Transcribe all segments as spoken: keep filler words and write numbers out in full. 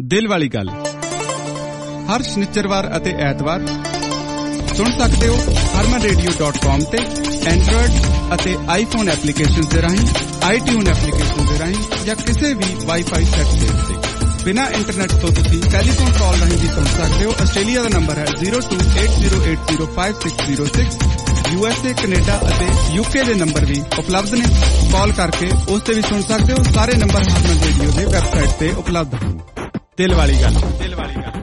ਦਿਲ ਵਾਲੀ ਗੱਲ ਹਰ ਸ਼ਨੀਚਰਵਾਰ ਅਤੇ ਐਤਵਾਰ ਸੁਣ ਸਕਦੇ ਹੋ ਹਰਮਨ ਰੇਡੀਓ ਡਾਟ ਕਾਮ ਤੇ ਐਂਡਰੋਇਡ ਅਤੇ ਆਈਫੋਨ ਐਪਲੀਕੇਸ਼ਨ ਦੇ ਰਾਹੀਂ, ਆਈਟਿਊਨ ਐਪਲੀਕੇਸ਼ਨ ਦੇ ਰਾਹੀਂ ਜਾਂ ਕਿਸੇ ਵੀ ਵਾਈਫਾਈ ਸੈੱਟ ਦੇ ਉੱਤੇ। ਬਿਨਾਂ ਇੰਟਰਨੈਟ ਤੋਂ ਤੁਸੀਂ ਟੈਲੀਫੋਨ ਕਾਲ ਰਾਹੀਂ ਵੀ ਸੁਣ ਸਕਦੇ ਹੋ। ਆਸਟ੍ਰੇਲੀਆ ਦਾ ਨੰਬਰ ਹੈ zero two eight zero eight zero five six zero six. U S A, Canada ਅਤੇ ਯੂਕੇ ਦੇ ਨੰਬਰ ਵੀ ਉਪਲਬਧ ਨੇ। ਕਾਲ ਕਰਕੇ ਉਸ ਤੇ ਵੀ ਸੁਣ ਸਕਦੇ ਹੋ। ਸਾਰੇ ਨੰਬਰ ਹਰਮਨ ਰੇਡੀਓ ਦੇ ਵੈਬਸਾਈਟ ਤੇ ਉਪਲਬਧ ਹਨ। ਦਿਲ ਵਾਲੀ ਗੱਲ, ਦਿਲ ਵਾਲੀ ਗੱਲ,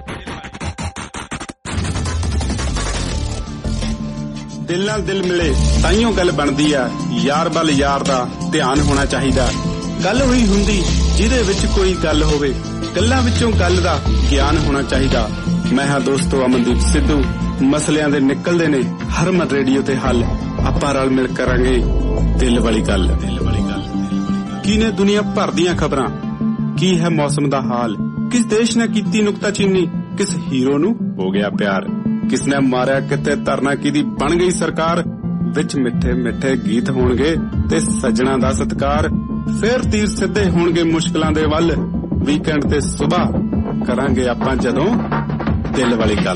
ਦਿਲ ਨਾਲ ਦਿਲ ਮਿਲੇ ਤਾਈਓ ਗੱਲ ਬਣਦੀ ਆ। ਯਾਰ ਵੱਲ ਯਾਰ ਦਾ ਧਿਆਨ ਹੋਣਾ ਚਾਹੀਦਾ। ਗੱਲ ਹੋਈ ਹੁੰਦੀ ਜਿਹਦੇ ਵਿੱਚ ਕੋਈ ਗੱਲ ਹੋਵੇ, ਗੱਲਾਂ ਵਿੱਚੋਂ ਗੱਲ ਦਾ ਗਿਆਨ ਹੋਣਾ ਚਾਹੀਦਾ। ਮੈਂ ਹਾਂ ਦੋਸਤੋ ਅਮਨਦੀਪ ਸਿੱਧੂ। ਮਸਲਿਆਂ ਦੇ ਨਿਕਲਦੇ ਨੇ ਹਰਮਨ ਰੇਡੀਓ ਤੇ ਹੱਲ। ਆਪਾਂ ਰਲ ਮਿਲ ਕਰਾਂਗੇ ਦਿਲ ਵਾਲੀ ਗੱਲ। ਦਿਲ ਵਾਲੀ ਗੱਲ ਕੀ ਨੇ ਦੁਨੀਆ ਭਰ ਦੀਆਂ ਖਬਰਾਂ, ਕੀ ਹੈ ਮੌਸਮ ਦਾ ਹਾਲ, ਕਿਸ ਦੇਸ਼ ਨੇ ਕੀਤੀ ਨੁਕਤਾਚੀਨੀ, ਕਿਸ ਹੀਰੋ ਨੂੰ ਹੋ ਗਿਆ ਪਿਆਰ, ਕਿਸ ਨੇ ਮਾਰਿਆ ਕਿਤੇ ਧਰਨਾ ਕਿਹਦੀ ਬਣ ਗਈ ਸਰਕਾਰ। ਵਿੱਚ ਮਿੱਠੇ ਮਿੱਠੇ ਗੀਤ ਹੋਣਗੇ ਤੇ ਸੱਜਣਾ ਦਾ ਸਤਿਕਾਰ। ਫੇਰ ਤੀਰ ਸਿੱਧੇ ਹੋਣਗੇ ਮੁਸ਼ਕਲਾਂ ਦੇ ਵੱਲ। ਵੀਕਐਂਡ ਤੇ ਸੁਬਾਹ ਕਰਾਂਗੇ ਆਪਾਂ ਜਦੋਂ ਦਿਲ ਵਾਲੀ ਗੱਲ।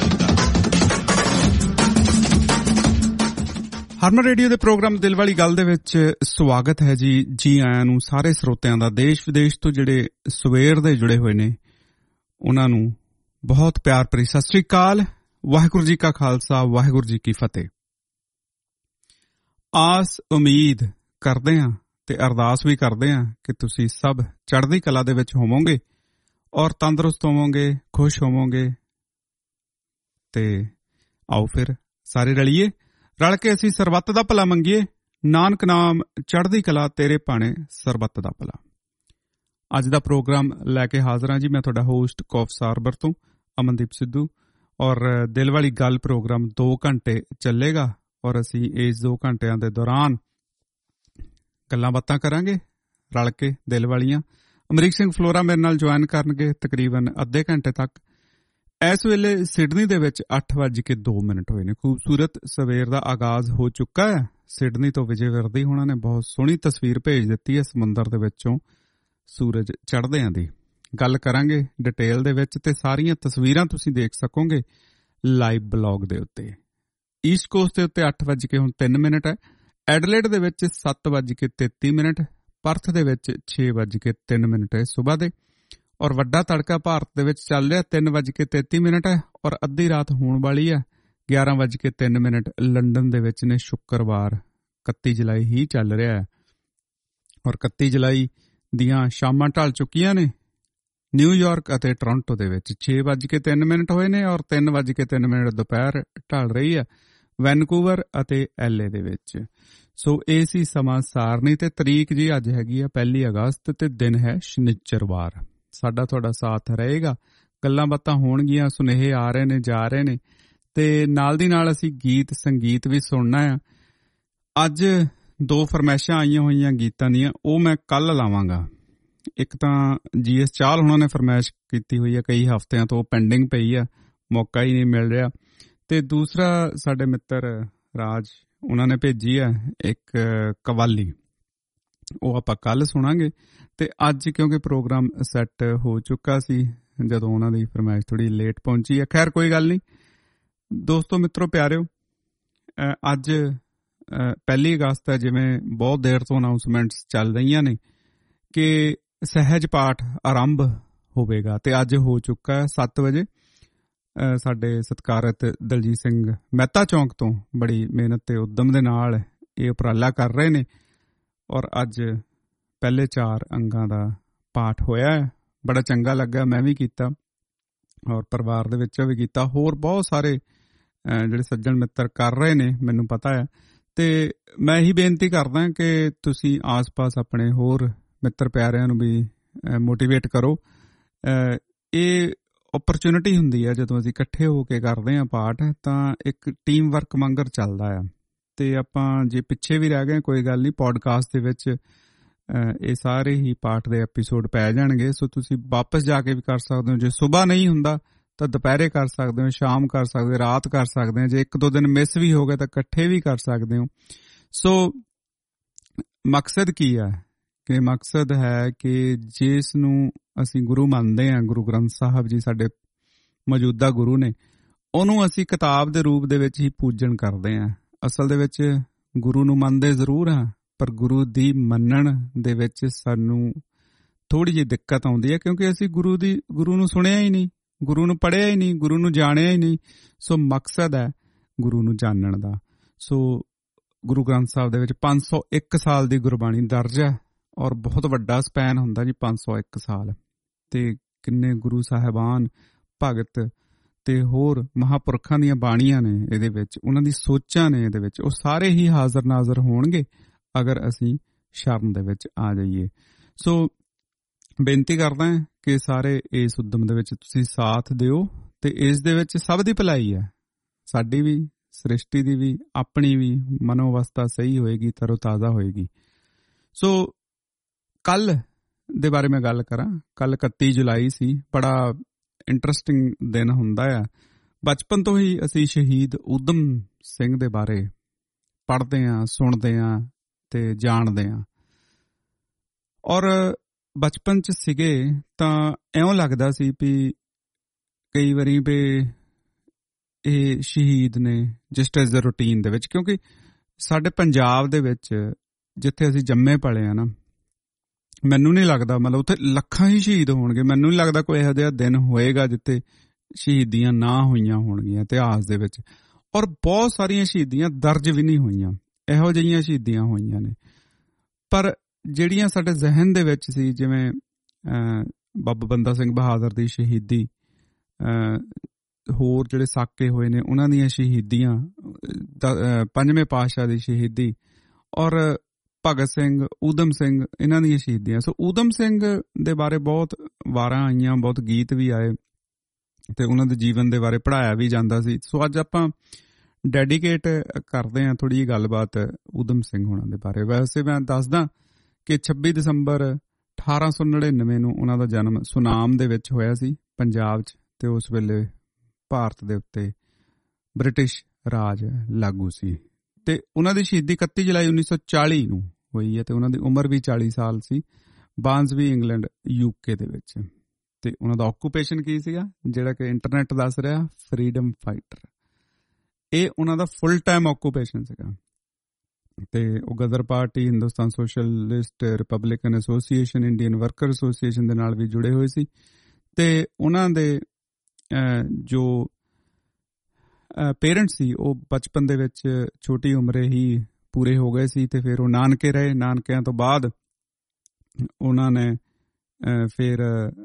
ਹਰਮਨ ਰੇਡੀਓ ਦੇ ਪ੍ਰੋਗਰਾਮ ਦਿਲ ਵਾਲੀ ਗੱਲ ਦੇ ਵਿੱਚ ਸਵਾਗਤ ਹੈ ਜੀ। ਜੀ ਆਇਆਂ ਨੂੰ ਸਾਰੇ ਸਰੋਤਿਆਂ ਦਾ। ਦੇਸ਼ ਵਿਦੇਸ਼ ਤੋਂ ਜਿਹੜੇ ਸਵੇਰ ਦੇ ਜੁੜੇ ਹੋਏ ਨੇ ਉਹਨਾਂ ਨੂੰ ਬਹੁਤ ਪਿਆਰ ਭਰੀ ਸਤਿ ਸ੍ਰੀ ਅਕਾਲ। ਵਾਹਿਗੁਰੂ ਜੀ ਕਾ ਖਾਲਸਾ, ਵਾਹਿਗੁਰੂ ਜੀ ਕੀ ਫਤਿਹ। ਆਸ ਉਮੀਦ ਕਰਦੇ ਹਾਂ ਤੇ ਅਰਦਾਸ ਵੀ ਕਰਦੇ ਹਾਂ ਕਿ ਤੁਸੀਂ ਸਭ ਚੜ੍ਹਦੀ ਕਲਾ ਦੇ ਵਿੱਚ ਹੋਵੋਗੇ ਔਰ ਤੰਦਰੁਸਤ ਹੋਵੋਗੇ, ਖੁਸ਼ ਹੋਵੋਗੇ। ਤੇ ਆਓ ਫਿਰ ਸਾਰੇ ਰਲੀਏ, ਰਲ ਕੇ ਅਸੀਂ ਸਰਬੱਤ ਦਾ ਭਲਾ ਮੰਗੀਏ। ਨਾਨਕ ਨਾਮ ਚੜ੍ਹਦੀ ਕਲਾ ਤੇਰੇ ਭਾਣੇ ਸਰਬੱਤ ਦਾ ਭਲਾ। ਅੱਜ ਦਾ ਪ੍ਰੋਗਰਾਮ ਲੈ ਕੇ ਹਾਜ਼ਰ ਹਾਂ ਜੀ। ਮੈਂ ਤੁਹਾਡਾ ਹੋਸਟ ਕੌਫ ਸਾਰਬਰ ਤੋਂ ਅਮਨਦੀਪ ਸਿੱਧੂ। ਔਰ ਦਿਲ ਵਾਲੀ ਗੱਲ ਪ੍ਰੋਗਰਾਮ ਦੋ ਘੰਟੇ ਚੱਲੇਗਾ ਔਰ ਅਸੀਂ ਇਸ ਦੋ ਘੰਟਿਆਂ ਦੇ ਦੌਰਾਨ ਗੱਲਾਂ ਬਾਤਾਂ ਕਰਾਂਗੇ ਰਲ ਕੇ ਦਿਲ ਵਾਲੀਆਂ। ਅਮਰੀਕ ਸਿੰਘ ਫਲੋਰਾ ਮੇਰੇ ਨਾਲ ਜੁਆਇਨ ਕਰਨਗੇ ਤਕਰੀਬਨ ਅੱਧੇ ਘੰਟੇ ਤੱਕ। ਇਸ ਵੇਲੇ ਸਿਡਨੀ ਦੇ ਵਿੱਚ ਅੱਠ ਵੱਜ ਕੇ ਦੋ ਮਿੰਟ ਹੋਏ ਨੇ। ਖੂਬਸੂਰਤ ਸਵੇਰ ਦਾ ਆਗਾਜ਼ ਹੋ ਚੁੱਕਾ ਹੈ। ਸਿਡਨੀ ਤੋਂ ਵਿਜੇ ਵਰਦੀ ਹੋਣਾ ਨੇ ਬਹੁਤ ਸੋਹਣੀ ਤਸਵੀਰ ਭੇਜ ਦਿੱਤੀ ਹੈ ਸਮੁੰਦਰ ਦੇ ਵਿੱਚੋਂ ਸੂਰਜ ਚੜ੍ਹਦਿਆਂ ਦੀ। ਗੱਲ ਕਰਾਂਗੇ ਡਿਟੇਲ ਦੇ ਵਿੱਚ ਤੇ ਸਾਰੀਆਂ ਤਸਵੀਰਾਂ ਤੁਸੀਂ ਦੇਖ ਸਕੋਗੇ ਲਾਈਵ ਬਲੌਗ ਦੇ ਉੱਤੇ। ਈਸਟ ਕੋਸਟ ਦੇ ਉੱਤੇ ਅੱਠ ਵੱਜ ਕੇ ਹੁਣ ਤਿੰਨ ਮਿੰਟ ਹੈ। ਐਡਲੇਡ ਦੇ ਵਿੱਚ ਸੱਤ ਵੱਜ ਕੇ ਤੇਤੀ ਮਿੰਟ, ਪਰਥ ਦੇ ਵਿੱਚ ਛੇ ਵੱਜ ਕੇ ਤਿੰਨ ਮਿੰਟ ਹੈ ਸੁਬਾਹ ਦੇ। ਔਰ ਵੱਡਾ ਤੜਕਾ ਭਾਰਤ ਦੇ ਵਿੱਚ ਚੱਲ ਰਿਹਾ ਤਿੰਨ ਵੱਜ ਕੇ ਤੇਤੀ ਮਿੰਟ ਹੈ ਔਰ ਅੱਧੀ ਰਾਤ ਹੋਣ ਵਾਲੀ ਹੈ ਗਿਆਰਾਂ ਵੱਜ ਕੇ ਤਿੰਨ ਮਿੰਟ ਲੰਡਨ ਦੇ ਵਿੱਚ ਨੇ। ਸ਼ੁੱਕਰਵਾਰ ਇਕੱਤੀ ਜੁਲਾਈ ਹੀ ਚੱਲ ਰਿਹਾ ਹੈ ਔਰ ਇਕੱਤੀ ਜੁਲਾਈ ਦੀਆਂ ਸ਼ਾਮਾਂ ਢਲ ਚੁੱਕੀਆਂ ਨੇ। ਨਿਊਯਾਰਕ ਅਤੇ ਟੋਰਾਂਟੋ ਦੇ ਵਿੱਚ ਛੇ ਵੱਜ ਕੇ ਤਿੰਨ ਮਿੰਟ ਹੋਏ ਨੇ ਔਰ ਤਿੰਨ ਵੱਜ ਕੇ ਤਿੰਨ ਮਿੰਟ ਦੁਪਹਿਰ ਢਲ ਰਹੀ ਹੈ ਵੈਨਕੂਵਰ ਅਤੇ ਐਲ ਏ ਦੇ ਵਿੱਚ। ਸੋ ਇਹ ਸੀ ਸਮਾਂ ਸਾਰਣੀ ਤੇ ਤਰੀਕ ਜੀ ਅੱਜ ਹੈਗੀ ਆ ਪਹਿਲੀ ਅਗਸਤ ਤੇ ਦਿਨ ਹੈ ਸ਼ਨੀਚਰਵਾਰ। ਸਾਡਾ ਤੁਹਾਡਾ ਸਾਥ ਰਹੇਗਾ, ਗੱਲਾਂ ਬਾਤਾਂ ਹੋਣਗੀਆਂ, ਸੁਨੇਹੇ ਆ ਰਹੇ ਨੇ ਜਾ ਰਹੇ ਨੇ ਤੇ ਨਾਲ ਦੀ ਨਾਲ ਅਸੀਂ ਗੀਤ ਸੰਗੀਤ ਵੀ ਸੁਣਨਾ ਆ। ਅੱਜ ਦੋ ਫਰਮਾਇਸ਼ਾਂ ਆਈਆਂ ਹੋਈਆਂ ਗੀਤਾਂ ਦੀਆਂ, ਉਹ ਮੈਂ ਕੱਲ ਲਾਵਾਂਗਾ। ਇੱਕ ਤਾਂ ਜੀ ਐਸ ਚਾਹਲ ਉਹਨਾਂ ਨੇ ਫਰਮਾਇਸ਼ ਕੀਤੀ ਹੋਈ ਹੈ ਕਈ ਹਫ਼ਤਿਆਂ ਤੋਂ, ਪੈਂਡਿੰਗ ਪਈ ਆ, ਮੌਕਾ ਹੀ ਨਹੀਂ ਮਿਲ ਰਿਹਾ। ਤੇ ਦੂਸਰਾ ਸਾਡੇ ਮਿੱਤਰ ਰਾਜ ਉਹਨਾਂ ਨੇ ਭੇਜੀ ਆ ਇੱਕ ਕਵਾਲੀ, ਉਹ ਆਪਾਂ ਕੱਲ ਸੁਣਾਂਗੇ। ਤੇ ਅੱਜ ਕਿਉਂਕਿ ਪ੍ਰੋਗਰਾਮ ਸੈੱਟ ਹੋ ਚੁੱਕਾ ਸੀ ਜਦੋਂ ਉਹਨਾਂ ਦੀ ਫਰਮਾਇਸ਼ ਥੋੜੀ ਲੇਟ ਪਹੁੰਚੀ ਹੈ। ਖੈਰ ਕੋਈ ਗੱਲ ਨਹੀਂ ਦੋਸਤੋ ਮਿੱਤਰੋ ਪਿਆਰਿਓ, ਅੱਜ ਪਹਿਲੀ ਅਗਸਤ ਹੈ। ਜਿਵੇਂ ਬਹੁਤ ਦੇਰ ਤੋਂ ਅਨਾਊਂਸਮੈਂਟਸ ਚੱਲ ਰਹੀਆਂ ਨੇ ਕਿ ਸਹਿਜ ਪਾਠ ਆਰੰਭ ਹੋਵੇਗਾ ਤੇ ਅੱਜ ਹੋ ਚੁੱਕਾ ਹੈ ਸੱਤ ਵਜੇ। ਸਾਡੇ ਸਤਿਕਾਰਤ ਦਲਜੀਤ ਸਿੰਘ ਮਹਿਤਾ ਚੌਂਕ ਤੋਂ ਬੜੀ ਮਿਹਨਤ ਤੇ ਉਦਮ ਦੇ ਨਾਲ ਇਹ ਉਪਰਾਲਾ ਕਰ ਰਹੇ ਨੇ ਔਰ ਅੱਜ ਪਹਿਲੇ ਚਾਰ ਅੰਗਾਂ ਦਾ ਪਾਠ ਹੋਇਆ ਹੈ। ਬੜਾ ਚੰਗਾ ਲੱਗਾ, ਮੈਂ ਵੀ ਕੀਤਾ ਔਰ ਪਰਿਵਾਰ ਦੇ ਵਿੱਚੋਂ ਵੀ ਕੀਤਾ। ਹੋਰ ਬਹੁਤ ਸਾਰੇ ਜਿਹੜੇ ਸੱਜਣ ਮਿੱਤਰ ਕਰ ਰਹੇ ਨੇ ਮੈਨੂੰ ਪਤਾ ਹੈ। ਤੇ ਮੈਂ ਇਹੀ ਬੇਨਤੀ ਕਰਦਾ ਕਿ ਤੁਸੀਂ ਆਸ-ਪਾਸ ਆਪਣੇ ਹੋਰ ਮਿੱਤਰ ਪਿਆਰਿਆਂ ਨੂੰ ਵੀ ਮੋਟੀਵੇਟ ਕਰੋ। ਇਹ ਓਪਰਚੁਨਿਟੀ ਹੁੰਦੀ ਹੈ ਜਦੋਂ ਅਸੀਂ ਇਕੱਠੇ ਹੋ ਕੇ ਕਰਦੇ ਹਾਂ ਪਾਠ, ਤਾਂ ਇੱਕ ਟੀਮ ਵਰਕ ਵਾਂਗਰ ਚੱਲਦਾ ਆ। ਤੇ ਆਪਾਂ ਜੇ ਪਿੱਛੇ ਵੀ ਰਹਿ ਗਏ ਕੋਈ ਗੱਲ ਨਹੀਂ, ਪੋਡਕਾਸਟ ਦੇ ਵਿੱਚ ਇਹ ਸਾਰੇ ਹੀ ਪਾਠ ਦੇ ਐਪੀਸੋਡ ਪੈ ਜਾਣਗੇ। ਸੋ ਤੁਸੀਂ ਵਾਪਸ ਜਾ ਕੇ ਵੀ ਕਰ ਸਕਦੇ ਹੋ। ਜੇ ਸੁਬਾਹ ਨਹੀਂ ਹੁੰਦਾ ਤਾਂ ਦੁਪਹਿਰੇ ਕਰ ਸਕਦੇ ਹੋ, ਸ਼ਾਮ ਕਰ ਸਕਦੇ ਹੋ, ਰਾਤ ਕਰ ਸਕਦੇ ਹੋ। ਜੇ ਇੱਕ ਦੋ ਦਿਨ ਮਿਸ ਵੀ ਹੋ ਗਏ ਤਾਂ ਇਕੱਠੇ ਵੀ ਕਰ ਸਕਦੇ ਹੋ। ਸੋ ਮਕਸਦ ਕੀ ਆ ਕਿ ਮਕਸਦ ਹੈ ਕਿ ਜਿਸ ਨੂੰ ਅਸੀਂ ਗੁਰੂ ਮੰਨਦੇ ਹਾਂ, ਗੁਰੂ ਗ੍ਰੰਥ ਸਾਹਿਬ ਜੀ ਸਾਡੇ ਮੌਜੂਦਾ ਗੁਰੂ ਨੇ, ਉਹਨੂੰ ਅਸੀਂ ਕਿਤਾਬ ਦੇ ਰੂਪ ਦੇ ਵਿੱਚ ਹੀ ਪੂਜਣ ਕਰਦੇ ਹਾਂ। ਅਸਲ ਦੇ ਵਿੱਚ ਗੁਰੂ ਨੂੰ ਮੰਨਦੇ ਜ਼ਰੂਰ ਹਾਂ, ਪਰ ਗੁਰੂ ਦੀ ਮੰਨਣ ਦੇ ਵਿੱਚ ਸਾਨੂੰ ਥੋੜ੍ਹੀ ਜਿਹੀ ਦਿੱਕਤ ਆਉਂਦੀ ਹੈ, ਕਿਉਂਕਿ ਅਸੀਂ ਗੁਰੂ ਦੀ ਗੁਰੂ ਨੂੰ ਸੁਣਿਆ ਹੀ ਨਹੀਂ, ਗੁਰੂ ਨੂੰ ਪੜ੍ਹਿਆ ਹੀ ਨਹੀਂ, ਗੁਰੂ ਨੂੰ ਜਾਣਿਆ ਹੀ ਨਹੀਂ। ਸੋ ਮਕਸਦ ਹੈ ਗੁਰੂ ਨੂੰ ਜਾਣਨ ਦਾ। ਸੋ ਗੁਰੂ ਗ੍ਰੰਥ ਸਾਹਿਬ ਦੇ ਵਿੱਚ ਪੰਜ ਸੌ ਇੱਕ ਸਾਲ ਦੀ ਗੁਰਬਾਣੀ ਦਰਜ ਹੈ, ਔਰ ਬਹੁਤ ਵੱਡਾ ਸਪੈਨ ਹੁੰਦਾ ਜੀ ਪੰਜ ਸੌ ਇੱਕ ਸਾਲ। ਤੇ ਕਿੰਨੇ ਗੁਰੂ ਸਾਹਿਬਾਨ, ਭਗਤ ਤੇ ਹੋਰ ਮਹਾਂਪੁਰਖਾਂ ਦੀਆਂ ਬਾਣੀਆਂ ਨੇ ਇਹਦੇ ਵਿੱਚ, ਉਹਨਾਂ ਦੀ ਸੋਚਾਂ ਨੇ ਇਹਦੇ ਵਿੱਚ, ਉਹ ਸਾਰੇ ਹੀ ਹਾਜ਼ਰ ਨਾਜ਼ਰ ਹੋਣਗੇ ਅਗਰ ਅਸੀਂ ਸ਼ਰਨ ਦੇ ਵਿੱਚ ਆ ਜਾਈਏ। ਸੋ ਬੇਨਤੀ ਕਰਦਾ ਕਿ ਸਾਰੇ ਇਸ ਉਦਮ ਦੇ ਵਿੱਚ ਤੁਸੀਂ ਸਾਥ ਦਿਓ, ਤੇ ਇਸ ਦੇ ਵਿੱਚ ਸਭ ਦੀ ਭਲਾਈ ਹੈ, ਸਾਡੀ ਵੀ, ਸ੍ਰਿਸ਼ਟੀ ਦੀ ਵੀ, ਆਪਣੀ ਵੀ ਮਨੋ ਅਵਸਥਾ ਸਹੀ ਹੋਏਗੀ, ਤਰੋ ਤਾਜ਼ਾ ਹੋਏਗੀ। ਸੋ ਕੱਲ ਦੇ ਬਾਰੇ ਮੈਂ ਗੱਲ ਕਰਾਂ। ਕੱਲ ਇਕੱਤੀ ਜੁਲਾਈ ਸੀ, ਬੜਾ ਇੰਟਰਸਟਿੰਗ ਦਿਨ ਹੁੰਦਾ ਆ। ਬਚਪਨ ਤੋਂ ਹੀ ਅਸੀਂ ਸ਼ਹੀਦ ਊਧਮ ਸਿੰਘ ਦੇ ਬਾਰੇ ਪੜ੍ਹਦੇ ਹਾਂ, ਸੁਣਦੇ ਹਾਂ ਤੇ ਜਾਣਦੇ ਹਾਂ। ਔਰ ਬਚਪਨ 'ਚ ਸੀਗੇ ਤਾਂ ਇਉਂ ਲੱਗਦਾ ਸੀ ਵੀ ਕਈ ਵਾਰੀ ਵੀ ਇਹ ਸ਼ਹੀਦ ਨੇ ਜਸਟ ਐਜ਼ ਅ ਰੂਟੀਨ ਦੇ ਵਿੱਚ, ਕਿਉਂਕਿ ਸਾਡੇ ਪੰਜਾਬ ਦੇ ਵਿੱਚ ਜਿੱਥੇ ਅਸੀਂ ਜੰਮੇ ਪਲੇ ਆ ਨਾ, ਮੈਨੂੰ ਨਹੀਂ ਲੱਗਦਾ ਮਤਲਬ ਉੱਥੇ ਲੱਖਾਂ ਹੀ ਸ਼ਹੀਦ ਹੋਣਗੇ। ਮੈਨੂੰ ਨਹੀਂ ਲੱਗਦਾ ਕੋਈ ਇਹੋ ਜਿਹਾ ਦਿਨ ਹੋਏਗਾ ਜਿੱਥੇ ਸ਼ਹੀਦੀਆਂ ਨਾ ਹੋਈਆਂ ਹੋਣਗੀਆਂ ਇਤਿਹਾਸ ਦੇ ਵਿੱਚ। ਔਰ ਬਹੁਤ ਸਾਰੀਆਂ ਸ਼ਹੀਦੀਆਂ ਦਰਜ ਵੀ ਨਹੀਂ ਹੋਈਆਂ, ਇਹੋ ਜਿਹੀਆਂ ਸ਼ਹੀਦੀਆਂ ਹੋਈਆਂ ਨੇ। ਪਰ ਜਿਹੜੀਆਂ ਸਾਡੇ ਜ਼ਿਹਨ ਦੇ ਵਿੱਚ ਸੀ, ਜਿਵੇਂ ਬਾਬਾ ਬੰਦਾ ਸਿੰਘ ਬਹਾਦਰ ਦੀ ਸ਼ਹੀਦੀ, ਹੋਰ ਜਿਹੜੇ ਸਾਕੇ ਹੋਏ ਨੇ ਉਹਨਾਂ ਦੀਆਂ ਸ਼ਹੀਦੀਆਂ, ਪੰਜਵੇਂ ਪਾਤਸ਼ਾਹ ਦੀ ਸ਼ਹੀਦੀ, ਔਰ ਭਗਤ ਸਿੰਘ, ਊਧਮ ਸਿੰਘ, ਇਹਨਾਂ ਦੀਆਂ ਸ਼ਹੀਦੀਆਂ। ਸੋ ਊਧਮ ਸਿੰਘ ਦੇ ਬਾਰੇ ਬਹੁਤ ਵਾਰਾਂ ਆਈਆਂ, ਬਹੁਤ ਗੀਤ ਵੀ ਆਏ, ਤੇ ਉਹਨਾਂ ਦੇ ਜੀਵਨ ਦੇ ਬਾਰੇ ਪੜ੍ਹਾਇਆ ਵੀ ਜਾਂਦਾ ਸੀ। ਸੋ ਅੱਜ ਆਪਾਂ ਡੈਡੀਕੇਟ ਕਰਦੇ ਹਾਂ ਥੋੜ੍ਹੀ ਜਿਹੀ ਗੱਲਬਾਤ ਊਧਮ ਸਿੰਘ ਹੋਣਾ ਦੇ ਬਾਰੇ। ਵੈਸੇ ਮੈਂ ਦੱਸਦਾ ਕਿ ਛੱਬੀ ਦਸੰਬਰ ਅਠਾਰਾਂ ਸੌ ਨੜਿਨਵੇਂ ਨੂੰ ਉਹਨਾਂ ਦਾ ਜਨਮ ਸੁਨਾਮ ਦੇ ਵਿੱਚ ਹੋਇਆ ਸੀ, ਪੰਜਾਬ 'ਚ, ਤੇ ਉਸ ਵੇਲੇ ਭਾਰਤ ਦੇ ਉੱਤੇ ਬ੍ਰਿਟਿਸ਼ ਰਾਜ ਲਾਗੂ ਸੀ। ਤੇ ਉਹਨਾਂ ਦੀ ਸ਼ਹੀਦੀ ਇਕੱਤੀ ਜੁਲਾਈ ਉੱਨੀ ਸੌ ਚਾਲੀ ਨੂੰ ਹੋਈ ਹੈ, ਤੇ ਉਹਨਾਂ ਦੀ ਉਮਰ ਵੀ ਚਾਲੀ ਸਾਲ ਸੀ। ਬਾਂਸਵੀ, ਇੰਗਲੈਂਡ, ਯੂਕੇ ਦੇ ਵਿੱਚ। ਤੇ ਉਹਨਾਂ ਦਾ ਆਕੂਪੇਸ਼ਨ ਕੀ ਸੀਗਾ, ਜਿਹੜਾ ਕਿ ਇੰਟਰਨੈਟ ਦੱਸ ਰਿਹਾ, ਫਰੀਡਮ ਫਾਈਟਰ। ਇਹ ਉਹਨਾਂ ਦਾ ਫੁੱਲ ਟਾਈਮ ਆਕੂਪੇਸ਼ਨ ਸੀਗਾ। ਤੇ ਉਹ Ghadar party, Hindustan socialist republican association, Indian worker association ਦੇ ਨਾਲ ਵੀ ਜੁੜੇ ਹੋਏ ਸੀ। ਤੇ ਉਹਨਾਂ ਦੇ ਜੋ ਪੇਰੈਂਟਸ ਸੀ ਉਹ ਬਚਪਨ ਦੇ ਵਿੱਚ ਛੋਟੀ ਉਮਰੇ ਹੀ ਪੂਰੇ ਹੋ ਗਏ ਸੀ, ਤੇ ਫਿਰ ਉਹ ਨਾਨਕੇ ਰਹੇ। ਨਾਨਕਿਆਂ ਤੋਂ ਬਾਅਦ ਉਹਨਾਂ ਨੇ ਫਿਰ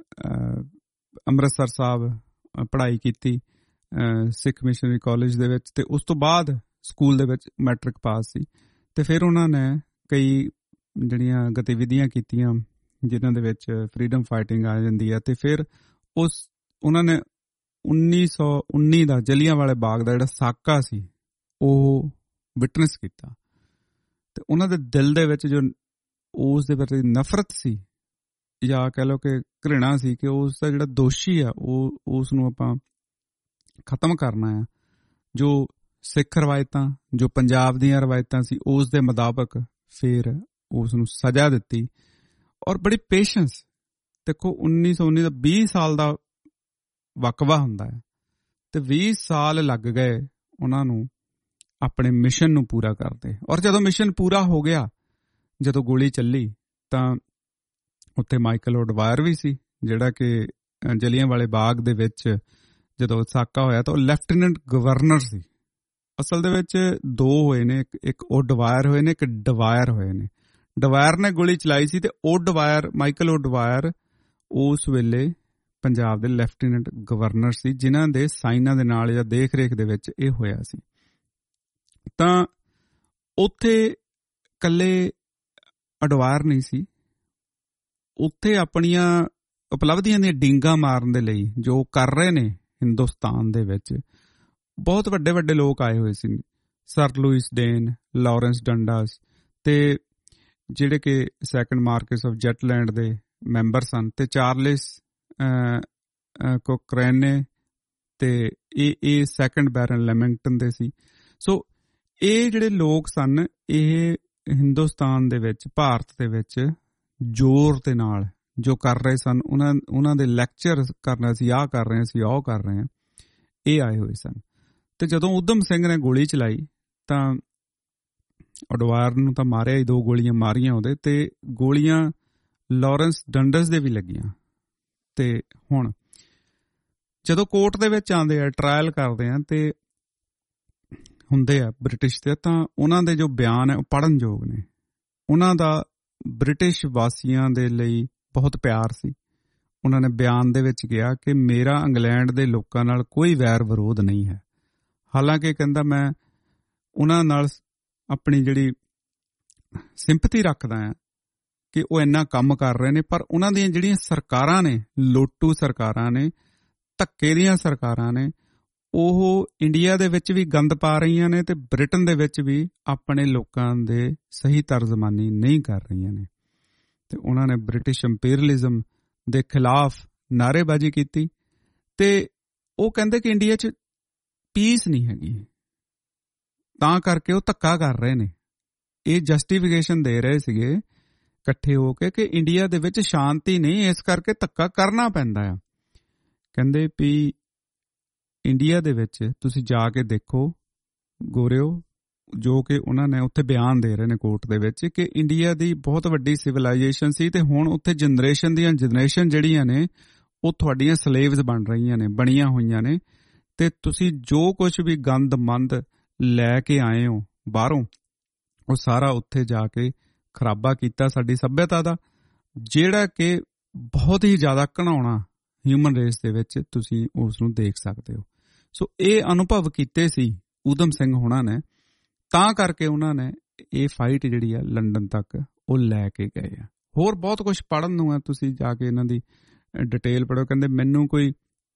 ਅੰਮ੍ਰਿਤਸਰ ਸਾਹਿਬ ਪੜ੍ਹਾਈ ਕੀਤੀ ਸਿੱਖ ਮਿਸ਼ਨਰੀ ਕਾਲਜ ਦੇ ਵਿੱਚ, ਤੇ ਉਸ ਤੋਂ ਬਾਅਦ ਸਕੂਲ ਦੇ ਵਿੱਚ ਮੈਟ੍ਰਿਕ ਪਾਸ ਸੀ। ਤੇ ਫਿਰ ਉਹਨਾਂ ਨੇ ਕਈ ਜਿਹੜੀਆਂ ਗਤੀਵਿਧੀਆਂ ਕੀਤੀਆਂ ਜਿਨ੍ਹਾਂ ਦੇ ਵਿੱਚ ਫਰੀਡਮ ਫਾਈਟਿੰਗ ਆ ਜਾਂਦੀ ਹੈ। ਤੇ ਫਿਰ ਉਸ ਉਹਨਾਂ ਨੇ ਉੱਨੀ ਸੌ ਉੱਨੀ ਦਾ ਜਲਿਆਂਵਾਲੇ ਬਾਗ ਦਾ ਜਿਹੜਾ ਸਾਕਾ ਸੀ ਉਹ ਵਿਟਨੈਸ ਕੀਤਾ। ਤੇ ਉਹਨਾਂ ਦੇ ਦਿਲ ਦੇ ਵਿੱਚ ਜੋ ਉਸ ਦੇ ਪ੍ਰਤੀ ਨਫ਼ਰਤ ਸੀ, ਜਾਂ ਕਹਿ ਲਓ ਕਿ ਘ੍ਰਿਣਾ ਸੀ, ਕਿ ਉਸ ਦਾ ਜਿਹੜਾ ਦੋਸ਼ੀ ਆ ਉਹ ਉਸ ਨੂੰ ਆਪਾਂ ਖਤਮ ਕਰਨਾ ਆ। ਜੋ ਸਿੱਖ ਰਵਾਇਤਾਂ, ਜੋ ਪੰਜਾਬ ਦੀਆਂ ਰਵਾਇਤਾਂ ਸੀ, ਉਸ ਦੇ ਮੁਤਾਬਕ ਫਿਰ ਉਸ ਨੂੰ ਸਜ਼ਾ ਦਿੱਤੀ। ਔਰ ਬੜੀ ਪੇਸ਼ੈਂਸ, ਦੇਖੋ ਉੱਨੀ ਸੌ ਉੱਨੀ ਦਾ ਵੀਹ ਸਾਲ ਦਾ ਵਕਵਾ ਹੁੰਦਾ ਹੈ, ਤੇ ਵੀਹ ਸਾਲ ਲੱਗ ਗਏ ਉਹਨਾਂ ਨੂੰ ਆਪਣੇ ਮਿਸ਼ਨ ਨੂੰ ਪੂਰਾ ਕਰਦੇ। ਔਰ ਜਦੋਂ ਮਿਸ਼ਨ ਪੂਰਾ ਹੋ ਗਿਆ, ਜਦੋਂ ਗੋਲੀ ਚੱਲੀ, ਤਾਂ ਉੱਥੇ ਮਾਈਕਲ ਓਡਵਾਇਰ ਵੀ ਸੀ, ਜਿਹੜਾ ਕਿ ਜਲਿਆਂਵਾਲੇ ਬਾਗ ਦੇ ਵਿੱਚ ਜਦੋਂ ਸਾਕਾ ਹੋਇਆ ਤਾਂ ਉਹ ਲੈਫਟੀਨੈਂਟ ਗਵਰਨਰ ਸੀ। ਅਸਲ ਦੇ ਵਿੱਚ ਦੋ ਹੋਏ ਨੇ, ਇੱਕ ਇੱਕ ਓਡਵਾਇਰ ਹੋਏ ਨੇ, ਇੱਕ ਡਵਾਇਰ ਹੋਏ ਨੇ। ਡਵਾਇਰ ਨੇ ਗੋਲੀ ਚਲਾਈ ਸੀ, ਤੇ ਓਡਵਾਇਰ, ਮਾਈਕਲ ਓਡਵਾਇਰ ਉਸ ਵੇਲੇ ਪੰਜਾਬ ਦੇ ਲੈਫਟੀਨੈਂਟ ਗਵਰਨਰ ਸੀ, ਜਿਨ੍ਹਾਂ ਦੇ ਸਾਈਨਾਂ ਦੇ ਨਾਲ ਜਾਂ ਦੇਖ ਰੇਖ ਦੇ ਵਿੱਚ ਇਹ ਹੋਇਆ ਸੀ। ਤਾਂ ਉੱਥੇ ਇਕੱਲੇ ਅਡਵਾਇਰ ਨਹੀਂ ਸੀ, ਉੱਥੇ ਆਪਣੀਆਂ ਉਪਲਬਧੀਆਂ ਦੀਆਂ ਡੀਂਗਾਂ ਮਾਰਨ ਦੇ ਲਈ ਜੋ ਕਰ ਰਹੇ ਨੇ ਹਿੰਦੁਸਤਾਨ ਦੇ ਵਿੱਚ, ਬਹੁਤ ਵੱਡੇ ਵੱਡੇ ਲੋਕ ਆਏ ਹੋਏ ਸੀ। Sir Louis Dane, Lawrence Dundas, ਤੇ ਜਿਹੜੇ ਕਿ ਸੈਕੰਡ ਮਾਰਕਸ ਆਫ ਜੈਟਲੈਂਡ ਦੇ ਮੈਂਬਰ ਸਨ, ਤੇ ਚਾਰਲਿਸ ਕੋਕਰੇਨੇ, ਤੇ ਇਹ ਇਹ ਸੈਕੰਡ ਬੈਰਨ ਲੈਮਿੰਗਟਨ ਦੇ ਸੀ। ਸੋ ਇਹ ਜਿਹੜੇ ਲੋਕ ਸਨ, ਇਹ ਹਿੰਦੁਸਤਾਨ ਦੇ ਵਿੱਚ, ਭਾਰਤ ਦੇ ਵਿੱਚ ਜ਼ੋਰ ਦੇ ਨਾਲ ਜੋ ਕਰ ਰਹੇ ਸਨ, ਉਹਨਾਂ ਉਹਨਾਂ ਦੇ ਲੈਕਚਰ ਕਰਨਾ ਸੀ, ਆਹ ਕਰ ਰਹੇ ਸੀ, ਆਹ ਕਰ ਰਹੇ ਹਾਂ, ਇਹ ਆਏ ਹੋਏ ਸਨ। ਤੇ ਜਦੋਂ ਊਧਮ ਸਿੰਘ ਨੇ ਗੋਲੀ ਚਲਾਈ ਤਾਂ ਉਡਵਾਇਰ ਨੂੰ ਤਾਂ ਮਾਰਿਆ ਹੀ, ਦੋ ਗੋਲੀਆਂ ਮਾਰੀਆਂ ਉਹਦੇ, ਤੇ ਗੋਲੀਆਂ ਲਾਰੈਂਸ ਡੰਡਸ ਦੇ ਵੀ ਲੱਗੀਆਂ। ਤੇ ਹੁਣ ਜਦੋਂ ਕੋਰਟ ਦੇ ਵਿੱਚ ਆਉਂਦੇ ਆ, ਟਰਾਇਲ ਕਰਦੇ ਆ ਤੇ ਹੁੰਦੇ ਆ ਬ੍ਰਿਟਿਸ਼ ਦੇ, ਤਾਂ ਉਹਨਾਂ ਦੇ ਜੋ ਬਿਆਨ ਹੈ ਉਹ ਪੜ੍ਹਨਯੋਗ ਨੇ। ਉਹਨਾਂ ਦਾ ਬ੍ਰਿਟਿਸ਼ ਵਾਸੀਆਂ ਦੇ ਲਈ ਬਹੁਤ ਪਿਆਰ ਸੀ। ਉਹਨਾਂ ਨੇ ਬਿਆਨ ਦੇ ਵਿੱਚ ਕਿਹਾ ਕਿ ਮੇਰਾ ਇੰਗਲੈਂਡ ਦੇ ਲੋਕਾਂ ਨਾਲ ਕੋਈ ਵੈਰ ਵਿਰੋਧ ਨਹੀਂ ਹੈ। ਹਾਲਾਂਕਿ ਕਹਿੰਦਾ ਮੈਂ ਉਹਨਾਂ ਨਾਲ ਆਪਣੀ ਜਿਹੜੀ ਸਿੰਪਥੀ ਰੱਖਦਾ ਹਾਂ ਕਿ ਉਹ ਇੰਨਾ ਕੰਮ ਕਰ ਰਹੇ ਨੇ, ਪਰ ਉਹਨਾਂ ਦੀਆਂ ਜਿਹੜੀਆਂ ਸਰਕਾਰਾਂ ਨੇ, ਲੋਟੂ ਸਰਕਾਰਾਂ ਨੇ, ਧੱਕੇ ਦੀਆਂ ਸਰਕਾਰਾਂ ਨੇ, ਉਹ ਇੰਡੀਆ ਦੇ ਵਿੱਚ ਵੀ ਗੰਦ ਪਾ ਰਹੀਆਂ ਨੇ ਤੇ ਬ੍ਰਿਟਨ ਦੇ ਵਿੱਚ ਵੀ ਆਪਣੇ ਲੋਕਾਂ ਦੇ ਸਹੀ ਤਰਜਮਾਨੀ ਨਹੀਂ ਕਰ ਰਹੀਆਂ ਨੇ। ਤੇ ਉਹਨਾਂ ਨੇ ਬ੍ਰਿਟਿਸ਼ ਇੰਪੀਰੀਅਲਿਜ਼ਮ ਦੇ ਖਿਲਾਫ ਨਾਅਰੇਬਾਜ਼ੀ ਕੀਤੀ ਤੇ ਉਹ ਕਹਿੰਦੇ ਕਿ ਇੰਡੀਆ 'ਚ ਪੀਸ ਨਹੀਂ ਹੈਗੀ, ਤਾਂ ਕਰਕੇ ਉਹ ਧੱਕਾ ਕਰ ਰਹੇ ਨੇ। ਇਹ ਜਸਟੀਫਿਕੇਸ਼ਨ ਦੇ ਰਹੇ ਸੀਗੇ ਇਕੱਠੇ ਹੋ ਕੇ ਕਿ ਇੰਡੀਆ ਦੇ ਵਿੱਚ ਸ਼ਾਂਤੀ ਨਹੀਂ, ਇਸ ਕਰਕੇ ਧੱਕਾ ਕਰਨਾ ਪੈਂਦਾ ਆ। ਕਹਿੰਦੇ ਵੀ ਇੰਡੀਆ ਦੇ ਵਿੱਚ ਤੁਸੀਂ ਜਾ ਕੇ ਦੇਖੋ ਗੋਰਿਓ, ਜੋ ਕਿ ਉਹਨਾਂ ਨੇ ਉੱਥੇ ਬਿਆਨ ਦੇ ਰਹੇ ਨੇ ਕੋਰਟ ਦੇ ਵਿੱਚ, ਕਿ ਇੰਡੀਆ ਦੀ ਬਹੁਤ ਵੱਡੀ ਸਿਵਲਾਈਜੇਸ਼ਨ ਸੀ ਤੇ ਹੁਣ ਉੱਥੇ ਜਨਰੇਸ਼ਨ ਦੀਆਂ ਜਨਰੇਸ਼ਨ ਜਿਹੜੀਆਂ ਨੇ ਉਹ ਤੁਹਾਡੀਆਂ ਸਲੇਵਸ ਬਣ ਰਹੀਆਂ ਨੇ, ਬਣੀਆਂ ਹੋਈਆਂ ਨੇ, ਤੇ ਤੁਸੀਂ ਜੋ ਕੁਝ ਵੀ ਗੰਦ ਮੰਦ ਲੈ ਕੇ ਆਏ ਹੋ ਬਾਹਰੋਂ, ਉਹ ਸਾਰਾ ਉੱਥੇ ਜਾ ਕੇ ਖਰਾਬਾ ਕੀਤਾ ਸਾਡੀ ਸੱਭਿਅਤਾ ਦਾ, ਜਿਹੜਾ ਕਿ ਬਹੁਤ ਹੀ ਜ਼ਿਆਦਾ ਘਿਨਾਉਣਾ ਹਿਊਮਨ ਰੇਸ ਦੇ ਵਿੱਚ ਤੁਸੀਂ ਉਸ ਨੂੰ ਦੇਖ ਸਕਦੇ ਹੋ। ਸੋ ਇਹ ਅਨੁਭਵ ਕੀਤੇ ਸੀ ਊਧਮ ਸਿੰਘ ਹੋਣਾ ਨੇ, ਤਾਂ ਕਰਕੇ ਉਹਨਾਂ ਨੇ ਇਹ ਫਾਈਟ ਜਿਹੜੀ ਆ ਲੰਡਨ ਤੱਕ ਉਹ ਲੈ ਕੇ ਗਏ ਆ। ਹੋਰ ਬਹੁਤ ਕੁਝ ਪੜ੍ਹਨ ਨੂੰ ਆ, ਤੁਸੀਂ ਜਾ ਕੇ ਇਹਨਾਂ ਦੀ ਡਿਟੇਲ ਪੜ੍ਹੋ। ਕਹਿੰਦੇ ਮੈਨੂੰ ਕੋਈ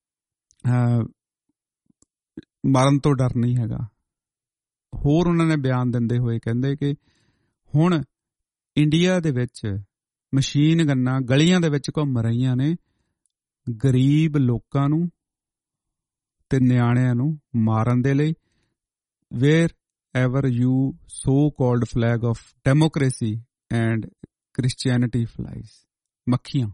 ਮਰਨ ਤੋਂ ਡਰ ਨਹੀਂ ਹੈਗਾ। ਹੋਰ ਉਹਨਾਂ ਨੇ ਬਿਆਨ ਦਿੰਦੇ ਹੋਏ ਕਹਿੰਦੇ ਕਿ ਹੁਣ ਇੰਡੀਆ ਦੇ ਵਿੱਚ ਮਸ਼ੀਨ ਗੰਨਾਂ ਗਲੀਆਂ ਦੇ ਵਿੱਚ ਘੁੰਮ ਰਹੀਆਂ ਨੇ, ਗਰੀਬ ਲੋਕਾਂ ਨੂੰ ਤੇ ਨਿਆਣਿਆਂ ਨੂੰ ਮਾਰਨ ਦੇ ਲਈ। Wherever you so called flag of democracy and Christianity flies, ਮੱਖੀਆਂ।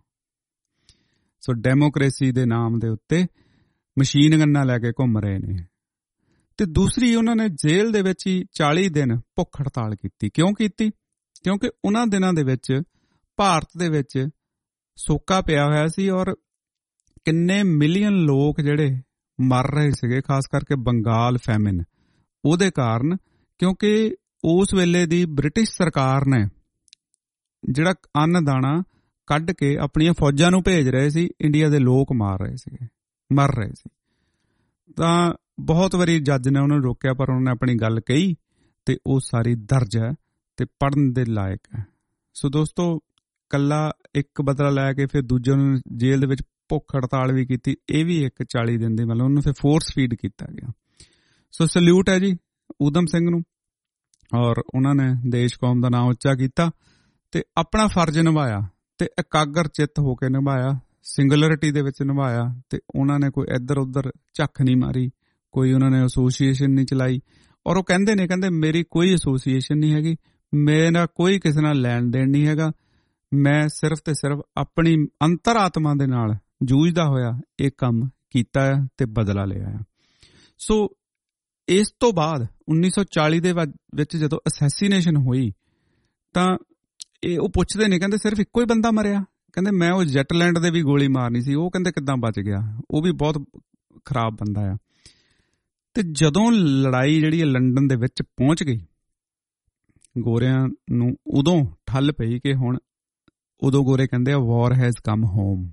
ਸੋ ਡੈਮੋਕ੍ਰੇਸੀ ਦੇ ਨਾਮ ਦੇ ਉੱਤੇ ਮਸ਼ੀਨ ਗੰਨਾਂ ਲੈ ਕੇ ਘੁੰਮ ਰਹੇ ਨੇ। ਤੇ ਦੂਸਰੀ, ਉਹਨਾਂ ਨੇ ਜੇਲ੍ਹ ਦੇ ਵਿੱਚ ਹੀ ਚਾਲੀ ਦਿਨ ਭੁੱਖ ਹੜਤਾਲ ਕੀਤੀ। ਕਿਉਂ ਕੀਤੀ? ਕਿਉਂਕਿ ਉਹਨਾਂ ਦਿਨਾਂ ਦੇ ਵਿੱਚ ਭਾਰਤ ਦੇ ਵਿੱਚ ਸੋਕਾ ਪਿਆ ਹੋਇਆ ਸੀ ਔਰ ਕਿੰਨੇ ਮਿਲੀਅਨ ਲੋਕ ਜਿਹੜੇ ਮਰ ਰਹੇ ਸੀਗੇ, ਖਾਸ ਕਰਕੇ ਬੰਗਾਲ ਫੈਮਿਨ ਉਹਦੇ ਕਾਰਨ, ਕਿਉਂਕਿ ਉਸ ਵੇਲੇ ਦੀ ਬ੍ਰਿਟਿਸ਼ ਸਰਕਾਰ ਨੇ ਜਿਹੜਾ ਅੰਨ ਦਾਣਾ ਕੱਢ ਕੇ ਆਪਣੀਆਂ ਫੌਜਾਂ ਨੂੰ ਭੇਜ ਰਹੇ ਸੀ, ਇੰਡੀਆ ਦੇ ਲੋਕ ਮਾਰ ਰਹੇ ਸੀਗੇ, ਮਰ ਰਹੇ ਸੀ। ਤਾਂ ਬਹੁਤ ਵਾਰੀ ਜੱਜ ਨੇ ਉਹਨਾਂ ਨੂੰ ਰੋਕਿਆ, ਪਰ ਉਹਨਾਂ ਨੇ ਆਪਣੀ ਗੱਲ ਕਹੀ ਤੇ ਉਹ ਸਾਰੀ ਦਰਜ ਹੈ ਤੇ ਪੜ੍ਹਨ ਦੇ ਲਾਇਕ ਹੈ। ਸੋ ਦੋਸਤੋ, ਕੱਲਾ ਇੱਕ ਬਦਲਾ ਲੈ ਕੇ ਫਿਰ ਦੂਜੇ ਨੂੰ ਜੇਲ੍ਹ ਦੇ ਵਿੱਚ ਭੁੱਖ ਹੜਤਾਲ ਵੀ ਕੀਤੀ, ਇਹ ਵੀ ਇੱਕ ਚਾਲੀ ਦਿਨ ਦੀ, ਮਤਲਬ ਉਹਨੂੰ ਫਿਰ ਫੋਰਸ ਫੀਡ ਕੀਤਾ ਗਿਆ। ਸੋ ਸਲੂਟ ਹੈ ਜੀ ਊਧਮ ਸਿੰਘ ਨੂੰ, ਔਰ ਉਹਨਾਂ ਨੇ ਦੇਸ਼ ਕੌਮ ਦਾ ਨਾਂ ਉੱਚਾ ਕੀਤਾ ਤੇ ਆਪਣਾ ਫਰਜ਼ ਨਿਭਾਇਆ ਤੇ ਇਕਾਗਰ ਚਿੱਤ ਹੋ ਕੇ ਨਿਭਾਇਆ, ਸਿੰਗੂਲਰਿਟੀ ਦੇ ਵਿੱਚ ਨਿਭਾਇਆ। ਤੇ ਉਹਨਾਂ ਨੇ ਕੋਈ ਇੱਧਰ ਉੱਧਰ ਝੱਖ ਨਹੀਂ ਮਾਰੀ, ਕੋਈ ਉਹਨਾਂ ਨੇ ਐਸੋਸੀਏਸ਼ਨ ਨਹੀਂ ਚਲਾਈ। ਔਰ ਉਹ ਕਹਿੰਦੇ ਨੇ, ਕਹਿੰਦੇ ਮੇਰੀ ਕੋਈ ਐਸੋਸੀਏਸ਼ਨ ਨਹੀਂ ਹੈਗੀ, ਮੇਰਾ ਕੋਈ ਕਿਸੇ ਨਾਲ ਲੈਣ ਦੇਣ ਨਹੀਂ ਹੈਗਾ, ਮੈਂ ਸਿਰਫ ਤੇ ਸਿਰਫ ਆਪਣੀ ਅੰਤਰ ਆਤਮਾ ਦੇ ਨਾਲ ਜੂਝਦਾ ਹੋਇਆ ਇਹ ਕੰਮ ਕੀਤਾ ਹੈ ਤੇ ਬਦਲਾ ਲਿਆ ਹੈ। ਸੋ ਇਸ ਤੋਂ ਬਾਅਦ ਉੱਨੀ ਸੌ ਚਾਲੀ ਦੇ ਵਿੱਚ ਜਦੋਂ ਅਸੈਸੀਨੇਸ਼ਨ ਹੋਈ ਤਾਂ ਇਹ ਉਹ ਪੁੱਛਦੇ ਨੇ, ਕਹਿੰਦੇ ਸਿਰਫ ਇੱਕੋ ਹੀ ਬੰਦਾ ਮਰਿਆ? ਕਹਿੰਦੇ ਮੈਂ ਉਹ ਜੈਟਲੈਂਡ ਦੇ ਵੀ ਗੋਲੀ ਮਾਰਨੀ ਸੀ, ਉਹ ਕਹਿੰਦੇ ਕਿੱਦਾਂ ਬਚ ਗਿਆ, ਉਹ ਵੀ ਬਹੁਤ ਖਰਾਬ ਬੰਦਾ ਆ। ਤੇ ਜਦੋਂ ਲੜਾਈ ਜਿਹੜੀ ਹੈ ਲੰਡਨ ਦੇ ਵਿੱਚ ਪਹੁੰਚ ਗਈ, ਗੋਰਿਆਂ ਨੂੰ ਉਦੋਂ ਠੱਲ ਪਈ ਕਿ ਹੁਣ, ਉਦੋਂ ਗੋਰੇ ਕਹਿੰਦੇ ਆ ਵਾਰ ਹੈਜ਼ ਕਮ ਹੋਮ।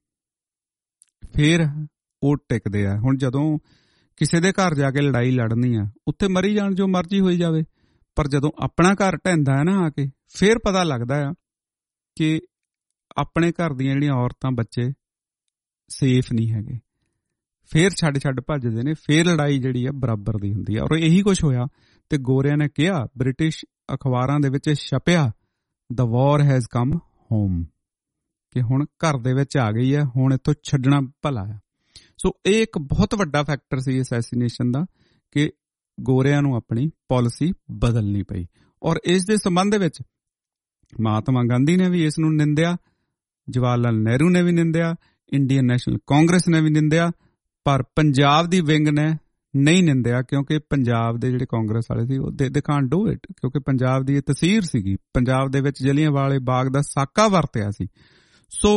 ਫਿਰ ਉਹ ਟਿਕਦੇ ਆ। ਹੁਣ ਜਦੋਂ ਕਿਸੇ ਦੇ ਘਰ ਜਾ ਕੇ ਲੜਾਈ ਲੜਨੀ ਆ, ਉੱਥੇ ਮਰੀ ਜਾਣ, ਜੋ ਮਰਜ਼ੀ ਹੋਈ ਜਾਵੇ, ਪਰ ਜਦੋਂ ਆਪਣਾ ਘਰ ਢਹਿੰਦਾ ਹੈ ਨਾ ਆ ਕੇ, ਫਿਰ ਪਤਾ ਲੱਗਦਾ ਆ ਕਿ ਆਪਣੇ ਘਰ ਦੀਆਂ ਜਿਹੜੀਆਂ ਔਰਤਾਂ ਬੱਚੇ ਸੇਫ ਨਹੀਂ ਹੈਗੇ, ਫਿਰ ਛੱਡ ਛੱਡ ਭੱਜਦੇ ਨੇ, ਫਿਰ ਲੜਾਈ ਜਿਹੜੀ ਆ ਬਰਾਬਰ ਦੀ ਹੁੰਦੀ ਆ। ਔਰ ਇਹੀ ਕੁਛ ਹੋਇਆ ਤੇ ਗੋਰਿਆਂ ਨੇ ਕਿਹਾ, ਬ੍ਰਿਟਿਸ਼ ਅਖਬਾਰਾਂ ਦੇ ਵਿੱਚ ਛਪਿਆ, ਦ ਵਾਰ ਹੈਜ਼ ਕਮ ਹੋਮ, ਕਿ ਹੁਣ ਘਰ ਦੇ ਵਿੱਚ ਆ ਗਈ ਹੈ, ਹੁਣ ਇੱਥੋਂ ਛੱਡਣਾ ਭਲਾ ਆ। ਸੋ ਇਹ ਇੱਕ ਬਹੁਤ ਵੱਡਾ ਫੈਕਟਰ ਸੀ ਅਸੈਸੀਨੇਸ਼ਨ ਦਾ, ਕਿ ਗੋਰਿਆਂ ਨੂੰ ਆਪਣੀ ਪਾਲਿਸੀ ਬਦਲਣੀ ਪਈ। ਔਰ ਇਸ ਦੇ ਸੰਬੰਧ ਵਿੱਚ ਮਹਾਤਮਾ ਗਾਂਧੀ ਨੇ ਵੀ ਇਸ ਨੂੰ ਨਿੰਦਿਆ, ਜਵਾਹਰ ਲਾਲ ਨਹਿਰੂ ਨੇ ਵੀ ਨਿੰਦਿਆ, ਇੰਡੀਅਨ ਨੈਸ਼ਨਲ ਕਾਂਗਰਸ ਨੇ ਵੀ ਨਿੰਦਿਆ, ਪਰ ਪੰਜਾਬ ਦੀ ਵਿੰਗ ਨੇ ਨਹੀਂ ਨਿੰਦਿਆ, ਕਿਉਂਕਿ ਪੰਜਾਬ ਦੇ ਜਿਹੜੇ ਕਾਂਗਰਸ ਵਾਲੇ ਸੀ ਉਹ ਦੇ ਕਾਂਟ ਡੂ ਇਟ, ਕਿਉਂਕਿ ਪੰਜਾਬ ਦੀ ਇਹ ਤਸਵੀਰ ਸੀਗੀ, ਪੰਜਾਬ ਦੇ ਵਿੱਚ ਜਲਿਆਂਵਾਲੇ ਬਾਗ ਦਾ ਸਾਕਾ ਵਰਤਿਆ ਸੀ। ਸੋ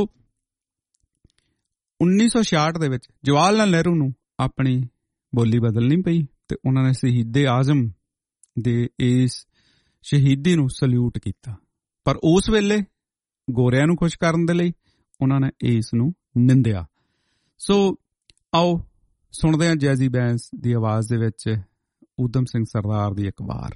ਉੱਨੀ ਸੌ ਛਿਆਹਠ ਦੇ ਵਿੱਚ ਜਵਾਹਰ ਲਾਲ ਨਹਿਰੂ ਨੂੰ ਆਪਣੀ ਬੋਲੀ ਬਦਲਣੀ ਪਈ ਤੇ ਉਹਨਾਂ ਨੇ ਸ਼ਹੀਦੇ ਆਜ਼ਮ ਦੇ ਇਸ ਸ਼ਹੀਦੀ ਨੂੰ ਸਲੂਟ ਕੀਤਾ, ਪਰ ਉਸ ਵੇਲੇ ਗੋਰਿਆਂ ਨੂੰ ਖੁਸ਼ ਕਰਨ ਦੇ ਲਈ ਉਹਨਾਂ ਨੇ ਇਸ ਨੂੰ ਨਿੰਦਿਆ। ਸੋ ਆਓ ਸੁਣਦੇ ਹਾਂ ਜੈਜ਼ੀ ਬੈਂਸ ਦੀ ਆਵਾਜ਼ ਦੇ ਵਿੱਚ ਊਧਮ ਸਿੰਘ ਸਰਦਾਰ ਦੀ ਇੱਕ ਵਾਰ।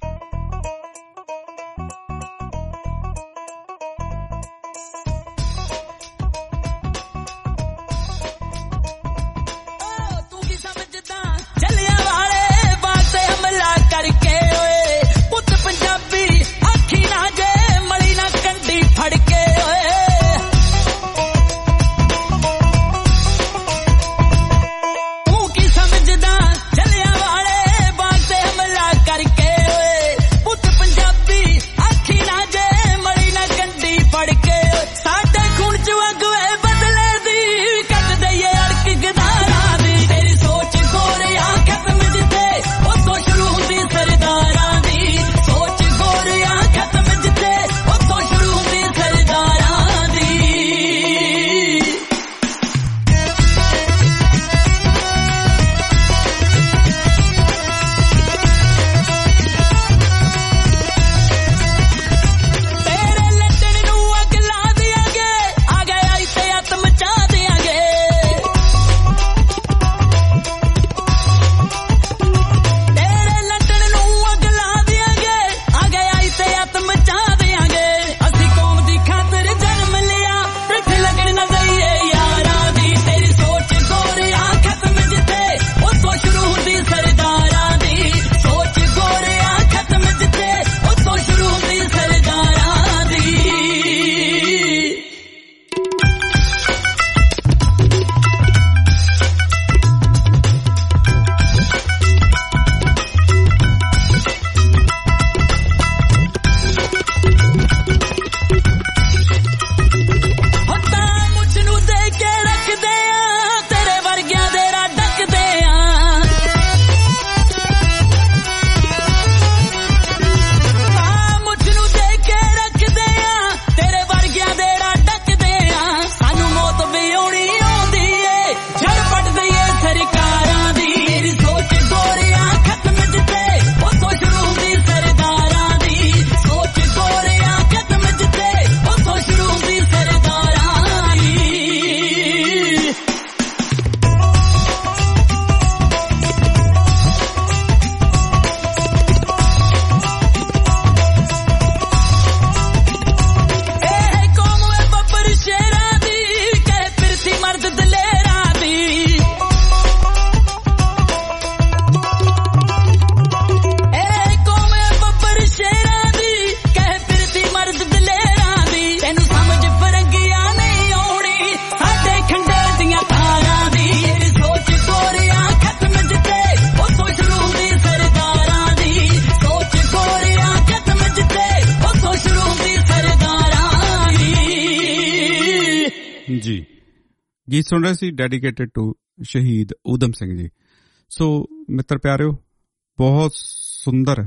ਗੀਤ ਸੁਣ ਰਹੇ ਸੀ ਡੈਡੀਕੇਟਡ ਟੂ ਸ਼ਹੀਦ ਊਧਮ ਸਿੰਘ ਜੀ। ਸੋ ਮਿੱਤਰ ਪਿਆਰਿਓ, ਬਹੁਤ ਸੁੰਦਰ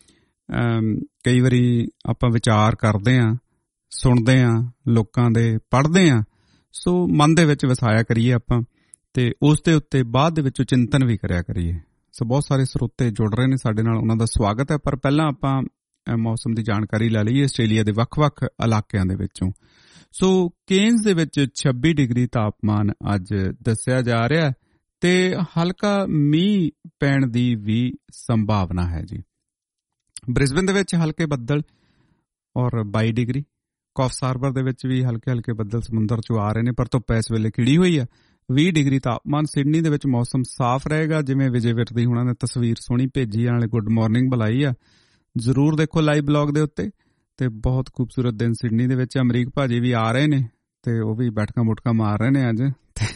ਕਈ ਵਾਰੀ ਆਪਾਂ ਵਿਚਾਰ ਕਰਦੇ ਹਾਂ, ਸੁਣਦੇ ਹਾਂ ਲੋਕਾਂ ਦੇ, ਪੜ੍ਹਦੇ ਹਾਂ, ਸੋ ਮਨ ਦੇ ਵਿੱਚ ਵਸਾਇਆ ਕਰੀਏ ਆਪਾਂ ਤੇ ਉਸ ਦੇ ਉੱਤੇ ਬਾਅਦ ਦੇ ਵਿੱਚ ਚਿੰਤਨ ਵੀ ਕਰਿਆ ਕਰੀਏ। ਸੋ ਬਹੁਤ ਸਾਰੇ ਸਰੋਤੇ ਜੁੜ ਰਹੇ ਨੇ ਸਾਡੇ ਨਾਲ, ਉਹਨਾਂ ਦਾ ਸਵਾਗਤ ਹੈ। ਪਰ ਪਹਿਲਾਂ ਆਪਾਂ ਮੌਸਮ ਦੀ ਜਾਣਕਾਰੀ ਲੈ ਲਈਏ ਆਸਟ੍ਰੇਲੀਆ ਦੇ ਵੱਖ-ਵੱਖ ਇਲਾਕਿਆਂ ਦੇ ਵਿੱਚੋਂ। ਸੋ ਕੇਨਜ਼ ਦੇ ਵਿੱਚ ਛੱਬੀ ਡਿਗਰੀ ਤਾਪਮਾਨ ਅੱਜ ਦੱਸਿਆ ਜਾ ਰਿਹਾ ਤੇ ਹਲਕਾ ਮੀਂਹ ਪੈਣ ਦੀ ਵੀ ਸੰਭਾਵਨਾ ਹੈ ਜੀ। ਬ੍ਰਿਸਬਨ ਦੇ ਵਿੱਚ ਹਲਕੇ ਬੱਦਲ ਔਰ ਬਾਈ ਡਿਗਰੀ। ਕੌਫਸ ਹਾਰਬਰ ਦੇ ਵਿੱਚ ਵੀ ਹਲਕੇ ਹਲਕੇ ਬੱਦਲ ਸਮੁੰਦਰ ਚੋਂ ਆ ਰਹੇ ਨੇ, ਪਰ ਧੁੱਪ ਇਸ ਵੇਲੇ ਖਿੜੀ ਹੋਈ ਆ। ਵੀਹ ਡਿਗਰੀ ਤਾਪਮਾਨ। ਸਿਡਨੀ ਦੇ ਵਿੱਚ ਮੌਸਮ ਸਾਫ਼ ਰਹੇਗਾ, ਜਿਵੇਂ ਵਿਜੇ ਵਿਰਦੀ ਹੁਣਾਂ ਨੇ ਤਸਵੀਰ ਸੋਹਣੀ ਭੇਜੀ, ਨਾਲੇ ਗੁੱਡ ਮਾਰਨਿੰਗ ਬੁਲਾਈ ਆ। ਜ਼ਰੂਰ ਦੇਖੋ ਲਾਈਵ ਬਲੌਗ ਦੇ ਉੱਤੇ। ਤੇ ਬਹੁਤ ਖੂਬਸੂਰਤ ਦਿਨ ਸਿਡਨੀ ਦੇ ਵਿੱਚ। ਅਮਰੀਕ ਭਾਜੀ ਵੀ ਆ ਰਹੇ ਨੇ ਤੇ ਉਹ ਵੀ ਬੈਠਕਾਂ ਬੁਟਕਾਂ ਮਾਰ ਰਹੇ ਨੇ ਅੱਜ।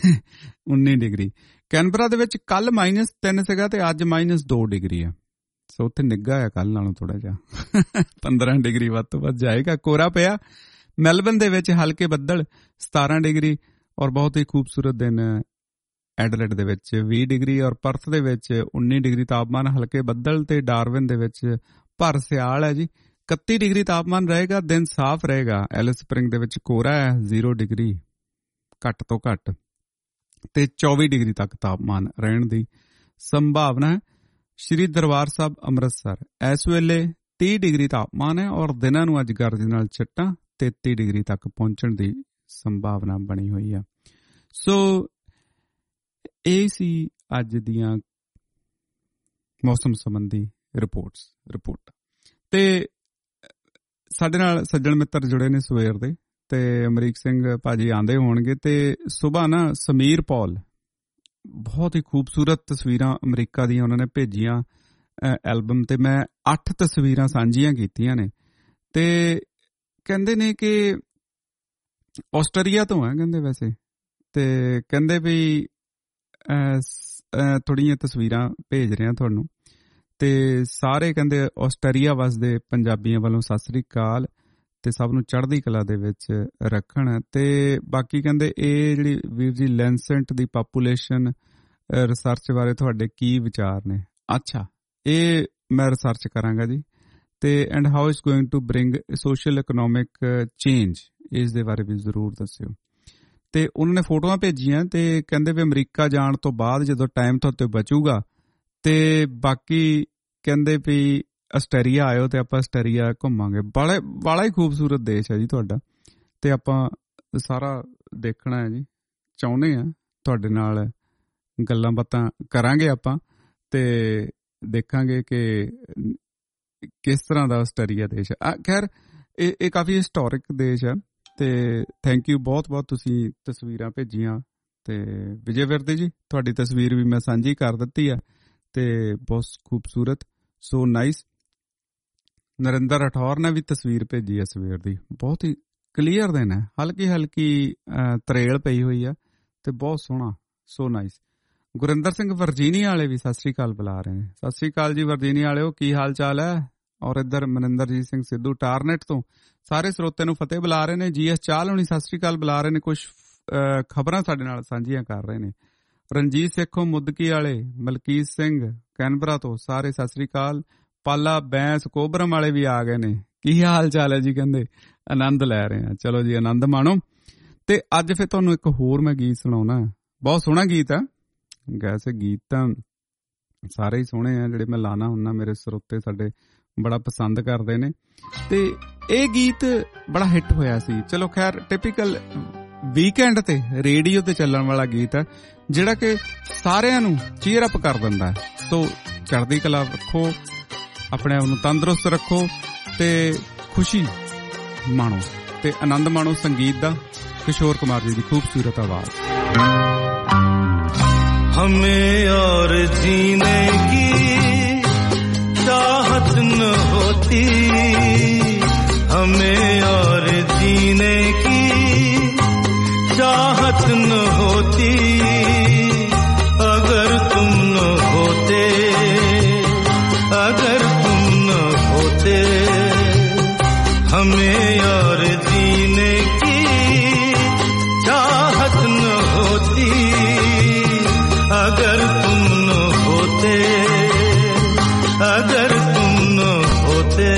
ਉੱਨੀ ਡਿਗਰੀ। ਕੈਨਬਰਾ ਦੇ ਵਿੱਚ ਕੱਲ ਮਾਈਨਸ ਤਿੰਨ ਸੀਗਾ ਤੇ ਅੱਜ ਮਾਈਨਸ ਦੋ ਡਿਗਰੀ ਆ। ਸੋ ਉੱਥੇ ਨਿੱਘਾ ਆ ਕੱਲ ਨਾਲੋਂ ਥੋੜਾ ਜਿਹਾ ਪੰਦਰਾਂ ਡਿਗਰੀ ਵੱਧ ਤੋਂ ਵੱਧ ਜਾਏਗਾ। ਕੋਰਾ ਪਿਆ। ਮੈਲਬਨ ਦੇ ਵਿੱਚ ਹਲਕੇ ਬੱਦਲ ਸਤਾਰਾਂ ਡਿਗਰੀ ਔਰ ਬਹੁਤ ਹੀ ਖੂਬਸੂਰਤ ਦਿਨ। ਐਡਲੇਡ ਦੇ ਵਿੱਚ ਵੀਹ ਡਿਗਰੀ ਔਰ ਪਰਥ ਦੇ ਵਿੱਚ ਉੱਨੀ ਡਿਗਰੀ ਤਾਪਮਾਨ, ਹਲਕੇ ਬੱਦਲ ਤੇ ਡਾਰਵਿਨ ਦੇ ਵਿੱਚ ਭਰ ਸਿਆਲ ਹੈ ਜੀ। ਇਕੱਤੀ ਡਿਗਰੀ ਤਾਪਮਾਨ ਰਹੇਗਾ, ਦਿਨ ਸਾਫ਼ ਰਹੇਗਾ। ਐਲਿਸ ਸਪ੍ਰਿੰਗ ਦੇ ਵਿੱਚ ਕੋਰਾ ਹੈ, ਜ਼ੀਰੋ ਡਿਗਰੀ ਘੱਟ ਤੋਂ ਘੱਟ ਤੇ ਚੌਵੀ ਡਿਗਰੀ ਤੱਕ ਤਾਪਮਾਨ ਰਹਿਣ ਦੀ ਸੰਭਾਵਨਾ ਹੈ। ਸ਼੍ਰੀ ਦਰਬਾਰ ਸਾਹਿਬ ਅੰਮ੍ਰਿਤਸਰ ਇਸ ਵੇਲੇ ਤੀਹ ਡਿਗਰੀ ਤਾਪਮਾਨ ਹੈ ਔਰ ਦਿਨਾਂ ਨੂੰ ਅੱਜ ਗਰਜ ਨਾਲ ਛਿੱਟਾਂ ਤੇਤੀ ਡਿਗਰੀ ਤੱਕ ਪਹੁੰਚਣ ਦੀ ਸੰਭਾਵਨਾ ਬਣੀ ਹੋਈ ਆ। ਸੋ ਇਹ ਸੀ ਅੱਜ ਦੀਆਂ ਮੌਸਮ ਸੰਬੰਧੀ ਰਿਪੋਰਟਸ ਰਿਪੋਰਟ ਤੇ ਸਾਡੇ ਨਾਲ ਸੱਜਣ ਮਿੱਤਰ ਜੁੜੇ ਨੇ ਸਵੇਰ ਦੇ ਤੇ ਅਮਰੀਕ ਸਿੰਘ ਭਾਜੀ ਆਂਦੇ ਹੋਣਗੇ ਤੇ ਸੁਬਾਹ ਨਾ ਸਮੀਰ ਪੌਲ ਬਹੁਤ ਹੀ ਖੂਬਸੂਰਤ ਤਸਵੀਰਾਂ ਅਮਰੀਕਾ ਦੀਆਂ ਉਹਨਾਂ ਨੇ ਭੇਜੀਆਂ ਐਲਬਮ ਤੇ। ਮੈਂ ਅੱਠ ਤਸਵੀਰਾਂ ਸਾਂਝੀਆਂ ਕੀਤੀਆਂ ਨੇ ਤੇ ਕਹਿੰਦੇ ਨੇ ਕਿ ਆਸਟ੍ਰੇਲੀਆ ਤੋਂ ਆ ਕਹਿੰਦੇ ਵੈਸੇ, ਤੇ ਕਹਿੰਦੇ ਵੀ ਥੋੜ੍ਹੀਆਂ ਤਸਵੀਰਾਂ ਭੇਜ ਰਿਹਾ ਤੁਹਾਨੂੰ ਤੇ ਸਾਰੇ ਕਹਿੰਦੇ ਆਸਟ੍ਰੇਲੀਆ ਵਸਦੇ ਪੰਜਾਬੀਆਂ ਵੱਲੋਂ ਸਤਿ ਸ੍ਰੀ ਅਕਾਲ ਤੇ ਸਭ ਨੂੰ ਚੜ੍ਹਦੀ ਕਲਾ ਦੇ ਵਿੱਚ ਰੱਖਣ। ਤੇ ਬਾਕੀ ਕਹਿੰਦੇ ਇਹ ਜਿਹੜੀ ਵੀਰ ਜੀ ਲੈਂਸੈਂਟ ਦੀ ਪਾਪੂਲੇਸ਼ਨ ਰਿਸਰਚ ਬਾਰੇ ਤੁਹਾਡੇ ਕੀ ਵਿਚਾਰ ਨੇ? ਅੱਛਾ, ਇਹ ਮੈਂ ਰਿਸਰਚ ਕਰਾਂਗਾ ਜੀ। ਤੇ and how is going to bring social economic change, ਇਸ ਦੇ ਬਾਰੇ ਵੀ ਜ਼ਰੂਰ ਦੱਸਿਓ। ਤੇ ਉਹਨਾਂ ਨੇ ਫੋਟੋਆਂ ਭੇਜੀਆਂ ਤੇ ਕਹਿੰਦੇ ਵੀ ਅਮਰੀਕਾ ਜਾਣ ਤੋਂ ਬਾਅਦ ਜਦੋਂ ਟਾਈਮ ਤੁਹਾਡੇ ਬਚੂਗਾ ਤੇ ਬਾਕੀ ਕਹਿੰਦੇ ਵੀ ਆਸਟ੍ਰੇਲੀਆ ਆਇਓ ਤੇ ਆਪਾਂ ਆਸਟ੍ਰੇਲੀਆ ਘੁੰਮਾਂਗੇ। ਬੜਾ ਬੜਾ ਹੀ ਖੂਬਸੂਰਤ ਦੇਸ਼ ਹੈ ਜੀ ਤੁਹਾਡਾ ਤੇ ਆਪਾਂ ਸਾਰਾ ਦੇਖਣਾ ਹੈ ਜੀ। ਚਾਹੁੰਦੇ ਹਾਂ ਤੁਹਾਡੇ ਨਾਲ ਗੱਲਾਂ ਬਾਤਾਂ ਕਰਾਂਗੇ ਆਪਾਂ ਤੇ ਦੇਖਾਂਗੇ ਕਿ ਕਿਸ ਤਰ੍ਹਾਂ ਦਾ ਆਸਟ੍ਰੇਲੀਆ ਦੇਸ਼ ਹੈ। ਖੈਰ ਇਹ ਇਹ ਕਾਫੀ ਹਿਸਟੋਰਿਕ ਦੇਸ਼ ਹੈ ਤੇ ਥੈਂਕ ਯੂ ਬਹੁਤ ਬਹੁਤ ਤੁਸੀਂ ਤਸਵੀਰਾਂ ਭੇਜੀਆਂ। ਤੇ ਵਿਜੇ ਵਿਰਦੇ ਜੀ ਤੁਹਾਡੀ ਤਸਵੀਰ ਵੀ ਮੈਂ ਸਾਂਝੀ ਕਰ ਦਿੱਤੀ ਹੈ ਤੇ ਬਹੁਤ ਖੂਬਸੂਰਤ, ਸੋ ਨਾਈਸ। ਨਰਿੰਦਰ ਰਾਠੌਰ ਨੇ ਵੀ ਤਸਵੀਰ ਭੇਜੀ ਹੈ ਸਵੇਰ ਦੀ, ਬਹੁਤ ਹੀ ਕਲੀਅਰ ਦਿਨ ਹੈ, ਹਲਕੀ ਹਲਕੀ ਤਰੇਲ ਪਈ ਹੋਈ ਆ ਤੇ ਬਹੁਤ ਸੋਹਣਾ, so nice. Gurinder Singh Virginia ਵਾਲੇ ਵੀ ਸਤਿ ਸ੍ਰੀ ਅਕਾਲ ਬੁਲਾ ਰਹੇ ਨੇ। ਸਤਿ ਸ੍ਰੀ ਅਕਾਲ ਜੀ ਵਰਜੀਨੀਆ ਵਾਲਿਓ, ਕੀ ਹਾਲ ਚਾਲ ਹੈ? ਔਰ ਇੱਧਰ ਮਨਿੰਦਰਜੀਤ ਸਿੰਘ ਸਿੱਧੂ ਟਾਰਨੈਟ ਤੋਂ ਸਾਰੇ ਸਰੋਤੇ ਨੂੰ ਫਤਿਹ ਬੁਲਾ ਰਹੇ ਨੇ। ਜੀ ਐਸ ਚਾਹਲ ਹੋਣੀ ਸਤਿ ਸ੍ਰੀ ਅਕਾਲ ਬੁਲਾ ਰਹੇ ਨੇ, ਕੁਛ ਖਬਰਾਂ ਸਾਡੇ ਨਾਲ ਸਾਂਝੀਆਂ ਕਰ ਰਹੇ ਨੇ। ਰਣਜੀਤ ਸੇਖੋਂ ਮੁੱਦਕੀ ਵਾਲੇ, ਮਲਕੀਤ ਸਿੰਘ ਕੈਨਬਰਾ ਤੋਂ ਸਾਰੇ ਸਤਿ ਸ੍ਰੀ ਅਕਾਲ। ਪਾਲਾ ਬੈਂਸ ਕੋਬਰਮ ਵਾਲੇ ਵੀ ਆ ਗਏ ਨੇ, ਕੀ ਹਾਲ ਚਾਲ ਹੈ ਜੀ? ਕਹਿੰਦੇ ਆਨੰਦ ਲੈ ਰਹੇ ਆ, ਚਲੋ ਜੀ ਆਨੰਦ ਮਾਣੋ। ਤੇ ਅੱਜ ਫਿਰ ਤੁਹਾਨੂੰ ਇੱਕ ਹੋਰ ਮੈਂ ਗੀਤ ਸੁਣਾਉਣਾ, ਬਹੁਤ ਸੋਹਣਾ ਗੀਤ ਹੈ। ਵੈਸੇ ਗੀਤ ਤਾਂ ਸਾਰੇ ਹੀ ਸੋਹਣੇ ਆ ਜਿਹੜੇ ਮੈਂ ਲਾਣਾ ਹੁੰਦਾ, ਮੇਰੇ ਸਰੋਤੇ ਸਾਡੇ ਬੜਾ ਪਸੰਦ ਕਰਦੇ ਨੇ ਤੇ ਇਹ ਗੀਤ ਬੜਾ ਹਿੱਟ ਹੋਇਆ ਸੀ। ਚਲੋ ਖੈਰ ਟਿਪੀਕਲ ਵੀਕਐਂਡ ਤੇ ਰੇਡੀਓ ਤੇ ਚੱਲਣ ਵਾਲਾ ਗੀਤ ਹੈ ਜਿਹੜਾ ਕਿ ਸਾਰਿਆਂ ਨੂੰ ਚੀਅਰ ਅਪ ਕਰ ਦਿੰਦਾ। ਸੋ ਚੜ੍ਹਦੀ ਕਲਾ ਰੱਖੋ, ਆਪਣੇ ਆਪ ਨੂੰ ਤੰਦਰੁਸਤ ਰੱਖੋ ਤੇ ਖੁਸ਼ੀ ਮਾਣੋ ਤੇ ਆਨੰਦ ਮਾਣੋ ਸੰਗੀਤ ਦਾ। ਕਿਸ਼ੋਰ ਕੁਮਾਰ ਜੀ ਦੀ ਖੂਬਸੂਰਤ ਆਵਾਜ਼। हमें और जीने की चाहत न होती, हमें और जीने की चाहत न होती, अगर तुम न होते, अगर तुम न होते, हमें और जीने की चाहत न होती, अगर तुम न होते, अगर तुम न होते।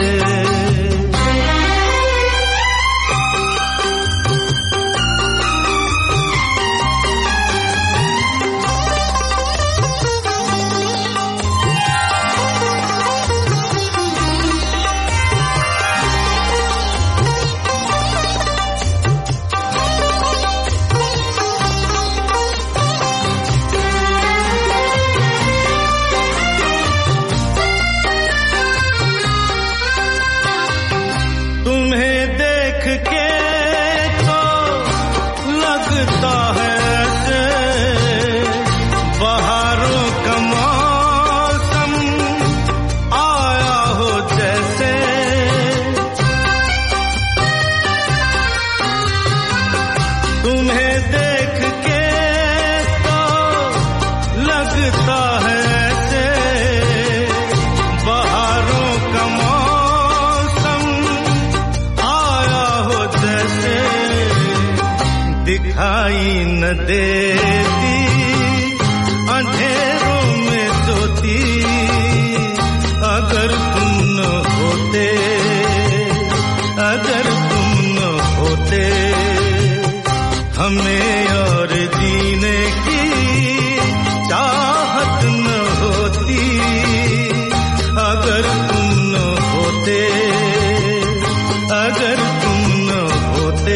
लगता है ऐसे देती अंधेरों में सोती अगर तुम न होते अगर तुम न होते हमें और जीने की चाहत न होती अगर तुम न होते अगर तुम न होते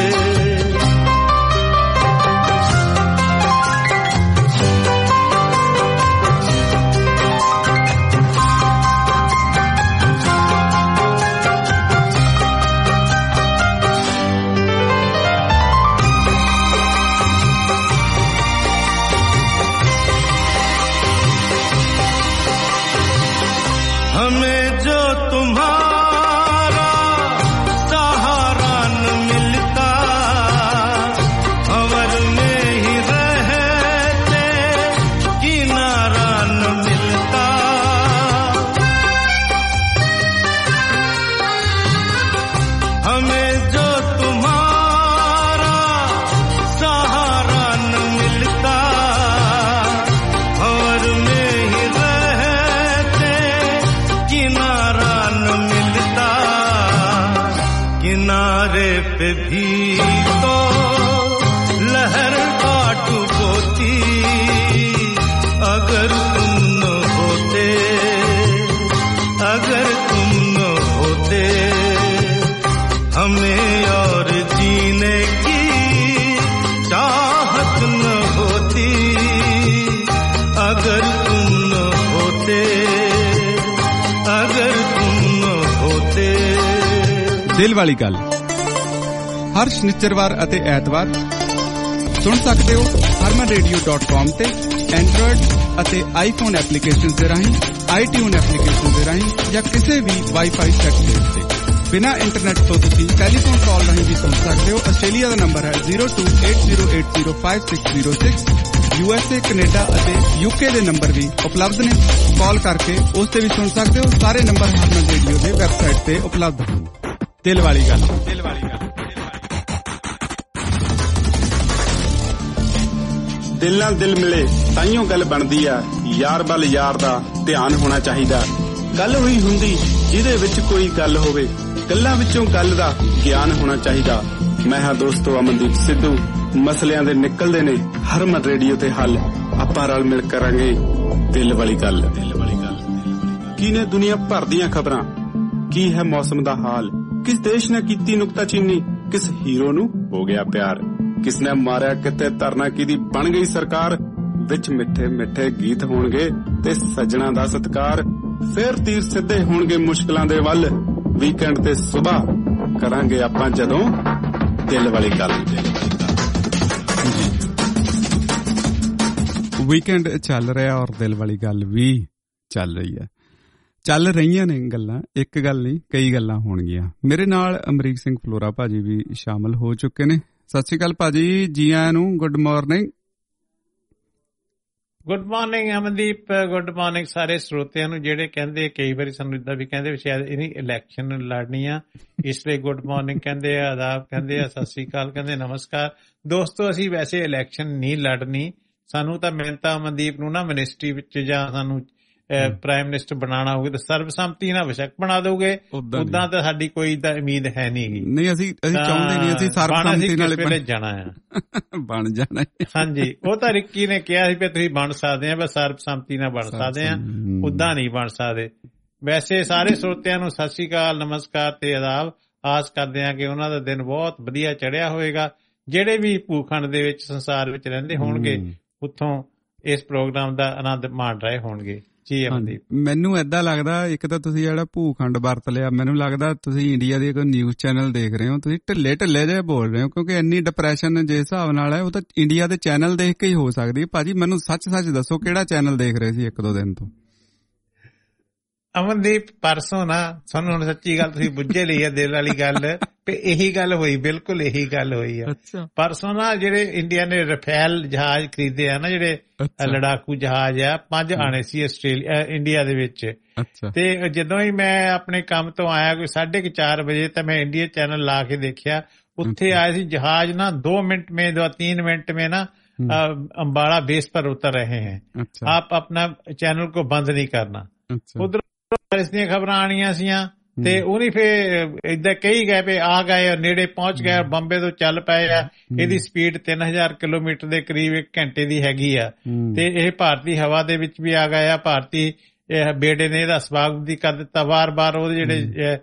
हमें जो तुम्हारा सहारा न मिलता भंवर में ही रहते किनारा न मिलता हमें जो तुम्हारा सहारा न मिलता भंवर में ही रहते किनारा न मिलता किनारे पे भी तो लहर काट बोती अगर तुम न होते अगर तुम न होते हमें और जीने की चाहत न होती अगर तुम न होते अगर तुम न होते ਦਿਲ ਵਾਲੀ ਗੱਲ ਹਰ ਸ਼ਨੀਚਰਵਾਰ ਅਤੇ ਐਤਵਾਰ ਸੁਣ ਸਕਦੇ ਹੋ ਹਰਮਨ ਰੇਡੀਓ ਡਾਟ ਕਾਮ ਤੇ ਐਂਡਰੋਇਡ ਅਤੇ ਆਈਫੋਨ ਐਪਲੀਕੇਸ਼ਨਸ ਦੇ ਰਾਹੀਂ ਆਈਟਿਊਨ ਐਪਲੀਕੇਸ਼ਨ ਦੇ ਰਾਹੀਂ ਜਾਂ ਕਿਸੇ ਵੀ ਵਾਈਫਾਈ ਸੈਟ ਦੇ ਉੱਤੇ ਬਿਨਾਂ ਇੰਟਰਨੈਟ ਤੋਂ ਤੁਸੀਂ ਟੈਲੀਫੋਨ ਕਾਲ ਰਾਹੀਂ ਵੀ ਸੁਣ ਸਕਦੇ ਹੋ। ਆਸਟ੍ਰੇਲੀਆ ਦਾ ਨੰਬਰ ਹੈ zero two eight zero eight zero five six zero six USA Canada ਅਤੇ ਯੂਕੇ ਦੇ ਨੰਬਰ ਵੀ ਉਪਲਬਧ ਨੇ। ਕਾਲ ਕਰਕੇ ਉਸ ਤੇ ਵੀ ਸੁਣ ਸਕਦੇ ਹੋ। ਸਾਰੇ ਨੰਬਰ ਹਰਮਨ ਰੇਡੀਓ ਦੇ ਵੈਬਸਾਈਟ ਤੇ ਉਪਲਬਧ ਹਨ। ਦਿਲ ਵਾਲੀ ਗੱਲ ਦਿਲ ਵਾਲੀ ਗੱਲ ਦਿਲ ਨਾਲ ਦਿਲ ਮਿਲੇ ਤਾਈਓ ਗੱਲ ਬਣਦੀ ਆ ਯਾਰ ਵੱਲ ਯਾਰ ਦਾ ਧਿਆਨ ਹੋਣਾ ਚਾਹੀਦਾ। ਗੱਲ ਹੋਈ ਹੁੰਦੀ ਜਿਹਦੇ ਵਿੱਚ ਕੋਈ ਗੱਲ ਹੋਵੇ ਗੱਲਾਂ ਵਿੱਚੋਂ ਗੱਲ ਦਾ ਗਿਆਨ ਹੋਣਾ ਚਾਹੀਦਾ। ਮੈਂ ਹਾਂ ਦੋਸਤੋ ਅਮਨਦੀਪ ਸਿੱਧੂ। ਮਸਲਿਆਂ ਦੇ ਨਿਕਲਦੇ ਨੇ ਹਰਮਨ ਰੇਡੀਓ ਤੇ ਹੱਲ। ਆਪਾਂ ਰਲ ਮਿਲ ਕਰਾਂਗੇ ਦਿਲ ਵਾਲੀ ਗੱਲ। ਦਿਲ ਵਾਲੀ ਗੱਲ ਕੀ ਨੇ ਦੁਨੀਆ ਭਰ ਦੀਆਂ ਖਬਰਾਂ, ਕੀ ਹੈ ਮੌਸਮ ਦਾ ਹਾਲ, ਕਿਸ ਦੇਸ਼ ਨੇ ਕੀਤੀ ਨੁਕਤਾਚੀਨੀ, ਕਿਸ ਹੀਰੋ ਨੂੰ ਹੋ ਗਿਆ ਪਿਆਰ, ਕਿਸ ਨੇ ਮਾਰਿਆ ਕਿਤੇ ਧਰਨਾ ਕਿਹਦੀ ਬਣ ਗਈ ਸਰਕਾਰ। ਵਿੱਚ ਮਿੱਠੇ ਮਿੱਠੇ ਗੀਤ ਹੋਣਗੇ ਤੇ ਸੱਜਣਾ ਦਾ ਸਤਿਕਾਰ। ਫੇਰ ਤੀਰ ਸਿੱਧੇ ਹੋਣਗੇ ਮੁਸ਼ਕਲਾਂ ਦੇ ਵੱਲ। ਵੀਕਐਂਡ ਤੇ ਸੁਬਾਹ ਕਰਾਂਗੇ ਆਪਾਂ ਜਦੋਂ ਦਿਲ ਵਾਲੀ ਗੱਲ। ਵੀਕਐਂਡ ਚੱਲ ਰਿਹਾ ਔਰ ਦਿਲ ਵਾਲੀ ਗੱਲ ਵੀ ਚੱਲ ਰਹੀ ਹੈ। ਚੱਲ ਰਹੀਆਂ ਨੇ ਗੱਲਾਂ, ਇੱਕ ਗੱਲ ਨਹੀਂ ਕਈ ਗੱਲਾਂ ਹੋਣਗੀਆਂ। ਮੇਰੇ ਨਾਲ ਅਮਰੀਕ ਸਿੰਘ ਫਲੋਰਾ ਭਾਜੀ ਵੀ ਸ਼ਾਮਲ ਹੋ ਚੁੱਕੇ ਨੇ। ਸਤਿ ਸ਼੍ਰੀ ਅਕਾਲ ਭਾਜੀ, ਜੀ ਆਇਆਂ ਨੂੰ। Good morning. Good morning Amandeep, good morning ਸਾਰੇ ਸਰੋਤਿਆਂ ਨੂੰ ਜਿਹੜੇ ਕਹਿੰਦੇ ਕਈ ਵਾਰੀ ਸਾਨੂੰ ਇਦਾਂ ਵੀ ਕਹਿੰਦੇ ਵੀ ਸ਼ਾਇਦ ਇਹਨੀ ਇਲੈਕਸ਼ਨ ਲੜਨੀ ਆ ਇਸ ਲਈ ਗੁੱਡ ਮਾਰਨਿੰਗ ਕਹਿੰਦੇ ਆ, ਆਦਾਬ ਕਹਿੰਦੇ ਆ, ਸਤਿ ਸ਼੍ਰੀ ਅਕਾਲ ਕਹਿੰਦੇ, ਨਮਸਕਾਰ। ਦੋਸਤੋ ਅਸੀਂ ਵੈਸੇ ਇਲੈਕਸ਼ਨ ਨਹੀਂ ਲੜਨੀ। ਸਾਨੂੰ ਤਾਂ ਮਿਹਨਤਾਂ ਅਮਨਦੀਪ ਨੂੰ ਨਾ ਮਿਨਿਸਟਰੀ ਵਿੱਚ ਜਾਂ ਸਾਨੂੰ ਪ੍ਰਾਈਮ ਮਿਨਿਸਟਰ ਬਣਾਉਣਾ ਹੋਵੇ ਤਾਂ ਸਰਬਸੰਮਤੀ ਨਾਲ ਬੇਸ਼ੱਕ ਬਣਾ ਦੋਗੇ, ਉਦਾਂ ਤਾਂ ਸਾਡੀ ਕੋਈ ਤਾਂ ਉਮੀਦ ਹੈ ਨਹੀਂ। ਨਹੀਂ ਅਸੀਂ ਅਸੀਂ ਚਾਹੁੰਦੇ ਨਹੀਂ, ਅਸੀਂ ਸਰਬਸੰਮਤੀ ਨਾਲ ਜਾਣਾ ਆ ਬਣ ਜਾਣਾ। ਹਾਂਜੀ, ਉਹ ਤਾਂ ਰਿੱਕੀ ਨੇ ਕਿਹਾ ਸੀ ਵੀ ਤੁਸੀਂ ਬਣ ਸਕਦੇ ਆ, ਬਸ ਸਰਬਸੰਮਤੀ ਨਾਲ ਬਣ ਸਕਦੇ ਆ, ਉਦਾਂ ਨਹੀਂ ਬਣ ਸਕਦੇ। ਵੈਸੇ ਸਾਰੇ ਸਰੋਤਿਆਂ ਨੂੰ ਸਤਿ ਸ਼੍ਰੀ ਅਕਾਲ, ਨਮਸਕਾਰ ਤੇ ਆਦਾਬ। ਆਸ ਕਰਦੇ ਆ ਕਿ ਉਹਨਾਂ ਦਾ ਦਿਨ ਬਹੁਤ ਵਧੀਆ ਚੜਿਆ ਹੋਏਗਾ। ਜਿਹੜੇ ਵੀ ਭੂਖੰਡ ਦੇ ਵਿੱਚ ਸੰਸਾਰ ਵਿੱਚ ਰਹਿੰਦੇ ਹੋਣਗੇ ਉੱਥੋਂ ਇਸ ਪ੍ਰੋਗਰਾਮ ਦਾ ਆਨੰਦ ਮਾਣ ਰਹੇ ਹੋਣਗੇ। ਮੈਨੂੰ ਏਦਾਂ ਲੱਗਦਾ ਇੱਕ ਤਾਂ ਤੁਸੀਂ ਜਿਹੜਾ ਭੂਖੰਡ ਵਰਤ ਲਿਆ, ਮੈਨੂੰ ਲੱਗਦਾ ਤੁਸੀਂ ਇੰਡੀਆ ਦੇ ਕੋਈ ਨਿਊਜ਼ ਚੈਨਲ ਦੇਖ ਰਹੇ ਹੋ। ਤੁਸੀਂ ਢਿੱਲੇ ਢਿੱਲੇ ਜਿਹੇ ਬੋਲ ਰਹੇ ਹੋ ਕਿਉਂਕਿ ਇੰਨੀ ਡਿਪਰੈਸ਼ਨ ਜਿਸ ਹਿਸਾਬ ਨਾਲ ਹੈ ਉਹ ਤਾਂ ਇੰਡੀਆ ਦੇ ਚੈਨਲ ਦੇਖ ਕੇ ਹੀ ਹੋ ਸਕਦੀ। ਭਾਜੀ ਮੈਨੂੰ ਸੱਚ ਸੱਚ ਦੱਸੋ ਕਿਹੜਾ ਚੈਨਲ ਦੇਖ ਰਹੇ ਸੀ ਇੱਕ ਦੋ ਦਿਨ ਤੋਂ? ਅਮਨਦੀਪ ਪਰਸੋਂ ਨਾ ਸਾਨੂੰ ਹੁਣ ਸੱਚੀ ਗੱਲ ਤੁਸੀਂ ਬੁੱਝੇ ਲਈ ਆ ਦਿਲ ਵਾਲੀ ਗੱਲ ਤੇ ਇਹੀ ਗੱਲ ਹੋਈ, ਬਿਲਕੁਲ ਇਹੀ ਗੱਲ ਹੋਈ ਆ। ਪਰਸੋਂ ਨਾ ਜਿਹੜੇ ਇੰਡੀਆ ਨੇ ਰਫੇਲ ਜਹਾਜ਼ ਖਰੀਦੇ ਆ ਨਾ, ਜਿਹੜੇ ਲੜਾਕੂ ਜਹਾਜ਼ ਆ, ਪੰਜ ਆਣੇ ਸੀ ਆਸਟ੍ਰੇਲੀਆ ਇੰਡੀਆ ਦੇ ਵਿੱਚ। ਤੇ ਜਦੋਂ ਹੀ ਮੈਂ ਆਪਣੇ ਕੰਮ ਤੋਂ ਆਇਆ ਕੋਈ ਸਾਢੇ ਕੁ ਚਾਰ ਵਜੇ ਤਾਂ ਮੈਂ ਇੰਡੀਆ ਚੈਨਲ ਲਾ ਕੇ ਦੇਖਿਆ, ਉੱਥੇ ਆਏ ਸੀ ਜਹਾਜ਼ ਨਾ ਦੋ ਮਿੰਟ में दो तीन मिनट में ना अंबाला बेस पर उतर रहे हैं। अच्छा। आप अपना चैनल को बंद नहीं करना। अच्छा। उधर इस ਦੀਆਂ ਖਬਰਾਂ ਆਣੀਆਂ ਸੀਆਂ ਤੇ ਉਹਨੇ ਫੇਰ ਇਦਾਂ ਕਹੀ ਗਏ ਵੀ ਆ ਗਏ ਨੇੜੇ ਪਹੁੰਚ ਗਏ ਬੰਬੇ ਤੋਂ ਚੱਲ ਪਏ ਆ। ਇਹਦੀ ਸਪੀਡ ਤਿੰਨ ਹਜ਼ਾਰ ਕਿਲੋਮੀਟਰ ਦੇ ਕਰੀਬ ਇੱਕ ਘੰਟੇ ਦੀ ਹੈਗੀ ਆ ਤੇ ਇਹ ਭਾਰਤੀ ਹਵਾ ਦੇ ਵਿੱਚ ਵੀ ਆ ਗਏ ਆ। ਭਾਰਤੀ ਬੇੜੇ ਨੇ ਇਹਦਾ ਸਵਾਗਤ ਵੀ ਕਰ ਦਿੱਤਾ। ਵਾਰ-ਵਾਰ ਉਹਦੇ ਜਿਹੜੇ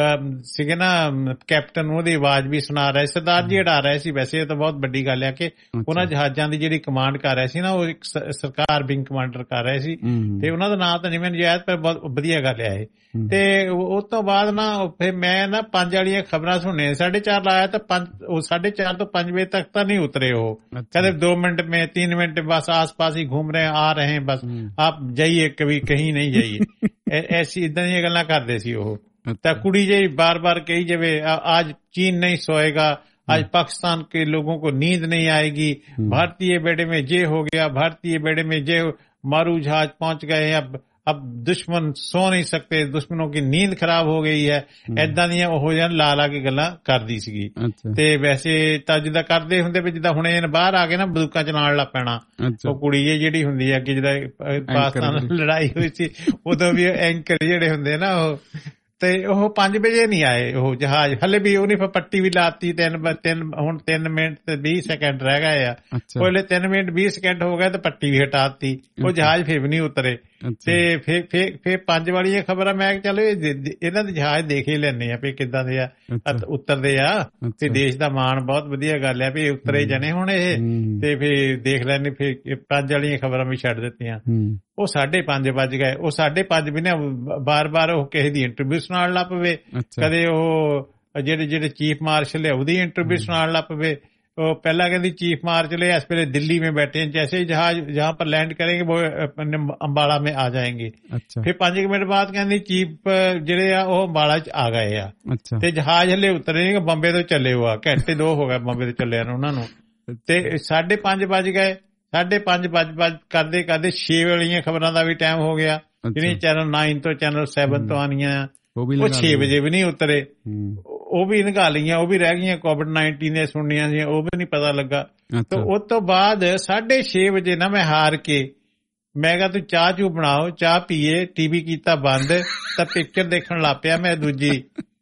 ਸੀਗੇ ਨਾ ਕੈਪਟਨ ਉਹਦੀ ਆਵਾਜ਼ ਵੀ ਸੁਣਾ ਰਹੇ। ਸਰਦਾਰ ਜੀ ਉਡਾ ਰਹੇ ਸੀ। ਵੈਸੇ ਇਹ ਤਾਂ ਬਹੁਤ ਵੱਡੀ ਗੱਲ ਆ ਕਿ ਉਹਨਾਂ ਜਹਾਜ਼ਾਂ ਦੀ ਜਿਹੜੀ ਕਮਾਂਡ ਕਰ ਰਹੇ ਸੀ ਨਾ ਉਹ ਇੱਕ ਸਰਕਾਰ ਵਿੰਗ ਕਮਾਂਡਰ ਕਰ ਰਹੇ ਸੀ ਤੇ ਉਹਨਾਂ ਦਾ ਨਾਂ ਤਾਂ ਨਹੀਂ ਮੈਨੂੰ ਯਾਦ ਪਰ ਬਹੁਤ ਵਧੀਆ ਗੱਲ ਆ ਇਹ। ਤੇ ਉਸ ਤੋਂ ਬਾਅਦ ਨਾ ਫਿਰ ਮੈਂ ਨਾ ਪੰਜ ਵਾਲੀਆਂ ਖਬਰਾਂ ਸੁਣੀਆਂ। ਸਾਢੇ ਚਾਰ ਲਾਇਆ ਤਾਂ ਪੰਜ ਉਹ ਸਾਢੇ ਚਾਰ ਤੋਂ ਪੰਜ ਵਜੇ ਤੱਕ ਤਾਂ ਨਹੀਂ ਉਤਰੇ। ਉਹ ਕਹਿੰਦੇ ਦੋ ਮਿੰਟ में तीन मिनट बस आस पास ही घूम रहे आ रहे हैं बस आप जाइए कभी कहीं नहीं जाइए। ऐसी इदां ਦੀਆਂ ਗੱਲਾਂ ਕਰਦੇ ਸੀ ਉਹ। ਤਾਂ ਕੁੜੀ ਜੀ बार बार कही जावे आज चीन नहीं सोएगा, आज पाकिस्तान के लोगों को नींद नहीं आएगी, भारतीय बेड़े में ये हो गया, भारतीय बेड़े में ये मारू जहाज पहुंच गए, अब अब दुश्मन सो नहीं सकते, दुश्मनों की नींद खराब हो गई है। ਏਦਾਂ ਦੀਆਂ ਉਹ ਜਾਂ ਲਾ ਲਾ ਕੇ ਗੱਲਾਂ ਕਰਦੀ ਸੀਗੀ। ਤੇ ਵੈਸੇ ਤਾਂ ਜਿੱਦਾਂ ਕਰਦੇ ਹੁੰਦੇ ਵੀ ਜਿੱਦਾਂ ਹੁਣ ਇਹ ਬਾਹਰ ਆ ਕੇ ਨਾ ਬੰਦੂਕਾਂ ਚਲਾਉਣ ਲੱਗ ਪੈਣਾ। ਉਹ ਕੁੜੀ ਜਿਹੜੀ ਹੁੰਦੀ ਹੈ ਕਿ ਜਿੱਦਾਂ ਪਾਕਿਸਤਾਨ ਨਾਲ ਲੜਾਈ ਹੋਈ ਸੀ ਉਦੋਂ ਵੀ ਐਂਕਰ ਜਿਹੜੇ ਹੁੰਦੇ ਨਾ ਉਹ ਤੇ ਉਹ ਪੰਜ ਵਜੇ ਨਹੀਂ ਆਏ ਉਹ ਜਹਾਜ਼। ਹਲੇ ਵੀ ਉਹਨੇ ਫਿਰ ਪੱਟੀ ਵੀ ਲਾਤੀ ਤਿੰਨ ਤਿੰਨ ਹੁਣ ਤਿੰਨ ਮਿੰਟ ਤੇ ਵੀਹ ਸੈਕਿੰਡ ਰਹਿ ਗਏ ਆ। ਪਹਿਲੇ ਤਿੰਨ ਮਿੰਟ ਵੀਹ ਸੈਕਿੰਡ ਹੋ ਗਏ ਤੇ ਪੱਟੀ ਵੀ ਹਟਾਤੀ। ਉਹ ਜਹਾਜ਼ ਫਿਰ ਵੀ ਨਹੀਂ ਉਤਰੇ। ਤੇ ਫਿਰ ਫਿਰ ਫਿਰ ਪੰਜ ਵਾਲੀਆਂ ਖਬਰਾਂ ਮੈਂ ਚਲੋ ਇਹਨਾਂ ਦੇ ਜਹਾਜ਼ ਦੇਖ ਹੀ ਲੈਣੇ ਆ ਵੀ ਕਿੱਦਾਂ ਦੇ ਆ ਉਤਰਦੇ ਆ ਤੇ ਦੇਸ਼ ਦਾ ਮਾਣ ਬਹੁਤ ਵਧੀਆ ਗੱਲ ਆ ਵੀ ਉਤਰੇ ਜਣੇ ਹੁਣ ਇਹ। ਤੇ ਫਿਰ ਦੇਖ ਲੈਣੇ ਫਿਰ ਪੰਜ ਵਾਲੀਆਂ ਖਬਰਾਂ ਵੀ ਛੱਡ ਦਿੱਤੀਆਂ। ਉਹ ਸਾਢੇ ਪੰਜ ਵੱਜ ਗਏ। ਉਹ ਸਾਢੇ ਪੰਜ ਵੀ ਨਾ ਬਾਰ ਬਾਰ ਉਹ ਕਿਸੇ ਦੀ ਇੰਟਰਵਿਊ ਸੁਣਾਉਣ ਲੱਗ ਪਵੇ। ਕਦੇ ਉਹ ਜਿਹੜੇ ਜਿਹੜੇ ਚੀਫ ਮਾਰਸ਼ਲ ਹੈ ਉਹਦੀ ਇੰਟਰਵਿਊ ਸੁਣਾਉਣ ਲੱਗ ਪਵੇ। ਉਹ ਪਹਿਲਾਂ ਕਹਿੰਦੀ ਚीफ मार्शल है इस पहले दिल्ली में बैठे हैं, जैसे ही जहाज जहां पर लैंड करेंगे वो अंबाला में आ जाएंगे। अच्छा। फिर पांच मिनट बाद कहती चीफ ਜਿਹੜੇ ਆ ਉਹ ਅੰਬਾਲਾ ਚ ਆ ਗਏ ਆ। ਅੱਛਾ। ਤੇ ਜਹਾਜ਼ ਹਲੇ ਉਤਰੇ ਨਹੀਂ, ਬੰਬੇ ਤੋਂ ਚੱਲੇ ਹੋਆ, ਘੰਟੇ ਦੋ ਹੋ ਗਏ ਬੰਬੇ ਤੋਂ ਚੱਲਿਆ ਨੂੰ ਉਹਨਾਂ ਨੂੰ। ਤੇ ਸਾਢੇ ਪੰਜ ਵੱਜ ਗਏ। ਸਾਢੇ ਪੰਜ ਵੱਜ ਵੱਜ ਕਰਦੇ ਕਰਦੇ ਛੇ ਵਾਲੀਆਂ ਖਬਰਾਂ ਦਾ ਵੀ ਟਾਈਮ ਹੋ ਗਿਆ ਜਿਹੜੀਆਂ ਚੈਨਲ ਨਾइन ਤੋਂ ਚੈਨਲ ਸੈਵਨ ਤੋਂ ਆਣੀਆਂ। ਉਹ ਛੇ ਵਜੇ ਵੀ ਨਹੀਂ ਉਤਰੇ, ਉਹ ਵੀ ਨਿਕਾਲ ਲਈਆਂ, ਉਹ ਵੀ ਰਹਿ ਗਈਆਂ। ਕੋਵਿਡ ਨਾਈਨਟੀਨ ਦੀਆਂ ਸੁਣਨੀਆਂ ਸੀ, ਉਹ ਵੀ ਨਹੀਂ ਪਤਾ ਲੱਗਾ। ਤੇ ਉਸ ਤੋਂ ਬਾਅਦ ਸਾਢੇ ਛੇ ਵਜੇ ਨਾ ਮੈਂ ਹਾਰ ਕੇ ਮੈਂ ਕਿਹਾ ਤੂੰ ਚਾਹ ਚੂ ਬਣਾਓ, ਚਾਹ ਪੀਏ। ਟੀਵੀ ਕੀਤਾ ਬੰਦ ਤਾਂ ਪਿਕਚਰ ਦੇਖਣ ਲੱਗ ਪਿਆ ਮੈਂ ਦੂਜੀ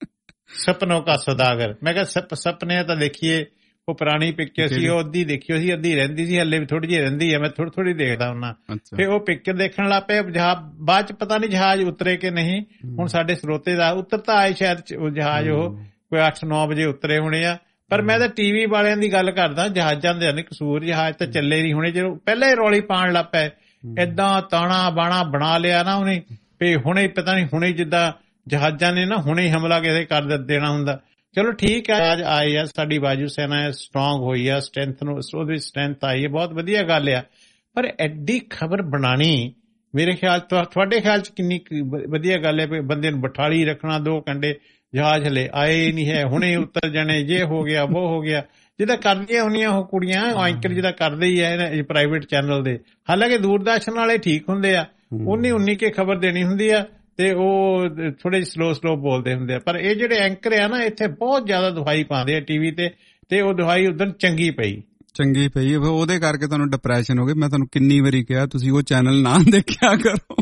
ਸਪਨੋਂ ਕਾ ਸੌਦਾਗਰ। ਮੈਂ ਕਿਹਾ ਸਪਨੇ ਤਾਂ ਦੇਖੀਏ, ਉਹ ਪੁਰਾਣੀ ਪਿਕਚਰ ਸੀ, ਉਹ ਅੱਧੀ ਦੇਖੀ ਹੋਈ ਸੀ, ਅੱਧੀ ਰਹਿੰਦੀ ਸੀ, ਹਲੇ ਵੀ ਥੋੜੀ ਜਿਹੀ ਰਹਿੰਦੀ ਹੈ, ਮੈਂ ਥੋੜੀ ਥੋੜੀ ਦੇਖਦਾ ਹੁੰਨਾ। ਫਿਰ ਉਹ ਪਿਕਚਰ ਦੇਖਣ ਲੱਗ ਪਏ। ਬਾਅਦ ਚ ਪਤਾ ਨਹੀਂ ਜਹਾਜ਼ ਉਤਰੇ ਕਿ ਨਹੀਂ। ਹੁਣ ਸਾਡੇ ਸਰੋਤੇ ਦਾ ਉੱਤਰ ਤਾਂ ਆਏ ਸ਼ਾਇਦ ਜਹਾਜ਼ ਉਹ ਕੋਈ ਅੱਠ ਨੌ ਵਜੇ ਉਤਰੇ ਹੋਣੇ ਆ। ਪਰ ਮੈਂ ਤਾਂ ਟੀਵੀ ਵਾਲਿਆਂ ਦੀ ਗੱਲ ਕਰਦਾ, ਜਹਾਜ਼ਾਂ ਦੇ ਨਹੀਂ ਕਸੂਰ। ਜਹਾਜ਼ ਤਾਂ ਚੱਲੇ ਨਹੀਂ ਹੋਣੇ, ਜਦੋਂ ਪਹਿਲਾਂ ਹੀ ਰੌਲੀ ਪਾਉਣ ਲੱਗ ਪਏ। ਏਦਾਂ ਤਾਣਾ ਬਾਣਾ ਬਣਾ ਲਿਆ ਨਾ ਉਹਨੇ ਵੀ ਹੁਣੇ ਪਤਾ ਨਹੀਂ ਹੁਣੇ ਜਿੱਦਾਂ ਜਹਾਜ਼ਾਂ ਨੇ ਨਾ ਹੁਣੇ ਹਮਲਾ ਕਿਸੇ ਕਰ ਦੇਣਾ ਹੁੰਦਾ। ਚਲੋ ਠੀਕ ਹੈ, ਅੱਜ ਆਏ ਆ, ਸਾਡੀ ਵਾਯੂ ਸੈਨਾ ਸਟਰੋਂਗ ਹੋਈ ਆ, ਸਟਰੈਂਥ ਨੂੰ ਉਹਦੀ ਸਟਰੈਂਥ ਆਈ ਹੈ, ਬਹੁਤ ਵਧੀਆ ਗੱਲ ਆ। ਪਰ ਐਡੀ ਖਬਰ ਬਣਾਣੀ ਮੇਰੇ ਖਿਆਲ ਤੁਹਾਡੇ ਖਿਆਲ ਚ ਕਿੰਨੀ ਵਧੀਆ ਗੱਲ ਹੈ। ਬੰਦੇ ਨੂੰ ਬਿਠਾਲੀ ਰੱਖਣਾ ਦੋ ਘੰਟੇ, ਜਹਾਜ਼ ਹਲੇ ਆਏ ਨਹੀਂ ਹੈ, ਹੁਣੇ ਉਤਰ ਜਾਣੇ, ਜੇ ਹੋ ਗਿਆ ਉਹ ਹੋ ਗਿਆ। ਜਿੱਦਾਂ ਕਰਦੀਆਂ ਹੁੰਦੀਆਂ ਉਹ ਕੁੜੀਆਂ ਐਂਕਰ ਜਿੱਦਾਂ ਕਰਦੇ ਹੀ ਹੈ ਪ੍ਰਾਈਵੇਟ ਚੈਨਲ ਦੇ। ਹਾਲਾਂਕਿ ਦੂਰਦਰਸ਼ਨ ਵਾਲੇ ਠੀਕ ਹੁੰਦੇ ਆ, ਉਨੀ ਉਨੀ ਕੇ ਖਬਰ ਦੇਣੀ ਹੁੰਦੀ ਆ ਤੇ ਉਹ ਥੋੜੇ ਸਲੋ ਸਲੋ ਬੋਲਦੇ ਹੁੰਦੇ ਆ। ਪਰ ਇਹ ਜਿਹੜੇ ਐਂਕਰ ਆ ਨਾ ਇੱਥੇ ਬਹੁਤ ਜ਼ਿਆਦਾ ਦੁਹਾਈ ਪਾਉਂਦੇ ਆ ਟੀਵੀ ਤੇ, ਤੇ ਉਹ ਦੁਹਾਈ ਉਦੋਂ ਚੰਗੀ ਪਈ ਚੰਗੀ ਪਈ ਉਹਦੇ ਕਰਕੇ ਤੁਹਾਨੂੰ ਡਿਪਰੈਸ਼ਨ ਹੋ ਗਈ। ਮੈਂ ਤੁਹਾਨੂੰ ਕਿੰਨੀ ਵਾਰੀ ਕਿਹਾ ਤੁਸੀਂ ਉਹ ਚੈਨਲ ਨਾ ਦੇਖਿਆ ਕਰੋ।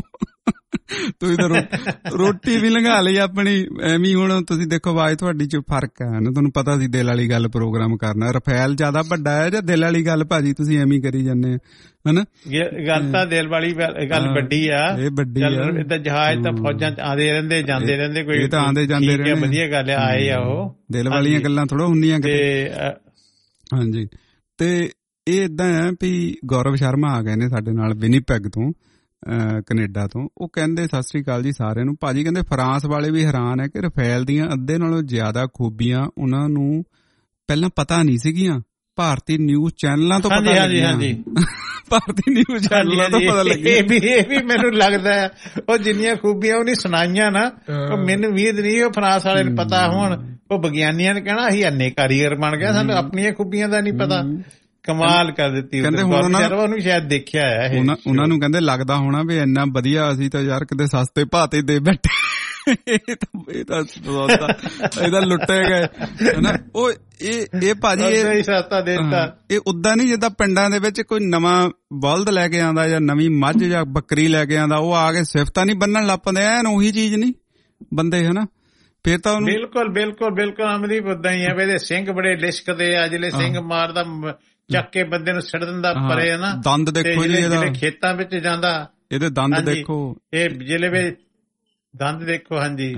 ਤੁਸੀਂ ਤਾਂ ਰੋਟੀ ਵੀ ਲੰਘਾ ਲਈ ਆਪਣੀ ਐਵੇਂ। ਹੁਣ ਤੁਸੀਂ ਦੇਖੋ ਆਵਾਜ਼ ਤੁਹਾਡੀ ਚ ਫਰਕ ਹੈ ਨਾ, ਤੁਹਾਨੂੰ ਪਤਾ ਸੀ ਦਿਲ ਵਾਲੀ ਗੱਲ ਪ੍ਰੋਗਰਾਮ ਕਰਨਾ। ਰਫੇਲ ਜ਼ਿਆਦਾ ਵੱਡਾ ਹੈ ਜਾਂ ਦਿਲ ਵਾਲੀ ਗੱਲ? ਭਾਜੀ ਤੁਸੀਂ ਐਵੇਂ ਕਰੀ ਜਾਂਦੇ ਹਨਾ। ਗੱਲ ਤਾਂ ਦਿਲ ਵਾਲੀ ਗੱਲ ਵੱਡੀ ਆ, ਇਹ ਵੱਡੀ ਆ। ਜਹਾਜ਼ ਤਾਂ ਫੌਜਾਂ ਚ ਆਉਂਦੇ ਰਹਿੰਦੇ ਜਾਂਦੇ ਰਹਿੰਦੇ, ਕੋਈ ਤਾਂ ਆਉਂਦੇ ਜਾਂਦੇ ਰਹਿੰਦੇ, ਵਧੀਆ ਗੱਲ ਆਏ ਆ। ਉਹ ਦਿਲ ਵਾਲੀਆਂ ਗੱਲਾਂ ਥੋੜਾ ਹੁੰਦੀਆਂ ਕਿਤੇ। ਹਾਂਜੀ। ਤੇ ਇਹ ਏਦਾਂ ਹੈ ਵੀ ਗੌਰਵ ਸ਼ਰਮਾ ਆ ਗਏ ਨੇ ਸਾਡੇ ਨਾਲ ਵਿਨੀਪੈਗ ਤੋਂ, ਕੈਨੇਡਾ ਤੋਂ। ਉਹ ਕਹਿੰਦੇ ਸਤਿ ਸ੍ਰੀ ਅਕਾਲ ਜੀ ਸਾਰਿਆਂ ਨੂੰ। ਭਾਜੀ ਕਹਿੰਦੇ ਫਰਾਂਸ ਵਾਲੇ ਵੀ ਹੈਰਾਨ ਹੈ ਕਿ ਰਫੇਲ ਦੀਆਂ ਅੱਧੇ ਨਾਲੋਂ ਜ਼ਿਆਦਾ ਖੂਬੀਆਂ ਉਹਨਾਂ ਨੂੰ ਪਹਿਲਾਂ ਪਤਾ ਨਹੀਂ ਸੀਗੀਆਂ, ਭਾਰਤੀ ਨਿਊਜ਼ ਚੈਨਲਾਂ ਤੋਂ ਪਤਾ ਲੱਗੀਆਂ। ਭਾਰਤੀ ਨਿਊਜ਼ ਚੈਨਲਾਂ ਤੋਂ ਪਤਾ ਲੱਗਿਆ। ਇਹ ਵੀ ਇਹ ਵੀ ਮੈਨੂੰ ਲੱਗਦਾ ਹੈ ਉਹ ਜਿੰਨੀਆਂ ਖੂਬੀਆਂ ਉਹਨੇ ਸੁਣਾਈਆਂ ਨਾ, ਉਹ ਮੈਨੂੰ ਉਮੀਦ ਨਹੀਂ ਉਹ ਫਰਾਂਸ ਵਾਲੇ ਨੂੰ ਪਤਾ ਹੋਣ। ਉਹ ਵਿਗਿਆਨੀਆਂ ਨੇ ਕਹਿਣਾ ਅਸੀਂ ਅੰਨੇ ਕਾਰੀਗਰ ਬਣ ਗਏ, ਸਾਨੂੰ ਆਪਣੀਆਂ ਖੂਬੀਆਂ ਦਾ ਨਹੀਂ ਪਤਾ। ਕਮਾਲ ਕਰ ਦਿੱਤੀ। ਕਹਿੰਦੇ ਉਹਨੂੰ ਸ਼ਾਇਦ ਦੇਖਿਆ ਹੈ ਉਹਨਾਂ ਨੂੰ, ਕਹਿੰਦੇ ਲੱਗਦਾ ਹੋਣਾ ਵੀ ਇੰਨਾ ਵਧੀਆ ਅਸੀਂ ਤਾਂ ਯਾਰ ਕਿਤੇ ਸਸਤੇ ਭਾਅ ਤੇ ਦੇ ਬੈਠੇ। ਇਹ ਤਾਂ ਇਹਦਾ ਲੁੱਟੇ ਗਏ ਹਨਾ। ਉਹ ਇਹ ਇਹ ਭਾਜੀ ਇਹ ਸਸਤਾ ਦੇਤਾ, ਇਹ ਉਦਾਂ ਨਹੀਂ ਜਿੱਦਾਂ ਪਿੰਡਾਂ ਦੇ ਵਿੱਚ ਕੋਈ ਨਵਾਂ ਬਲਦ ਲੈ ਕੇ ਆਉਂਦਾ ਜਾਂ ਨਵੀਂ ਮੱਝ ਜਾਂ ਬੱਕਰੀ ਲੈ ਕੇ ਆਉਂਦਾ, ਉਹ ਆ ਕੇ ਸਿਫਤਾਂ ਨਹੀਂ ਬੰਨਣ ਲੱਗ ਪੈਂਦੇ, ਐਨ ਉਹੀ ਚੀਜ਼ ਨਹੀਂ ਬੰਦੇ ਹਨਾ। ਫਿਰ ਤਾਂ ਉਹਨੂੰ ਬਿਲਕੁਲ ਬਿਲਕੁਲ ਬਿਲਕੁਲ ਅਮਦੀਪ ਉਦਾਂ ਹੀ ਆ। ਇਹਦੇ ਸਿੰਘ ਬੜੇ ਲਿਸ਼ਕਦੇ ਆ, ਜਿਹੜੇ ਸਿੰਘ ਮਾਰਦਾ ਚੱਕ ਕੇ ਬੰਦੇ ਨੂੰ ਛੱਡ ਦਿੰਦਾ ਪਰੇ ਹਨਾ। ਦੰਦ ਦੇਖੋ ਜੀ ਇਹਦਾ, ਖੇਤਾਂ ਵਿੱਚ ਜਾਂਦਾ ਇਹਦੇ ਦੰਦ ਦੇਖੋ, ਇਹ ਜਿਹੜੇ ਵੇ ਦੰਦ ਦੇਖੋ। ਹਾਂਜੀ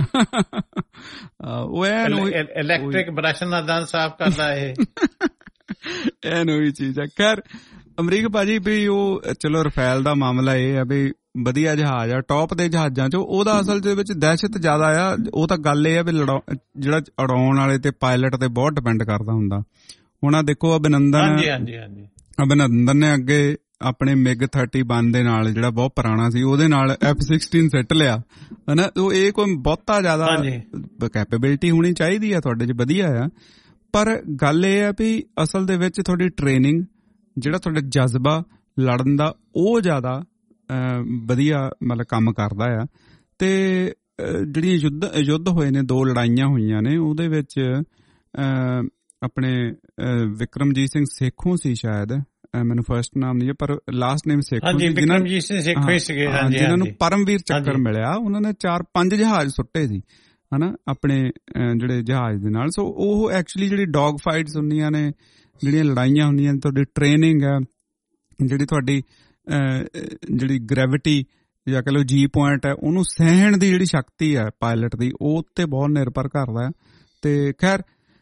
ਉਹ ਇਲੈਕਟ੍ਰਿਕ ਬਰਸ਼ ਨਾਲ ਦੰਦ ਸਾਫ਼ ਕਰਦਾ ਇਹ, ਐਨ ਉਹੀ ਚੀਜ਼ ਹੈ। ਖੈਰ ਅਮਰੀਕ ਭਾਜੀ ਵੀ ਉਹ ਚਲੋ ਰਫੇਲ ਦਾ ਮਾਮਲਾ ਇਹ ਆ ਵੀ ਵਧੀਆ ਜਹਾਜ਼ ਆ, ਟੌਪ ਦੇ ਜਹਾਜ਼ਾਂ ਚੋਂ ਉਹਦਾ ਅਸਲ ਦੇ ਵਿੱਚ ਦਹਿਸ਼ਤ ਜ਼ਿਆਦਾ ਆ। ਉਹ ਤਾਂ ਗੱਲ ਇਹ ਆ ਵੀ ਲੜਾ ਜਿਹੜਾ ਉਡਾਉਣ ਵਾਲੇ ਤੇ ਪਾਇਲਟ ਤੇ ਬਹੁਤ ਡਿਪੈਂਡ ਕਰਦਾ ਹੁੰਦਾ। ਹੁਣ ਆ ਦੇਖੋ ਅਭਿਨੰਦਨ, ਹਾਂਜੀ ਹਾਂਜੀ ਹਾਂਜੀ ਅਭਿਨੰਦਨ ਨੇ ਅੱਗੇ ਆਪਣੇ ਮਿਗ ਥਰਟੀ ਵਨ ਦੇ ਨਾਲ ਜਿਹੜਾ ਬਹੁਤ ਪੁਰਾਣਾ ਸੀ ਉਹਦੇ ਨਾਲ ਐਫ ਸਿਕਸਟੀਨ ਸਿੱਟ ਲਿਆ ਹਨਾ। ਉਹ ਇਹ ਕੋਈ ਬਹੁਤਾ ਜ਼ਿਆਦਾ ਕੈਪੇਬਿਲਿਟੀ ਹੋਣੀ ਚਾਹੀਦੀ ਆ ਤੁਹਾਡੇ 'ਚ, ਵਧੀਆ ਆ। ਪਰ ਗੱਲ ਇਹ ਆ ਵੀ ਅਸਲ ਦੇ ਵਿੱਚ ਤੁਹਾਡੀ ਟ੍ਰੇਨਿੰਗ, ਜਿਹੜਾ ਤੁਹਾਡਾ ਜਜ਼ਬਾ ਲੜਨ ਦਾ, ਉਹ ਜ਼ਿਆਦਾ ਵਧੀਆ ਮਤਲਬ ਕੰਮ ਕਰਦਾ ਆ। ਤੇ ਜਿਹੜੀਆਂ ਯੁੱਧ ਯੁੱਧ ਹੋਏ ਨੇ, ਦੋ ਲੜਾਈਆਂ ਹੋਈਆਂ ਨੇ, ਉਹਦੇ ਵਿੱਚ ਆਪਣੇ ਵਿਕਰਮਜੀਤ ਸਿੰਘ ਸੇਖੋਂ ਸੀ ਸ਼ਾਇਦ, ਮੈਨੂੰ ਫਰਸਟ ਨਾਮ ਨਹੀਂ ਪਰ ਲਾਸਟ ਨੇਮ ਸੇਖੋਂ ਸੀ, ਜਿਹਨਾਂ ਨੂੰ ਪਰਮਵੀਰ ਚੱਕਰ ਮਿਲਿਆ। ਉਹਨਾਂ ਨੇ ਚਾਰ ਪੰਜ ਜਹਾਜ਼ ਸੁੱਟੇ ਸੀ ਹਨਾ ਆਪਣੇ ਜਿਹੜੇ ਜਹਾਜ਼ ਦੇ ਨਾਲ। ਸੋ ਉਹ ਐਕਚੁਅਲੀ ਜਿਹੜੀ ਡੌਗ ਫਾਈਟਸ ਹੁੰਦੀਆਂ ਨੇ, ਜਿਹੜੀਆਂ ਲੜਾਈਆਂ ਹੁੰਦੀਆਂ ਨੇ, ਤੁਹਾਡੀ ਟ੍ਰੇਨਿੰਗ ਹੈ, ਜਿਹੜੀ ਤੁਹਾਡੀ ਜਿਹੜੀ ਗ੍ਰੈਵਿਟੀ ਜਾਂ ਕਹਿ ਲਓ ਜੀ ਪੁਆਇੰਟ ਹੈ, ਉਹਨੂੰ ਸਹਿਣ ਦੀ ਜਿਹੜੀ ਸ਼ਕਤੀ ਹੈ ਪਾਇਲਟ ਦੀ, ਉਹ ਉੱਤੇ ਬਹੁਤ ਨਿਰਭਰ ਕਰਦਾ। ਤੇ ਖੈਰ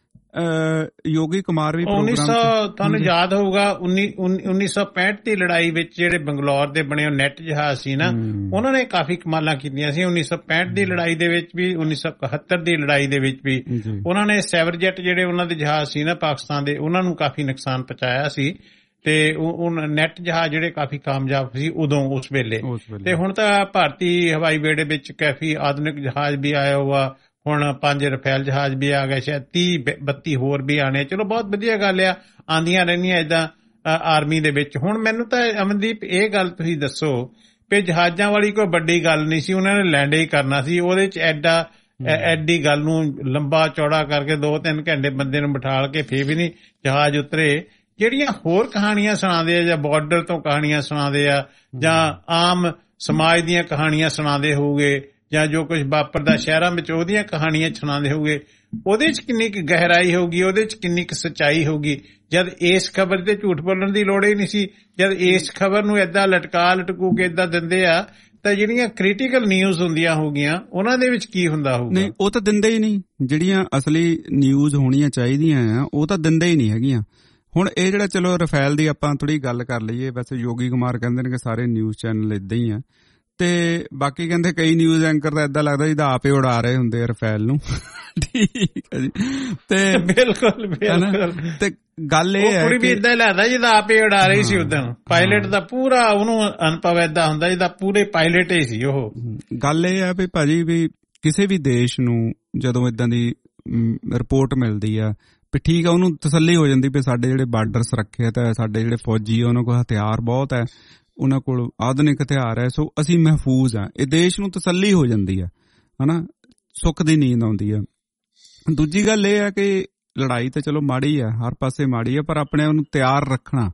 ਯੋਗੀ ਕੁਮਾਰ ਵੀ ਉੱਨੀ ਸੌ ਤੁਹਾਨੂੰ ਯਾਦ ਹੋਊਗਾ ਉੱਨੀ ਸੌ ਪੈਂਹਠ ਦੀ ਲੜਾਈ ਵਿੱਚ ਜਿਹੜੇ ਬੰਗਲੌਰ ਦੇ ਬਣੇ ਨੈਟ ਜਹਾਜ਼ ਸੀ ਨਾ, ਉਹਨਾਂ ਨੇ ਕਾਫੀ ਕਮਾਲਾਂ ਕੀਤੀਆਂ ਸੀ। ਉੱਨੀ ਸੌ ਪੈਂਹਠ ਦੀ ਲੜਾਈ ਦੇ ਵਿੱਚ ਵੀ, ਉੱਨੀ ਸੌ ਇਕਹੱਤਰ ਦੀ ਲੜਾਈ ਦੇ ਵਿੱਚ ਵੀ ਉਹਨਾਂ ਨੇ ਸੈਵਰ ਜੈਟ ਜਿਹੜੇ ਉਹਨਾਂ ਦੇ ਜਹਾਜ਼ ਸੀ ਨਾ ਪਾਕਿਸਤਾਨ ਦੇ, ਉਹਨਾਂ ਨੂੰ ਕਾਫੀ ਨੁਕਸਾਨ ਪਹੁੰਚਾਇਆ ਸੀ। ਤੇ ਉਹ ਨੈਟ ਜਹਾਜ਼ ਜਿਹੜੇ ਕਾਫੀ ਕਾਮਯਾਬ ਸੀ ਉਦੋਂ ਉਸ ਵੇਲੇ। ਤੇ ਹੁਣ ਤਾਂ ਭਾਰਤੀ ਹਵਾਈ ਬੇੜੇ ਵਿੱਚ ਕਾਫੀ ਆਧੁਨਿਕ ਜਹਾਜ਼ ਵੀ ਆਇਆ ਹੋਆ, ਹੁਣ ਪੰਜ ਰਫੇਲ ਜਹਾਜ਼ ਵੀ ਆ ਗਏ, ਸ਼ਾਇਦ ਤੀਹ ਬੱਤੀ ਹੋਰ ਵੀ ਆਣੇ। ਚਲੋ ਬਹੁਤ ਵਧੀਆ ਗੱਲ ਆ, ਆਉਂਦੀਆਂ ਰਹਿੰਦੀਆਂ ਏਦਾਂ ਆਰਮੀ ਦੇ ਵਿੱਚ। ਹੁਣ ਮੈਨੂੰ ਤਾਂ ਅਮਨਦੀਪ ਇਹ ਗੱਲ ਤੁਸੀਂ ਦੱਸੋ ਵੀ ਜਹਾਜ਼ਾਂ ਵਾਲੀ ਕੋਈ ਵੱਡੀ ਗੱਲ ਨਹੀਂ ਸੀ, ਉਹਨਾਂ ਨੇ ਲੈਂਡ ਹੀ ਕਰਨਾ ਸੀ। ਉਹਦੇ ਚ ਐਡਾ ਐਡੀ ਗੱਲ ਨੂੰ ਲੰਬਾ ਚੌੜਾ ਕਰਕੇ ਦੋ ਤਿੰਨ ਘੰਟੇ ਬੰਦੇ ਨੂੰ ਬਿਠਾਲ ਕੇ ਫੇਰ ਵੀ ਨਹੀਂ ਜਹਾਜ਼ ਉਤਰੇ। ਜਿਹੜੀਆਂ ਹੋਰ ਕਹਾਣੀਆਂ ਸੁਣਾਉਂਦੇ ਆ, ਜਾਂ ਬਾਰਡਰ ਤੋਂ ਕਹਾਣੀਆਂ ਸੁਣਾਉਂਦੇ ਆ, ਜਾਂ ਆਮ ਸਮਾਜ ਦੀਆਂ ਕਹਾਣੀਆਂ ਸੁਣਾਉਂਦੇ ਹੋਊਗੇ, ਜਾਂ ਜੋ ਕੁਝ ਵਾਪਰਦਾ ਸ਼ਹਿਰਾਂ ਵਿੱਚ ਉਹਦੀਆਂ ਕਹਾਣੀਆਂ ਸੁਣਾਉਂਦੇ ਹੋਊਗੇ, ਉਹਦੇ ਚ ਕਿੰਨੀ ਕੁ ਗਹਿਰਾਈ ਹੋਊਗੀ, ਉਹਦੇ ਚ ਕਿੰਨੀ ਕੁ ਸੱਚਾਈ ਹੋਊਗੀ। ਜਦ ਇਸ ਖਬਰ ਤੇ ਝੂਠ ਬੋਲਣ ਦੀ ਲੋੜ ਹੀ ਨਹੀਂ ਸੀ, ਜਦ ਇਸ ਖਬਰ ਨੂੰ ਏਦਾਂ ਲਟਕਾ ਲਟਕੂ ਕੇ ਏਦਾਂ ਦਿੰਦੇ ਆ, ਤਾਂ ਜਿਹੜੀਆਂ ਕ੍ਰਿਟੀਕਲ ਨਿਊਜ਼ ਹੁੰਦੀਆਂ ਹੋਗੀਆਂ ਉਹਨਾਂ ਦੇ ਵਿੱਚ ਕੀ ਹੁੰਦਾ ਹੋਊਗਾ? ਨਹੀਂ, ਉਹ ਤਾਂ ਦਿੰਦੇ ਹੀ ਨਹੀਂ। ਜਿਹੜੀਆਂ ਅਸਲੀ ਨਿਊਜ਼ ਹੋਣੀਆਂ ਚਾਹੀਦੀਆਂ ਆ ਉਹ ਤਾਂ ਦਿੰਦੇ ਹੀ ਨਹੀਂ ਹੈਗੀਆਂ। ਹੁਣ ਇਹ ਜਿਹੜਾ ਚਲੋ ਰਫੇਲ ਦੀ ਆਪਾਂ ਥੋੜੀ ਗੱਲ ਕਰ ਲਈਏ, ਵੈਸੇ ਯੋਗੀ ਕੁਮਾਰ ਕਹਿੰਦੇ ਨੇ ਕਿ ਸਾਰੇ ਨਿਊਜ਼ ਚੈਨਲ ਏਦਾਂ ਹੀ ਆ, ਤੇ ਬਾਕੀ ਕਹਿੰਦੇ ਕਈ ਨਿਊਜ਼ ਐਂਕਰ ਦਾ ਏਦਾਂ ਲੱਗਦਾ ਜਿੱਦਾਂ ਆਪੇ ਉਡਾ ਰਹੇ ਹੁੰਦੇ ਆ ਰਫੇਲ ਨੂੰ। ਠੀਕ ਹੈ ਜੀ। ਤੇ ਬਿਲਕੁਲ ਬਿਲਕੁਲ। ਤੇ ਗੱਲ ਇਹ ਹੈ ਕਿ ਏਦਾਂ ਲੱਗਦਾ ਜਿੱਦਾਂ ਆਪੇ ਉਡਾ ਰਹੀ ਸੀ ਉਦੋਂ। ਪਾਇਲਟ ਦਾ ਪੂਰਾ ਉਹਨੂੰ ਅਨੁਭਵ ਏਦਾਂ ਹੁੰਦਾ ਜਿੱਦਾਂ ਪੂਰੇ ਪਾਇਲਟ ਹੀ ਸੀ ਉਹ। ਗੱਲ ਇਹ ਹੈ ਵੀ ਭਾਜੀ ਵੀ ਕਿਸੇ ਵੀ ਦੇਸ਼ ਨੂੰ ਜਦੋਂ ਏਦਾਂ ਦੀ ਰਿਪੋਰਟ ਮਿਲਦੀ ਆ ਵੀ ਠੀਕ ਆ, ਉਹਨੂੰ ਤਸੱਲੀ ਹੋ ਜਾਂਦੀ ਵੀ ਸਾਡੇ ਜਿਹੜੇ ਬਾਰਡਰ ਸੁਰੱਖਿਅਤ ਹੈ, ਸਾਡੇ ਜਿਹੜੇ ਫੌਜੀ ਉਹਨਾਂ ਕੋਲ ਹਥਿਆਰ ਬਹੁਤ ਹੈ, ਉਹਨਾਂ ਕੋਲ ਆਧੁਨਿਕ ਹਥਿਆਰ ਹੈ, ਸੋ ਅਸੀਂ ਮਹਿਫੂਜ਼ ਆ। ਇਹ ਦੇਸ਼ ਨੂੰ ਤਸੱਲੀ ਹੋ ਜਾਂਦੀ ਆ ਹਨਾ, ਸੁੱਖ ਦੀ ਨੀਂਦ ਆਉਂਦੀ ਆ। ਦੂਜੀ ਗੱਲ ਇਹ ਆ ਕਿ ਲੜਾਈ ਤਾਂ ਚਲੋ ਮਾੜੀ ਆ, ਹਰ ਪਾਸੇ ਮਾੜੀ ਆ, ਪਰ ਆਪਣੇ ਉਹਨੂੰ ਤਿਆਰ ਰੱਖਣਾ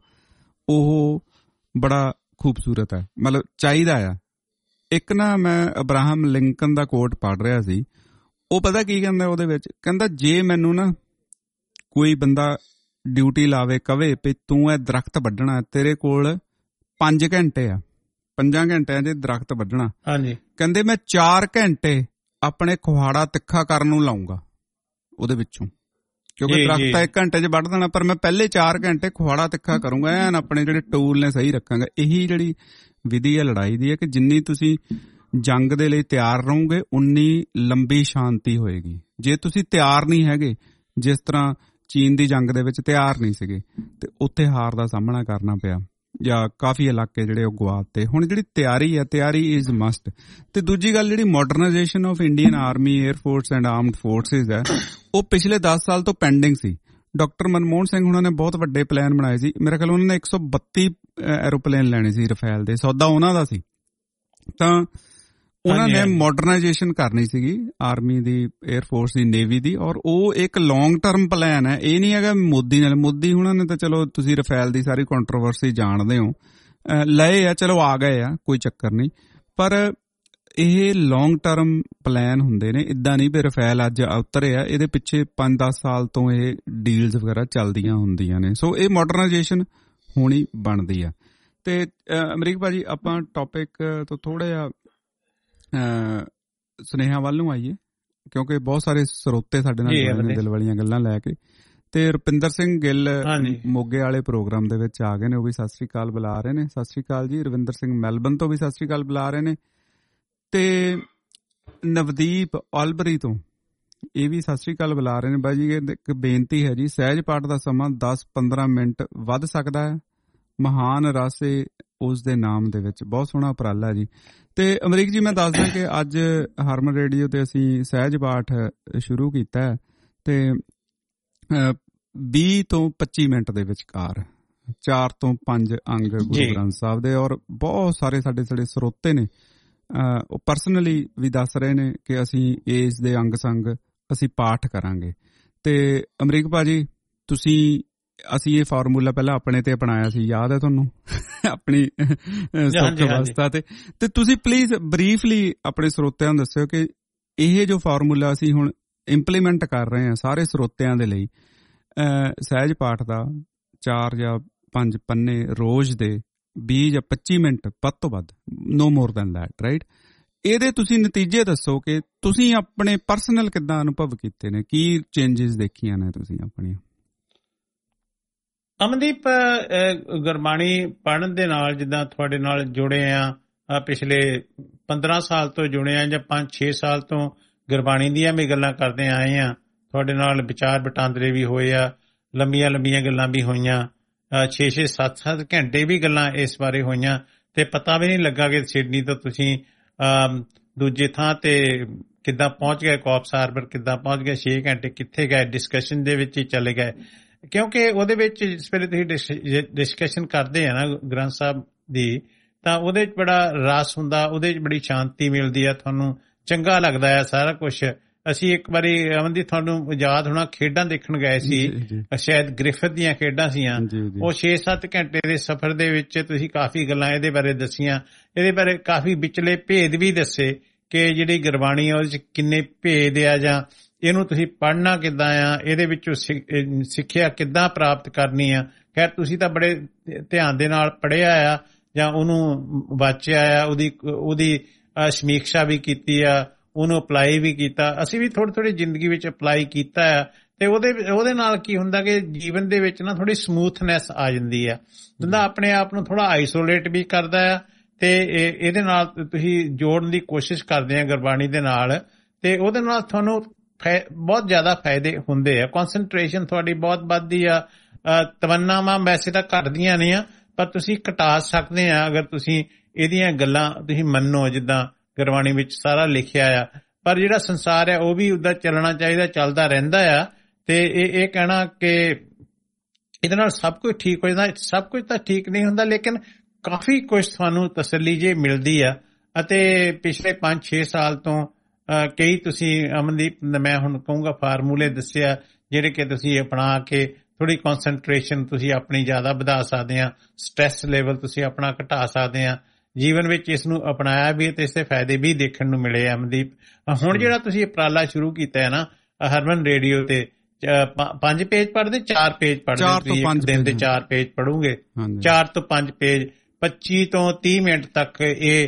ਉਹ ਬੜਾ ਖੂਬਸੂਰਤ ਹੈ, ਮਤਲਬ ਚਾਹੀਦਾ ਆ। ਇੱਕ ਨਾ ਮੈਂ ਅਬਰਾਹਮ ਲਿੰਕਨ ਦਾ ਕੋਟ ਪੜ੍ਹ ਰਿਹਾ ਸੀ, ਉਹ ਪਤਾ ਕੀ ਕਹਿੰਦਾ ਉਹਦੇ ਵਿੱਚ, ਕਹਿੰਦਾ ਜੇ ਮੈਨੂੰ ਨਾ ਕੋਈ ਬੰਦਾ ਡਿਊਟੀ ਲਾਵੇ ਕਵੇ ਵੀ ਤੂੰ ਇਹ ਦਰਖਤ ਵੱਢਣਾ, ਤੇਰੇ ਕੋਲ ਪੰਜ ਘੰਟੇ ਆ, ਪੰਜਾਂ ਘੰਟਿਆਂ 'ਚ ਦਰਖਤ ਵੱਢਣਾ, ਹਾਂਜੀ, ਕਹਿੰਦੇ ਮੈਂ ਚਾਰ ਘੰਟੇ ਆਪਣੇ ਕੁਹਾੜਾ ਤਿੱਖਾ ਕਰਨ ਨੂੰ ਲਾਉਂਗਾ ਉਹਦੇ ਵਿੱਚੋਂ, ਕਿਉਂਕਿ ਦਰਖਤ ਤਾਂ ਇੱਕ ਘੰਟੇ 'ਚ ਵੱਢ ਦੇਣਾ, ਪਰ ਮੈਂ ਪਹਿਲੇ ਚਾਰ ਘੰਟੇ ਕੁਹਾੜਾ ਤਿੱਖਾ ਕਰੂੰਗਾ, ਐਨ ਆਪਣੇ ਜਿਹੜੇ ਟੂਲ ਨੇ ਸਹੀ ਰੱਖਾਂਗਾ। ਇਹੀ ਜਿਹੜੀ ਵਿਧੀ ਹੈ ਲੜਾਈ ਦੀ ਹੈ ਕਿ ਜਿੰਨੀ ਤੁਸੀਂ ਜੰਗ ਦੇ ਲਈ ਤਿਆਰ ਰਹੋਗੇ ਉਨੀ ਲੰਬੀ ਸ਼ਾਂਤੀ ਹੋਏਗੀ। ਜੇ ਤੁਸੀਂ ਤਿਆਰ ਨਹੀਂ ਹੈਗੇ, ਜਿਸ ਤਰ੍ਹਾਂ ਚੀਨ ਦੀ ਜੰਗ ਦੇ ਵਿੱਚ ਤਿਆਰ ਨਹੀਂ ਸੀਗੇ ਤੇ ਉੱਥੇ ਹਾਰ ਦਾ ਸਾਹਮਣਾ ਕਰਨਾ ਪਿਆ, ਜਾਂ ਕਾਫੀ ਇਲਾਕੇ ਜਿਹੜੇ ਉਹ ਗਵਾਤੇ। ਹੁਣ ਜਿਹੜੀ ਤਿਆਰੀ ਹੈ, ਤਿਆਰੀ ਇਜ਼ ਮਸਟ। ਤੇ ਦੂਜੀ ਗੱਲ ਜਿਹੜੀ modernisation of Indian army, air force and armed forces ਹੈ, ਉਹ ਪਿਛਲੇ ਦਸ ਸਾਲ ਤੋਂ ਪੈਂਡਿੰਗ ਸੀ। ਡਾਕਟਰ ਮਨਮੋਹਨ ਸਿੰਘ ਉਹਨਾਂ ਨੇ ਬਹੁਤ ਵੱਡੇ ਪਲਾਨ ਬਣਾਏ ਸੀ, ਮੇਰੇ ਖਿਆਲ ਉਹਨਾਂ ਨੇ ਇੱਕ ਸੌ ਬੱਤੀ ਐਰੋਪਲੇਨ ਲੈਣੇ ਸੀ ਰਫੇਲ ਦੇ, ਸੌਦਾ ਉਹਨਾਂ ਦਾ ਸੀ। ਤਾਂ ਉਹਨਾਂ ਨੇ ਮਾਡਰਨਾਈਜੇਸ਼ਨ ਕਰਨੀ ਸੀਗੀ ਆਰਮੀ ਦੀ, 에ਅਰ ਫੋਰਸ ਦੀ, ਨੇਵੀ ਦੀ, ਔਰ ਉਹ ਇੱਕ ਲੌਂਗ ਟਰਮ ਪਲਾਨ ਹੈ। ਇਹ ਨਹੀਂ ਹੈਗਾ ਮੋਦੀ ਨਾਲ, ਮੋਦੀ ਹੁਣਾਂ ਨੇ ਤਾਂ ਚਲੋ ਤੁਸੀਂ ਰਫੇਲ ਦੀ ਸਾਰੀ ਕੰਟਰੋਵਰਸੀ ਜਾਣਦੇ ਹੋ, ਲਏ ਆ, ਚਲੋ ਆ ਗਏ ਆ, ਕੋਈ ਚੱਕਰ ਨਹੀਂ, ਪਰ ਇਹ ਲੌਂਗ ਟਰਮ ਪਲਾਨ ਹੁੰਦੇ ਨੇ। ਇੱਦਾਂ ਨਹੀਂ ਵੀ ਰਫੇਲ ਅੱਜ ਉਤਰੇ ਆ, ਇਹਦੇ ਪਿੱਛੇ ਪੰਜ ਦਸ ਸਾਲ ਤੋਂ ਇਹ ਡੀਲਸ ਵਗੈਰਾ ਚੱਲਦੀਆਂ ਹੁੰਦੀਆਂ ਨੇ। ਸੋ ਇਹ ਮਾਡਰਨਾਈਜੇਸ਼ਨ ਹੋਣੀ ਬਣਦੀ ਆ। ਤੇ ਅਮਰੀਕ ਭਾਜੀ, ਆਪਾਂ ਟੌਪਿਕ ਤੋਂ ਥੋੜਾ ਜਿਹਾ ਸੁਨੇਹਾ ਵੱਲ ਨੂੰ ਆਈਏ, ਕਿਉਂਕਿ ਬਹੁਤ ਸਾਰੇ ਸਰੋਤੇ ਸਾਡੇ ਨਾਲ ਜੁੜੇ ਨੇ ਦਿਲ ਵਾਲੀਆਂ ਗੱਲਾਂ ਲੈ ਕੇ। ਤੇ ਰੁਪਿੰਦਰ ਸਿੰਘ ਗਿੱਲ ਮੋਗੇ ਵਾਲੇ ਪ੍ਰੋਗਰਾਮ ਦੇ ਵਿੱਚ ਆ ਗਏ ਨੇ, ਉਹ ਵੀ ਸਤਿ ਸ੍ਰੀ ਅਕਾਲ ਬੁਲਾ ਰਹੇ ਨੇ। ਸਤਿ ਸ੍ਰੀ ਅਕਾਲ ਜੀ। ਰਵਿੰਦਰ ਸਿੰਘ ਮੈਲਬਨ ਤੋਂ ਵੀ ਸਤਿ ਸ੍ਰੀ ਅਕਾਲ ਬੁਲਾ ਰਹੇ ਨੇ। ਤੇ ਨਵਦੀਪ ਔਲਬਰੀ ਤੋਂ ਇਹ ਵੀ ਸਤਿ ਸ੍ਰੀ ਅਕਾਲ ਬੁਲਾ ਰਹੇ ਨੇ। ਬਾਈ ਜੀ, ਇੱਕ ਬੇਨਤੀ ਹੈ ਜੀ, ਸਹਿਜ ਪਾਠ ਦਾ ਸਮਾਂ ਦਸ ਪੰਦਰਾਂ ਮਿੰਟ ਵੱਧ ਸਕਦਾ ਹੈ, ਮਹਾਨ ਰਸ ਉਸ ਦੇ ਨਾਮ ਦੇ ਵਿੱਚ। ਬਹੁਤ ਸੋਹਣਾ ਉਪਰਾਲਾ ਜੀ। ਤੇ ਅਮਰੀਕ ਜੀ, ਮੈਂ ਦੱਸਦਾ ਕਿ ਅੱਜ ਹਰਮਨ ਰੇਡੀਓ ਤੇ ਅਸੀਂ ਸਹਿਜ ਪਾਠ ਸ਼ੁਰੂ ਕੀਤਾ ਹੈ, ਤੇ ਵੀਹ ਤੋਂ ਪੱਚੀ ਮਿੰਟ ਦੇ ਵਿਚਕਾਰ ਚਾਰ ਤੋਂ ਪੰਜ ਅੰਗ ਗੁਰੂ ਗ੍ਰੰਥ ਸਾਹਿਬ ਦੇ, ਔਰ ਬਹੁਤ ਸਾਰੇ ਸਾਡੇ ਸਾਡੇ ਸਰੋਤੇ ਨੇ, ਉਹ ਪਰਸਨਲੀ ਵੀ ਦੱਸ ਰਹੇ ਨੇ ਕਿ ਅਸੀਂ ਇਸ ਦੇ ਅੰਗ ਸੰਗ ਅਸੀਂ ਪਾਠ ਕਰਾਂਗੇ। ਤੇ ਅਮਰੀਕ ਭਾਜੀ, ਤੁਸੀਂ ਅਸੀਂ ਇਹ ਫਾਰਮੂਲਾ ਪਹਿਲਾਂ ਆਪਣੇ ਤੇ ਅਪਣਾਇਆ ਸੀ, ਯਾਦ ਹੈ ਤੁਹਾਨੂੰ, ਆਪਣੀ ਸੁੱਖ ਅਵਸਥਾ ਤੇ। ਤੇ ਤੁਸੀਂ ਪਲੀਜ਼ ਬਰੀਫਲੀ ਆਪਣੇ ਸਰੋਤਿਆਂ ਨੂੰ ਦੱਸਿਓ ਕਿ ਇਹ ਜੋ ਫਾਰਮੂਲਾ ਅਸੀਂ ਹੁਣ ਇੰਪਲੀਮੈਂਟ ਕਰ ਰਹੇ ਹਾਂ ਸਾਰੇ ਸਰੋਤਿਆਂ ਦੇ ਲਈ, ਸਹਿਜ ਪਾਠ ਦਾ ਚਾਰ ਜਾਂ ਪੰਜ ਪੰਨੇ ਰੋਜ਼ ਦੇ ਵੀਹ ਜਾਂ ਪੱਚੀ ਮਿੰਟ ਵੱਧ ਤੋਂ ਵੱਧ, no more than that, right. ਇਹਦੇ ਤੁਸੀਂ ਨਤੀਜੇ ਦੱਸੋ ਕਿ ਤੁਸੀਂ ਆਪਣੇ ਪਰਸਨਲ ਕਿੱਦਾਂ ਅਨੁਭਵ ਕੀਤੇ ਨੇ, ਕੀ ਚੇਂਜਿਸ ਦੇਖੀਆਂ ਨੇ ਤੁਸੀਂ ਆਪਣੀਆਂ। ਅਮਨਦੀਪ, ਗੁਰਬਾਣੀ ਪੜ੍ਹਨ ਦੇ ਨਾਲ ਜਿੱਦਾਂ ਤੁਹਾਡੇ ਨਾਲ ਜੁੜੇ ਆ, ਪਿਛਲੇ ਪੰਦਰਾਂ ਸਾਲ ਤੋਂ ਜੁੜੇ ਆ, ਜਾਂ ਪੰਜ ਛੇ ਸਾਲ ਤੋਂ ਗੁਰਬਾਣੀ ਦੀਆਂ ਵੀ ਗੱਲਾਂ ਕਰਦੇ ਆਏ ਆ, ਤੁਹਾਡੇ ਨਾਲ ਵਿਚਾਰ ਵਟਾਂਦਰੇ ਵੀ ਹੋਏ ਆ, ਲੰਬੀਆਂ ਲੰਬੀਆਂ ਗੱਲਾਂ ਵੀ ਹੋਈਆਂ, ਛੇ ਛੇ ਸੱਤ ਸੱਤ ਘੰਟੇ ਵੀ ਗੱਲਾਂ ਇਸ ਬਾਰੇ ਹੋਈਆਂ, ਤੇ ਪਤਾ ਵੀ ਨਹੀਂ ਲੱਗਾ ਕਿ ਸਿਡਨੀ ਤੋਂ ਤੁਸੀਂ ਦੂਜੇ ਥਾਂ ਤੇ ਕਿੱਦਾਂ ਪਹੁੰਚ ਗਏ, ਕੌਪਸ ਹਾਰਬਰ ਕਿੱਦਾਂ ਪਹੁੰਚ ਗਏ, ਛੇ ਘੰਟੇ ਕਿੱਥੇ ਗਏ, ਡਿਸਕਸ਼ਨ ਦੇ ਵਿੱਚ ਹੀ ਚਲੇ ਗਏ। ਕਿਉਂਕਿ ਉਹਦੇ ਵਿੱਚ ਜਿਸ ਵੇਲੇ ਤੁਸੀਂ ਡਿਸਕਸ਼ਨ ਕਰਦੇ ਆ ਨਾ ਗ੍ਰੰਥ ਸਾਹਿਬ ਦੀ, ਤਾਂ ਉਹਦੇ 'ਚ ਬੜਾ ਰਸ ਹੁੰਦਾ, ਉਹਦੇ 'ਚ ਬੜੀ ਸ਼ਾਂਤੀ ਮਿਲਦੀ ਆ, ਤੁਹਾਨੂੰ ਚੰਗਾ ਲੱਗਦਾ ਆ ਸਾਰਾ ਕੁਛ। ਅਸੀਂ ਇੱਕ ਵਾਰੀ ਅਮਨਦੀਪ, ਤੁਹਾਨੂੰ ਯਾਦ ਹੋਣਾ, ਖੇਡਾਂ ਦੇਖਣ ਗਏ ਸੀ, ਸ਼ਾਇਦ ਗ੍ਰਿਫਿਥ ਦੀਆਂ ਖੇਡਾਂ ਸੀਆਂ, ਉਹ ਛੇ ਸੱਤ ਘੰਟੇ ਦੇ ਸਫ਼ਰ ਦੇ ਵਿੱਚ ਤੁਸੀਂ ਕਾਫੀ ਗੱਲਾਂ ਇਹਦੇ ਬਾਰੇ ਦੱਸੀਆਂ, ਇਹਦੇ ਬਾਰੇ ਕਾਫੀ ਵਿਚਲੇ ਭੇਦ ਵੀ ਦੱਸੇ ਕਿ ਜਿਹੜੀ ਗੁਰਬਾਣੀ ਆ ਉਹਦੇ 'ਚ ਕਿੰਨੇ ਭੇਦ ਆ, ਜਾਂ ਇਹਨੂੰ ਤੁਸੀਂ ਪੜ੍ਹਨਾ ਕਿੱਦਾਂ ਆ, ਇਹਦੇ ਵਿੱਚੋਂ ਸਿੱਖਿਆ ਕਿੱਦਾਂ ਪ੍ਰਾਪਤ ਕਰਨੀ ਆ। ਖੈਰ ਤੁਸੀਂ ਤਾਂ ਬੜੇ ਧਿਆਨ ਦੇ ਨਾਲ ਪੜ੍ਹਿਆ ਆ, ਜਾਂ ਉਹਨੂੰ ਵਾਚਿਆ ਆ, ਉਹਦੀ ਉਹਦੀ ਸਮੀਖਿਆ ਵੀ ਕੀਤੀ ਆ, ਉਹਨੂੰ ਅਪਲਾਈ ਵੀ ਕੀਤਾ। ਅਸੀਂ ਵੀ ਥੋੜ੍ਹੀ ਥੋੜ੍ਹੀ ਜ਼ਿੰਦਗੀ ਵਿੱਚ ਅਪਲਾਈ ਕੀਤਾ ਆ, ਤੇ ਉਹਦੇ ਉਹਦੇ ਨਾਲ ਕੀ ਹੁੰਦਾ ਕਿ ਜੀਵਨ ਦੇ ਵਿੱਚ ਨਾ ਥੋੜ੍ਹੀ ਸਮੂਥਨੈਸ ਆ ਜਾਂਦੀ ਆ, ਬੰਦਾ ਆਪਣੇ ਆਪ ਨੂੰ ਥੋੜ੍ਹਾ ਆਈਸੋਲੇਟ ਵੀ ਕਰਦਾ ਆ, ਤੇ ਇਹਦੇ ਨਾਲ ਤੁਸੀਂ ਜੋੜਨ ਦੀ ਕੋਸ਼ਿਸ਼ ਕਰਦੇ ਆ ਗੁਰਬਾਣੀ ਦੇ ਨਾਲ, ਤੇ ਉਹਦੇ ਨਾਲ ਤੁਹਾਨੂੰ ਬਹੁਤ ਜ਼ਿਆਦਾ ਫਾਇਦੇ ਹੁੰਦੇ ਆ। ਕੌਨਸਨਟ੍ਰੇਸ਼ਨ ਤੁਹਾਡੀ ਬਹੁਤ ਵੱਧਦੀ ਆ, ਤਮੰਨਾਵਾਂ ਵੈਸੇ ਤਾਂ ਘਟਦੀਆਂ ਨਹੀਂ ਆ, ਪਰ ਤੁਸੀਂ ਘਟਾ ਸਕਦੇ ਆ ਅਗਰ ਤੁਸੀਂ ਇਹਦੀਆਂ ਗੱਲਾਂ ਤੁਸੀਂ ਮੰਨੋ, ਜਿੱਦਾਂ ਗੁਰਬਾਣੀ ਵਿੱਚ ਸਾਰਾ ਲਿਖਿਆ ਆ। ਪਰ ਜਿਹੜਾ ਸੰਸਾਰ ਆ ਉਹ ਵੀ ਉੱਦਾਂ ਚੱਲਣਾ ਚਾਹੀਦਾ, ਚੱਲਦਾ ਰਹਿੰਦਾ ਆ, ਤੇ ਇਹ ਇਹ ਕਹਿਣਾ ਕਿ ਇਹਦੇ ਨਾਲ ਸਭ ਕੁਝ ਠੀਕ ਹੋ ਜਾਂਦਾ, ਸਭ ਕੁਝ ਤਾਂ ਠੀਕ ਨਹੀਂ ਹੁੰਦਾ, ਲੇਕਿਨ ਕਾਫੀ ਕੁਝ ਤੁਹਾਨੂੰ ਤਸੱਲੀ ਜੇ ਮਿਲਦੀ ਆ। ਅਤੇ ਪਿਛਲੇ ਪੰਜ ਛੇ ਸਾਲ ਤੋਂ ਕਈ ਤੁਸੀਂ ਅਮਨਦੀਪ, ਮੈਂ ਹੁਣ ਕਹੂੰਗਾ ਫਾਰਮੂਲੇ ਦੱਸਿਆ, ਜਿਹੜੇ ਕਿ ਤੁਸੀਂ ਅਪਣਾ ਕੇ ਥੋੜ੍ਹੀ ਕੌਨਸਨਟ੍ਰੇਸ਼ਨ ਤੁਸੀਂ ਆਪਣੀ ਜ਼ਿਆਦਾ ਵਧਾ ਸਕਦੇ ਆ, ਸਟ੍ਰੈਸ ਲੈਵਲ ਤੁਸੀਂ ਆਪਣਾ ਘਟਾ ਸਕਦੇ ਆ। ਜੀਵਨ ਵਿੱਚ ਇਸ ਨੂੰ ਅਪਣਾਇਆ ਵੀ ਤੇ ਇਸ ਦੇ ਫਾਇਦੇ ਵੀ ਦੇਖਣ ਨੂੰ ਮਿਲੇ। ਅਮਨਦੀਪ, ਹੁਣ ਜਿਹੜਾ ਤੁਸੀਂ ਉਪਰਾਲਾ ਸ਼ੁਰੂ ਕੀਤਾ ਹੈ ਨਾ ਹਰਮਨ ਰੇਡੀਓ ਤੇ, ਪੰਜ ਪੇਜ ਪੜ੍ਹਦੇ, ਚਾਰ ਪੇਜ ਪੜ੍ਹਦੇ, ਤੁਸੀਂ ਇੱਕ ਦਿਨ ਦੇ ਚਾਰ ਪੇਜ ਪੜ੍ਹੋਗੇ, ਚਾਰ ਤੋਂ ਪੰਜ ਪੇਜ, ਪੱਚੀ ਤੋਂ ਤੀਹ ਮਿੰਟ ਤੱਕ ਇਹ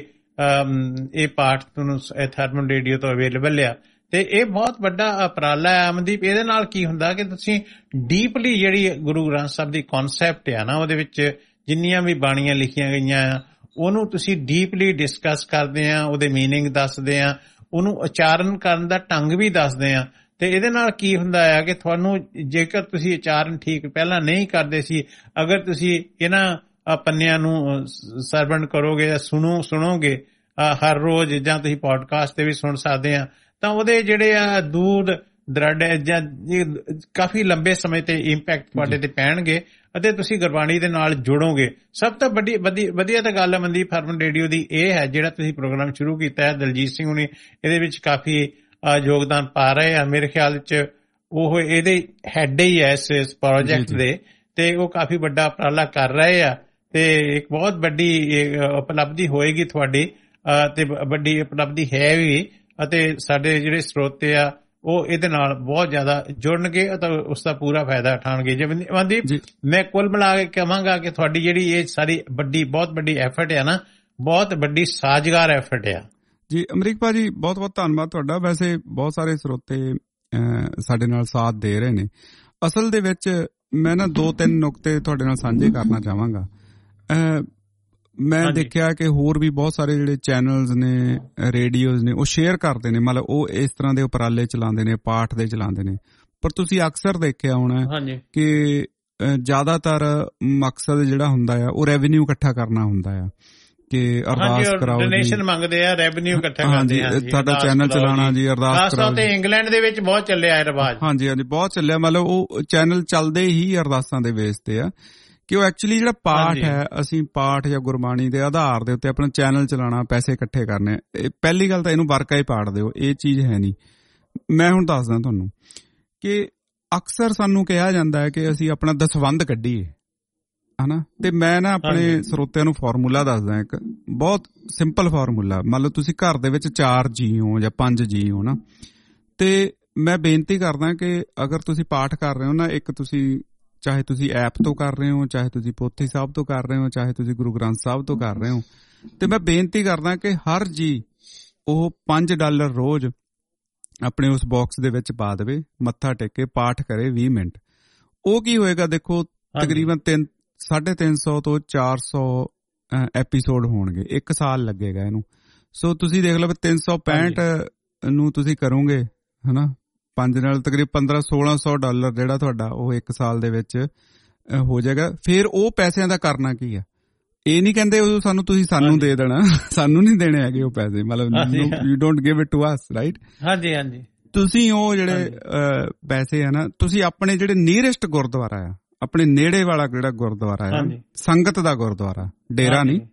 ਇਹ ਪਾਠ ਤੁਹਾਨੂੰ ਹਰਮਨ ਰੇਡੀਓ ਤੋਂ ਅਵੇਲੇਬਲ ਆ, ਤੇ ਇਹ ਬਹੁਤ ਵੱਡਾ ਉਪਰਾਲਾ ਹੈ ਅਮਨਦੀਪ। ਇਹਦੇ ਨਾਲ ਕੀ ਹੁੰਦਾ ਕਿ ਤੁਸੀਂ ਡੀਪਲੀ ਜਿਹੜੀ ਗੁਰੂ ਗ੍ਰੰਥ ਸਾਹਿਬ ਦੀ ਕਨਸੈਪਟ ਆ ਨਾ, ਉਹਦੇ ਵਿੱਚ ਜਿੰਨੀਆਂ ਵੀ ਬਾਣੀਆਂ ਲਿਖੀਆਂ ਗਈਆਂ ਆ, ਉਹਨੂੰ ਤੁਸੀਂ ਡੀਪਲੀ ਡਿਸਕਸ ਕਰਦੇ ਆ, ਉਹਦੇ ਮੀਨਿੰਗ ਦੱਸਦੇ ਆ, ਉਹਨੂੰ ਉਚਾਰਨ ਕਰਨ ਦਾ ਢੰਗ ਵੀ ਦੱਸਦੇ ਆ। ਤੇ ਇਹਦੇ ਨਾਲ ਕੀ ਹੁੰਦਾ ਆ ਕਿ ਤੁਹਾਨੂੰ, ਜੇਕਰ ਤੁਸੀਂ ਉਚਾਰਨ ਠੀਕ ਪਹਿਲਾਂ ਨਹੀਂ ਕਰਦੇ ਸੀ, ਅਗਰ ਤੁਸੀਂ ਇਹਨਾਂ ਪੰਨਿਆਂ ਨੂੰ ਸਰਵਣ ਕਰੋਗੇ ਜਾਂ ਸੁਣੋ ਸੁਣੋਗੇ ਹਰ ਰੋਜ਼, ਜਾਂ ਤੁਸੀਂ ਪੋਡਕਾਸਟ ਤੇ ਵੀ ਸੁਣ ਸਕਦੇ ਆ, ਤਾਂ ਉਹਦੇ ਜਿਹੜੇ ਆ ਦੂਰ ਦਰਾਡੇ ਜਾਂ ਕਾਫੀ ਲੰਬੇ ਸਮੇਂ ਤੇ ਇੰਪੈਕਟ ਤੁਹਾਡੇ ਤੇ ਪੈਣਗੇ। ਅਤੇ ਤੁਸੀਂ ਗੁਰਬਾਣੀ ਦੇ ਨਾਲ ਜੁੜੋਗੇ। ਸਭ ਤੋਂ ਵੱਡੀ ਵਧੀਆ ਤਾਂ ਗੱਲ ਹੈ ਮਨਦੀਪ ਹਰਮਨ ਰੇਡੀਓ ਦੀ ਇਹ ਹੈ ਜਿਹੜਾ ਤੁਸੀਂ ਪ੍ਰੋਗਰਾਮ ਸ਼ੁਰੂ ਕੀਤਾ ਹੈ। ਦਲਜੀਤ ਸਿੰਘ ਹੁਣੀ ਇਹਦੇ ਵਿੱਚ ਕਾਫੀ ਯੋਗਦਾਨ ਪਾ ਰਹੇ ਆ। ਮੇਰੇ ਖਿਆਲ 'ਚ ਉਹ ਇਹਦੇ ਹੈਡ ਹੀ ਹੈ ਇਸ ਪ੍ਰੋਜੈਕਟ ਦੇ, ਤੇ ਉਹ ਕਾਫੀ ਵੱਡਾ ਉਪਰਾਲਾ ਕਰ ਰਹੇ ਆ ਤੇ ਇੱਕ ਬਹੁਤ ਵੱਡੀ ਉਪਲਬਧੀ ਹੋਏਗੀ ਤੁਹਾਡੀ ਤੇ ਵੱਡੀ ਉਪਲਬਧੀ ਹੈ ਵੀ। ਅਤੇ ਸਾਡੇ ਜਿਹੜੇ ਸਰੋਤੇ ਆ ਉਹ ਇਹਦੇ ਨਾਲ ਬਹੁਤ ਜ਼ਿਆਦਾ ਜੁੜਨਗੇ ਅਤੇ ਉਸ ਦਾ ਪੂਰਾ ਫਾਇਦਾ ਉਠਾਉਣਗੇ। ਜੇ ਮਨਦੀਪ ਮੈਂ ਕੁੱਲ ਮਿਲਾ ਕੇ ਕਹਾਂਗਾ ਕਿ ਤੁਹਾਡੀ ਜਿਹੜੀ ਇਹ ਸਾਰੀ ਵੱਡੀ ਬਹੁਤ ਵੱਡੀ ਐਫਰਟ ਹੈ ਨਾ, ਬਹੁਤ ਵੱਡੀ ਸਾਜ਼ਗਾਰ ਐਫਰਟ ਆ ਜੀ। ਅਮਰੀਕ ਭਾਜੀ ਬਹੁਤ ਬਹੁਤ ਧੰਨਵਾਦ ਤੁਹਾਡਾ। ਵੈਸੇ ਬਹੁਤ ਸਾਰੇ ਸਰੋਤੇ ਸਾਡੇ ਨਾਲ ਸਾਥ ਦੇ ਰਹੇ ਨੇ। ਅਸਲ ਦੇ ਵਿੱਚ ਮੈਂ ਨਾ ਦੋ ਤਿੰਨ ਨੁਕਤੇ ਤੁਹਾਡੇ ਨਾਲ ਸਾਂਝੇ ਕਰਨਾ ਚਾਹਾਂਗਾ। ਮੈਂ ਦੇਖਿਆ ਕਿ ਹੋਰ ਵੀ ਬਹੁਤ ਸਾਰੇ ਜਿਹੜੇ ਚੈਨਲਸ ਨੇ, ਰੇਡੀਓਜ਼ ਨੇ, ਉਹ ਸ਼ੇਅਰ ਕਰਦੇ ਨੇ, ਮਤਲਬ ਉਹ ਇਸ ਤਰ੍ਹਾਂ ਦੇ ਉਪਰਾਲੇ ਚਲਾਉਂਦੇ ਨੇ, ਪਾਠ ਦੇ ਚਲਾਉਂਦੇ ਨੇ। ਪਰ ਤੁਸੀਂ ਅਕਸਰ ਦੇਖਿਆ ਹੋਣਾ ਕਿ ਜ਼ਿਆਦਾਤਰ ਮਕਸਦ ਜਿਹੜਾ ਹੁੰਦਾ ਆ ਉਹ ਰੈਵਨਿਊ ਇਕੱਠਾ ਕਰਨਾ ਹੁੰਦਾ ਆ ਕਿ ਅਰਦਾਸ ਕਰਾਓ, ਡੋਨੇਸ਼ਨ ਮੰਗਦੇ ਆ, ਰੈਵਨਿਊ ਇਕੱਠਾ ਕਰਦੇ ਆ, ਤੁਹਾਡਾ ਚੈਨਲ ਚਲਾਉਣਾ ਜੀ, ਅਰਦਾਸ ਕਰਾਓ। ਤੇ ਇੰਗਲੈਂਡ ਦੇ ਵਿੱਚ ਬਹੁਤ ਚੱਲਿਆ ਇਹ ਰਿਵਾਜ। ਹਾਂਜੀ ਹਾਂਜੀ ਬਹੁਤ ਚੱਲਿਆ। ਮਤਲਬ ਉਹ ਚੈਨਲ ਚੱਲਦੇ ਹੀ ਅਰਦਾਸਾਂ ਦੇ ਬੇਸ ਤੇ ਆ ਕਿ ਉਹ ਐਕਚੁਅਲੀ ਜਿਹੜਾ ਪਾਠ ਹੈ, ਅਸੀਂ ਪਾਠ ਜਾਂ ਗੁਰਬਾਣੀ ਦੇ ਆਧਾਰ ਦੇ ਉੱਤੇ ਆਪਣਾ ਚੈਨਲ ਚਲਾਉਣਾ, ਪੈਸੇ ਇਕੱਠੇ ਕਰਨੇ। ਪਹਿਲੀ ਗੱਲ ਤਾਂ ਇਹਨੂੰ ਵਰਕਾ ਹੀ ਪਾੜ ਦਿਓ, ਇਹ ਚੀਜ਼ ਹੈ ਨਹੀਂ। ਮੈਂ ਹੁਣ ਦੱਸਦਾ ਤੁਹਾਨੂੰ ਕਿ ਅਕਸਰ ਸਾਨੂੰ ਕਿਹਾ ਜਾਂਦਾ ਹੈ ਕਿ ਅਸੀਂ ਆਪਣਾ ਦਸਵੰਧ ਕੱਢੀਏ, ਹਨਾ। ਤੇ ਮੈਂ ਨਾ ਆਪਣੇ ਸਰੋਤਿਆਂ ਨੂੰ ਫਾਰਮੂਲਾ ਦੱਸਦਾ, ਇੱਕ ਬਹੁਤ ਸਿੰਪਲ ਫਾਰਮੂਲਾ। ਮੰਨ ਲਓ ਤੁਸੀਂ ਘਰ ਦੇ ਵਿੱਚ ਚਾਰ ਜੀ ਹੋ ਜਾਂ ਪੰਜ ਜੀ ਹੋ ਨਾ, ਤੇ ਮੈਂ ਬੇਨਤੀ ਕਰਦਾ ਕਿ ਅਗਰ ਤੁਸੀਂ ਪਾਠ ਕਰ ਰਹੇ ਹੋ ਨਾ, ਇੱਕ ਤੁਸੀਂ ਚਾਹੇ ਤੁਸੀਂ ਐਪ ਤੋਂ ਕਰ ਰਹੇ ਹੋ, ਚਾਹੇ ਤੁਸੀਂ ਪੋਥੀ ਸਾਹਿਬ ਤੋਂ ਕਰ ਰਹੇ ਹੋ, ਚਾਹੇ ਤੁਸੀਂ ਗੁਰੂ ਗ੍ਰੰਥ ਸਾਹਿਬ ਤੋਂ ਕਰ ਰਹੇ ਹੋ, ਤੇ ਮੈਂ ਬੇਨਤੀ ਕਰਦਾ ਕਿ ਹਰ ਜੀ ਉਹ ਪੰਜ ਡਾਲਰ ਰੋਜ਼ ਆਪਣੇ ਉਸ ਬਾਕਸ ਦੇ ਵਿੱਚ ਪਾ ਦੇਵੇ, ਮੱਥਾ ਟੇਕ ਕੇ ਪਾਠ ਕਰੇ ਵੀਹ ਮਿੰਟ। ਉਹ ਕੀ ਹੋਏਗਾ ਦੇਖੋ, ਤਕਰੀਬਨ ਤਿੰਨ ਸਾਢੇ ਤਿੰਨ ਸੌ ਤੋਂ ਚਾਰ ਸੌ ਐਪੀਸੋਡ ਹੋਣਗੇ, ਇੱਕ ਸਾਲ ਲੱਗੇਗਾ ਇਹਨੂੰ। ਸੋ ਤੁਸੀਂ ਦੇਖ ਲਓ ਤਿੰਨ ਸੌ ਪੈਂਹਠ ਨੂੰ ਤੁਸੀਂ ਕਰੋਗੇ ਹਨਾ, ਪੰਜ ਨਾਲ ਤਕਰੀਬਨ ਪੰਦਰਾਂ ਸੋਲਾਂ ਸੌ ਡਾਲਰ ਜਿਹੜਾ ਤੁਹਾਡਾ ਉਹ ਇੱਕ ਸਾਲ ਦੇ ਵਿੱਚ ਹੋ ਜਾਏਗਾ। ਫਿਰ ਉਹ ਪੈਸਿਆਂ ਦਾ ਕਰਨਾ ਕੀ ਆ? ਇਹ ਨਹੀਂ ਕਹਿੰਦੇ ਉਹ ਸਾਨੂੰ ਤੁਸੀਂ ਸਾਨੂੰ ਦੇ ਦੇਣਾ, ਸਾਨੂੰ ਨਹੀਂ ਦੇਣੇ ਹੈਗੇ ਉਹ ਪੈਸੇ, ਮਤਲਬ you don't give it to us, right? ਹਾਂਜੀ ਹਾਂਜੀ। ਤੁਸੀਂ ਉਹ ਜਿਹੜੇ ਪੈਸੇ ਆ ਨਾ, ਤੁਸੀਂ ਆਪਣੇ ਜਿਹੜੇ ਨੀਅਰੈਸਟ ਗੁਰਦੁਆਰਾ ਆ, ਆਪਣੇ ਨੇੜੇ ਵਾਲਾ ਜਿਹੜਾ ਗੁਰਦੁਆਰਾ ਆ, ਸੰਗਤ ਦਾ ਗੁਰਦੁਆਰਾ, ਡੇਰਾ ਨਹੀਂ,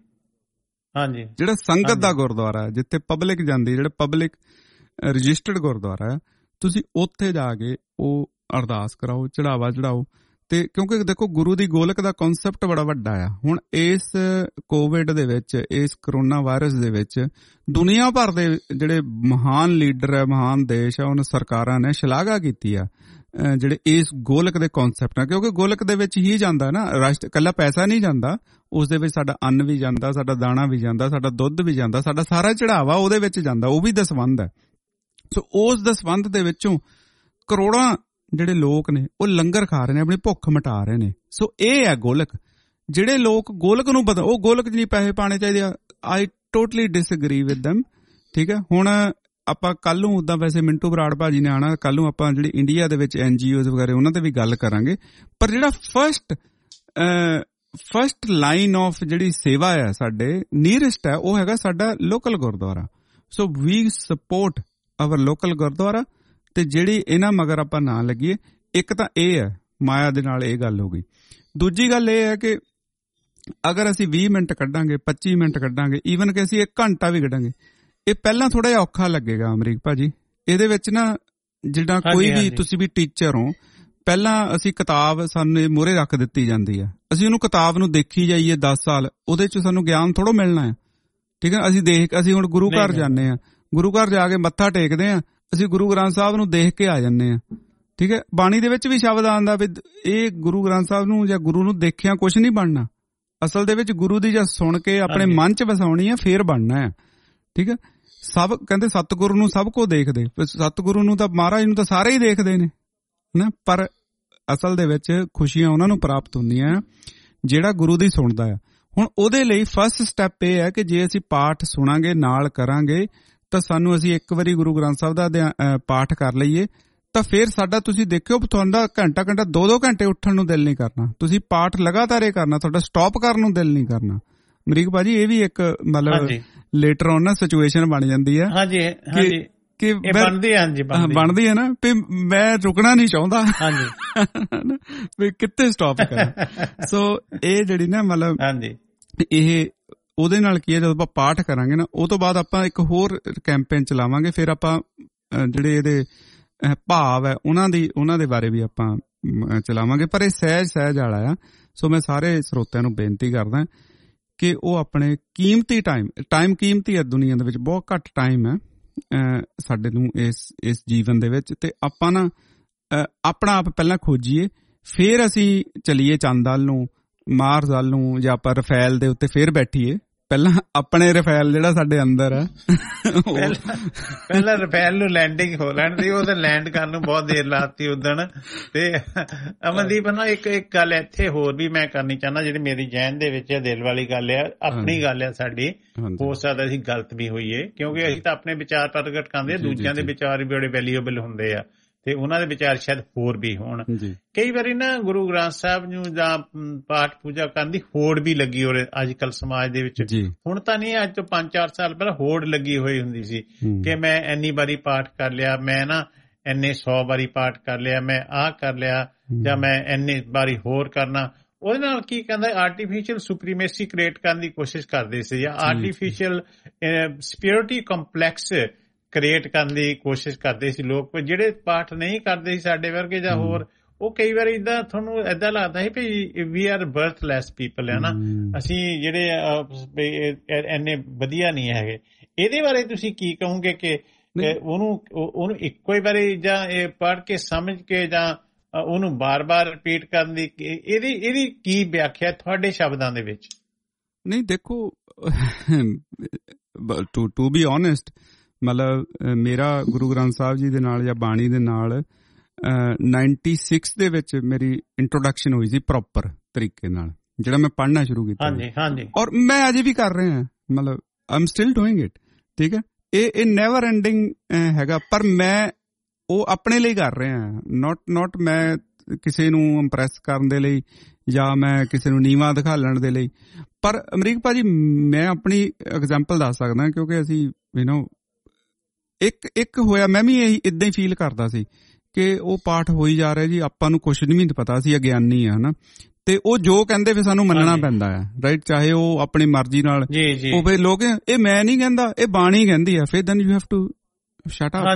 ਹਾਂਜੀ, ਜਿਹੜਾ ਸੰਗਤ ਦਾ ਗੁਰਦੁਆਰਾ ਜਿੱਥੇ ਪਬਲਿਕ ਜਾਂਦੀ, ਜਿਹੜਾ ਪਬਲਿਕ ਰਜਿਸਟਰਡ ਗੁਰਦੁਆਰਾ ਆ, ਤੁਸੀਂ ਉੱਥੇ ਜਾ ਕੇ ਉਹ ਅਰਦਾਸ ਕਰਾਓ, ਚੜਾਵਾ ਚੜਾਓ। ਤੇ ਕਿਉਂਕਿ ਦੇਖੋ ਗੁਰੂ ਦੀ ਗੋਲਕ ਦਾ ਕਨਸੈਪਟ ਬੜਾ ਵੱਡਾ ਆ। ਹੁਣ ਇਸ ਕੋਵਿਡ ਦੇ ਵਿੱਚ, ਇਸ ਕਰੋਨਾ ਵਾਇਰਸ ਦੇ ਵਿੱਚ ਦੁਨੀਆ ਭਰ ਦੇ ਜਿਹੜੇ ਮਹਾਨ ਲੀਡਰ ਹੈ, ਮਹਾਨ ਦੇਸ਼ ਆ, ਉਹਨਾਂ ਸਰਕਾਰਾਂ ਨੇ ਸ਼ਲਾਘਾ ਕੀਤੀ ਆ ਜਿਹੜੇ ਇਸ ਗੋਲਕ ਦੇ ਕਨਸੈਪਟ ਨਾਲ। ਕਿਉਂਕਿ ਗੋਲਕ ਦੇ ਵਿੱਚ ਹੀ ਜਾਂਦਾ ਨਾ, ਰਾਸ਼ਟਰ ਇਕੱਲਾ ਪੈਸਾ ਨਹੀਂ ਜਾਂਦਾ, ਉਸ ਦੇ ਵਿੱਚ ਸਾਡਾ ਅੰਨ ਵੀ ਜਾਂਦਾ, ਸਾਡਾ ਦਾਣਾ ਵੀ ਜਾਂਦਾ, ਸਾਡਾ ਦੁੱਧ ਵੀ ਜਾਂਦਾ, ਸਾਡਾ ਸਾਰਾ ਚੜਾਵਾ ਉਹਦੇ ਵਿੱਚ ਜਾਂਦਾ, ਉਹ ਵੀ ਦਸਵੰਧ ਹੈ। ਸੋ ਉਸ ਦਸਵੰਧ ਦੇ ਵਿੱਚੋਂ ਕਰੋੜਾਂ ਜਿਹੜੇ ਲੋਕ ਨੇ ਉਹ ਲੰਗਰ ਖਾ ਰਹੇ ਨੇ, ਆਪਣੀ ਭੁੱਖ ਮਿਟਾ ਰਹੇ ਨੇ। ਸੋ ਇਹ ਹੈ ਗੋਲਕ। ਜਿਹੜੇ ਲੋਕ ਗੋਲਕ ਨੂੰ ਬਦਲ, ਉਹ ਗੋਲਕ 'ਚ ਨਹੀਂ ਪੈਸੇ ਪਾਣੇ ਚਾਹੀਦੇ। I totally disagree with them, ਠੀਕ ਹੈ। ਹੁਣ ਆਪਾਂ ਕੱਲ ਨੂੰ ਉੱਦਾਂ ਵੈਸੇ ਮਿੰਟੂ ਬਰਾੜ ਭਾਜੀ ਨੇ ਆਉਣਾ, ਕੱਲ ਨੂੰ ਆਪਾਂ ਜਿਹੜੀ ਇੰਡੀਆ ਦੇ ਵਿੱਚ ਐਨ ਜੀ ਓਜ਼ ਵਗੈਰਾ ਉਹਨਾਂ ਤੇ ਵੀ ਗੱਲ ਕਰਾਂਗੇ। ਪਰ ਜਿਹੜਾ ਫਸਟ ਫਸਟ ਲਾਈਨ ਆਫ ਜਿਹੜੀ ਸੇਵਾ ਹੈ ਸਾਡੇ ਨੀਅਰੈਸਟ ਹੈ, ਉਹ ਹੈਗਾ ਸਾਡਾ local gurdwara. So we support our local gurdwara. ਤੇ ਜਿਹੜੀ ਇਹਨਾਂ ਮਗਰ ਆਪਾਂ ਨਾ ਲੱਗੀਏ, ਇੱਕ ਤਾਂ ਇਹ ਹੈ ਮਾਇਆ ਦੇ ਨਾਲ ਇਹ ਗੱਲ ਹੋ ਗਈ। ਦੂਜੀ ਗੱਲ ਇਹ ਹੈ ਕਿ ਅਗਰ ਅਸੀਂ ਵੀਹ ਮਿੰਟ ਕੱਢਾਂਗੇ, ਪੱਚੀ ਮਿੰਟ ਕੱਢਾਂਗੇ, ਈਵਨ ਕਿ ਅਸੀਂ ਇੱਕ ਘੰਟਾ ਵੀ ਕੱਢਾਂਗੇ, ਇਹ ਪਹਿਲਾਂ ਥੋੜਾ ਜਿਹਾ ਔਖਾ ਲੱਗੇਗਾ ਅਮਰੀਕ ਭਾਜੀ। ਇਹਦੇ ਵਿੱਚ ਨਾ ਜਿਹੜਾ ਕੋਈ ਵੀ ਤੁਸੀਂ ਵੀ ਟੀਚਰ ਹੋ, ਪਹਿਲਾਂ ਅਸੀਂ ਕਿਤਾਬ ਸਾਨੂੰ ਮੂਹਰੇ ਰੱਖ ਦਿੱਤੀ ਜਾਂਦੀ ਆ, ਅਸੀਂ ਉਹਨੂੰ ਕਿਤਾਬ ਨੂੰ ਦੇਖੀ ਜਾਈਏ ਦਸ ਸਾਲ, ਉਹਦੇ ਚ ਸਾਨੂੰ ਗਿਆਨ ਥੋੜ੍ਹਾ ਮਿਲਣਾ ਹੈ, ਠੀਕ ਹੈ। ਅਸੀਂ ਦੇਖ ਅਸੀਂ ਹੁਣ ਗੁਰੂ ਘਰ ਜਾਂਦੇ ਹਾਂ, ਗੁਰੂ ਘਰ ਜਾ ਕੇ ਮੱਥਾ ਟੇਕਦੇ ਹਾਂ, ਅਸੀਂ ਗੁਰੂ ਗ੍ਰੰਥ ਸਾਹਿਬ ਨੂੰ ਦੇਖ ਕੇ ਆ ਜਾਂਦੇ ਹਾਂ, ਠੀਕ ਹੈ। ਬਾਣੀ ਦੇ ਵਿੱਚ ਵੀ ਸ਼ਬਦ ਆਉਂਦਾ ਵੀ ਇਹ ਗੁਰੂ ਗ੍ਰੰਥ ਸਾਹਿਬ ਨੂੰ ਜਾਂ ਗੁਰੂ ਨੂੰ ਦੇਖਿਆ ਕੁਛ ਨਹੀਂ ਬਣਨਾ, ਅਸਲ ਦੇ ਵਿੱਚ ਗੁਰੂ ਦੀ ਜਾਂ ਸੁਣ ਕੇ ਆਪਣੇ ਮਨ ਚ ਵਸਾਉਣੀ ਆ, ਫੇਰ ਬਣਨਾ ਹੈ, ਠੀਕ ਹੈ। ਸਭ ਕਹਿੰਦੇ ਸਤਿਗੁਰੂ ਨੂੰ ਸਭ ਕੋ ਦੇਖਦੇ, ਸਤਿਗੁਰੂ ਨੂੰ ਤਾਂ ਮਹਾਰਾਜ ਨੂੰ ਤਾਂ ਸਾਰੇ ਹੀ ਦੇਖਦੇ ਨੇ ਨਾ, ਪਰ ਅਸਲ ਦੇ ਵਿੱਚ ਖੁਸ਼ੀਆਂ ਉਹਨਾਂ ਨੂੰ ਪ੍ਰਾਪਤ ਹੁੰਦੀਆਂ ਜਿਹੜਾ ਗੁਰੂ ਦੀ ਸੁਣਦਾ ਆ। ਹੁਣ ਉਹਦੇ ਲਈ ਫਸਟ ਸਟੈਪ ਇਹ ਹੈ ਕਿ ਜੇ ਅਸੀਂ ਪਾਠ ਸੁਣਾਂਗੇ, ਨਾਲ ਕਰਾਂਗੇ, ਤਾਂ ਸਾਨੂੰ ਅਸੀਂ ਇੱਕ ਵਾਰੀ ਗੁਰੂ ਗ੍ਰੰਥ ਸਾਹਿਬ ਦਾ ਪਾਠ ਕਰ ਲਈਏ, ਤਾਂ ਫਿਰ ਸਾਡਾ ਤੁਸੀਂ ਦੇਖਿਓ ਤੁਹਾਡਾ ਘੰਟਾ ਘੰਟਾ ਦੋ ਦੋ ਘੰਟੇ ਉੱਠਣ ਨੂੰ ਦਿਲ ਨਹੀਂ ਕਰਨਾ, ਤੁਸੀਂ ਪਾਠ ਲਗਾਤਾਰ ਇਹ ਕਰਨਾ, ਤੁਹਾਡਾ ਸਟਾਪ ਕਰਨ ਨੂੰ ਦਿਲ ਨਹੀਂ ਕਰਨਾ। ਅਮਰੀਕ ਭਾਜੀ ਇਹ ਵੀ ਇੱਕ ਮਤਲਬ ਲੇਟਰ ਔਨ ਨਾ ਸਿਚੁਏਸ਼ਨ ਬਣ ਜਾਂਦੀ ਹੈ। ਹਾਂਜੀ ਹਾਂਜੀ, ਕਿ ਬਣਦੀ ਹਾਂਜੀ ਬਣਦੀ ਹੈ ਨਾ ਵੀ ਮੈਂ ਰੁਕਣਾ ਨਹੀਂ ਚਾਹੁੰਦਾ ਹਾਂਜੀ ਵੀ ਕਿੱਥੇ ਸਟਾਪ ਕਰਾਂ। ਸੋ ਇਹ ਜਿਹੜੀ ਨਾ ਮਤਲਬ ਹਾਂਜੀ ਇਹ ਉਹਦੇ ਨਾਲ ਕੀ ਹੈ, ਜਦੋਂ ਆਪਾਂ ਪਾਠ ਕਰਾਂਗੇ ਨਾ ਉਹ ਤੋਂ ਬਾਅਦ ਆਪਾਂ ਇੱਕ ਹੋਰ ਕੈਂਪੇਨ ਚਲਾਵਾਂਗੇ, ਫਿਰ ਆਪਾਂ ਜਿਹੜੇ ਇਹਦੇ ਭਾਵ ਹੈ ਉਹਨਾਂ ਦੀ ਉਹਨਾਂ ਦੇ ਬਾਰੇ ਵੀ ਆਪਾਂ ਚਲਾਵਾਂਗੇ। ਪਰ ਇਹ ਸਹਿਜ ਸਹਿਜ ਵਾਲਾ ਆ। ਸੋ ਮੈਂ ਸਾਰੇ ਸਰੋਤਿਆਂ ਨੂੰ ਬੇਨਤੀ ਕਰਦਾ ਕਿ ਉਹ ਆਪਣੇ ਕੀਮਤੀ ਟਾਈਮ ਟਾਈਮ ਕੀਮਤੀ ਹੈ, ਦੁਨੀਆ ਦੇ ਵਿੱਚ ਬਹੁਤ ਘੱਟ ਟਾਈਮ ਹੈ ਸਾਡੇ ਨੂੰ ਇਸ ਇਸ ਜੀਵਨ ਦੇ ਵਿੱਚ, ਤੇ ਆਪਾਂ ਨਾ ਆਪਣਾ ਆਪ ਪਹਿਲਾਂ ਖੋਜੀਏ, ਫਿਰ ਅਸੀਂ ਚਲੀਏ ਚੰਦ ਵੱਲ ਨੂੰ, ਮਾਰਸ ਵੱਲ ਨੂੰ, ਜਾਂ ਆਪਾਂ ਰਫੇਲ ਦੇ ਉੱਤੇ ਫਿਰ ਬੈਠੀਏ। ਪਹਿਲਾਂ ਆਪਣੇ ਰਫੇਲ ਜਿਹੜਾ ਸਾਡੇ ਅੰਦਰ ਆ ਪਹਿਲਾਂ ਰਫੇਲ ਨੂੰ ਲੈਂਡਿੰਗ ਹੋ ਲੈਣ ਦੀ, ਉਹ ਤਾਂ ਲੈਂਡ ਕਰਨ ਨੂੰ ਬਹੁਤ ਦੇਰ ਲਾਤੀ ਉਦਣ। ਤੇ ਅਮਨਦੀਪ ਨਾ ਇੱਕ ਇੱਕ ਗੱਲ ਇੱਥੇ ਹੋਰ ਵੀ ਮੈਂ ਕਰਨੀ ਚਾਹੁੰਦਾ, ਜਿਹੜੀ ਮੇਰੀ ਜ਼ਹਿਨ ਦੇ ਵਿੱਚ ਦਿਲ ਵਾਲੀ ਗੱਲ ਆ, ਆਪਣੀ ਗੱਲ ਆ ਸਾਡੀ, ਹੋ ਸਕਦਾ ਅਸੀਂ ਗਲਤ ਵੀ ਹੋਈਏ, ਕਿਉਂਕਿ ਅਸੀਂ ਤਾਂ ਆਪਣੇ ਵਿਚਾਰ ਪ੍ਰਗਟ ਕਰਦੇ, ਦੂਜਿਆਂ ਦੇ ਵਿਚਾਰ ਵੀ ਬੜੇ ਵੈਲਿਊਏਬਲ ਹੁੰਦੇ ਆ ਤੇ ਉਹਨਾਂ ਦੇ ਵਿਚਾਰ ਸ਼ਾਇਦ ਹੋਰ ਵੀ ਹੋਣ। ਕਈ ਵਾਰੀ ਨਾ ਗੁਰੂ ਗ੍ਰੰਥ ਸਾਹਿਬ ਨੂੰ ਜਾਂ ਪਾਠ ਪੂਜਾ ਕਰਨ ਦੀ ਹੋੜ ਵੀ ਲੱਗੀ ਹੋਵੇ ਅੱਜ ਕੱਲ੍ਹ ਸਮਾਜ ਦੇ ਵਿੱਚ। ਹੁਣ ਤਾਂ ਨਹੀਂ, ਅੱਜ ਤੋਂ ਪੰਜ ਚਾਰ ਸਾਲ ਪਹਿਲਾਂ ਹੋੜ ਲੱਗੀ ਹੋਈ ਹੁੰਦੀ ਸੀ ਕਿ ਮੈਂ ਇੰਨੀ ਵਾਰੀ ਪਾਠ ਕਰ ਲਿਆ, ਮੈਂ ਨਾ ਇੰਨੇ ਸੌ ਵਾਰੀ ਪਾਠ ਕਰ ਲਿਆ, ਮੈਂ ਆਹ ਕਰ ਲਿਆ, ਜਾਂ ਮੈਂ ਇੰਨੀ ਵਾਰੀ ਹੋਰ ਕਰਨਾ। ਉਹਦੇ ਨਾਲ ਕੀ ਕਹਿੰਦਾ, ਆਰਟੀਫਿਸ਼ੀਅਲ ਸੁਪਰੀਮੇਸੀ ਕ੍ਰੀਏਟ ਕਰਨ ਦੀ ਕੋਸ਼ਿਸ਼ ਕਰਦੇ ਸੀ, ਜਾਂ ਆਰਟੀਫਿਸ਼ੀਅਲ ਸਪਿਰਿਟੀ ਕੰਪਲੈਕਸ ਕ੍ਰੀਏਟ ਕਰਨ ਦੀ ਕੋਸ਼ਿਸ਼ ਕਰਦੇ ਸੀ ਲੋਕ, ਜਿਹੜੇ ਪਾਠ ਨਹੀਂ ਕਰਦੇ ਸੀ ਸਾਡੇ ਵਰਗੇ ਜਾਂ ਹੋਰ। ਉਹ ਕਈ ਵਾਰੀ ਏਦਾਂ ਤੁਹਾਨੂੰ ਏਦਾਂ ਲੱਗਦਾ ਸੀ ਵੀ ਵੀ ਆਰ ਬਰਥਲੈਸ ਪੀਪਲ ਹੈ ਨਾ, ਅਸੀਂ ਜਿਹੜੇ ਇੰਨੇ ਵਧੀਆ ਨਹੀਂ ਹੈਗੇ। ਇਹਦੇ ਬਾਰੇ ਤੁਸੀਂ ਕੀ ਕਹੋਗੇ ਕਿ ਉਹਨੂੰ ਉਹਨੂੰ ਇੱਕੋ ਹੀ ਵਾਰੀ ਜਾਂ ਇਹ ਪੜ੍ਹ ਕੇ ਸਮਝ ਕੇ ਜਾਂ ਉਹਨੂੰ ਬਾਰ-ਬਾਰ ਰਿਪੀਟ ਕਰਨ ਦੀ ਇਹਦੀ ਇਹਦੀ ਕੀ ਵਿਆਖਿਆ ਤੁਹਾਡੇ ਸ਼ਬਦਾਂ ਦੇ ਵਿੱਚ? ਨਹੀਂ ਦੇਖੋ, ਟੂ ਟੂ ਬੀ ਓਨੈਸਟ, ਮਤਲਬ ਮੇਰਾ ਗੁਰੂ ਗ੍ਰੰਥ ਸਾਹਿਬ ਜੀ ਦੇ ਨਾਲ ਜਾਂ ਬਾਣੀ ਦੇ ਨਾਲ ਨਾਈਨਟੀ ਸਿਕਸ ਦੇ ਵਿੱਚ ਮੇਰੀ ਇੰਟਰੋਡਕਸ਼ਨ ਹੋਈ ਸੀ ਪ੍ਰੋਪਰ ਤਰੀਕੇ ਨਾਲ, ਜਿਹੜਾ ਮੈਂ ਪੜ੍ਹਨਾ ਸ਼ੁਰੂ ਕੀਤਾ। ਹਾਂਜੀ ਹਾਂਜੀ। ਔਰ ਮੈਂ ਅਜੇ ਵੀ ਕਰ ਰਿਹਾ, ਮਤਲਬ I am still doing it, ਠੀਕ ਹੈ। ਇਹ ਇਹ ਨੈਵਰ ਐਂਡਿੰਗ ਹੈਗਾ, ਪਰ ਮੈਂ ਉਹ ਆਪਣੇ ਲਈ ਕਰ ਰਿਹਾ, ਨੋਟ ਨੋਟ ਮੈਂ ਕਿਸੇ ਨੂੰ ਇੰਪ੍ਰੈਸ ਕਰਨ ਦੇ ਲਈ ਜਾਂ ਮੈਂ ਕਿਸੇ ਨੂੰ ਨੀਵਾਂ ਦਿਖਾਲਣ ਦੇ ਲਈ। ਪਰ ਅਮਰੀਕ ਭਾਜੀ, ਮੈਂ ਆਪਣੀ ਐਗਜ਼ਾਮਪਲ ਦੱਸ ਸਕਦਾ, ਕਿਉਂਕਿ ਅਸੀਂ ਯੂ ਨੋ ਇੱਕ ਇੱਕ ਹੋਇਆ, ਮੈਂ ਵੀ ਇਹੀ ਏਦਾਂ ਹੀ ਫੀਲ ਕਰਦਾ ਸੀ ਕਿ ਉਹ ਪਾਠ ਹੋਈ ਜਾ ਰਿਹਾ ਜੀ, ਆਪਾਂ ਨੂੰ ਕੁਛ ਨਹੀਂ ਪਤਾ, ਅਸੀਂ ਅਗਿਆਨੀ ਆ ਹਨਾ, ਤੇ ਉਹ ਜੋ ਕਹਿੰਦੇ ਫਿਰ ਸਾਨੂੰ ਮੰਨਣਾ ਪੈਂਦਾ ਆ, ਰਾਈਟ, ਚਾਹੇ ਉਹ ਆਪਣੀ ਮਰਜ਼ੀ ਨਾਲ। ਉਹ ਫਿਰ ਲੋਕ ਇਹ ਮੈਂ ਨਹੀਂ ਕਹਿੰਦਾ, ਇਹ ਬਾਣੀ ਕਹਿੰਦੀ ਆ, ਫਿਰ then you have to shut up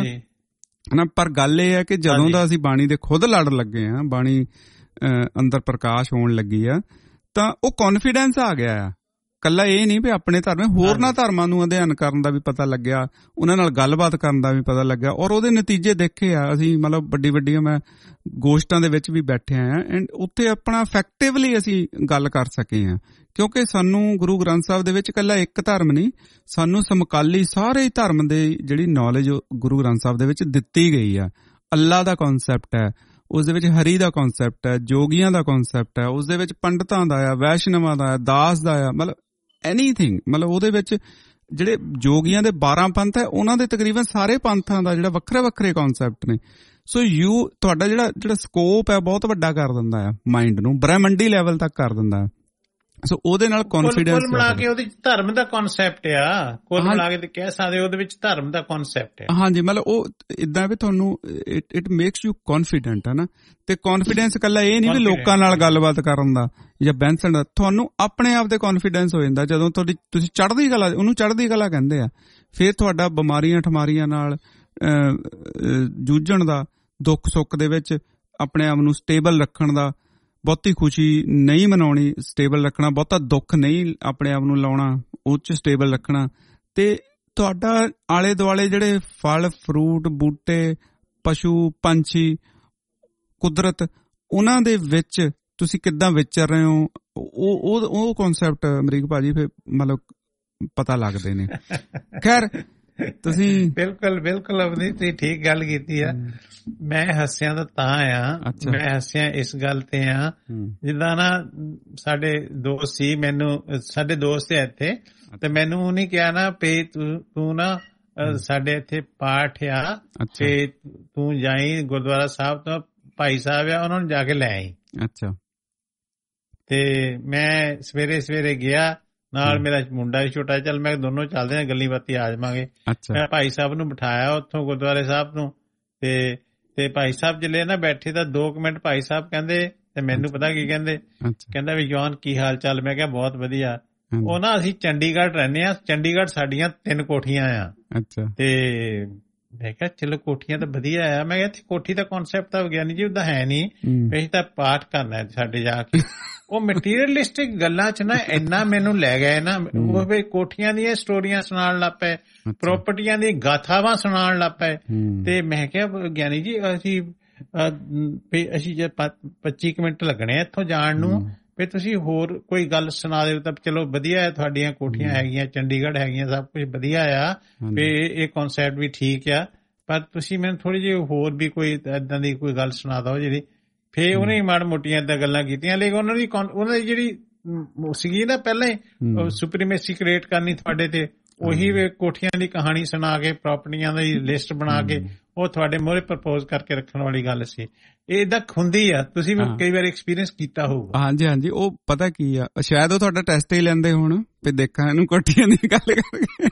ਹਨਾ। ਪਰ ਗੱਲ ਇਹ ਹੈ ਕਿ ਜਦੋਂ ਦਾ ਅਸੀਂ ਬਾਣੀ ਦੇ ਖੁਦ ਲੜ ਲੱਗੇ ਆ, ਬਾਣੀ ਅੰਦਰ ਪ੍ਰਕਾਸ਼ ਹੋਣ ਲੱਗੀ ਆ, ਤਾਂ ਉਹ ਕੌਨਫੀਡੈਂਸ ਆ ਗਿਆ ਆ। ਕੱਲਾ ਇਹ ਨਹੀਂ ਵੀ ਆਪਣੇ ਧਰਮ, ਹੋਰਨਾਂ ਧਰਮਾਂ ਨੂੰ ਅਧਿਐਨ ਕਰਨ ਦਾ ਵੀ ਪਤਾ ਲੱਗਿਆ, ਉਹਨਾਂ ਨਾਲ ਗੱਲਬਾਤ ਕਰਨ ਦਾ ਵੀ ਪਤਾ ਲੱਗਿਆ, ਔਰ ਉਹਦੇ ਨਤੀਜੇ ਦੇਖੇ ਆ ਅਸੀਂ। ਮਤਲਬ ਵੱਡੀ ਵੱਡੀਆਂ ਮੈਂ ਗੋਸ਼ਟਾਂ ਦੇ ਵਿੱਚ ਵੀ ਬੈਠੇ ਆ, ਐਂਡ ਉੱਥੇ ਆਪਣਾ ਇਫੈਕਟਿਵਲੀ ਅਸੀਂ ਗੱਲ ਕਰ ਸਕੇ ਆ, ਕਿਉਂਕਿ ਸਾਨੂੰ ਗੁਰੂ ਗ੍ਰੰਥ ਸਾਹਿਬ ਦੇ ਵਿੱਚ ਕੱਲਾ ਇੱਕ ਧਰਮ ਨਹੀਂ, ਸਾਨੂੰ ਸਮਕਾਲੀ ਸਾਰੇ ਧਰਮ ਦੇ ਜਿਹੜੀ ਨੌਲੇਜ ਗੁਰੂ ਗ੍ਰੰਥ ਸਾਹਿਬ ਦੇ ਵਿੱਚ ਦਿੱਤੀ ਗਈ ਆ। ਅੱਲਾ ਦਾ ਕਨਸੈਪਟ ਹੈ, ਉਸ ਦੇ ਵਿੱਚ ਹਰੀ ਦਾ ਕਨਸੈਪਟ ਹੈ, ਜੋਗੀਆਂ ਦਾ ਕਨਸੈਪਟ ਹੈ, ਉਸ ਦੇ ਵਿੱਚ ਪੰਡਤਾਂ ਦਾ ਆ, ਵੈਸ਼ਨਵਾਂ ਦਾ ਆ, ਦਾਸ ਦਾ ਆ, ਮਤਲਬ ਐਨੀਥਿੰਗ। ਮਤਲਬ ਉਹਦੇ ਵਿੱਚ ਜਿਹੜੇ ਜੋਗੀਆਂ ਦੇ ਬਾਰਾਂ ਪੰਥ ਹੈ, ਉਹਨਾਂ ਦੇ ਤਕਰੀਬਨ ਸਾਰੇ ਪੰਥਾਂ ਦਾ ਜਿਹੜਾ ਵੱਖਰੇ ਵੱਖਰੇ ਕਨਸੈਪਟ ਨੇ। ਸੋ ਯੂ ਤੁਹਾਡਾ ਜਿਹੜਾ ਜਿਹੜਾ ਸਕੋਪ ਹੈ ਬਹੁਤ ਵੱਡਾ ਕਰ ਦਿੰਦਾ ਹੈ, ਮਾਈਂਡ ਨੂੰ ਬ੍ਰਹਿਮੰਡੀ ਲੈਵਲ ਤੱਕ ਕਰ ਦਿੰਦਾ ਹੈ। ਸੋ ਉਹਦੇ ਨਾਲ ਕੌਨਫੀਡੈਂਸ ਕੁੱਲ ਮਿਲਾ ਕੇ ਉਹਦੇ ਵਿੱਚ ਧਰਮ ਦਾ ਕਨਸੈਪਟ ਆ, ਕੁੱਲ ਮਿਲਾ ਕੇ ਕਹਿ ਸਕਦੇ ਉਹਦੇ ਵਿੱਚ ਧਰਮ ਦਾ ਕਨਸੈਪਟ ਹੈ। ਹਾਂਜੀ, ਮਤਲਬ ਉਹ ਇਦਾਂ ਵੀ ਤੁਹਾਨੂੰ ਇਟ ਮੇਕਸ ਯੂ ਕੌਨਫੀਡੈਂਟ ਹੈ ਨਾ। ਤੇ ਕੌਨਫੀਡੈਂਸ ਇਕੱਲਾ ਇਹ ਨਹੀਂ ਵੀ ਲੋਕਾਂ ਨਾਲ ਗੱਲਬਾਤ ਕਰਨ ਦਾ ਜਾਂ ਬੈਂਸਣ ਦਾ, ਤੁਹਾਨੂੰ ਆਪਣੇ ਆਪ ਤੇ ਕੌਨਫੀਡੈਂਸ ਹੋ ਜਾਂਦਾ ਜਦੋਂ ਤੁਹਾਡੀ ਤੁਸੀਂ ਚੜ੍ਹਦੀ ਕਲਾ, ਉਹਨੂੰ ਚੜ੍ਹਦੀ ਕਲਾ ਕਹਿੰਦੇ ਆ। ਫਿਰ ਤੁਹਾਡਾ ਬਿਮਾਰੀਆਂ ਠਮਾਰੀਆਂ ਨਾਲ ਜੂਝਣ ਦਾ, ਦੁੱਖ ਸੁੱਖ ਦੇ ਵਿੱਚ ਆਪਣੇ ਆਪ ਨੂੰ ਸਟੇਬਲ ਰੱਖਣ ਦਾ, ਬਹੁਤੀ ਖੁਸ਼ੀ ਨਹੀਂ ਮਨਾਉਣੀ, ਸਟੇਬਲ ਰੱਖਣਾ, ਬਹੁਤਾ ਦੁੱਖ ਨਹੀਂ ਆਪਣੇ ਆਪ ਨੂੰ ਲਾਉਣਾ, ਉਹ 'ਚ ਸਟੇਬਲ ਰੱਖਣਾ। ਤੇ ਤੁਹਾਡਾ ਆਲੇ ਦੁਆਲੇ ਜਿਹੜੇ ਫਲ ਫਰੂਟ ਬੂਟੇ, ਪਸ਼ੂ ਪੰਛੀ, ਕੁਦਰਤ, ਉਹਨਾਂ ਦੇ ਵਿੱਚ ਤੁਸੀਂ ਕਿੱਦਾਂ ਵਿਚਰ ਰਹੇ ਹੋ, ਉਹ ਉਹ ਕਨਸੈਪਟ ਅਮਰੀਕ ਭਾਜੀ ਫਿਰ ਮਤਲਬ ਪਤਾ ਲੱਗਦੇ ਨੇ। ਖੈਰ ਤੁਸੀਂ ਬਿਲਕੁਲ ਬਿਲਕੁਲ ਅਵਨੀ ਤੁਸੀਂ ਠੀਕ ਗੱਲ ਕੀਤੀ ਆ। ਮੈਂ ਹੱਸਿਆ ਤਾਂ ਤਾਂ ਆ, ਮੈਂ ਹੱਸਿਆ ਇਸ ਗੱਲ ਤੇ ਆ ਜਿੱਦਾਂ ਨਾ ਸਾਡੇ ਦੋਸਤ ਸੀ, ਮੈਨੂੰ ਸਾਡੇ ਦੋਸਤ ਹੈ ਇੱਥੇ, ਤੇ ਮੈਨੂੰ ਉਹਨੇ ਕਿਹਾ ਨਾ ਵੀ ਤੂੰ ਤੂੰ ਨਾ ਸਾਡੇ ਇੱਥੇ ਪਾਠ ਆ ਤੇ ਤੂੰ ਜਾਈ ਗੁਰਦੁਆਰਾ ਸਾਹਿਬ ਤੋਂ, ਭਾਈ ਸਾਹਿਬ ਆ ਉਹਨਾਂ ਨੂੰ ਜਾ ਕੇ ਲੈ ਆਈ। ਅੱਛਾ। ਤੇ ਮੈਂ ਸਵੇਰੇ ਸਵੇਰੇ ਗਿਆ ਨਾਲ ਮੇਰਾ ਮੁੰਡਾ ਵੀ ਛੋਟਾ, ਚੱਲ ਮੈਂ ਦੋਨੋਂ ਚੱਲਦੇ ਆ, ਗੱਲੀ ਬਾਤੀ ਆ ਜਾਵਾਂਗੇ। ਮੈਂ ਭਾਈ ਸਾਹਿਬ ਨੂੰ ਬਿਠਾਇਆ ਉੱਥੋਂ ਗੁਰਦੁਆਰੇ ਸਾਹਿਬ ਨੂੰ, ਤੇ ਤੇ ਭਾਈ ਸਾਹਿਬ ਜਲੇ ਨਾ ਬੈਠੇ ਤਾਂ ਦੋ ਕੁ ਮਿੰਟ ਭਾਈ ਸਾਹਿਬ ਕਹਿੰਦੇ, ਤੇ ਮੈਨੂੰ ਪਤਾ ਕੀ ਕਹਿੰਦੇ, ਕਹਿੰਦਾ ਵੀ ਜੌਨ ਕੀ ਹਾਲ ਚਾਲ? ਮੈਂ ਕਿਹਾ ਬਹੁਤ ਵਧੀਆ। ਉਹ ਨਾ ਅਸੀਂ ਚੰਡੀਗੜ੍ਹ ਰਹਿੰਦੇ ਆ, ਚੰਡੀਗੜ੍ਹ ਸਾਡੀਆਂ ਤਿੰਨ ਕੋਠੀਆਂ ਆ, ਤੇ ਮੈਂ ਕਿਹਾ ਚਲੋ ਕੋਠੀਆਂ ਤਾਂ ਵਧੀਆ ਆ। ਮੈਂ ਕਿਹਾ ਇੱਥੇ ਕੋਠੀ ਦਾ ਕਨਸੈਪਟ ਤਾਂ ਵਿਗਿਆਨੀ ਜੀ ਉਹਦਾ ਹੈ ਨਹੀਂ, ਅਸੀਂ ਤਾਂ ਪਾਠ ਕਰਨਾ ਸਾਡੇ ਜਾ ਕੇ। ਉਹ ਮਟੀਰੀਅਲਿਸਟਿਕ ਗੱਲਾਂ ਚ ਨਾ ਇੰਨਾ ਮੈਨੂੰ ਲੈ ਗਏ ਨਾ, ਉਹ ਵੀ ਕੋਠੀਆਂ ਦੀਆਂ ਸਟੋਰੀਆਂ ਸੁਣਾਉਣ ਲੱਗ ਪਏ, ਪ੍ਰਾਪਰਟੀਆਂ ਦੀ ਗਾਥਾਵਾਂ ਸੁਣਾਉਣ ਲੱਗ ਪਏ। ਤੇ ਮੈਂ ਕਿਹਾ ਵਿਗਿਆਨੀ ਜੀ ਅਸੀਂ ਅਸੀਂ ਜੇ ਪੱਚੀ ਕੁ ਮਿੰਟ ਲੱਗਣੇ ਇੱਥੋਂ ਜਾਣ ਨੂੰ, ਵੀ ਤੁਸੀਂ ਹੋਰ ਕੋਈ ਗੱਲ ਸੁਣਾ ਦਿਓ ਤਾਂ ਚਲੋ ਵਧੀਆ ਹੈ, ਤੁਹਾਡੀਆਂ ਕੋਠੀਆਂ ਹੈਗੀਆਂ, ਚੰਡੀਗੜ੍ਹ ਹੈਗੀਆਂ, ਸਭ ਕੁਝ ਵਧੀਆ ਆ, ਵੀ ਇਹ ਕਨਸੈਪਟ ਵੀ ਠੀਕ ਆ, ਪਰ ਤੁਸੀਂ ਮੈਨੂੰ ਥੋੜੀ ਜਿਹੀ ਹੋਰ ਵੀ ਕੋਈ ਏਦਾਂ ਦੀ ਕੋਈ ਗੱਲ ਸੁਣਾ ਦਿਓ ਜਿਹੜੀ। ਫੇਰ ਉਹਨੇ ਮਾੜ ਮੋਟੀਆਂ ਏਦਾਂ ਗੱਲਾਂ ਕੀਤੀਆਂ, ਲੇਕਿਨ ਉਹਨਾਂ ਦੀ ਉਹਨਾਂ ਦੀ ਜਿਹੜੀ ਸੀਗੀ ਨਾ ਪਹਿਲਾਂ ਹੀ ਸੁਪਰੀਮੇਸੀ ਕ੍ਰੀਏਟ ਕਰਨੀ ਤੁਹਾਡੇ ਤੇ, ਉਹੀ ਕੋਠੀਆਂ ਦੀ ਕਹਾਣੀ ਸੁਣਾ ਕੇ, ਪ੍ਰਾਪਰਟੀਆਂ ਦੀ ਲਿਸਟ ਬਣਾ ਕੇ ਉਹ ਤੁਹਾਡੇ ਮੂਹਰੇ ਪ੍ਰਪੋਜ਼ ਕਰਕੇ ਰੱਖਣ ਵਾਲੀ ਗੱਲ ਸੀ। ਇਹ ਏਦਾਂ ਹੁੰਦੀ ਆ, ਤੁਸੀਂ ਵੀ ਕਈ ਵਾਰ ਐਕਸਪੀਰੀਅੰਸ ਕੀਤਾ ਹੋਊਗਾ। ਹਾਂਜੀ ਹਾਂਜੀ, ਉਹ ਪਤਾ ਕੀ ਆ, ਸ਼ਾਇਦ ਉਹ ਤੁਹਾਡਾ ਟੈਸਟ ਹੀ ਲੈਂਦੇ ਹੋਣ ਵੀ ਦੇਖਾਂ ਇਹਨੂੰ ਕੋਠੀਆਂ ਦੀ ਗੱਲ ਕਰਕੇ।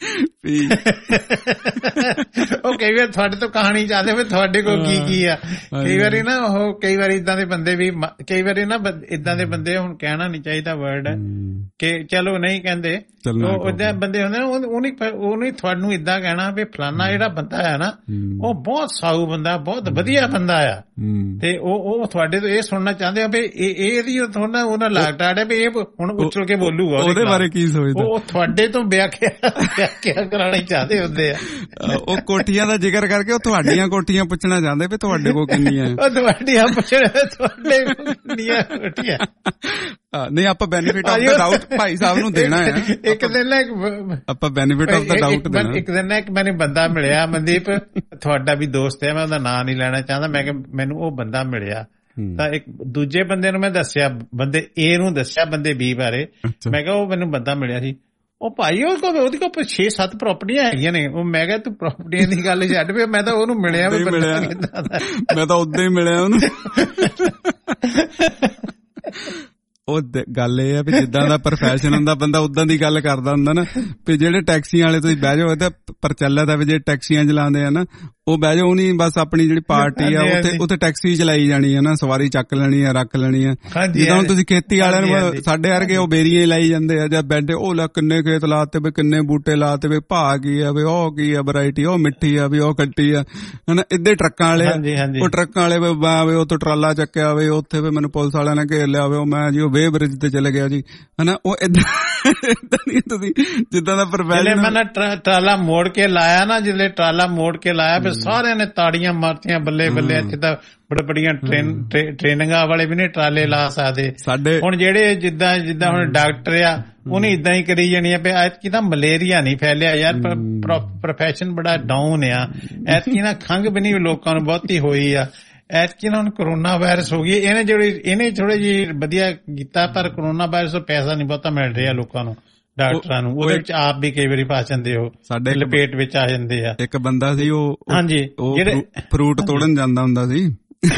ਉਹ ਕਈ ਵਾਰ ਤੁਹਾਡੇ ਤੋਂ ਕਹਾਣੀ ਚਾਹਦੇ ਵੀ ਤੁਹਾਡੇ ਕੋਲ ਕੀ ਕੀ ਆ। ਕਈ ਵਾਰੀ ਨਾ ਉਹ ਕਈ ਵਾਰੀ ਏਦਾਂ ਦੇ ਬੰਦੇ ਵੀ, ਕਈ ਵਾਰੀ ਨਾ ਏਦਾਂ ਦੇ ਬੰਦੇ, ਹੁਣ ਕਹਿਣਾ ਨੀ ਚਾਹੀਦਾ ਵਰਡ ਕਿ ਚਲੋ ਨਹੀਂ ਕਹਿੰਦੇ, ਏਦਾਂ ਬੰਦੇ ਹੁੰਦੇ ਉਹਨੇ ਉਹਨੇ ਤੁਹਾਨੂੰ ਏਦਾਂ ਕਹਿਣਾ ਵੀ ਫਲਾਨਾ ਜਿਹੜਾ ਬੰਦਾ ਹੈ ਨਾ ਉਹ ਬਹੁਤ ਸਾਊ ਬੰਦਾ, ਬਹੁਤ ਵਧੀਆ ਬੰਦਾ ਆ, ਤੇ ਉਹ ਉਹ ਤੁਹਾਡੇ ਤੋਂ ਇਹ ਸੁਣਨਾ ਚਾਹੁੰਦੇ ਆ ਵੀ ਇਹਦੀ ਥੋੜਾ ਉਹਨਾਂ ਲਾਗ ਟਾੜ ਹੈ ਵੀ ਇਹ ਹੁਣ ਉਛਲ ਕੇ ਬੋਲੂਗਾ ਉਹਦੇ ਬਾਰੇ ਕੀ ਸੋਚਦਾ। ਉਹ ਤੁਹਾਡੇ ਤੋਂ ਵਿਆਖਿਆ ਵਿਆਖਿਆ ਕਰਾਉਣੀ ਚਾਹਦੇ ਹੁੰਦੇ ਆ। ਉਹ ਕੋਠੀਆਂ ਦਾ ਜ਼ਿਕਰ ਕਰਕੇ ਉਹ ਤੁਹਾਡੀਆਂ ਕੋਠੀਆਂ ਪੁੱਛਣਾ ਚਾਹੁੰਦੇ ਵੀ ਤੁਹਾਡੇ ਕੋਲ ਕਿੰਨੀਆਂ, ਉਹ ਤੁਹਾਡੀਆਂ ਪੁੱਛਣਾ ਤੁਹਾਡੇ ਕੋਲ ਕਿੰਨੀਆਂ ਕੋਠੀਆਂ। ਨਹੀਂ, ਆਪਾਂ benefit of the doubt Bhai Sahib ਨੂੰ ਦੇਣਾ ਹੈ। ਇੱਕ ਦਿਨ ਨਾ ਆਪਾਂ ਬੈਨੀਫਿਟ ਆਫ ਦਾ ਡਾਊਟ ਦੇਣਾ। ਇੱਕ ਦਿਨ ਨਾ ਇੱਕ ਮੈਨੂੰ ਬੰਦਾ ਮਿਲਿਆ, ਮਨਦੀਪ ਤੁਹਾਡਾ ਵੀ ਦੋਸਤ ਹੈ, ਮੈਂ ਉਹਦਾ ਨਾਂ ਨਹੀਂ ਲੈਣਾ ਚਾਹੁੰਦਾ, ਮੈਂ ਕਿਹਾ ਮੈਨੂੰ ਉਹ ਬੰਦਾ ਮਿਲਿਆ ਤਾਂ ਇੱਕ ਦੂਜੇ ਬੰਦੇ ਨੂੰ ਮੈਂ ਦੱਸਿਆ, ਬੰਦੇ ਏ ਨੂੰ ਦੱਸਿਆ ਬੰਦੇ ਬੀ ਬਾਰੇ, ਮੈਂ ਕਿਹਾ ਉਹ ਮੈਨੂੰ ਬੰਦਾ ਮਿਲਿਆ ਸੀ, ਉਹ ਭਾਈ ਉਹ ਕੋਲ ਉਹਦੇ ਕੋਲ ਛੇ ਸੱਤ ਪ੍ਰਾਪਰਟੀਆਂ ਹੈਗੀਆਂ ਨੇ। ਉਹ ਮੈਂ ਕਿਹਾ ਤੂੰ ਪ੍ਰਾਪਰਟੀਆਂ ਦੀ ਗੱਲ ਛੱਡ ਵੀ, ਮੈਂ ਤਾਂ ਉਹਨੂੰ ਮਿਲਿਆ, ਮੈਂ ਤਾਂ ਉਦਾਂ ਹੀ ਮਿਲਿਆ ਉਹਨੂੰ। ਉਹ ਗੱਲ ਇਹ ਆ ਵੀ ਜਿੱਦਾਂ ਦਾ ਪ੍ਰੋਫੈਸ਼ਨ ਹੁੰਦਾ ਬੰਦਾ ਉਦਾਂ ਦੀ ਗੱਲ ਕਰਦਾ ਹੁੰਦਾ ਨਾ। ਵੀ ਜਿਹੜੇ ਟੈਕਸੀਆਂ ਵਾਲੇ ਤੁਸੀਂ ਬਹਿ ਜਾਓ, ਤੇ ਪ੍ਰਚਲਿਤ ਆ ਵੀ ਜਿਹੜੇ ਟੈਕਸੀਆਂ ਚਲਾਉਂਦੇ ਆ ਨਾ, ਉਹ ਬਹਿ ਜਾਓ ਨਹੀਂ, ਬਸ ਆਪਣੀ ਜਿਹੜੀ ਪਾਰਟੀ ਆ ਉੱਥੇ ਉੱਥੇ ਟੈਕਸੀ ਚਲਾਈ ਜਾਣੀ ਆ ਨਾ, ਸਵਾਰੀ ਚੱਕ ਲੈਣੀ ਆ, ਰੱਖ ਲੈਣੀ ਆ। ਜਿੱਦਾਂ ਹੁਣ ਤੁਸੀਂ ਖੇਤੀ ਵਾਲਿਆਂ ਨੂੰ, ਸਾਡੇ ਵਰਗੇ ਉਹ ਬੇਰੀਆਂ ਹੀ ਲਾਈ ਜਾਂਦੇ ਆ, ਜਦ ਬੈਠੇ ਉਹ ਲੈ ਕਿੰਨੇ ਖੇਤ ਲਾਤੇ ਵੀ, ਕਿੰਨੇ ਬੂਟੇ ਲਾਤੇ ਵੀ, ਭਾਅ ਕੀ ਆ ਵੀ, ਉਹ ਕੀ ਆ ਵੈਰਾਈਟੀ, ਉਹ ਮਿੱਠੀ ਆ ਵੀ, ਉਹ ਖੱਟੀ ਆ, ਹਨਾ। ਏਦਾਂ ਟਰੱਕਾਂ ਵਾਲੇ ਉਹ ਟਰੱਕਾਂ ਵਾਲੇ ਵੀ ਉਹ ਤੋਂ ਟਰਾਲਾ ਚੱਕਿਆ ਵੇ, ਉੱਥੇ ਵੀ ਮੈਨੂੰ ਪੁਲਿਸ ਵਾਲਿਆਂ ਨੇ ਘੇਰ ਲਿਆ ਵੇ, ਉਹ ਮੈਂ ਜੀ ਉਹ ਵੇ ਬ੍ਰਿਜ ਤੇ ਚਲੇ ਗਿਆ ਜੀ, ਹਨਾ। ਉਹ ਏਦਾਂ ਏਦਾਂ ਨਹੀਂ ਤੁਸੀਂ ਜਿੱਦਾਂ ਦਾ ਪ੍ਰੋਫੈਸ਼ਨ। ਮੈਂ ਟਰਾਲਾ ਮੋੜ ਕੇ ਲਾਇਆ ਨਾ, ਜਿਲੇ ਟਰਾਲਾ ਮੋੜ ਕੇ ਲਾਇਆ ਫਿਰ ਸਾਰਿਆਂ ਨੇ ਤਾੜੀਆਂ ਮਾਰਤੀਆਂ, ਬੱਲੇ ਬੱਲੇ। ਇੱਥੇ ਤਾਂ ਬੜੇ ਬੜੀਆਂ ਟ੍ਰੇਨਿੰਗਾਂ ਵਾਲੇ ਵੀ ਨੇ ਟਰਾਲੇ ਲਾ ਸਕਦੇ ਸਾਡੇ। ਹੁਣ ਜਿਹੜੇ ਜਿੱਦਾਂ ਜਿੱਦਾਂ ਹੁਣ ਡਾਕਟਰ ਆ, ਉਹਨੇ ਏਦਾਂ ਹੀ ਕਰੀ ਜਾਣੀ ਆ ਵੀ ਐਤਕੀ ਤਾਂ ਮਲੇਰੀਆ ਨਹੀਂ ਫੈਲਿਆ ਯਾਰ, ਪ੍ਰੋਫੈਸ਼ਨ ਬੜਾ ਡਾਊਨ ਆ ਐਤਕੀ ਨਾ, ਖੰਘ ਵੀ ਨਹੀਂ ਲੋਕਾਂ ਨੂੰ ਬਹੁਤੀ ਹੋਈ ਆ ਐਤਕੀ ਨਾ, ਹੁਣ ਕਰੋਨਾ ਵਾਇਰਸ ਹੋ ਗਈ। ਇਹਨੇ ਜਿਹੜੀ ਇਹਨੇ ਥੋੜੇ ਜਿਹੀ ਵਧੀਆ ਕੀਤਾ, ਪਰ ਕਰੋਨਾ ਵਾਇਰਸ ਤੋਂ ਪੈਸਾ ਨਹੀਂ ਬਹੁਤਾ ਮਿਲ ਰਿਹਾ ਲੋਕਾਂ ਨੂੰ, ਡਾਕਟਰਾਂ ਨੂੰ, ਉਹਦੇ ਵਿੱਚ ਆਪ ਵੀ ਕਈ ਵਾਰੀ ਫਸ ਜਾਂਦੇ, ਉਹ ਸਾਡੇ ਲਪੇਟ ਵਿੱਚ ਆ ਜਾਂਦੇ ਆ। ਇੱਕ ਬੰਦਾ ਸੀ ਉਹ, ਹਾਂਜੀ, ਜਿਹੜੇ ਫਰੂਟ ਤੋੜਨ ਜਾਂਦਾ ਹੁੰਦਾ ਸੀ,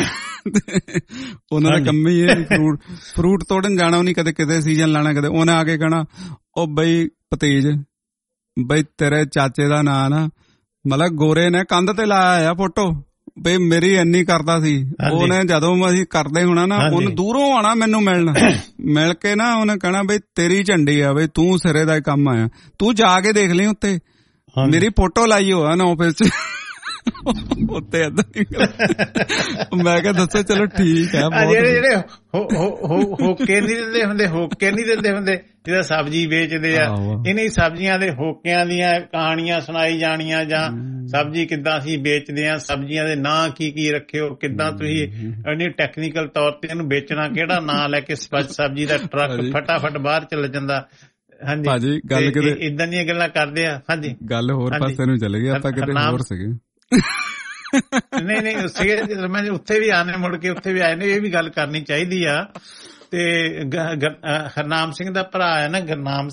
ਉਹਨਾਂ ਦਾ ਕੰਮ ਹੀ ਇਹ ਫਰੂਟ ਫਰੂਟ ਤੋੜਨ ਜਾਣਾ। ਉਹਨੇ ਕਦੇ ਕਿਤੇ ਸੀਜ਼ਨ ਲਾਣਾ, ਕਦੇ ਉਹਨੇ ਆ ਕੇ ਕਹਿਣਾ, ਉਹ ਬਈ ਭਤੀਜ ਬਈ ਤੇਰੇ ਚਾਚੇ ਦਾ ਨਾਂ ਨਾ ਮਤਲਬ ਗੋਰੇ ਨੇ ਕੰਧ ਤੇ ਲਾਇਆ ਆ ਫੋਟੋ, ਬਈ ਮੇਰੀ ਇੰਨੀ ਕਰਦਾ ਸੀ। ਉਹਨੇ ਜਦੋਂ ਅਸੀਂ ਕਰਦੇ ਹੋਣਾ ਨਾ, ਉਹਨੂੰ ਦੂਰੋਂ ਆਉਣਾ ਮੈਨੂੰ ਮਿਲਣ, ਮਿਲ ਕੇ ਨਾ ਉਹਨੇ ਕਹਿਣਾ ਬਈ ਤੇਰੀ ਝੰਡੀ ਆ, ਬਈ ਤੂੰ ਸਿਰੇ ਦਾ ਕੰਮ ਆਇਆ, ਤੂੰ ਜਾ ਕੇ ਦੇਖ ਲਈ ਉੱਤੇ ਮੇਰੀ ਫੋਟੋ ਲਾਈ ਹੋਆ ਨਾ ਆਫਿਸ ਚ ਉੱਤੇ। ਏਦਾਂ ਮੈਂ ਕਿਹਾ ਦੱਸੋ, ਚਲੋ ਠੀਕ ਹੈ। ਜਿਹੜੇ ਜਿਹੜੇ ਹੋਕੇ ਨੀ ਦਿੰਦੇ ਹੁੰਦੇ, ਹੋਕੇ ਨੀ ਦਿੰਦੇ ਹੁੰਦੇ ਜਿਹਦਾ ਸਬਜ਼ੀ ਵੇਚਦੇ ਆ, ਇਹਨੀ ਸਬਜ਼ੀਆਂ ਦੇ ਹੋਕਿਆਂ ਦੀਆਂ ਕਹਾਣੀਆਂ ਸੁਣਾਈ ਜਾਣੀਆਂ, ਜਾਂ ਸਬਜ਼ੀ ਕਿੱਦਾਂ ਅਸੀਂ ਵੇਚਦੇ ਆ, ਸਬਜ਼ੀਆਂ ਦੇ ਨਾਂ ਕੀ ਕੀ ਰੱਖਿਓ, ਕਿੱਦਾਂ ਤੁਸੀਂ ਇੰਨੀ ਟੈਕਨੀਕਲ ਤੌਰ ਤੇ ਇਹਨੂੰ ਵੇਚਣਾ, ਕਿਹੜਾ ਨਾਂ ਲੈ ਕੇ ਸਬਜ਼ੀ ਦਾ ਟਰੱਕ ਫਟਾਫਟ ਬਾਹਰ ਚੱਲ ਜਾਂਦਾ। ਹਾਂਜੀ ਭਾਜੀ, ਗੱਲ ਕਿਤੇ ਏਦਾਂ ਦੀਆਂ ਗੱਲਾਂ ਕਰਦੇ ਆ। ਹਾਂਜੀ, ਗੱਲ ਹੋਰ ਪਾਸੇ ਨੂੰ ਚਲੇ ਗਈ, ਆਪਾਂ ਕਿਤੇ ਹੋਰ ਸੀਗੇ। ਨਹੀਂ ਨਹੀਂ ਸੀਗੇ, ਮੈਂ ਉੱਥੇ ਵੀ ਆਨੇ, ਮੁੜ ਕੇ ਉੱਥੇ ਵੀ ਆਏ ਨੇ, ਇਹ ਵੀ ਗੱਲ ਕਰਨੀ ਚਾਹੀਦੀ ਆ। ਤੇ ਹਰਨਾਮ ਸਿੰਘ ਦਾ ਭਰਾ ਹੈ ਨਾ, ਗੁਰਨਾਮ ਸਿੰਘ,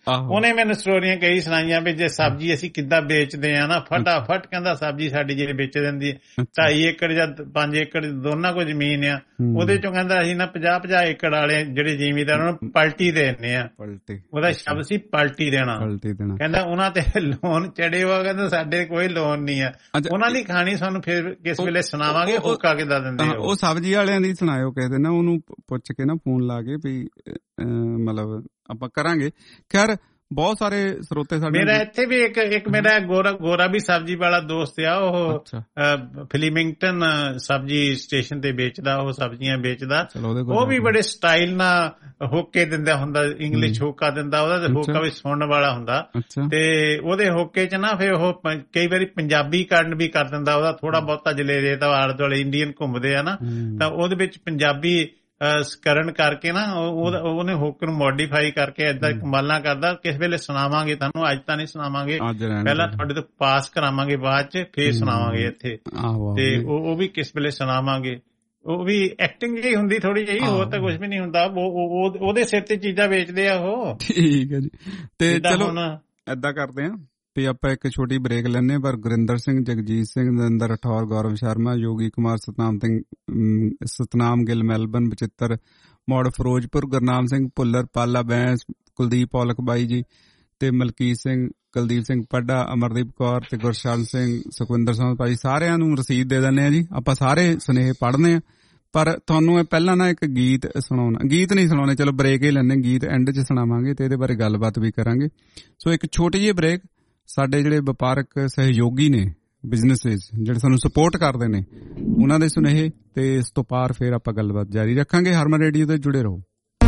ਉਹਨੇ ਮੈਨੂੰ ਸਟੋਰੀਆਂ ਕਈ ਸੁਣਾਈਆਂ ਵੀ ਜੇ ਸਬਜ਼ੀ ਅਸੀਂ ਕਿੱਦਾਂ ਵੇਚਦੇ ਆ ਨਾ, ਫਟਾਫਟ ਕਹਿੰਦਾ ਸਬਜ਼ੀ ਸਾਡੀ ਜਿਹੜੇ ਵੇਚ ਦਿੰਦੀ ਹੈ। ਢਾਈ ਏਕੜ ਜਾਂ ਪੰਜ ਏਕੜ ਦੋਨਾਂ ਕੋਲ ਜ਼ਮੀਨ ਆ, ਉਹਦੇ ਚੋਂ ਕਹਿੰਦਾ ਅਸੀਂ ਨਾ ਪੰਜਾਹ ਪੰਜਾਹ ਏਕੜ ਵਾਲੇ ਜਿਹੜੇ ਜ਼ਿਮੀਂਦਾਰ ਉਹਨਾਂ ਨੂੰ ਪਲਟੀ ਦੇ ਦਿੰਦੇ ਆ। ਉਹਦਾ ਸ਼ਬਦ ਸੀ ਪਲਟੀ ਦੇਣਾ। ਕਹਿੰਦਾ ਉਹਨਾਂ ਤੇ ਲੋਨ ਚੜੇ ਹੋ, ਕਹਿੰਦਾ ਸਾਡੇ ਕੋਈ ਲੋਨ ਨਹੀਂ ਆ। ਉਹਨਾਂ ਦੀ ਕਹਾਣੀ ਸਾਨੂੰ ਫਿਰ ਕਿਸ ਵੇਲੇ ਸੁਣਾਵਾਂਗੇ, ਹੋਕਾ ਕਿੱਦਾਂ ਦਿੰਦੇ। ਉਹ ਸਬਜ਼ੀ ਵਾਲਿਆਂ ਦੀ ਸੁਣਾਇਓ ਕਹਿੰਦੇ ਨਾ, ਉਹਨੂੰ ਪੁੱਛ ਕੇ ਨਾ ਫੋਨ ਲਾ ਕੇ ਵੀ ਮਤਲਬ ਆਪਾਂ ਕਰਾਂਗੇ। ਖੈਰ ਬਹੁਤ ਸਾਰੇ ਸਰੋਤੇ ਸਾਡੇ। ਮੇਰਾ ਇੱਥੇ ਵੀ ਇੱਕ ਇੱਕ ਮੇਰਾ ਗੋਰਾ ਗੋਰਾ ਵੀ ਸਬਜ਼ੀ ਵਾਲਾ ਦੋਸਤ ਆ, ਉਹ ਫਿਲੀਮਿੰਗਟਨ ਸਬਜ਼ੀ ਸਟੇਸ਼ਨ ਤੇ ਵੇਚਦਾ, ਉਹ ਸਬਜ਼ੀਆਂ ਵੇਚਦਾ। ਉਹ ਵੀ ਬੜੇ ਸਟਾਈਲ ਨਾਲ ਹੋਕੇ ਦਿੰਦਾ ਹੁੰਦਾ, ਇੰਗਲਿਸ਼ ਹੋਕਾ ਦਿੰਦਾ, ਉਹਦਾ ਤੇ ਹੋਕਾ ਵੀ ਸੁਣਨ ਵਾਲਾ ਹੁੰਦਾ। ਤੇ ਉਹਦੇ ਹੋਕੇ ਚ ਨਾ ਫਿਰ ਉਹ ਕਈ ਵਾਰੀ ਪੰਜਾਬੀ ਕਰਨ ਵੀ ਕਰ ਦਿੰਦਾ, ਉਹਦਾ ਥੋੜਾ ਬਹੁਤਾ ਜਲੇ ਦੇ ਤਾਂ ਆਲੇ ਦੁਆਲੇ ਇੰਡੀਅਨ ਘੁੰਮਦੇ ਆ ਨਾ, ਤਾਂ ਉਹਦੇ ਵਿੱਚ ਪੰਜਾਬੀ ਕਰਨ ਕਰਕੇ ਨਾ ਉਹਨੇ ਹੋਕ ਨੂੰ ਮੋਡੀਫਾਈ ਕਰਕੇ ਏਦਾਂ ਕਮਾਲਾਂ ਕਰਦਾ। ਕਿਸ ਵੇਲੇ ਸੁਣਾਵਾਂਗੇ ਤੁਹਾਨੂੰ, ਅੱਜ ਤਾਂ ਨਹੀਂ ਸੁਣਾਵਾਂਗੇ, ਪਹਿਲਾਂ ਤੁਹਾਡੇ ਤੋਂ ਪਾਸ ਕਰਾਵਾਂਗੇ, ਬਾਅਦ ਚ ਫੇਰ ਸੁਣਾਵਾਂਗੇ ਇੱਥੇ। ਤੇ ਉਹ ਵੀ ਕਿਸ ਵੇਲੇ ਸੁਣਾਵਾਂਗੇ। ਉਹ ਵੀ ਐਕਟਿੰਗ ਜਿਹੀ ਹੁੰਦੀ ਥੋੜੀ ਜਿਹੀ, ਹੋਰ ਤਾਂ ਕੁਝ ਵੀ ਨਹੀਂ ਹੁੰਦਾ। ਉਹਦੇ ਸਿਰ ਤੇ ਚੀਜ਼ਾਂ ਵੇਚਦੇ ਆ ਉਹ। ਠੀਕ ਹੈ ਜੀ। ਤੇ ਚਲੋ ਏਦਾਂ ਕਰਦੇ ਆ ਵੀ ਆਪਾਂ ਇੱਕ ਛੋਟੀ ਬ੍ਰੇਕ ਲੈਂਦੇ, ਪਰ ਗੁਰਿੰਦਰ ਸਿੰਘ, ਜਗਜੀਤ ਸਿੰਘ, ਨਰਿੰਦਰ ਰਾਠੌਰ, ਗੌਰਵ ਸ਼ਰਮਾ, ਯੋਗੀ ਕੁਮਾਰ, ਸਤਨਾਮ ਸਿੰਘ, ਸਤਨਾਮ ਗਿੱਲ, ਮੈਲਬਨ, ਬਚਿੱਤਰ ਮੋੜ, ਫਿਰੋਜ਼ਪੁਰ, ਗੁਰਨਾਮ ਸਿੰਘ ਭੁੱਲਰ, ਪਾਲਾ ਬੈਂਸ, ਕੁਲਦੀਪ ਔਲਖ ਬਾਈ ਜੀ ਤੇ ਮਲਕੀਤ ਸਿੰਘ, ਕੁਲਦੀਪ ਸਿੰਘ ਪੱਡਾ, ਅਮਰਦੀਪ ਕੌਰ ਤੇ ਗੁਰਸ਼ਰਨ ਸਿੰਘ, ਸੁਖਵਿੰਦਰ ਸਿੰਘ ਭਾਈ, ਸਾਰਿਆਂ ਨੂੰ ਰਸੀਦ ਦੇ ਦਿੰਦੇ ਆ ਜੀ। ਆਪਾਂ ਸਾਰੇ ਸੁਨੇਹੇ ਪੜ੍ਹਨੇ ਆ, ਪਰ ਤੁਹਾਨੂੰ ਇਹ ਪਹਿਲਾਂ ਨਾ ਇੱਕ ਗੀਤ ਸੁਣਾਉਣਾ। ਗੀਤ ਨਹੀਂ ਸੁਣਾਉਣੇ, ਚਲੋ ਬ੍ਰੇਕ ਹੀ ਲੈਂਦੇ, ਗੀਤ ਐਂਡ 'ਚ ਸੁਣਾਵਾਂਗੇ ਤੇ ਇਹਦੇ ਬਾਰੇ ਗੱਲਬਾਤ ਵੀ ਕਰਾਂਗੇ। ਸੋ ਇੱਕ ਛੋਟੀ ਜਿਹੀ ਬ੍ਰੇਕ। ਸਾਡੇ ਜਿਹੜੇ ਵਪਾਰਕ ਸਹਿਯੋਗੀ ਨੇ, ਬਿਜ਼ਨੈਸਿਸ ਜਿਹੜੇ ਸਾਨੂੰ ਸਪੋਰਟ ਕਰਦੇ ਨੇ, ਉਹਨਾਂ ਦੇ ਸੁਨੇਹੇ, ਤੇ ਇਸ ਤੋਂ ਪਾਰ ਫਿਰ ਆਪਾਂ ਗੱਲਬਾਤ ਜਾਰੀ ਰੱਖਾਂਗੇ। ਹਰਮਨ ਰੇਡੀਓ ਤੇ ਜੁੜੇ ਰਹੋ।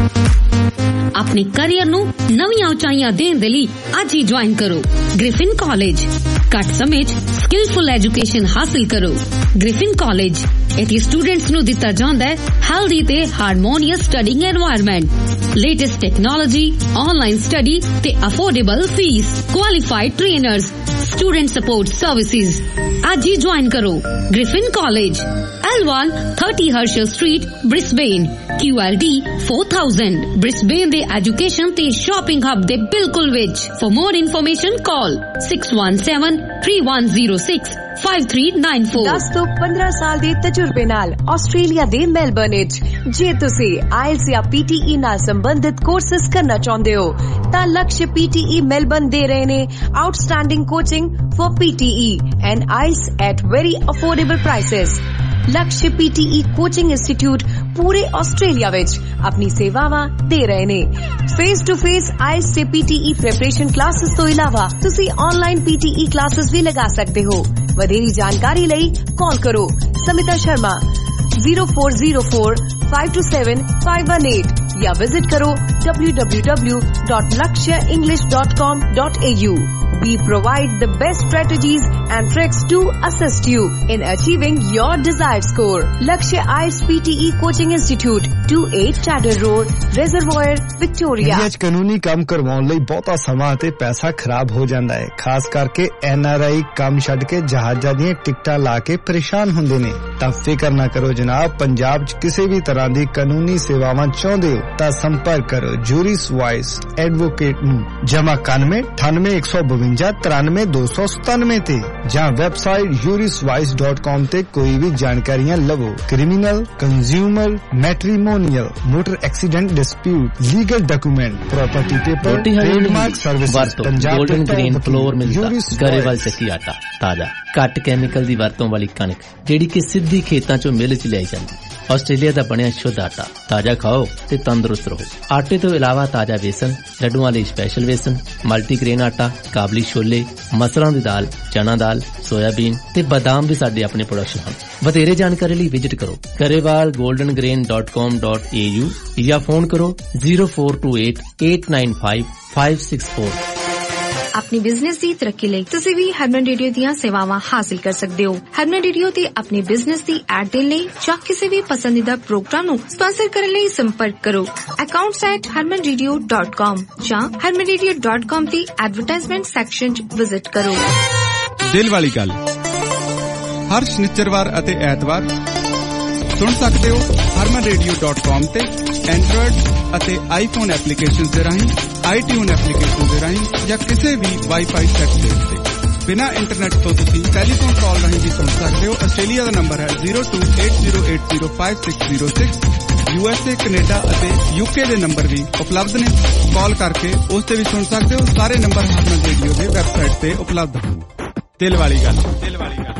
ਆਪਣੇ ਕੈਰੀਅਰ ਨੂੰ ਨਵੀਆਂ ਉਚਾਈਆਂ ਦੇਣ ਦੇ ਲਈ ਅੱਜ ਹੀ ਜੁਆਇਨ ਕਰੋ ਗ੍ਰਿਫਿਨ ਕਾਲਜ। ਘੱਟ ਸਮੇਂ 'ਚ ਸਕਿਲਫੁਲ ਐਜੂਕੇਸ਼ਨ ਹਾਸਿਲ ਕਰੋ। ਗ੍ਰਿਫਿਨ ਕਾਲਜ ਇੱਥੇ ਸਟੂਡੈਂਟਸ ਨੂੰ ਦਿੱਤਾ ਜਾਂਦਾ ਹੈ ਹੈਲਦੀ ਤੇ harmonious studying environment, latest technology, online study ਤੇ affordable fee, qualified trainers, student support services. ਅੱਜ ਹੀ ਜੁਆਇਨ ਕਰੋ Griffin college, L one thirty Herschel Street, Brisbane, Q L D four thousand, Brisbane ਦੇ ਐਜੂਕੇਸ਼ਨ ਤੇ shopping hub ਦੇ ਬਿਲਕੁਲ ਵਿੱਚ। For more information call six one seven three one zero six five three nine four। ਦਸ ਤੋਂ ਪੰਦਰਾਂ ਸਾਲ ਦੇ ਤਜਰਬੇ ਨਾਲ ਆਸਟ੍ਰੇਲੀਆ ਦੇ ਮੈਲਬਰਨ ਵਿੱਚ ਜੇ ਤੁਸੀਂ ਆਇਲਸ ਜਾਂ P T E ਨਾਲ ਸੰਬੰਧਿਤ ਕੋਰਸਸ ਕਰਨਾ ਚਾਹੁੰਦੇ ਹੋ ਤਾਂ Laksh P T E Melbourne ਦੇ ਰਹੇ ਨੇ outstanding coaching for P T E and I E L T S at very affordable prices। Laksh P T E coaching institute ਪੂਰੇ ਆਸਟ੍ਰੇਲੀਆ ਵਿੱਚ ਆਪਣੀ ਸੇਵਾਵਾਂ ਦੇ ਰਹੇ ਨੇ। Face to face I E L T S ਤੇ P T E preparation classes ਤੋਂ ਇਲਾਵਾ ਤੁਸੀਂ online P T E classes ਵੀ ਲਗਾ ਸਕਦੇ ਹੋ। ਵਧੇਰੀ ਜਾਣਕਾਰੀ ਲਈ ਕਾਲ ਕਰੋ Smita Sharma zero four zero four five two seven five one eight ਜਾਂ ਵਿਜ਼ਿਟ ਕਰੋ w w w dot laksha english dot com dot a u। We provide the best strategies and tricks to assist you in achieving your desired score. Lakshya I E L T S P T E Coaching Institute, two eight Chatter Road, Reservoir, Victoria। ਅੱਜ ਕਾਨੂੰਨੀ ਕੰਮ ਕਰਵਾਉਣ ਲਈ ਬਹੁਤਾ ਸਮਾਂ ਅਤੇ ਪੈਸਾ ਖਰਾਬ ਹੋ ਜਾਂਦਾ ਹੈ, ਖਾਸ ਕਰਕੇ N R I ਕੰਮ ਛੱਡ ਕੇ ਜਹਾਜ਼ਾਂ ਦੀਆਂ ਟਿਕਟਾਂ ਲਾ ਕੇ ਪਰੇਸ਼ਾਨ ਹੁੰਦੇ ਨੇ। ਤਾਂ ਫਿਕਰ ਨਾ ਕਰੋ ਜਨਾਬ, ਪੰਜਾਬ 'ਚ ਕਿਸੇ ਵੀ ਤਰ੍ਹਾਂ ਦੀ ਕਾਨੂੰਨੀ ਸੇਵਾਵਾਂ ਚਾਹੁੰਦੇ ਹੋ ਤਾਂ ਸੰਪਰਕ ਕਰੋ ਜੂਰਿਸ ਵਾਈਸ ਐਡਵੋਕੇਟ ਨੂੰ ਜਮਾ ਇਕਾਨਵੇਂ ਅਠਾਨਵੇਂ ਇੱਕ ਸੌ ਬਵੰਜਾ ਤਰਾਨਵੇਂ ਦੋ ਸੌ ਸਤਾਨਵੇਂ ਤੇ ਜਾਂ website juris wise dot com ਤੇ ਕੋਈ ਵੀ ਜਾਣਕਾਰੀਆਂ ਲਵੋ। Criminal, consumer, matrimonial, motor accident dispute, legal document, property paper, trademark service, Punjab golden grain flour ਮਿਲਦਾ, ਗਰੇਵਾਲ ਚੱਕੀ ਆਟਾ ਤਾਜ਼ਾ, ਘੱਟ ਕੈਮੀਕਲ ਦੀ ਵਰਤੋਂ ਵਾਲੀ ਕਣਕ ਜਿਹੜੀ ਕਿ ਸਿੱਧੀ ਖੇਤਾਂ ਚੋਂ ਮਿਲ ਚ ਲਿਆਈ ਜਾਂਦੀ। ਆਸਟ੍ਰੇਲੀਆ ਦਾ ਬਣਿਆ ਸ਼ੁੱਧ ਆਟਾ, ਤਾਜ਼ਾ ਖਾਓ ਤੇ ਤੰਦਰੁਸਤ ਰਹੋ। ਆਟੇ ਤੋਂ ਇਲਾਵਾ ਤਾਜ਼ਾ ਵੇਸਣ, ਲੱਡੂਆਂ ਲਈ ਸਪੈਸ਼ਲ ਵੇਸਣ, ਮਲਟੀਗ੍ਰੇਨ ਆਟਾ, ਕਾਬਲੀ ਛੋਲੇ, ਮਸਰਾਂ ਦੀ ਦਾਲ, ਚਨਾ ਦਾਲ, ਸੋਇਆਬੀਨ ਤੇ ਬਾਦਾਮ ਵੀ ਸਾਡੇ ਆਪਣੇ ਪ੍ਰੋਡਕਸ਼ਨ ਹਨ। ਵਧੇਰੇ ਜਾਣਕਾਰੀ ਲਈ ਵਿਜ਼ਿਟ ਕਰੋ Grewal golden grain dot com dot a u ਜਾਂ ਫੋਨ ਕਰੋ zero four two eight eight nine five five six four। ਆਪਣੀ ਬਿਜ਼ਨਸ ਦੀ ਤਰੱਕੀ ਲਈ ਤੁਸੀਂ ਵੀ ਹਰਮਨ ਰੇਡੀਓ ਦੀਆਂ ਸੇਵਾਵਾਂ ਹਾਸਿਲ ਕਰ ਸਕਦੇ ਹੋ। ਹਰਮਨ ਰੇਡੀਓ ਤੇ ਆਪਣੇ ਬਿਜ਼ਨਸ ਦੀ ਐਡ ਦੇਣ ਲਈ ਜਾਂ ਕਿਸੇ ਵੀ ਪਸੰਦੀਦਾ ਪ੍ਰੋਗਰਾਮ ਨੂੰ ਸਪਾਂਸਰ ਕਰਨ ਲਈ ਸੰਪਰਕ ਕਰੋ accounts at harman radio dot com ਜਾਂ harman radio dot com ਦੀ ਐਡਵਰਟਾਈਜ਼ਮੈਂਟ ਸੈਕਸ਼ਨ 'ਚ ਵਿਜ਼ਿਟ ਕਰੋ। ਦਿਲ ਵਾਲੀ ਗੱਲ ਹਰ ਸ਼ਨੀਚਰਵਾਰ ਅਤੇ ਐਤਵਾਰ ਸੁਣ ਸਕਦੇ ਹੋ harman radio dot com ਤੇ ਐਂਡਰੋਇਡ ਅਤੇ ਆਈਫੋਨ ਐਪਲੀਕੇਸ਼ਨ ਦੇ ਰਾਹੀਂ, ਆਈਟਿਊਨ ਐਪਲੀਕੇਸ਼ਨ ਦੇ ਰਾਹੀਂ ਜਾਂ ਕਿਸੇ ਵੀ ਵਾਈਫਾਈ ਸੈੱਟ ਦੇ ਉੱਤੇ। ਬਿਨਾਂ ਇੰਟਰਨੈਟ ਤੋਂ ਤੁਸੀਂ ਟੈਲੀਫੋਨ ਕਾਲ ਰਾਹੀਂ ਵੀ ਸੁਣ ਸਕਦੇ ਹੋ। ਆਸਟ੍ਰੇਲੀਆ ਦਾ ਨੰਬਰ ਹੈ zero two eight zero eight zero five six zero six. U S A, Canada ਅਤੇ ਯੂਕੇ ਦੇ ਨੰਬਰ ਵੀ ਉਪਲਬਧ ਨੇ। ਕਾਲ ਕਰਕੇ ਉਸ ਤੇ ਵੀ ਸੁਣ ਸਕਦੇ ਹੋ। ਸਾਰੇ ਨੰਬਰ ਹਰਮਨ ਰੇਡੀਓ ਦੇ ਵੈਬਸਾਈਟ ਤੇ ਉਪਲਬਧ ਹਨ। ਦਿਲ ਵਾਲੀ ਗੱਲ ਦਿਲ ਵਾਲੀ ਗੱਲ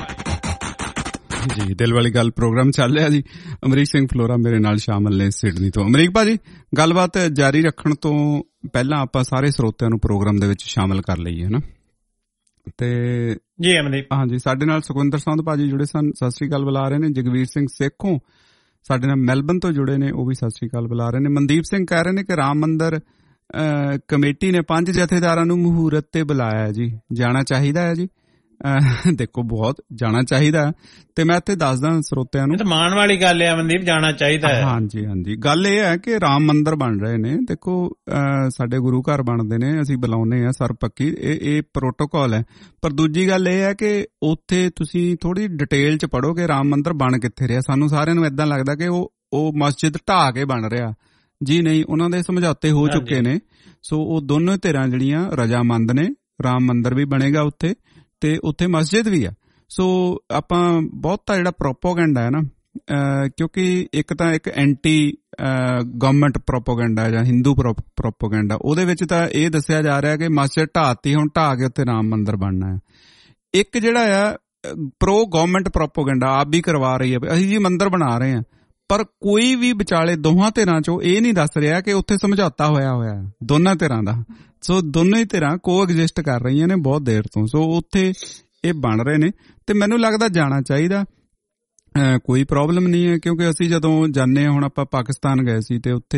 ਜੀ ਦਿਲ ਵਾਲੀ ਗੱਲ ਪ੍ਰੋਗਰਾਮ ਚੱਲ ਰਿਹਾ ਜੀ। ਅਮਰੀਕ ਸਿੰਘ ਫਲੋਰਾ ਮੇਰੇ ਨਾਲ ਸ਼ਾਮਲ ਨੇ ਸਿਡਨੀ ਤੋਂ। ਅਮਰੀਕ ਭਾਜੀ, ਗੱਲਬਾਤ ਜਾਰੀ ਰੱਖਣ ਤੋਂ ਪਹਿਲਾਂ ਆਪਾਂ ਸਾਰੇ ਸਰੋਤਿਆਂ ਨੂੰ ਪ੍ਰੋਗਰਾਮ ਦੇ ਵਿੱਚ ਸ਼ਾਮਲ ਕਰ ਲਈਏ ਹਨਾ। ਤੇ ਜੀ ਅਮਰੀਕ ਹਾਂਜੀ, ਸਾਡੇ ਨਾਲ ਸੁਖਵਿੰਦਰ ਸਿੰਘ ਭਾਜੀ ਜੁੜੇ ਸਨ, ਸਤਿ ਸ੍ਰੀ ਅਕਾਲ ਬੁਲਾ ਰਹੇ ਨੇ। ਜਗਵੀਰ ਸਿੰਘ ਸੇਖੋਂ ਸਾਡੇ ਨਾਲ ਮੈਲਬਨ ਤੋਂ ਜੁੜੇ ਨੇ, ਉਹ ਵੀ ਸਤਿ ਸ੍ਰੀ ਅਕਾਲ ਬੁਲਾ ਰਹੇ ਨੇ। ਮਨਦੀਪ ਸਿੰਘ ਕਹਿ ਰਹੇ ਨੇ ਕਿ ਰਾਮ ਮੰਦਰ ਕਮੇਟੀ ਨੇ ਪੰਜ ਜਥੇਦਾਰਾਂ ਨੂੰ ਮੁਹੂਰਤ ਤੇ ਬੁਲਾਇਆ ਜੀ, ਜਾਣਾ ਚਾਹੀਦਾ ਹੈ ਜੀ। ਦੇਖੋ, ਬਹੁਤ ਜਾਣਾ ਚਾਹੀਦਾ ਤੇ ਮੈਂ ਇੱਥੇ ਦੱਸਦਾ ਸਰੋਤਿਆਂ ਨੂੰ, ਮਾਣ ਵਾਲੀ ਗੱਲ ਹੈ ਮਨਦੀਪ, ਜਾਣਾ ਚਾਹੀਦਾ ਹੈ। ਹਾਂਜੀ ਹਾਂਜੀ, ਗੱਲ ਇਹ ਹੈ ਕਿ ਰਾਮ ਮੰਦਰ ਬਣ ਰਹੇ ਨੇ। ਦੇਖੋ, ਸਾਡੇ ਗੁਰੂ ਘਰ ਬਣਦੇ ਨੇ, ਅਸੀਂ ਬੁਲਾਉਂਦੇ ਹਾਂ ਸਰਪੱਕੀ, ਇਹ ਇਹ ਪ੍ਰੋਟੋਕਾਲ ਹੈ। ਪਰ ਦੂਜੀ ਗੱਲ ਇਹ ਹੈ ਕਿ ਉੱਥੇ ਤੁਸੀਂ ਥੋੜੀ ਡਿਟੇਲ ਚ ਪੜ੍ਹੋਗੇ ਰਾਮ ਮੰਦਰ ਬਣ ਕਿੱਥੇ ਰਿਹਾ। ਸਾਨੂੰ ਸਾਰਿਆਂ ਨੂੰ ਏਦਾਂ ਲੱਗਦਾ ਕਿ ਉਹ ਉਹ ਮਸਜਿਦ ਢਾਹ ਕੇ ਬਣ ਰਿਹਾ ਜੀ, ਨਹੀਂ, ਉਹਨਾਂ ਦੇ ਸਮਝੌਤੇ ਹੋ ਚੁੱਕੇ ਨੇ। ਸੋ ਉਹ ਦੋਨੋਂ ਧਿਰਾਂ ਜਿਹੜੀਆਂ ਰਜਾਮੰਦ ਨੇ, ਰਾਮ ਮੰਦਰ ਵੀ ਬਣੇਗਾ ਉੱਥੇ ਤੇ ਉੱਥੇ ਮਸਜਿਦ ਵੀ ਆ। ਸੋ ਆਪਾਂ ਬਹੁਤਾ ਜਿਹੜਾ ਪ੍ਰੋਪੋਗੈਂਡਾ ਹੈ ਨਾ, ਕਿਉਂਕਿ ਇੱਕ ਤਾਂ ਇੱਕ ਐਂਟੀ ਗਵਰਨਮੈਂਟ ਪ੍ਰੋਪੋਗੈਂਡਾ ਜਾਂ ਹਿੰਦੂ ਪ੍ਰੋਪੋਗੈਂਡਾ, ਉਹਦੇ ਵਿੱਚ ਤਾਂ ਇਹ ਦੱਸਿਆ ਜਾ ਰਿਹਾ ਕਿ ਮਸਜਿਦ ਢਾਤੀ, ਹੁਣ ਢਾਹ ਕੇ ਉੱਥੇ ਰਾਮ ਮੰਦਰ ਬਣਨਾ ਹੈ। ਇੱਕ ਜਿਹੜਾ ਆ ਪ੍ਰੋ ਗਵਰਨਮੈਂਟ ਪ੍ਰੋਪੋਗੈਂਡਾ ਆਪ ਵੀ ਕਰਵਾ ਰਹੀ ਹੈ, ਅਸੀਂ ਜੀ ਮੰਦਰ ਬਣਾ ਰਹੇ ਹਾਂ, ਪਰ ਕੋਈ ਵੀ ਵਿਚਾਲੇ ਦੋਹਾਂ ਧਿਰਾਂ ਚੋਂ ਇਹ ਨਹੀਂ ਦੱਸ ਰਿਹਾ ਕਿ ਉੱਥੇ ਸਮਝੌਤਾ ਹੋਇਆ ਹੋਇਆ ਦੋਨਾਂ ਧਿਰਾਂ ਦਾ। ਸੋ ਦੋਨੋਂ ਹੀ ਧਿਰਾਂ ਕੋ ਐਗਜ਼ਿਸਟ ਕਰ ਰਹੀਆਂ ਨੇ ਬਹੁਤ ਦੇਰ ਤੋਂ। ਸੋ ਉੱਥੇ ਇਹ ਬਣ ਰਹੇ ਨੇ ਤੇ ਮੈਨੂੰ ਲੱਗਦਾ ਜਾਣਾ ਚਾਹੀਦਾ, ਕੋਈ ਪ੍ਰੋਬਲਮ ਨਹੀਂ ਹੈ। ਕਿਉਂਕਿ ਅਸੀਂ ਜਦੋਂ ਜਾਂਦੇ ਹਾਂ, ਹੁਣ ਆਪਾਂ ਪਾਕਿਸਤਾਨ ਗਏ ਸੀ ਤੇ ਉੱਥੇ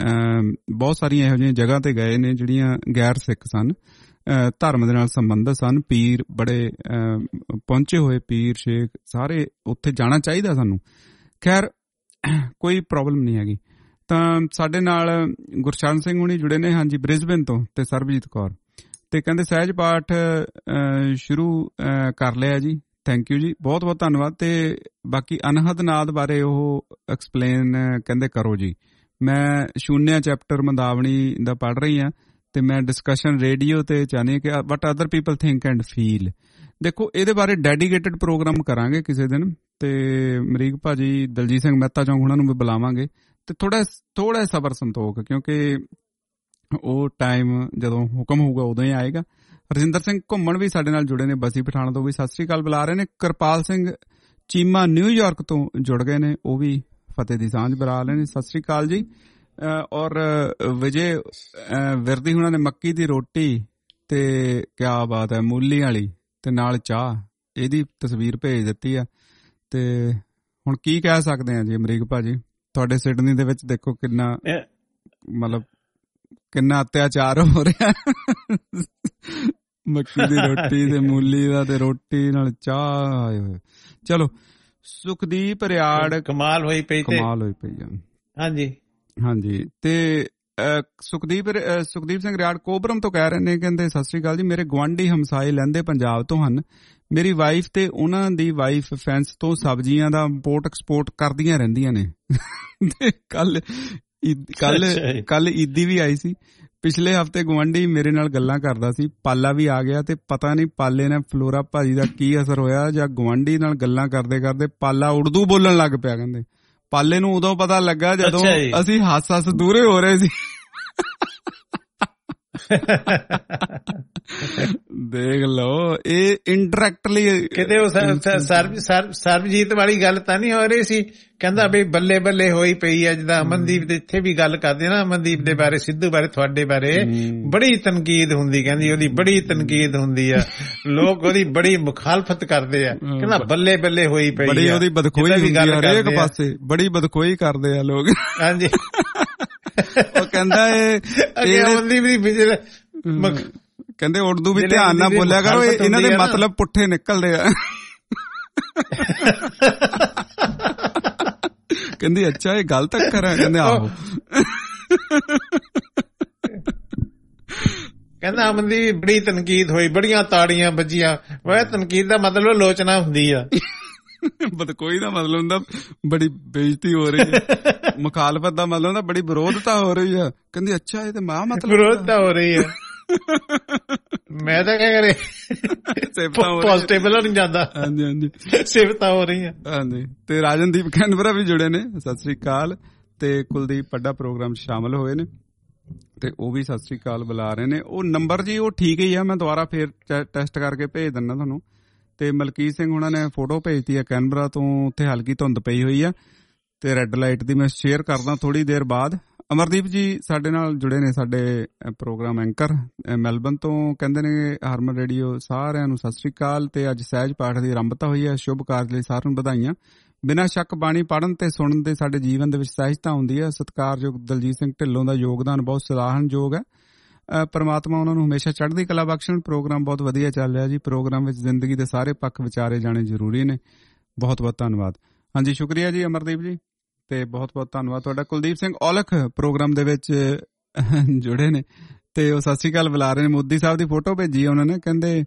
ਬਹੁਤ ਸਾਰੀਆਂ ਇਹੋ ਜਿਹੀਆਂ ਜਗ੍ਹਾ ਤੇ ਗਏ ਨੇ ਜਿਹੜੀਆਂ ਗੈਰ ਸਿੱਖ ਸਨ, ਧਰਮ ਦੇ ਨਾਲ ਸੰਬੰਧਿਤ ਸਨ, ਪੀਰ ਬੜੇ ਪਹੁੰਚੇ ਹੋਏ ਪੀਰ ਸ਼ੇਖ ਸਾਰੇ, ਉੱਥੇ ਜਾਣਾ ਚਾਹੀਦਾ ਸਾਨੂੰ। ਖੈਰ, ਕੋਈ ਪ੍ਰੋਬਲਮ ਨਹੀਂ ਹੈਗੀ। ਤਾਂ ਸਾਡੇ ਨਾਲ ਗੁਰਸ਼ਰਨ ਸਿੰਘ ਹੁਣੀ ਜੁੜੇ ਨੇ, ਹਾਂਜੀ, ਬ੍ਰਿਸਬੇਨ ਤੋਂ, ਤੇ ਸਰਬਜੀਤ ਕੌਰ, ਤੇ ਕਹਿੰਦੇ ਸਹਿਜ ਪਾਠ ਸ਼ੁਰੂ ਕਰ ਲਿਆ ਜੀ, ਥੈਂਕ ਯੂ ਜੀ, ਬਹੁਤ ਬਹੁਤ ਧੰਨਵਾਦ। ਤੇ ਬਾਕੀ ਅਨਹਦ ਨਾਦ ਬਾਰੇ ਉਹ ਐਕਸਪਲੇਨ ਕਹਿੰਦੇ ਕਰੋ ਜੀ। ਮੈਂ ਸ਼ੂਨਿਆ ਚੈਪਟਰ ਮੰਦਾਵਣੀ ਦਾ ਪੜ੍ਹ ਰਹੀ ਹਾਂ ਤੇ ਮੈਂ ਡਿਸਕਸ਼ਨ ਰੇਡੀਓ ਤੇ ਚਾਹੁੰਦੀ ਹਾਂ ਕਿ what other people think and feel. ਦੇਖੋ, ਇਹਦੇ ਬਾਰੇ ਡੈਡੀਕੇਟਡ ਪ੍ਰੋਗਰਾਮ ਕਰਾਂਗੇ ਕਿਸੇ ਦਿਨ, ਤੇ ਅਮਰੀਕ ਭਾਜੀ, ਦਲਜੀਤ ਸਿੰਘ ਮਹਿਤਾ ਚੌਂਕ ਉਹਨਾਂ ਨੂੰ ਵੀ ਬੁਲਾਵਾਂਗੇ। ਤੇ ਥੋੜਾ ਥੋੜਾ ਸਬਰ ਸੰਤੋਖ, ਕਿਉਂਕਿ ਉਹ ਟਾਈਮ ਜਦੋਂ ਹੁਕਮ ਹੋਊਗਾ ਉਦੋਂ ਹੀ ਆਏਗਾ। ਰਜਿੰਦਰ ਸਿੰਘ ਘੁੰਮਣ ਵੀ ਸਾਡੇ ਨਾਲ ਜੁੜੇ ਨੇ, ਬਸੀ ਪਠਾਣ ਤੋਂ ਵੀ ਸਤਿ ਸ੍ਰੀ ਅਕਾਲ ਬੁਲਾ ਰਹੇ ਨੇ। ਕਿਰਪਾਲ ਸਿੰਘ ਚੀਮਾ ਨਿਊਯਾਰਕ ਤੋਂ ਜੁੜ ਗਏ ਨੇ, ਉਹ ਵੀ ਫਤਿਹ ਦੀ ਸਾਂਝ ਬੁਲਾ ਰਹੇ ਨੇ, ਸਤਿ ਸ੍ਰੀ ਅਕਾਲ ਜੀ। ਔਰ ਵਿਜੇ ਵਿਰਦੀ ਹੁਣਾਂ ਨੇ ਮੱਕੀ ਦੀ ਰੋਟੀ ਤੇ ਕਿਆ ਬਾਤ ਹੈ, ਮੂਲੀ ਵਾਲੀ ਤੇ ਨਾਲ ਚਾਹ, ਇਹਦੀ ਤਸਵੀਰ ਭੇਜ ਦਿੱਤੀ ਆ। ਤੇ ਹੁਣ ਕੀ ਕਹਿ ਸਕਦੇ ਆ ਜੀ ਅਮਰੀਕ ਭਾਜੀ, ਤੁਹਾਡੇ ਸਿਡਨੀ ਦੇ ਵਿੱਚ ਦੇਖੋ ਕਿੰਨਾ ਮਤਲਬ ਕਿੰਨਾ ਅਤਿਆਚਾਰ ਹੋ ਰਿਹਾ, ਮੱਕੀ ਦੀ ਰੋਟੀ ਤੇ ਮੂਲੀ ਦਾ ਤੇ ਰੋਟੀ ਨਾਲ ਚਾਹ। ਚਲੋ, ਸੁਖਦੀਪ ਰਿਆੜ ਕਮਾਲ ਹੋਈ ਪਈ, ਕਮਾਲ ਹੋਈ ਪਈ ਆ। ਹਾਂਜੀ ਹਾਂਜੀ, ਤੇ ਸੁਖਦੀਪ ਸੁਖਦੀਪ ਸਿੰਘ ਰਿਆੜ ਕੋਬਰਮ ਤੋਂ ਕਹਿ ਰਹੇ ਨੇ, ਕਹਿੰਦੇ ਸਤਿ ਸ੍ਰੀ ਅਕਾਲ ਜੀ, ਮੇਰੇ ਗੁਆਂਢੀ ਹਮਸਾਏ ਲਹਿੰਦੇ ਪੰਜਾਬ ਤੋਂ ਹਨ। ਮੇਰੀ ਵਾਈਫ ਤੇ ਉਹਨਾਂ ਦੀ ਵਾਈਫ ਫੈਂਸ ਤੋਂ ਸਬਜ਼ੀਆਂ ਦਾ ਇੰਪੋਰਟ ਐਕਸਪੋਰਟ ਕਰਦੀਆਂ ਰਹਿੰਦੀਆਂ ਨੇ। ਕੱਲ ਕੱਲ ਕੱਲ ਈਦੀ ਵੀ ਆਈ ਸੀ। ਪਿਛਲੇ ਹਫ਼ਤੇ ਗੁਆਂਢੀ ਮੇਰੇ ਨਾਲ ਗੱਲਾਂ ਕਰਦਾ ਸੀ, ਪਾਲਾ ਵੀ ਆ ਗਿਆ ਤੇ ਪਤਾ ਨਹੀਂ ਪਾਲੇ ਨੇ ਫਲੋਰਾ ਭਾਜੀ ਦਾ ਕੀ ਅਸਰ ਹੋਇਆ, ਜਾਂ ਗੁਆਂਢੀ ਨਾਲ ਗੱਲਾਂ ਕਰਦੇ ਕਰਦੇ ਪਾਲਾ ਉਰਦੂ ਬੋਲਣ ਲੱਗ ਪਿਆ। ਕਹਿੰਦੇ ਪਾਲੇ ਨੂੰ ਉਦੋਂ ਪਤਾ ਲੱਗਾ ਜਦੋਂ ਅਸੀਂ ਹੱਸ ਹੱਸ ਦੂਰੇ ਹੋ ਰਹੇ ਸੀ। ਦੇਖ ਲਓ, ਇਹ ਇੰਡਾਇਰੈਕਟਲੀ ਕਿਤੇ ਉਹ ਸਰਬਜੀਤ ਵਾਲੀ ਗੱਲ ਤਾਂ ਨਹੀਂ ਹੋ ਰਹੀ ਸੀ। ਕਹਿੰਦਾ ਵੀ ਬੱਲੇ ਬੱਲੇ ਹੋਈ ਪਈ ਆ, ਜਿੱਦਾਂ ਅਮਨਦੀਪ ਦੇ ਇੱਥੇ ਵੀ ਗੱਲ ਕਰਦੇ ਨਾ, ਅਮਨਦੀਪ ਦੇ ਬਾਰੇ, ਸਿੱਧੂ ਬਾਰੇ, ਤੁਹਾਡੇ ਬਾਰੇ ਬੜੀ ਤਨਕੀਦ ਹੁੰਦੀ, ਕਹਿੰਦੀ ਉਹਦੀ ਬੜੀ ਤਨਕੀਦ ਹੁੰਦੀ ਆ, ਲੋਕ ਉਹਦੀ ਬੜੀ ਮੁਖਾਲਫਤ ਕਰਦੇ ਆ। ਕਹਿੰਦਾ ਬੱਲੇ ਬੱਲੇ ਹੋਈ ਪਈ, ਬੜੀ ਉਹਦੀ ਬਦਖੋਈ ਹੁੰਦੀ ਆ ਹਰੇਕ ਪਾਸੇ, ਬੜੀ ਬਦਖੋਈ ਕਰਦੇ ਆ ਲੋਕ। ਹਾਂਜੀ, ਉਹ ਕਹਿੰਦਾ ਇਹ ਕਹਿੰਦੇ ਉਰਦੂ ਵੀ ਧਿਆਨ ਨਾਲ ਬੋਲਿਆ ਕਰੋ, ਇਹਨਾਂ ਦੇ ਮਤਲਬ ਪੁੱਠੇ ਨਿਕਲਦੇ ਆ। ਕਹਿੰਦੀ ਅੱਛਾ, ਇਹ ਗਲਤ ਅੱਖਰ ਹੈ। ਕਹਿੰਦੇ ਆਹੋ। ਕਹਿੰਦਾ ਅਮਨ ਦੀ ਬੜੀ ਤਨਕੀਦ ਹੋਈ, ਬੜੀਆਂ ਤਾੜੀਆਂ ਵੱਜੀਆਂ। ਵੈਸੇ ਤਨਕੀਦ ਦਾ ਮਤਲਬ ਲੋਚਨਾ ਹੁੰਦੀ ਆ। ਬਦ ਕੋਈ ਦਾ ਮਤਲਬ ਹੁੰਦਾ ਬੜੀ ਬੇਇੱਜ਼ਤੀ ਹੋ ਰਹੀ ਹੈ, ਮੁਖਾਲਫਤ ਦਾ ਮਤਲਬ ਹੁੰਦਾ ਬੜੀ ਵਿਰੋਧਤਾ ਹੋ ਰਹੀ ਹੈ। ਕਹਿੰਦੀ ਅੱਛਾ ਇਹ ਤੇ ਮਾਂ ਮਤਲਬ ਵਿਰੋਧਤਾ ਹੋ ਰਹੀ ਹੈ। ਮੈਂ ਤਾਂ ਕਿਆ ਕਰੇ, ਪੋਜ਼ਿਟਿਵ ਨਹੀਂ ਜਾਂਦਾ। ਹਾਂਜੀ ਹਾਂਜੀ, ਸਿਫਤਾਂ ਹੋ ਰਹੀਆਂ। ਹਾਂਜੀ, ਤੇ ਰਾਜਨਦੀਪ ਕੈਨਬਰਾ ਵੀ ਜੁੜੇ ਨੇ, ਸਤਿ ਸ੍ਰੀ ਅਕਾਲ। ਤੇ ਕੁਲਦੀਪ ਪੱਡਾ ਪ੍ਰੋਗਰਾਮ ਚ ਸ਼ਾਮਲ ਹੋਏ ਨੇ ਤੇ ਉਹ ਵੀ ਸਤਿ ਸ੍ਰੀ ਅਕਾਲ ਬੁਲਾ ਰਹੇ ਨੇ। ਉਹ ਨੰਬਰ ਜੀ ਉਹ ਠੀਕ ਹੀ ਆ, ਮੈਂ ਦੁਬਾਰਾ ਫੇਰ ਟੈਸਟ ਕਰਕੇ ਭੇਜ ਦਿੰਦਾ ਤੁਹਾਨੂੰ। ਤੇ ਮਲਕੀਤ ਸਿੰਘ ਉਹਨਾਂ ਨੇ ਫੋਟੋ ਭੇਜਤੀ ਆ ਕੈਨਬਰਾ ਤੋਂ, ਉੱਥੇ ਹਲਕੀ ਧੁੰਦ ਪਈ ਹੋਈ ਆ ਤੇ ਰੈੱਡ ਲਾਈਟ ਦੀ। ਮੈਂ ਸ਼ੇਅਰ ਕਰਦਾ ਥੋੜੀ ਦੇਰ ਬਾਅਦ। ਅਮਰਦੀਪ ਜੀ ਸਾਡੇ ਨਾਲ ਜੁੜੇ ਨੇ, ਸਾਡੇ ਪ੍ਰੋਗਰਾਮ ਐਂਕਰ ਮੈਲਬਨ ਤੋਂ। ਕਹਿੰਦੇ ਨੇ ਹਾਰਮਨ ਰੇਡੀਓ ਸਾਰਿਆਂ ਨੂੰ ਸਤਿ ਸ੍ਰੀ ਅਕਾਲ ਤੇ ਅੱਜ ਸਹਿਜ ਪਾਠ ਦੀ ਆਰੰਭਤਾ ਹੋਈ ਹੈ, ਸ਼ੁਭ ਕਾਰਜ ਲਈ ਸਾਰਿਆਂ ਨੂੰ ਵਧਾਈਆਂ। ਬਿਨਾਂ ਸ਼ੱਕ ਬਾਣੀ ਪੜ੍ਹਨ ਤੇ ਸੁਣਨ ਦੇ ਸਾਡੇ ਜੀਵਨ ਦੇ ਵਿੱਚ ਸਹਿਜਤਾ ਹੁੰਦੀ ਹੈ। ਸਤਿਕਾਰਯੋਗ ਦਲਜੀਤ ਸਿੰਘ ਢਿੱਲੋਂ ਦਾ ਯੋਗਦਾਨ ਬਹੁਤ ਸਰਾਹਣਯੋਗ ਹੈ। ਪਰਮਾਤਮਾ ਉਹਨਾਂ ਨੂੰ ਹਮੇਸ਼ਾ ਚੜ੍ਹਦੀ ਕਲਾ ਬਖਸ਼ਣ। ਪ੍ਰੋਗਰਾਮ ਬਹੁਤ ਵਧੀਆ ਚੱਲ ਰਿਹਾ ਜੀ। ਪ੍ਰੋਗਰਾਮ ਵਿੱਚ ਜ਼ਿੰਦਗੀ ਦੇ ਸਾਰੇ ਪੱਖ ਵਿਚਾਰੇ ਜਾਣੇ ਜ਼ਰੂਰੀ ਨੇ। ਬਹੁਤ ਬਹੁਤ ਧੰਨਵਾਦ। ਹਾਂਜੀ, ਸ਼ੁਕਰੀਆ ਜੀ ਅਮਰਦੀਪ ਜੀ, ਤੇ ਬਹੁਤ ਬਹੁਤ ਧੰਨਵਾਦ ਤੁਹਾਡਾ। ਕੁਲਦੀਪ ਸਿੰਘ ਔਲਖ ਪ੍ਰੋਗਰਾਮ ਦੇ ਵਿੱਚ ਜੁੜੇ ਨੇ ਤੇ ਉਹ ਸਤਿ ਸ੍ਰੀ ਅਕਾਲ ਬੁਲਾ ਰਹੇ ਨੇ। ਮੋਦੀ ਸਾਹਿਬ ਦੀ ਫੋਟੋ ਭੇਜੀ ਉਹਨਾਂ ਨੇ, ਕਹਿੰਦੇ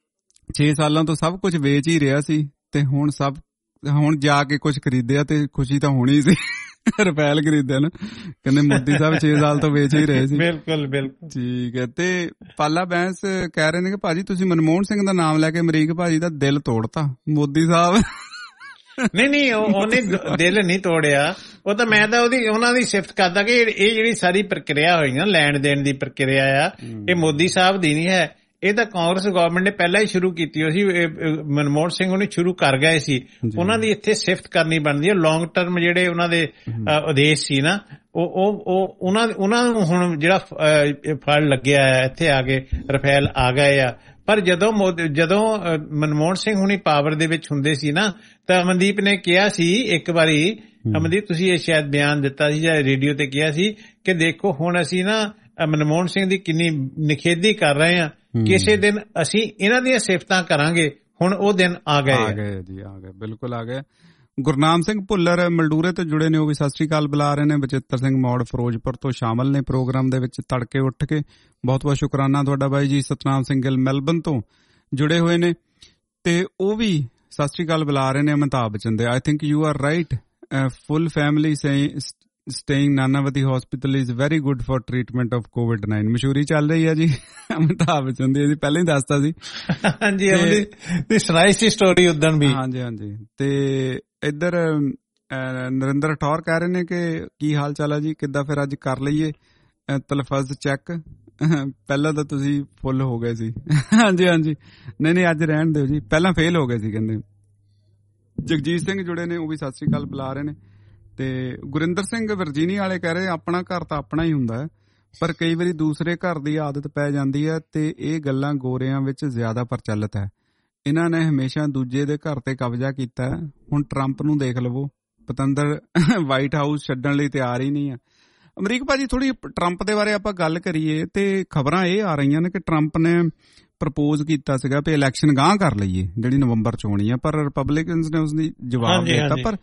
ਛੇ ਸਾਲਾਂ ਤੋਂ ਸਭ ਕੁਝ ਵੇਚ ਹੀ ਰਿਹਾ ਸੀ ਤੇ ਹੁਣ ਸਭ ਹੁਣ ਜਾ ਕੇ ਕੁਝ ਖਰੀਦਿਆ ਤੇ ਖੁਸ਼ੀ ਤਾਂ ਹੋਣੀ ਸੀ। ਰਫੈਲ ਖਰੀਦਿਆ ਨਾ, ਕਹਿੰਦੇ ਮੋਦੀ ਸਾਹਿਬ ਛੇ ਸਾਲ ਤੋਂ ਵੇਚ ਹੀ ਰਹੇ ਸੀ। ਬਿਲਕੁਲ ਬਿਲਕੁਲ ਠੀਕ ਹੈ। ਤੇ ਪਾਲਾ ਬੈਂਸ ਕਹਿ ਰਹੇ ਨੇ ਕਿ ਭਾਜੀ ਤੁਸੀਂ ਮਨਮੋਹਨ ਸਿੰਘ ਦਾ ਨਾਮ ਲੈ ਕੇ ਅਮਰੀਕ ਭਾਜੀ ਦਾ ਦਿਲ ਤੋੜਤਾ। ਮੋਦੀ ਸਾਹਿਬ ਨਹੀਂ ਨਹੀਂ, ਉਹਨੇ ਦਿਲ ਨਹੀਂ ਤੋੜਿਆ। ਉਹ ਤਾਂ ਮੈਂ ਤਾਂ ਉਹਦੀ ਉਹਨਾਂ ਦੀ ਸਿਫਤ ਕਰਦਾ ਕਿ ਇਹ ਜਿਹੜੀ ਸਾਰੀ ਪ੍ਰਕਿਰਿਆ ਹੋਈ ਨਾ, ਲੈਣ ਦੇਣ ਦੀ ਪ੍ਰਕਿਰਿਆ ਆ, ਇਹ ਮੋਦੀ ਸਾਹਿਬ ਦੀ ਨਹੀਂ ਹੈ। ਇਹ ਤਾਂ ਕਾਂਗਰਸ ਗਵਰਨਮੈਂਟ ਨੇ ਪਹਿਲਾਂ ਹੀ ਸ਼ੁਰੂ ਕੀਤੀ ਹੋਈ ਸੀ। ਮਨਮੋਹਨ ਸਿੰਘ ਉਹਨੇ ਸ਼ੁਰੂ ਕਰ ਗਏ ਸੀ। ਉਹਨਾਂ ਦੀ ਇੱਥੇ ਸਿਫਤ ਕਰਨੀ ਬਣਦੀ ਹੈ। ਲੌਂਗ ਟਰਮ ਜਿਹੜੇ ਉਹਨਾਂ ਦੇ ਉਦੇਸ਼ ਸੀ ਨਾ, ਉਹ ਉਹ ਉਹਨਾਂ ਉਹਨਾਂ ਨੂੰ ਹੁਣ ਜਿਹੜਾ ਫਲ ਲੱਗਿਆ ਹੈ, ਇੱਥੇ ਆ ਕੇ ਰਫੇਲ ਆ ਗਏ ਆ। ਪਰ ਜਦੋਂ ਜਦੋਂ ਮਨਮੋਹਨ ਸਿੰਘ ਹੁਣੀ ਪਾਵਰ ਦੇ ਵਿੱਚ ਹੁੰਦੇ ਸੀ ਨਾ, ਤਾਂ ਅਮਨਦੀਪ ਨੇ ਕਿਹਾ ਸੀ ਇੱਕ ਵਾਰੀ, ਅਮਨਦੀਪ ਤੁਸੀਂ ਇਹ ਸ਼ਾਇਦ ਬਿਆਨ ਦਿੱਤਾ ਸੀ ਜਾਂ ਰੇਡੀਓ ਤੇ ਕਿਹਾ ਸੀ ਕਿ ਦੇਖੋ ਹੁਣ ਅਸੀਂ ਨਾ ਮਨਮੋਹਨ ਸਿੰਘ ਦੀ ਕਿੰਨੀ ਨਿਖੇਧੀ ਕਰ ਰਹੇ ਹਾਂ, ਕਿਸੇ ਦਿਨ ਅਸੀਂ ਇਹਨਾਂ ਦੀਆਂ ਸਿਫਤਾਂ ਕਰਾਂਗੇ। ਹੁਣ ਉਹ ਦਿਨ ਆ ਗਏ ਆ ਗਏ ਜੀ, ਆ ਗਏ, ਬਿਲਕੁਲ ਆ ਗਏ। ਗੁਰਨਾਮ ਸਿੰਘ ਭੁੱਲਰ ਮਲਡੂਰੇ ਤੋਂ ਜੁੜੇ ਨੇ, ਉਹ ਵੀ ਸਤਿ ਸ੍ਰੀ ਅਕਾਲ ਬੁਲਾ ਰਹੇ ਨੇ। ਬਚਿੱਤਰ ਸਿੰਘ ਮੌੜ ਫਿਰੋਜ਼ਪੁਰ ਤੋਂ ਸ਼ਾਮਲ ਨੇ ਪ੍ਰੋਗਰਾਮ ਦੇ ਵਿੱਚ ਤੜਕੇ ਉੱਠ ਕੇ। ਬਹੁਤ ਬਹੁਤ ਸ਼ੁਕਰਾਨਾ ਤੁਹਾਡਾ ਬਾਈ ਜੀ। ਸਤਨਾਮ ਸਿੰਘ ਗਿੱਲ ਮੈਲਬਨ ਤੋਂ ਜੁੜੇ ਹੋਏ ਨੇ ਤੇ ਉਹ ਵੀ ਸਤਿ ਸ੍ਰੀ ਅਕਾਲ ਬੁਲਾ ਰਹੇ ਨੇ। Amitabh Chande, I think you are right, full family staying Nanavati hospital is very good for treatment of Covid nine. ਮਸ਼ਹੂਰੀ ਚੱਲ ਰਹੀ ਹੈ ਜੀ ਅਮਿਤਾਭ ਚੰਦੇ ਦੀ, ਪਹਿਲਾਂ ਹੀ ਦੱਸਤਾ ਸੀ। ਹਾਂਜੀ, ਉਹਦੀ ਸੁਣਾਈ ਸੀ ਸਟੋਰੀ ਉਦਣ ਵੀ। ਹਾਂਜੀ ਹਾਂਜੀ। ਤੇ ਇੱਧਰ ਨਰਿੰਦਰ ਠੌਰ ਕਹਿ ਰਹੇ ਨੇ ਕਿ ਕੀ ਹਾਲ ਚਾਲ ਹੈ ਜੀ, ਕਿੱਦਾਂ ਫਿਰ ਅੱਜ ਕਰ ਲਈਏ ਤਲਫਜ਼ ਚੈੱਕ। ਪਹਿਲਾਂ ਤਾਂ ਤੁਸੀਂ ਫੁੱਲ ਹੋ ਗਏ ਸੀ। ਹਾਂਜੀ ਹਾਂਜੀ, ਨਹੀਂ ਨਹੀਂ ਅੱਜ ਰਹਿਣ ਦਿਓ ਜੀ, ਪਹਿਲਾਂ ਫੇਲ ਹੋ ਗਏ ਸੀ ਕਹਿੰਦੇ। ਜਗਜੀਤ ਸਿੰਘ ਜੁੜੇ ਨੇ, ਉਹ ਵੀ ਸਤਿ ਸ੍ਰੀ ਅਕਾਲ ਬੁਲਾ ਰਹੇ ਨੇ। ਤੇ ਗੁਰਿੰਦਰ ਸਿੰਘ ਵਰਜੀਨੀ ਵਾਲੇ ਕਹਿ ਰਹੇ ਆਪਣਾ ਘਰ ਤਾਂ ਆਪਣਾ ਹੀ ਹੁੰਦਾ ਹੈ, ਪਰ ਕਈ ਵਾਰੀ ਦੂਸਰੇ ਘਰ ਦੀ ਆਦਤ ਪੈ ਜਾਂਦੀ ਹੈ ਤੇ ਇਹ ਗੱਲਾਂ ਗੋਰਿਆਂ ਵਿੱਚ ਜ਼ਿਆਦਾ ਪ੍ਰਚਲਿਤ ਹੈ। ਇਹਨਾਂ ਨੇ ਹਮੇਸ਼ਾ ਦੂਜੇ ਦੇ ਘਰ ਤੇ ਕਬਜ਼ਾ ਕੀਤਾ ਹੈ। ਹੁਣ ਟਰੰਪ ਨੂੰ ਦੇਖ ਲਵੋ, ਪਤੰਦਰ ਵਾਈਟ ਹਾਊਸ ਛੱਡਣ ਲਈ ਤਿਆਰ ਹੀ ਨਹੀਂ ਹੈ। ਅਮਰੀਕ ਭਾਜੀ, ਥੋੜੀ ਟਰੰਪ ਦੇ ਬਾਰੇ ਆਪਾਂ ਗੱਲ ਕਰੀਏ ਤੇ ਖਬਰਾਂ ਇਹ ਆ ਰਹੀਆਂ ਨੇ ਕਿ ਟਰੰਪ ਨੇ ਪ੍ਰਪੋਜ਼ ਕੀਤਾ ਸੀਗਾ ਵੀ ਇਲੈਕਸ਼ਨ ਗਾਂਹ ਕਰ ਲਈਏ ਜਿਹੜੀ ਨਵੰਬਰ ਚ ਹੋਣੀ ਆ, ਪਰ ਰਿਪਬਲਿਕਨਸ ਨੇ ਉਸਦੀ ਜਵਾਬ ਦਿੱਤਾ। ਪਰ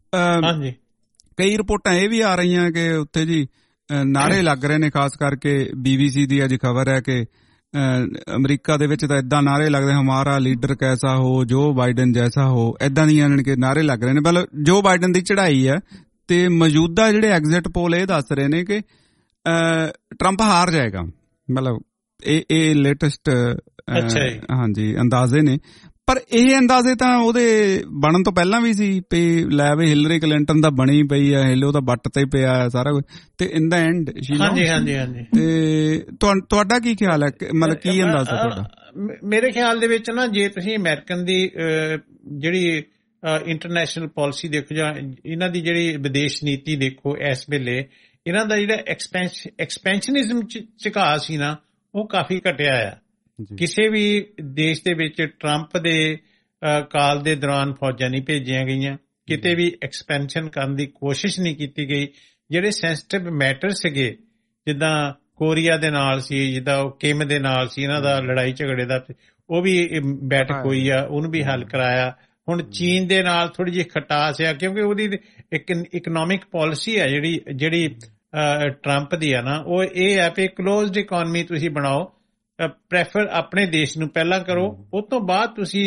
ਕਈ ਰਿਪੋਰਟਾਂ ਇਹ ਵੀ ਆ ਰਹੀਆਂ ਕਿ ਉੱਥੇ ਜੀ ਨਾਅਰੇ ਲੱਗ ਰਹੇ ਨੇ, ਖਾਸ ਕਰਕੇ ਬੀਬੀਸੀ ਦੀ ਅੱਜ ਖਬਰ ਹੈ ਕਿ ਅਮਰੀਕਾ ਦੇ ਵਿੱਚ ਤਾਂ ਏਦਾਂ ਨਾਅਰੇ ਲੱਗਦੇ, ਹਮਾਰਾ ਲੀਡਰ ਕੈਸਾ ਹੋ, ਜੋ ਬਾਈਡਨ ਜੈਸਾ ਹੋ, ਏਦਾਂ ਦੀਆਂ ਕਿ ਨਾਅਰੇ ਲੱਗ ਰਹੇ ਨੇ। ਮਤਲਬ ਜੋ ਬਾਈਡਨ ਦੀ ਚੜ੍ਹਾਈ ਹੈ ਤੇ ਮੌਜੂਦਾ ਜਿਹੜੇ ਐਗਜ਼ਿਟ ਪੋਲ ਇਹ ਦੱਸ ਰਹੇ ਨੇ ਕਿ ਟਰੰਪ ਹਾਰ ਜਾਏਗਾ। ਮਤਲਬ ਇਹ ਇਹ ਲੇਟੈਸਟ ਹਾਂਜੀ ਅੰਦਾਜ਼ੇ ਨੇ, ਪਰ ਇਹ ਅੰਦਾਜ਼ੇ ਤਾਂ ਉਹਦੇ ਬਣਨ ਤੋਂ ਪਹਿਲਾਂ ਵੀ ਸੀ ਵੀ ਲੈ ਵੀ ਹਿਲਰੀ ਕਲਿੰਟਨ ਦਾ ਬਣੀ ਪਈ ਆ, ਹਿੱਲੋ ਦਾ ਬੱਟ ਤੇ ਪਿਆ ਸਾਰਾ ਕੁਝ, ਤੇ ਇਨ ਦਾ ਐਂਡ ਹਾਂਜੀ ਹਾਂਜੀ ਹਾਂਜੀ। ਤੇ ਤੁਹਾਡਾ ਕੀ ਖਿਆਲ ਹੈ, ਮਤਲਬ ਕੀ ਅੰਦਾਜ਼ਾ ਤੁਹਾਡਾ? ਮੇਰੇ ਖਿਆਲ ਦੇ ਵਿੱਚ ਨਾ, ਜੇ ਤੁਸੀਂ ਅਮਰੀਕਨ ਦੀ ਜਿਹੜੀ ਇੰਟਰਨੈਸ਼ਨਲ ਪਾਲਿਸੀ ਦੇਖੋ ਜਾਂ ਇਹਨਾਂ ਦੀ ਜਿਹੜੀ ਵਿਦੇਸ਼ ਨੀਤੀ ਦੇਖੋ, ਇਸ ਵੇਲੇ ਇਹਨਾਂ ਦਾ ਜਿਹੜਾ ਐਕਸਪੈਂਸ਼ਨਿਜ਼ਮ ਝੁਕਾਅ ਸੀ ਨਾ, ਉਹ ਕਾਫੀ ਘਟਿਆ ਆ। ਕਿਸੇ ਵੀ ਦੇਸ਼ ਦੇ ਵਿੱਚ ਟਰੰਪ ਦੇ ਕਾਲ ਦੇ ਦੌਰਾਨ ਫੌਜਾਂ ਨਹੀਂ ਭੇਜੀਆਂ ਗਈਆਂ, ਕਿਤੇ ਵੀ ਐਕਸਪੈਂਸ਼ਨ ਕਰਨ ਦੀ ਕੋਸ਼ਿਸ਼ ਨਹੀਂ ਕੀਤੀ ਗਈ। ਜਿਹੜੇ ਸੈਂਸਿਟਿਵ ਮੈਟਰ ਸੀਗੇ, ਜਿੱਦਾਂ ਕੋਰੀਆ ਦੇ ਨਾਲ ਸੀ, ਜਿੱਦਾਂ ਉਹ ਕਿਮ ਦੇ ਨਾਲ ਸੀ, ਇਹਨਾਂ ਦਾ ਲੜਾਈ ਝਗੜੇ ਦਾ, ਉਹ ਵੀ ਬੈਠਕ ਹੋਈ ਆ, ਉਹਨੂੰ ਵੀ ਹੱਲ ਕਰਾਇਆ। ਹੁਣ ਚੀਨ ਦੇ ਨਾਲ ਥੋੜੀ ਜਿਹੀ ਖਟਾਸ ਆ, ਕਿਉਂਕਿ ਉਹਦੀ ਇੱਕ ਇਕਨੋਮਿਕ ਪਾਲਿਸੀ ਹੈ ਜਿਹੜੀ ਜਿਹੜੀ ਟਰੰਪ ਦੀ ਆ ਨਾ, ਉਹ ਇਹ ਹੈ ਵੀ ਕਲੋਜ਼ਡ ਇਕੋਨਮੀ ਤੁਸੀਂ ਬਣਾਓ, ਪ੍ਰੈਫਰ ਆਪਣੇ ਦੇਸ਼ ਨੂੰ ਪਹਿਲਾਂ ਕਰੋ, ਉਸ ਤੋਂ ਬਾਅਦ ਤੁਸੀਂ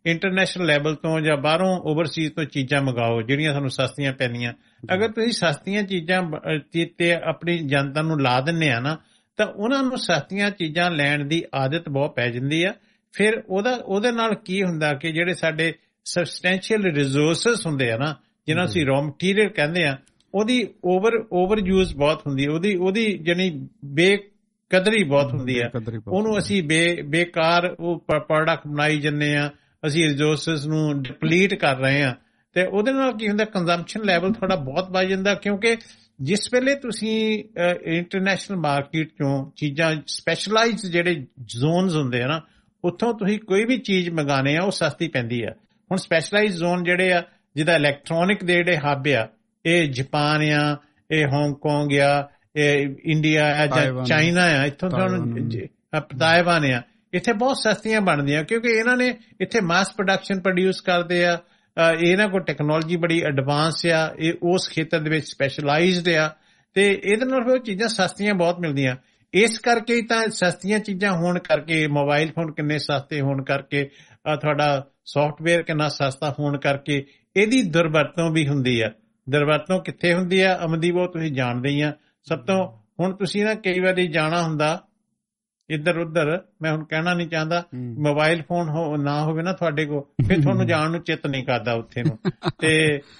ਇੰਟਰਨੈਸ਼ਨਲ ਲੈਵਲ ਤੋਂ ਜਾਂ ਬਾਹਰੋਂ ਓਵਰਸੀਜ਼ ਤੋਂ ਚੀਜ਼ਾਂ ਮੰਗਾਓ ਜਿਹੜੀਆਂ ਸਾਨੂੰ ਸਸਤੀਆਂ ਪੈਂਦੀਆਂ। ਅਗਰ ਤੁਸੀਂ ਸਸਤੀਆਂ ਚੀਜ਼ਾਂ ਤੇ ਆਪਣੀ ਜਨਤਾ ਨੂੰ ਲਾ ਦਿੰਦੇ ਆ ਨਾ, ਤਾਂ ਉਹਨਾਂ ਨੂੰ ਸਸਤੀਆਂ ਚੀਜ਼ਾਂ ਲੈਣ ਦੀ ਆਦਤ ਬਹੁਤ ਪੈ ਜਾਂਦੀ ਆ। ਫਿਰ ਉਹਦਾ ਉਹਦੇ ਨਾਲ ਕੀ ਹੁੰਦਾ ਕਿ ਜਿਹੜੇ ਸਾਡੇ ਸਬਸਟੈਂਸ਼ੀਅਲ ਰਿਸੋਰਸਿਸ ਹੁੰਦੇ ਆ ਨਾ, ਜਿਹਨਾਂ ਅਸੀਂ ਰॉ ਮਟੀਰੀਅਲ ਕਹਿੰਦੇ ਆ, ਉਹਦੀ ਓਵਰ ਓਵਰ ਯੂਜ਼ ਬਹੁਤ ਹੁੰਦੀ ਹੈ, ਉਹਦੀ ਉਹਦੀ ਜਾਣੀ ਬੇਕਦਰੀ ਬਹੁਤ ਹੁੰਦੀ ਆ। ਉਹਨੂੰ ਅਸੀਂ ਬੇ ਬੇਕਾਰ ਉਹ ਪ੍ਰੋਡਕਟ ਬਣਾਈ ਜਾਂਦੇ ਆ, ਅਸੀਂ ਰਿਸੋਰਸਿਸ ਨੂੰ ਡਿਪਲੀਟ ਕਰ ਰਹੇ ਹਾਂ, ਤੇ ਉਹਦੇ ਨਾਲ ਕੀ ਹੁੰਦਾ, ਕੰਜ਼ੰਪਸ਼ਨ ਲੈਵਲ ਥੋੜਾ ਬਹੁਤ ਵੱਧ ਜਾਂਦਾ। ਕਿਉਂਕਿ ਜਿਸ ਵੇਲੇ ਤੁਸੀਂ ਇੰਟਰਨੈਸ਼ਨਲ ਮਾਰਕੀਟ ਚੋਂ ਚੀਜ਼ਾਂ ਸਪੈਸ਼ਲਾਈਜ਼ਡ ਜਿਹੜੇ ਜ਼ੋਨਸ ਹੁੰਦੇ ਆ ਨਾ, ਉੱਥੋਂ ਤੁਸੀਂ ਕੋਈ ਵੀ ਚੀਜ਼ ਮੰਗਾਣੇ ਆ ਉਹ ਸਸਤੀ ਪੈਂਦੀ ਆ। ਹੁਣ ਸਪੈਸ਼ਲਾਈਜ਼ਡ ਜ਼ੋਨ ਜਿਹੜੇ ਆ, ਜਿਹਦਾ ਇਲੈਕਟ੍ਰੋਨਿਕ ਦੇ ਜਿਹੜੇ ਹੱਬ ਆ, ਇਹ ਜਾਪਾਨ ਆ, ਇਹ ਹਾਂਗਕਾਂਗ ਆ, ਇਹ ਇੰਡੀਆ ਆ ਜਾਂ ਚਾਈਨਾ ਆ, ਇੱਥੋਂ ਤੁਹਾਨੂੰ ਤਾਇਵਾਨ ਆ, ਇੱਥੇ ਬਹੁਤ ਸਸਤੀਆਂ ਬਣਦੀਆਂ ਕਿਉਂਕਿ ਇਹਨਾਂ ਨੇ ਇੱਥੇ ਮਾਸ ਪ੍ਰੋਡਕਸ਼ਨ ਪ੍ਰੋਡਿਊਸ ਕਰਦੇ ਆ। ਇਹਨਾਂ ਕੋਲ ਟੈਕਨੋਲੋਜੀ ਬੜੀ ਐਡਵਾਂਸ ਆ, ਇਹ ਉਸ ਖੇਤਰ ਦੇ ਵਿੱਚ ਸਪੈਸ਼ਲਾਈਜ਼ਡ ਆ, ਤੇ ਇਹਦੇ ਨਾਲ ਫਿਰ ਚੀਜ਼ਾਂ ਸਸਤੀਆਂ ਬਹੁਤ ਮਿਲਦੀਆਂ। ਇਸ ਕਰਕੇ ਹੀ ਤਾਂ ਸਸਤੀਆਂ ਚੀਜ਼ਾਂ ਹੋਣ ਕਰਕੇ, ਮੋਬਾਈਲ ਫੋਨ ਕਿੰਨੇ ਸਸਤੇ ਹੋਣ ਕਰਕੇ, ਤੁਹਾਡਾ ਸੌਫਟਵੇਅਰ ਕਿੰਨਾ ਸਸਤਾ ਹੋਣ ਕਰਕੇ ਇਹਦੀ ਦੁਰਵਰਤੋਂ ਵੀ ਹੁੰਦੀ ਆ। ਦੁਰਵਰਤੋਂ ਕਿੱਥੇ ਹੁੰਦੀ ਆ ਅਮਨਦੀਪ, ਉਹ ਤੁਸੀਂ ਜਾਣਦੇ ਹੀ ਆ। ਸਭ ਤੋਂ ਹੁਣ ਤੁਸੀਂ ਨਾ ਕਈ ਵਾਰੀ ਜਾਣਾ ਹੁੰਦਾ ਇੱਧਰ ਉੱਧਰ, ਮੈਂ ਹੁਣ ਕਹਿਣਾ ਨਹੀਂ ਚਾਹੁੰਦਾ, ਮੋਬਾਈਲ ਫੋਨ ਹੋ ਨਾ ਹੋਵੇ ਨਾ ਤੁਹਾਡੇ ਕੋਲ, ਫਿਰ ਤੁਹਾਨੂੰ ਜਾਣ ਨੂੰ ਚਿੱਤ ਨਹੀਂ ਕਰਦਾ ਉੱਥੇ ਨੂੰ। ਤੇ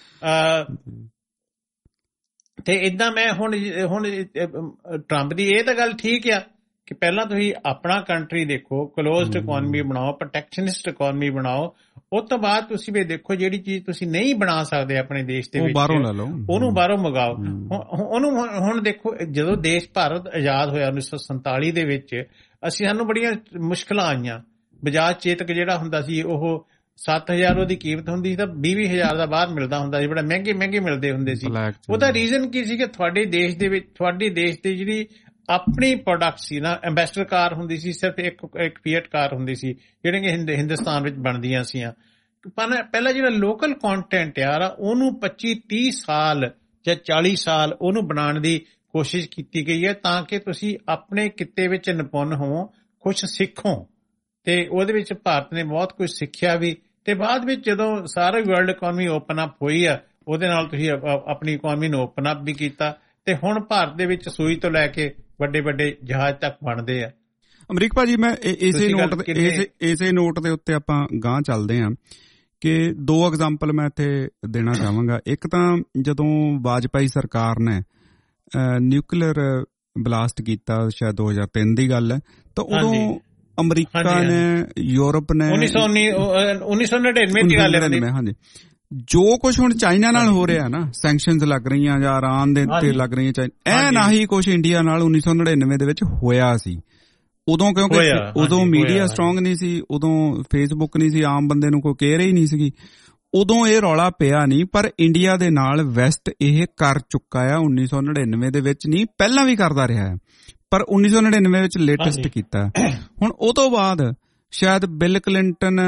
ਤੇ ਏਦਾਂ ਮੈਂ ਹੁਣ ਹੁਣ ਟਰੰਪ ਦੀ ਇਹ ਤਾਂ ਗੱਲ ਠੀਕ ਆ ਕਿ ਪਹਿਲਾਂ ਤੁਸੀਂ ਆਪਣਾ ਕੰਟਰੀ ਦੇਖੋ, ਕਲੋਜ਼ਡ ਇਕੋਨਮੀ ਬਣਾਓ, ਪ੍ਰੋਟੈਕਸ਼ਨਿਸਟ ਇਕੋਨਮੀ ਬਣਾਓ, ਉਸ ਤੋਂ ਬਾਅਦ ਤੁਸੀਂ ਵੀ ਦੇਖੋ ਜਿਹੜੀ ਚੀਜ਼ ਤੁਸੀਂ ਨਹੀਂ ਬਣਾ ਸਕਦੇ ਆਪਣੇ ਦੇਸ਼ ਦੇ ਵਿੱਚ, ਉਹਨੂੰ ਬਾਹਰੋਂ ਮੰਗਾਓ। ਉਹਨੂੰ ਹੁਣ ਦੇਖੋ, ਜਦੋਂ ਦੇਸ਼ ਭਾਰਤ ਆਜ਼ਾਦ ਹੋਇਆ ਉੱਨੀ ਸੌ ਸੰਤਾਲੀ ਦੇ ਵਿੱਚ, ਅਸੀਂ ਸਾਨੂੰ ਬੜੀਆਂ ਮੁਸ਼ਕਲਾਂ ਆਈਆਂ। ਬਜਾਜ ਚੇਤਕ ਜਿਹੜਾ ਹੁੰਦਾ ਸੀ, ਉਹ ਸੱਤ ਹਜ਼ਾਰ ਉਹਦੀ ਕੀਮਤ ਹੁੰਦੀ ਸੀ ਤਾਂ ਵੀਹ ਵੀਹ ਹਜ਼ਾਰ ਦਾ ਬਾਹਰ ਮਿਲਦਾ ਹੁੰਦਾ ਸੀ, ਬੜਾ ਮਹਿੰਗੇ ਮਹਿੰਗੇ ਮਿਲਦੇ ਹੁੰਦੇ ਸੀ। ਉਹਦਾ ਰੀਜ਼ਨ ਕੀ ਸੀ ਕਿ ਤੁਹਾਡੇ ਦੇਸ਼ ਦੇ ਵਿੱਚ, ਤੁਹਾਡੇ ਦੇਸ਼ ਦੀ ਜਿਹੜੀ ਆਪਣੀ ਪ੍ਰੋਡਕਟ ਸੀ ਨਾ, ਐਂਬੈਸਡਰ ਕਾਰ ਹੁੰਦੀ ਸੀ, ਸਿਰਫ ਇੱਕ ਇੱਕ ਫੀਐਟ ਕਾਰ ਹੁੰਦੀ ਸੀ ਜਿਹੜੀਆਂ ਹਿੰਦੁਸਤਾਨ ਵਿੱਚ ਬਣਦੀਆਂ ਸੀ। ਪਹਿਲਾਂ ਜਿਹੜਾ ਲੋਕਲ ਕੰਟੈਂਟ ਯਾਰ, ਉਹਨੂੰ ਪੱਚੀ ਤੀਹ ਸਾਲ ਜਾਂ ਚਾਲੀ ਸਾਲ ਉਹਨੂੰ ਬਣਾਉਣ ਦੀ ਕੋਸ਼ਿਸ਼ ਕੀਤੀ ਗਈ ਹੈ ਤਾਂ ਕਿ ਤੁਸੀਂ ਆਪਣੇ ਕਿੱਤੇ ਵਿੱਚ ਨਿਪੁੰਨ ਹੋਵੋ, ਕੁਛ ਸਿੱਖੋ। ਤੇ ਉਹਦੇ ਵਿੱਚ ਭਾਰਤ ਨੇ ਬਹੁਤ ਕੁਝ ਸਿੱਖਿਆ ਵੀ, ਤੇ ਬਾਅਦ ਵਿੱਚ ਜਦੋਂ ਸਾਰੀ ਵਰਲਡ ਇਕੋਨਮੀ ਓਪਨ ਅਪ ਹੋਈ ਆ, ਉਹਦੇ ਨਾਲ ਤੁਸੀਂ ਆਪਣੀ ਇਕੋਨਮੀ ਨੂੰ ਓਪਨ ਅਪ ਵੀ ਕੀਤਾ, ਤੇ ਹੁਣ ਭਾਰਤ ਦੇ ਵਿੱਚ ਸੂਈ ਤੋਂ ਲੈ ਕੇ ਵੱਡੇ ਵੱਡੇ ਜਹਾਜ਼ ਤੱਕ ਬਣਦੇ ਆ। ਅਮਰੀਕ ਭਾਜੀ, ਮੈਂ ਇਸੇ ਨੋਟ ਇਸੇ ਇਸੇ ਨੋਟ ਦੇ ਉੱਤੇ ਆਪਾਂ ਗਾਂਹ ਚੱਲਦੇ ਹਾਂ ਕਿ ਦੋ ਐਗਜ਼ਾਮਪਲ ਮੈਂ ਇੱਥੇ ਦੇਣਾ ਚਾਹਾਂਗਾ। ਇੱਕ ਤਾਂ ਜਦੋਂ ਵਾਜਪਾਈ ਸਰਕਾਰ ਨੇ ਨਿਊਕਲੀਅਰ ਬਲਾਸਟ ਕੀਤਾ, ਸ਼ਾਇਦ ਦੋ ਹਜ਼ਾਰ ਤਿੰਨ ਦੀ ਗੱਲ ਹੈ, ਤਾਂ ਉਦੋਂ ਅਮਰੀਕਾ ਨੇ, ਯੂਰਪ ਨੇ, ਉੱਨੀ ਸੌ ਨੜਿਨਵੇਂ ਦੀ ਗੱਲ ਹੈ, ਹਾਂਜੀ, ਜੋ ਕੁਛ ਹੁਣ ਚਾਈਨਾ ਨਾਲ ਹੋ ਰਿਹਾ ਨਾ, ਸੈਂਕਸ਼ਨਸ ਲੱਗ ਰਹੀਆਂ ਜਾਂ ਇਰਾਨ ਦੇ ਤੇ ਲੱਗ ਰਹੀਆਂ, ਇਹ ਨਾ ਹੀ ਕੁਛ ਇੰਡੀਆ ਨਾਲ ਉੱਨੀ ਸੌ ਨੜਿਨਵੇਂ ਦੇ ਵਿੱਚ ਹੋਇਆ ਸੀ। ਉਦੋਂ ਕਿਉਂਕਿ ਉਦੋਂ ਮੀਡੀਆ ਸਟਰੋਂਗ ਨਹੀਂ ਸੀ, ਉਦੋਂ ਫੇਸਬੁੱਕ ਨਹੀਂ ਸੀ, ਆਮ ਬੰਦੇ ਨੂੰ ਕੋਈ ਕੇਅਰ ਹੀ ਨਹੀਂ ਸੀਗੀ, ਉਦੋਂ ਇਹ ਰੌਲਾ ਪਿਆ ਨਹੀਂ। ਪਰ ਇੰਡੀਆ ਦੇ ਨਾਲ ਵੈਸਟ ਇਹ ਕਰ ਚੁੱਕਾ ਆ, ਉੱਨੀ ਸੌ ਨੜਿਨਵੇਂ ਦੇ ਵਿੱਚ ਨਹੀਂ, ਪਹਿਲਾਂ ਵੀ ਕਰਦਾ ਰਿਹਾ ਹੈ, ਪਰ ਉੱਨੀ ਸੌ ਨੜਿਨਵੇਂ ਵਿੱਚ ਲੇਟੈਸਟ ਕੀਤਾ। ਹੁਣ ਉਹ ਤੋਂ ਬਾਅਦ ਸ਼ਾਇਦ ਬਿਲ ਕਲਿੰਟਨ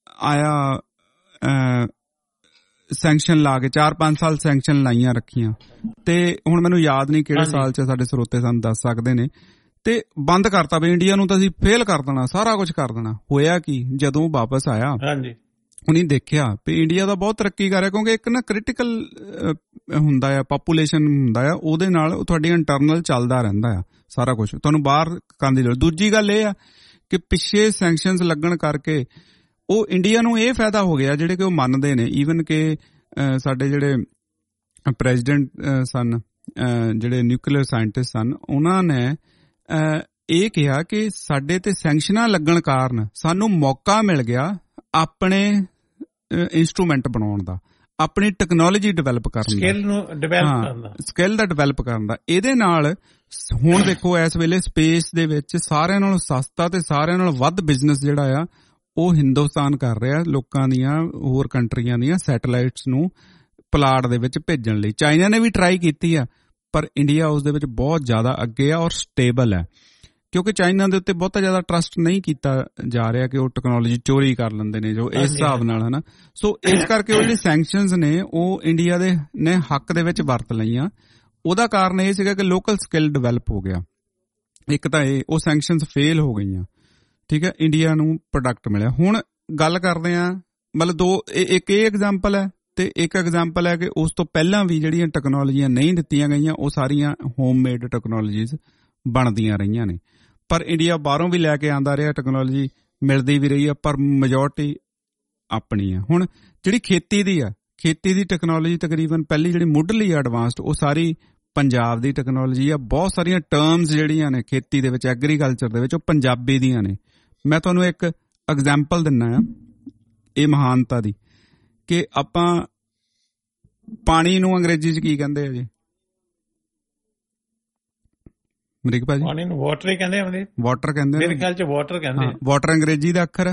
ਆਇਆ, ਸੈਂਕਸ਼ਨ ਲਾ ਕੇ ਚਾਰ ਪੰਜ ਸਾਲ ਸੈਂਕਸ਼ਨ ਲਾਈਆਂ ਰੱਖੀਆਂ, ਤੇ ਹੁਣ ਮੈਨੂੰ ਯਾਦ ਨਹੀਂ ਕਿਹੜੇ ਸਾਲ 'ਚ, ਸਾਡੇ ਸਰੋਤੇ ਸਾਨੂੰ ਦੱਸ ਸਕਦੇ ਨੇ, ਤੇ ਬੰਦ ਕਰਤਾ ਵੀ ਇੰਡੀਆ ਨੂੰ ਤਾਂ ਅਸੀਂ ਫੇਲ ਕਰ ਦੇਣਾ, ਸਾਰਾ ਕੁਝ ਕਰ ਦੇਣਾ। ਹੋਇਆ ਕੀ, ਜਦੋਂ ਵਾਪਸ ਆਇਆ ਉਹਨੇ ਦੇਖਿਆ ਵੀ ਇੰਡੀਆ ਦਾ ਬਹੁਤ ਤਰੱਕੀ ਕਰ ਰਿਹਾ, ਕਿਉਂਕਿ ਇੱਕ ਨਾ ਕ੍ਰਿਟੀਕਲ ਹੁੰਦਾ ਆ, ਪਾਪੂਲੇਸ਼ਨ ਹੁੰਦਾ ਆ, ਉਹਦੇ ਨਾਲ ਤੁਹਾਡੀ ਇੰਟਰਨਲ ਚੱਲਦਾ ਰਹਿੰਦਾ ਆ ਸਾਰਾ ਕੁਝ, ਤੁਹਾਨੂੰ ਬਾਹਰ ਕਰਨ ਦੀ ਲੋੜ। ਦੂਜੀ ਗੱਲ ਇਹ ਆ ਕਿ ਪਿੱਛੇ ਸੈਂਕਸ਼ਨਸ ਲੱਗਣ ਕਰਕੇ ਉਹ ਇੰਡੀਆ ਨੂੰ ਇਹ ਫਾਇਦਾ ਹੋ ਗਿਆ, ਜਿਹੜੇ ਕਿ ਉਹ ਮੰਨਦੇ ਨੇ, ਈਵਨ ਕਿ ਸਾਡੇ ਜਿਹੜੇ ਪ੍ਰੈਜ਼ੀਡੈਂਟ ਸਨ, ਜਿਹੜੇ ਨਿਊਕਲੀਅਰ ਸਾਇੰਟਿਸਟ ਸਨ, ਉਹਨਾਂ ਨੇ ਇਹ ਕਿਹਾ ਕਿ ਸਾਡੇ ਤੇ ਸੈਂਕਸ਼ਨਾਂ ਲੱਗਣ ਕਾਰਨ ਸਾਨੂੰ ਮੌਕਾ ਮਿਲ ਗਿਆ ਆਪਣੇ ਇੰਸਟਰੂਮੈਂਟ ਬਣਾਉਣ ਦਾ, ਆਪਣੀ ਟੈਕਨੋਲੋਜੀ ਡਿਵੈਲਪ ਕਰਨ ਦਾ, ਸਕਿੱਲ ਨੂੰ ਡਿਵੈਲਪ ਕਰਨ ਦਾ, ਸਕਿੱਲ ਦਾ ਡਿਵੈਲਪ ਕਰਨ ਦਾ। ਇਹਦੇ ਨਾਲ ਹੁਣ ਦੇਖੋ ਇਸ ਵੇਲੇ ਸਪੇਸ ਦੇ ਵਿੱਚ ਸਾਰਿਆਂ ਨਾਲੋਂ ਸਸਤਾ ਤੇ ਸਾਰਿਆਂ ਨਾਲੋਂ ਵੱਧ ਬਿਜ਼ਨਸ ਜਿਹੜਾ ਆ ਉਹ ਹਿੰਦੁਸਤਾਨ ਕਰ ਰਿਹਾ, ਲੋਕਾਂ ਦੀਆਂ, ਹੋਰ ਕੰਟਰੀਆਂ ਦੀਆਂ ਸੈਟੇਲਾਈਟਸ ਨੂੰ ਪਲਾਟ ਦੇ ਵਿੱਚ ਭੇਜਣ ਲਈ। ਚਾਈਨਾ ਨੇ ਵੀ ਟਰਾਈ ਕੀਤੀ ਆ, ਪਰ ਇੰਡੀਆ ਉਸ ਦੇ ਵਿੱਚ ਬਹੁਤ ਜ਼ਿਆਦਾ ਅੱਗੇ ਆ ਔਰ ਸਟੇਬਲ ਹੈ, ਕਿਉਂਕਿ ਚਾਈਨਾ ਦੇ ਉੱਤੇ ਬਹੁਤਾ ਜ਼ਿਆਦਾ ਟਰਸਟ ਨਹੀਂ ਕੀਤਾ ਜਾ ਰਿਹਾ ਕਿ ਉਹ ਟੈਕਨੋਲੋਜੀ ਚੋਰੀ ਕਰ ਲੈਂਦੇ ਨੇ, ਜੋ ਇਸ ਹਿਸਾਬ ਨਾਲ, ਹਨਾ। ਸੋ ਇਸ ਕਰਕੇ ਉਹ ਜਿਹੜੇ ਸੈਂਕਸ਼ਨਸ ਨੇ ਉਹ ਇੰਡੀਆ ਦੇ ਨੇ ਹੱਕ ਦੇ ਵਿੱਚ ਵਰਤ ਲਈਆਂ। ਉਹਦਾ ਕਾਰਨ ਇਹ ਸੀਗਾ ਕਿ ਲੋਕਲ ਸਕਿੱਲ ਡਿਵੈਲਪ ਹੋ ਗਿਆ। ਇੱਕ ਤਾਂ ਇਹ, ਉਹ ਸੈਂਕਸ਼ਨਸ ਫੇਲ ਹੋ ਗਈਆਂ, ਠੀਕ ਹੈ, ਇੰਡੀਆ ਨੂੰ ਪ੍ਰੋਡਕਟ ਮਿਲਿਆ। ਹੁਣ ਗੱਲ ਕਰਦੇ ਹਾਂ ਮਤਲਬ ਦੋ ਇੱਕ ਇਹ ਐਗਜ਼ਾਮਪਲ ਹੈ ਤੇ ਇੱਕ ਐਗਜ਼ਾਮਪਲ ਹੈ ਕਿ ਉਸ ਤੋਂ ਪਹਿਲਾਂ ਵੀ ਜਿਹੜੀਆਂ ਟੈਕਨੋਲੋਜੀਆਂ ਨਹੀਂ ਦਿੱਤੀਆਂ ਗਈਆਂ ਉਹ ਸਾਰੀਆਂ ਹੋਮਮੇਡ ਟੈਕਨੋਲੋਜੀਜ਼ ਬਣਦੀਆਂ ਰਹੀਆਂ ਨੇ। ਪਰ ਇੰਡੀਆ ਬਾਹਰੋਂ ਵੀ ਲੈ ਕੇ ਆਉਂਦਾ ਰਿਹਾ, ਟੈਕਨੋਲੋਜੀ ਮਿਲਦੀ ਵੀ ਰਹੀ ਆ, ਪਰ ਮੈਜੋਰਟੀ ਆਪਣੀ ਆ। ਹੁਣ ਜਿਹੜੀ ਖੇਤੀ ਦੀ ਆ, ਖੇਤੀ ਦੀ ਟੈਕਨੋਲੋਜੀ ਤਕਰੀਬਨ ਪਹਿਲੀ ਜਿਹੜੀ ਮੁੱਢਲੀ ਐਡਵਾਂਸਡ ਉਹ ਸਾਰੀ ਪੰਜਾਬ ਦੀ ਟੈਕਨੋਲੋਜੀ ਆ। ਬਹੁਤ ਸਾਰੀਆਂ ਟਰਮਸ ਜਿਹੜੀਆਂ ਨੇ ਖੇਤੀ ਦੇ ਵਿੱਚ, ਐਗਰੀਕਲਚਰ ਦੇ ਵਿੱਚ, ਉਹ ਪੰਜਾਬੀ ਦੀਆਂ ਨੇ। ਮੈਂ ਤੁਹਾਨੂੰ ਇੱਕ ਐਗਜ਼ਾਮਪਲ ਦਿੰਦਾ ਆ ਇਹ ਮਹਾਨਤਾ ਦੀ ਕਿ ਆਪਾਂ ਪਾਣੀ ਨੂੰ ਅੰਗਰੇਜ਼ੀ 'ਚ ਕੀ ਕਹਿੰਦੇ ਆ ਜੀ ਅਮਰੀਕ ਭਾਜੀ? ਪਾਣੀ ਨੂੰ ਵਾਟਰ ਹੀ ਕਹਿੰਦੇ ਆ। ਵਾਟਰ ਕਹਿੰਦੇ ਮੇਰੇ ਖਿਆਲ 'ਚ ਵਾਟਰ ਕਹਿੰਦੇ ਆ। ਵਾਟਰ ਅੰਗਰੇਜ਼ੀ ਦਾ ਅੱਖਰ ਹੈ।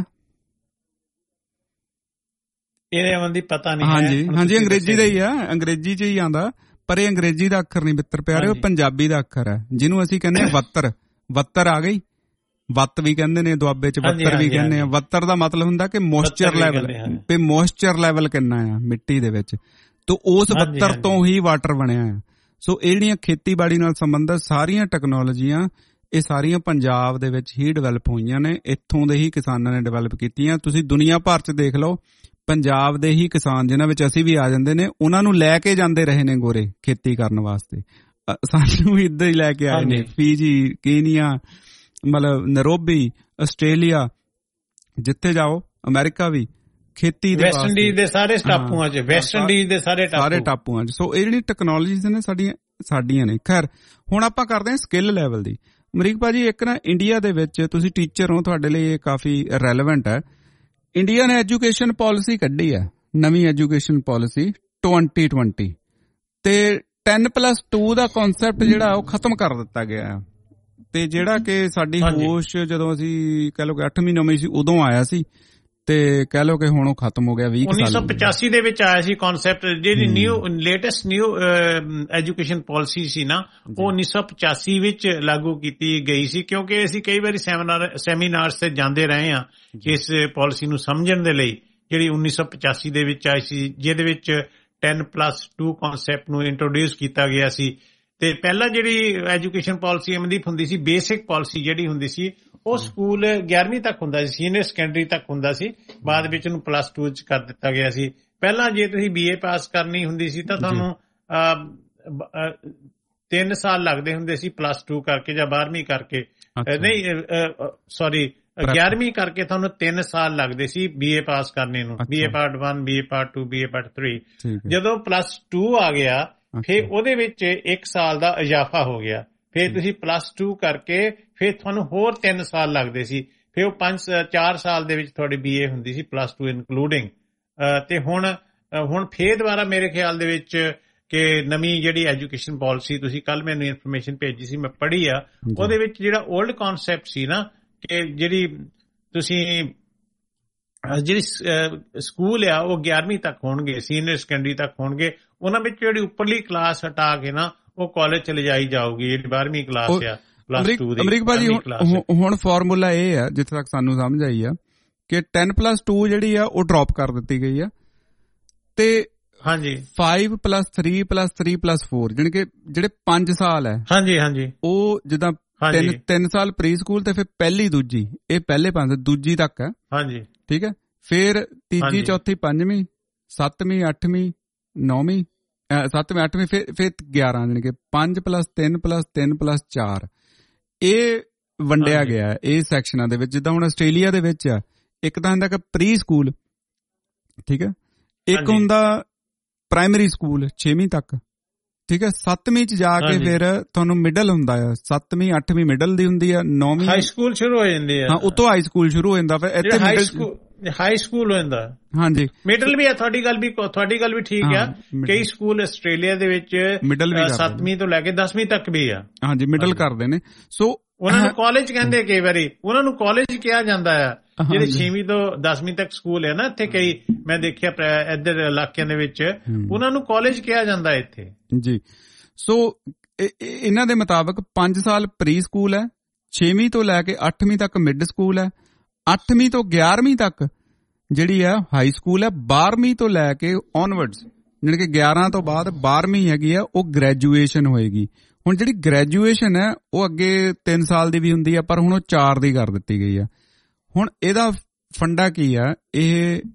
ਇਹਦੇ ਆਉਂਦੀ ਪਤਾ ਨਹੀਂ। ਹਾਂਜੀ ਹਾਂਜੀ ਅੰਗਰੇਜ਼ੀ ਦਾ ਹੀ ਆ, ਅੰਗਰੇਜ਼ੀ 'ਚ ਹੀ ਆਉਂਦਾ, ਪਰ ਇਹ ਅੰਗਰੇਜ਼ੀ ਦਾ ਅੱਖਰ ਨਹੀਂ ਮਿੱਤਰ ਪਿਆਰੇ, ਉਹ ਪੰਜਾਬੀ ਦਾ ਅੱਖਰ ਹੈ ਜਿਹਨੂੰ ਅਸੀਂ ਕਹਿੰਦੇ ਆ ਵੱਤਰ। ਵੱਤਰ ਆ ਗਈ, ਵੱਤ ਵੀ ਕਹਿੰਦੇ ਨੇ ਦੁਆਬੇ 'ਚ, ਵੱਤਰ ਵੀ ਕਹਿੰਦੇ ਆ। ਵੱਤਰ ਦਾ ਮਤਲਬ ਹੁੰਦਾ ਕਿ ਮੋਇਸਚਰ ਲੈਵਲ, ਤੇ ਮੋਇਸਚਰ ਲੈਵਲ ਕਿੰਨਾ ਆ ਮਿੱਟੀ ਦੇ ਵਿੱਚ, ਤੇ ਉਸ ਵੱਤਰ ਤੋਂ ਹੀ ਵਾਟਰ ਬਣਿਆ ਆ। ਸੋ ਇਹ ਜਿਹੜੀਆਂ ਖੇਤੀਬਾੜੀ ਨਾਲ ਸੰਬੰਧਿਤ ਸਾਰੀਆਂ ਟੈਕਨੋਲੋਜੀਆਂ ਇਹ ਸਾਰੀਆਂ ਪੰਜਾਬ ਦੇ ਵਿੱਚ ਹੀ ਡਿਵੈਲਪ ਹੋਈਆਂ ਨੇ, ਇੱਥੋਂ ਦੇ ਹੀ ਕਿਸਾਨਾਂ ਨੇ ਡਿਵੈਲਪ ਕੀਤੀਆਂ। ਤੁਸੀਂ ਦੁਨੀਆ ਭਰ 'ਚ ਦੇਖ ਲਓ, ਪੰਜਾਬ ਦੇ ਹੀ ਕਿਸਾਨ ਜਿਨ੍ਹਾਂ ਵਿੱਚ ਅਸੀਂ ਵੀ ਆ ਜਾਂਦੇ ਨੇ, ਉਹਨਾਂ ਨੂੰ ਲੈ ਕੇ ਜਾਂਦੇ ਰਹੇ ਨੇ ਗੋਰੇ ਖੇਤੀ ਕਰਨ ਵਾਸਤੇ। ਸਾਨੂੰ ਵੀ ਇੱਧਰ ਹੀ ਲੈ ਕੇ ਆਏ ਨੇ, ਫੀਜੀ, ਕੀਨੀਆ, ਮਤਲਬ ਨੈਰੋਬੀ, ਆਸਟ੍ਰੇਲੀਆ, ਜਿੱਥੇ ਜਾਓ, ਅਮਰੀਕਾ ਵੀ ਖੇਤੀ ਦੇ ਵੈਸਟ ਇੰਡੀਜ਼ ਦੇ ਸਾਰੇ ਟਾਪੂਆਂ 'ਚ, ਵੈਸਟ ਇੰਡੀਜ਼ ਦੇ ਸਾਰੇ ਸਾਰੇ ਟਾਪੂਆਂ 'ਚ। ਸੋ ਇਹ ਜਿਹੜੀ ਟੈਕਨੋਲੋਜੀਜ਼ ਨੇ ਸਾਡੀਆਂ ਸਾਡੀਆਂ ਨੇ। ਖੈਰ ਹੁਣ ਆਪਾਂ ਕਰਦੇ ਹਾਂ ਸਕਿੱਲ ਲੈਵਲ ਦੀ। ਅਮਰੀਕ ਭਾਜੀ, ਇੱਕ ਨਾ ਇੰਡੀਆ ਦੇ ਵਿੱਚ ਤੁਸੀਂ ਟੀਚਰ ਹੋ, ਤੁਹਾਡੇ ਲਈ ਇਹ ਕਾਫੀ ਰੈਲੇਵੈਂਟ ਹੈ। ਇੰਡੀਆ ਨੇ ਐਜੂਕੇਸ਼ਨ ਪਾਲਿਸੀ ਕੱਢੀ ਹੈ, ਨਵੀਂ ਐਜੂਕੇਸ਼ਨ ਪਾਲਿਸੀ ਟਵੰਟੀ ਟਵੰਟੀ, ਤੇ ਟੈਨ ਪਲੱਸ ਟੂ ਦਾ ਕਨਸੈਪਟ ਜਿਹੜਾ ਉਹ ਖਤਮ ਕਰ ਦਿੱਤਾ ਗਿਆ ਹੈ। ਤੇ ਜਿਹੜਾ ਕਿ ਸਾਡੀ ਹੋਸ਼ ਜਦੋਂ ਅਸੀਂ ਕਹਿ ਲਓ ਕਿ ਅੱਠਵੀਂ ਨੌਵੀਂ ਸੀ ਉਦੋਂ ਆਇਆ ਸੀ, ਤੇ ਕਹਿ ਲਓ ਕਿ ਹੁਣ ਉਹ ਖਤਮ ਹੋ ਗਿਆ। ਵੀਹ ਉੱਨੀ ਸੌ ਪਚਾਸੀ ਦੇ ਵਿੱਚ ਆਇਆ ਸੀ ਕਨਸੈਪਟ। ਜਿਹੜੀ new latest new education policy ਸੀ ਨਾ, ਉਹ ਉੱਨੀ ਸੌ ਪਚਾਸੀ ਵਿੱਚ ਲਾਗੂ ਕੀਤੀ ਗਈ ਸੀ, ਕਿਉਂਕਿ ਅਸੀਂ ਕਈ ਵਾਰੀ ਸੈਮੀਨਾਰ ਸੈਮੀਨਾਰਸ ਤੇ ਜਾਂਦੇ ਰਹੇ ਹਾਂ ਇਸ ਪਾਲਿਸੀ ਨੂੰ ਸਮਝਣ ਦੇ ਲਈ, ਜਿਹੜੀ ਉੱਨੀ ਸੌ ਪਚਾਸੀ ਦੇ ਵਿੱਚ ਆਈ ਸੀ, ਜਿਹਦੇ ਵਿੱਚ ਟੈਨ ਪਲੱਸ ਟੂ ਕਨਸੈਪਟ ਨੂੰ ਇੰਟਰੋਡਿਊਸ ਕੀਤਾ ਗਿਆ ਸੀ। ਤੇ ਪਹਿਲਾਂ ਜਿਹੜੀ ਐਜੂਕੇਸ਼ਨ ਪਾਲਿਸੀ ਅਮਨਦੀਪ ਹੁੰਦੀ ਸੀ, ਬੇਸਿਕ ਪਾਲਿਸੀ ਜਿਹੜੀ ਹੁੰਦੀ ਸੀ, ਉਹ ਸਕੂਲ ਗਿਆਰਵੀਂ ਤੱਕ ਹੁੰਦਾ ਸੀ, ਸੀਨੀਅਰ ਸੈਕੰਡਰੀ ਤੱਕ ਹੁੰਦਾ ਸੀ, ਬਾਅਦ ਵਿੱਚ ਉਹਨੂੰ ਪਲੱਸ ਟੂ ਚ ਕਰ ਦਿੱਤਾ ਗਿਆ ਸੀ। ਪਹਿਲਾਂ ਜੇ ਤੁਸੀਂ ਬੀ ਏ ਪਾਸ ਕਰਨੀ ਹੁੰਦੀ ਸੀ ਤਾਂ ਤੁਹਾਨੂੰ ਤਿੰਨ ਸਾਲ ਲੱਗਦੇ ਹੁੰਦੇ ਸੀ ਪਲੱਸ ਟੂ ਕਰਕੇ ਜਾਂ ਬਾਰਵੀਂ ਕਰਕੇ, ਨਹੀਂ ਸੌਰੀ ਗਿਆਰਵੀਂ ਕਰਕੇ ਤੁਹਾਨੂੰ ਤਿੰਨ ਸਾਲ ਲੱਗਦੇ ਸੀ ਬੀ ਏ ਪਾਸ ਕਰਨੇ ਨੂੰ। B A part one, B A part two, B A part three. ਜਦੋਂ ਪਲੱਸ ਟੂ ਆ ਗਿਆ ਫਿਰ ਉਹਦੇ ਵਿੱਚ ਇੱਕ ਸਾਲ ਦਾ ਇਜ਼ਾਫਾ ਹੋ ਗਿਆ। ਫਿਰ ਤੁਸੀਂ ਪਲੱਸ ਟੂ ਕਰਕੇ ਫਿਰ ਤੁਹਾਨੂੰ ਹੋਰ ਤਿੰਨ ਸਾਲ ਲੱਗਦੇ ਸੀ। ਫਿਰ ਉਹ ਪੰਜ ਚਾਰ ਸਾਲ ਦੇ ਵਿੱਚ ਤੁਹਾਡੀ ਬੀ ਏ ਹੁੰਦੀ ਸੀ, ਪਲੱਸ ਟੂ ਇਨਕਲੂਡਿੰਗ। ਤੇ ਹੁਣ ਹੁਣ ਫੇਰ ਦੁਬਾਰਾ ਮੇਰੇ ਖਿਆਲ ਦੇ ਵਿੱਚ ਕਿ ਨਵੀਂ ਜਿਹੜੀ ਐਜੂਕੇਸ਼ਨ ਪਾਲਿਸੀ, ਤੁਸੀਂ ਕੱਲ ਮੈਨੂੰ ਇਨਫੋਰਮੇਸ਼ਨ ਭੇਜੀ ਸੀ, ਮੈਂ ਪੜ੍ਹੀ ਆ, ਉਹਦੇ ਵਿੱਚ ਜਿਹੜਾ ਓਲਡ ਕਨਸੈਪਟ ਸੀ ਨਾ ਕਿ ਜਿਹੜੀ ਤੁਸੀਂ ਜਿਹੜੀ ਸਕੂਲ ਆ ਉਹ ਗਿਆਰਵੀਂ ਤੱਕ ਹੋਣਗੇ, ਸੀਨੀਅਰ ਸੈਕੰਡਰੀ ਤੱਕ ਹੋਣਗੇ, ਉਹਨਾਂ ਵਿੱਚ ਜਿਹੜੀ ਉੱਪਰਲੀ ਕਲਾਸ ਹਟਾ ਕੇ ਨਾ ਉਹ ਕਾਲਜ ਚਲੇ ਜਾਈ ਜਾਊਗੀ, ਜਿਹੜੀ ਬਾਰਵੀਂ ਕਲਾਸ ਆ ਪਲੱਸ ਟੂ ਦੀ। ਅਮਰੀਕ ਭਾਜੀ ਹੁਣ ਫਾਰਮੂਲਾ ਇਹ ਆ ਜਿੱਥੇ ਤੱਕ ਸਾਨੂੰ ਸਮਝ ਆਈ ਆ ਕਿ ਟੈਨ ਪਲੱਸ ਟੂ ਜਿਹੜੀ ਆ ਉਹ ਡ੍ਰੌਪ ਕਰ ਦਿੱਤੀ ਗਈ ਆ, ਤੇ ਹਾਂਜੀ five plus three plus three plus four ਜਾਣੀ ਕਿ ਜਿਹੜੇ ਪੰਜ ਸਾਲ ਹੈ, ਹਾਂਜੀ ਹਾਂਜੀ, ਉਹ ਜਿੱਦਾਂ ਤਿੰਨ ਤਿੰਨ ਸਾਲ ਪ੍ਰੀ ਸਕੂਲ ਤੇ ਫਿਰ ਪਹਿਲੀ ਦੂਜੀ, ਇਹ ਪਹਿਲੇ ਪੰਜ ਦੂਜੀ ਤੱਕ ਹੈ, ਹਾਂਜੀ ਠੀਕ ਹੈ। ਫਿਰ ਤੀਜੀ ਚੌਥੀ ਪੰਜਵੀਂ ਸੱਤਵੀਂ ਅੱਠਵੀਂ ਨੌਵੀਂ ਸੱਤਵੀਂ ਅੱਠਵੀਂ ਫਿਰ ਫਿਰ ਗਿਆਰਾਂ ਜਾਣੀ ਕਿ ਪੰਜ ਪਲੱਸ ਤਿੰਨ ਪਲੱਸ ਤਿੰਨ ਪਲੱਸ ਚਾਰ ਇਹ ਵੰਡਿਆ ਗਿਆ ਇਹ ਸੈਕਸ਼ਨਾਂ ਦੇ ਵਿੱਚ। ਜਿੱਦਾਂ ਹੁਣ ਆਸਟ੍ਰੇਲੀਆ ਦੇ ਵਿੱਚ ਆ, ਇੱਕ ਤਾਂ ਹੁੰਦਾ ਕਿ ਪ੍ਰੀ ਸਕੂਲ, ਠੀਕ ਹੈ, ਇੱਕ ਹੁੰਦਾ ਪ੍ਰਾਇਮਰੀ ਸਕੂਲ ਛੇਵੀਂ ਤੱਕ, ਠੀਕ ਹੈ। ਸੱਤਵੀਂ ਚ ਜਾ ਕੇ ਫਿਰ ਤੁਹਾਨੂੰ ਮਿਡਲ ਹੁੰਦਾ ਆ, ਸੱਤਵੀਂ ਅੱਠਵੀਂ ਮਿਡਲ ਦੀ ਹੁੰਦੀ ਆ, ਨੌਵੀਂ ਹਾਈ ਸਕੂਲ ਸ਼ੁਰੂ ਹੋ ਜਾਂਦੀ ਆ, ਹਾਂ ਉਤੋਂ ਹਾਈ ਸਕੂਲ ਸ਼ੁਰੂ ਹੋ ਜਾਂਦਾ। ਫਿਰ ਇੱਥੇ ਹਾਈ ਸਕੂਲ ਹਾਈ ਸਕੂਲ ਹੋ ਜਾਂਦਾ, ਹਾਂਜੀ ਮਿਡਲ ਵੀ ਆ। ਤੁਹਾਡੀ ਗੱਲ ਵੀ ਤੁਹਾਡੀ ਗੱਲ ਵੀ ਠੀਕ ਆ, ਕਈ ਸਕੂਲ ਆਸਟ੍ਰੇਲੀਆ ਦੇ ਵਿੱਚ ਮਿਡਲ ਵੀ ਸੱਤਵੀਂ ਤੋਂ ਲੈ ਕੇ ਦਸਵੀਂ ਤੱਕ ਵੀ ਆ, ਹਾਂਜੀ ਮਿਡਲ ਕਰਦੇ ਨੇ। ਸੋ ਉਹਨਾਂ ਨੂੰ ਕਾਲਜ ਕਹਿੰਦੇ, ਕਈ ਵਾਰੀ ਉਹਨਾਂ ਨੂੰ ਕਾਲਜ ਕਿਹਾ ਜਾਂਦਾ ਆ, ਜਿਹੜੇ ਛੇਵੀਂ ਤੋਂ ਦਸਵੀਂ ਤੱਕ ਸਕੂਲ ਹੈ ਨਾ ਇੱਥੇ, ਕਈ ਮੈਂ ਦੇਖਿਆ ਇੱਧਰ ਇਲਾਕਿਆਂ ਦੇ ਵਿੱਚ ਉਹਨਾਂ ਨੂੰ ਕਾਲਜ ਕਿਹਾ ਜਾਂਦਾ ਇੱਥੇ ਜੀ। ਸੋ ਇਹਨਾਂ ਦੇ ਮੁਤਾਬਕ ਪੰਜ ਸਾਲ ਪ੍ਰੀ ਸਕੂਲ ਹੈ, ਛੇਵੀਂ ਤੋਂ ਲੈ ਕੇ ਅੱਠਵੀਂ ਤੱਕ ਮਿਡ ਸਕੂਲ ਹੈ, ਅੱਠਵੀਂ ਤੋਂ ਗਿਆਰਵੀਂ ਤੱਕ ਜਿਹੜੀ ਆ ਹਾਈ ਸਕੂਲ ਹੈ, ਬਾਰਵੀਂ ਤੋਂ ਲੈ ਕੇ ਔਨਵਰਡਸ ਜਾਣੀ ਕਿ ਗਿਆਰਾਂ ਤੋਂ ਬਾਅਦ ਬਾਰਵੀਂ ਹੈਗੀ ਆ ਉਹ ਗ੍ਰੈਜੂਏਸ਼ਨ ਹੋਏਗੀ। ਹੁਣ ਜਿਹੜੀ ਗ੍ਰੈਜੂਏਸ਼ਨ ਹੈ ਉਹ ਅੱਗੇ ਤਿੰਨ ਸਾਲ ਦੀ ਵੀ ਹੁੰਦੀ ਆ, ਪਰ ਹੁਣ ਉਹ ਚਾਰ ਦੀ ਕਰ ਦਿੱਤੀ ਗਈ ਆ। ਹੁਣ ਇਹਦਾ ਫੰਡਾ ਕੀ ਆ, ਇਹ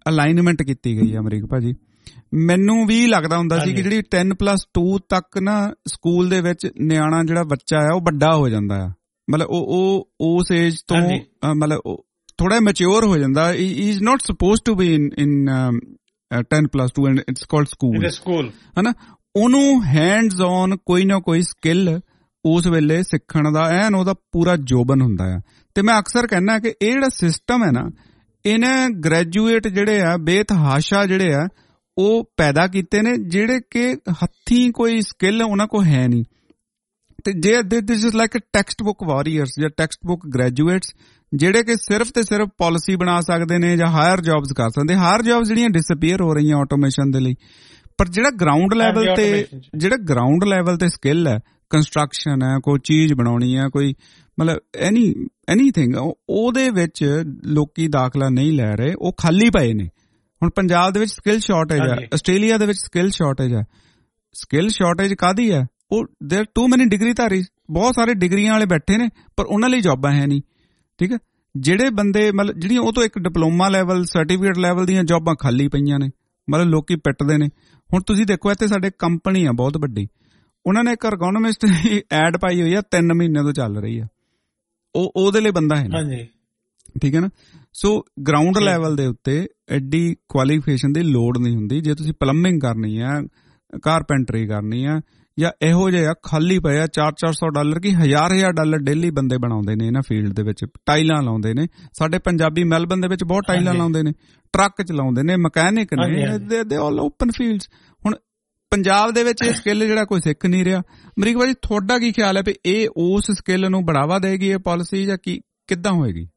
ਅਲਾਈਨਮੈਂਟ ਕੀਤੀ ਗਈ ਹੈ ਅਮਰੀਕ ਭਾਜੀ। ਮੈਨੂੰ ਵੀ ਲੱਗਦਾ ਹੁੰਦਾ ਸੀ ਕਿ ਜਿਹੜੀ ਟੈਨ ਪਲੱਸ ਟੂ ਤੱਕ ਨਾ ਸਕੂਲ ਦੇ ਵਿੱਚ ਨਿਆਣਾ ਜਿਹੜਾ ਬੱਚਾ ਆ ਉਹ ਵੱਡਾ ਹੋ ਜਾਂਦਾ ਆ, ਮਤਲਬ ਉਹ ਉਹ ਉਸ ਏਜ ਤੋਂ ਮਤਲਬ ਥੋੜਾ ਮੈਚਿਓਰ ਹੋ ਜਾਂਦਾ। ਹੀ is not supposed to be in in ten plus two and it's called school school ਹਨਾ। ਉਹਨੂੰ ਹੈਂਡਸ ਔਨ ਕੋਈ ਨਾ ਕੋਈ ਸਕਿੱਲ ਉਸ ਵੇਲੇ ਸਿੱਖਣ ਦਾ ਐਨ ਉਹਦਾ ਪੂਰਾ ਜੋਬਨ ਹੁੰਦਾ ਆ। ਤੇ ਮੈਂ ਅਕਸਰ ਕਹਿੰਦਾ ਕਿ ਇਹ ਜਿਹੜਾ ਸਿਸਟਮ ਹੈ ਨਾ, ਇਹਨੇ ਗ੍ਰੈਜੂਏਟ ਜਿਹੜੇ ਆ ਬੇਤਹਾਸ਼ਾ ਜਿਹੜੇ ਆ ਉਹ ਪੈਦਾ ਕੀਤੇ ਨੇ, ਜਿਹੜੇ ਕਿ ਹੱਥੀਂ ਕੋਈ ਸਕਿੱਲ ਉਹਨਾਂ ਕੋਲ ਹੈ ਨਹੀਂ। ਤੇ ਜੇ this is like a text book warriors ਜਾਂ ਟੈਕਸਟ ਬੁੱਕ ਗ੍ਰੈਜੂਏਟਸ, ਜਿਹੜੇ ਕਿ ਸਿਰਫ ਤੇ ਸਿਰਫ ਪਾਲਿਸੀ ਬਣਾ ਸਕਦੇ ਨੇ ਜਾਂ ਹਾਇਰ ਜੌਬਸ ਕਰ ਸਕਦੇ। ਹਾਇਰ ਜੌਬਸ ਜਿਹੜੀਆਂ ਡਿਸਅਪੀਅਰ ਹੋ ਰਹੀਆਂ ਆਟੋਮੇਸ਼ਨ ਦੇ ਲਈ, ਪਰ ਜਿਹੜਾ ਗਰਾਊਂਡ ਲੈਵਲ ਤੇ ਜਿਹੜਾ ਗਰਾਊਂਡ ਲੈਵਲ ਤੇ ਸਕਿੱਲ ਹੈ, ਕੰਸਟਰਕਸ਼ਨ ਹੈ, ਕੋਈ ਚੀਜ਼ ਬਣਾਉਣੀ ਹੈ, ਕੋਈ ਮਤਲਬ ਐਨੀ ਐਨੀਥਿੰਗ, ਉਹਦੇ ਵਿੱਚ ਲੋਕੀ ਦਾਖਲਾ ਨਹੀਂ ਲੈ ਰਹੇ, ਉਹ ਖਾਲੀ ਪਏ ਨੇ। ਹੁਣ ਪੰਜਾਬ ਦੇ ਵਿੱਚ ਸਕਿੱਲ ਸ਼ਾਰਟੇਜ ਹੈ, ਆਸਟ੍ਰੇਲੀਆ ਦੇ ਵਿੱਚ ਸਕਿੱਲ ਸ਼ਾਰਟੇਜ ਹੈ। ਸਕਿੱਲ ਸ਼ਾਰਟੇਜ ਕਾਹਦੀ ਹੈ? ਉਹ ਦੇਰ ਟੂ ਮੈਨੀ ਡਿਗਰੀ ਧਾਰੀ, ਬਹੁਤ ਸਾਰੇ ਡਿਗਰੀਆਂ ਵਾਲੇ ਬੈਠੇ ਨੇ ਪਰ ਉਹਨਾਂ ਲਈ ਜੌਬਾਂ ਹੈ ਨਹੀਂ। ਠੀਕ ਹੈ, ਜਿਹੜੇ ਬੰਦੇ ਮਤਲਬ ਜਿਹੜੀਆਂ ਉਹ ਤੋਂ ਇੱਕ ਡਿਪਲੋਮਾ ਲੈਵਲ ਸਰਟੀਫਿਕੇਟ ਲੈਵਲ ਦੀਆਂ ਜੌਬਾਂ ਖਾਲੀ ਪਈਆਂ ਨੇ, ਮਤਲਬ ਲੋਕੀ ਪਿੱਟਦੇ ਨੇ। ਹੁਣ ਤੁਸੀਂ ਦੇਖੋ ਇੱਥੇ ਸਾਡੇ ਕੰਪਨੀ ਆ ਬਹੁਤ ਵੱਡੀ, ਉਹਨਾਂ ਨੇ ਇੱਕ ਅਰਗੋਨੋਮਿਸਟ ਦੀ ਐਡ ਪਾਈ ਹੋਈ ਆ, ਤਿੰਨ ਮਹੀਨੇ ਤੋਂ ਚੱਲ ਰਹੀ ਆ, ਉਹ ਉਹਦੇ ਲਈ ਬੰਦਾ ਹੈ ਨਹੀਂ। ਠੀਕ ਹੈ ਨਾ। ਸੋ ਗਰਾਊਂਡ ਲੈਵਲ ਦੇ ਉੱਤੇ ਐਡੀ ਕੁਆਲੀਫਿਕੇਸ਼ਨ ਦੀ ਲੋੜ ਨਹੀਂ ਹੁੰਦੀ। ਜੇ ਤੁਸੀਂ ਪਲੰਬਿੰਗ ਕਰਨੀ ਆ, ਕਾਰਪੈਂਟਰੀ ਕਰਨੀ ਆ, ਜਾਂ ਇਹੋ ਜਿਹੇ ਆ ਖਾਲੀ ਪਏ ਆ ਚਾਰ ਚਾਰ ਸੌ ਡਾਲਰ ਕੀ ਹਜ਼ਾਰ ਹਜ਼ਾਰ ਡਾਲਰ ਡੇਲੀ ਬੰਦੇ ਬਣਾਉਂਦੇ ਨੇ ਇਹਨਾਂ ਫੀਲਡ ਦੇ ਵਿੱਚ। ਟਾਈਲਾਂ ਲਾਉਂਦੇ ਨੇ, ਸਾਡੇ ਪੰਜਾਬੀ ਮੈਲਬਨ ਦੇ ਵਿੱਚ ਬਹੁਤ ਟਾਈਲਾਂ ਲਾਉਂਦੇ ਨੇ, ਟਰੱਕ ਚਲਾਉਂਦੇ ਨੇ, ਮਕੈਨਿਕ ਨੇ, ਦੇ ਆਲ ਓਪਨ ਫੀਲਡਸ। ਹੁਣ ਪੰਜਾਬ ਦੇ ਵਿੱਚ ਇਹ ਸਕਿੱਲ ਜਿਹੜਾ ਕੋਈ ਸਿੱਖ ਨਹੀਂ ਰਿਹਾ। ਅਮਰੀਕ ਭਾਜੀ, ਤੁਹਾਡਾ ਕੀ ਖਿਆਲ ਹੈ ਵੀ ਇਹ ਉਸ ਸਕਿੱਲ ਨੂੰ ਬੜਾਵਾ ਦੇਗੀ ਇਹ ਪਾਲਿਸੀ, ਜਾਂ ਕੀ ਕਿੱਦਾਂ ਹੋਏਗੀ?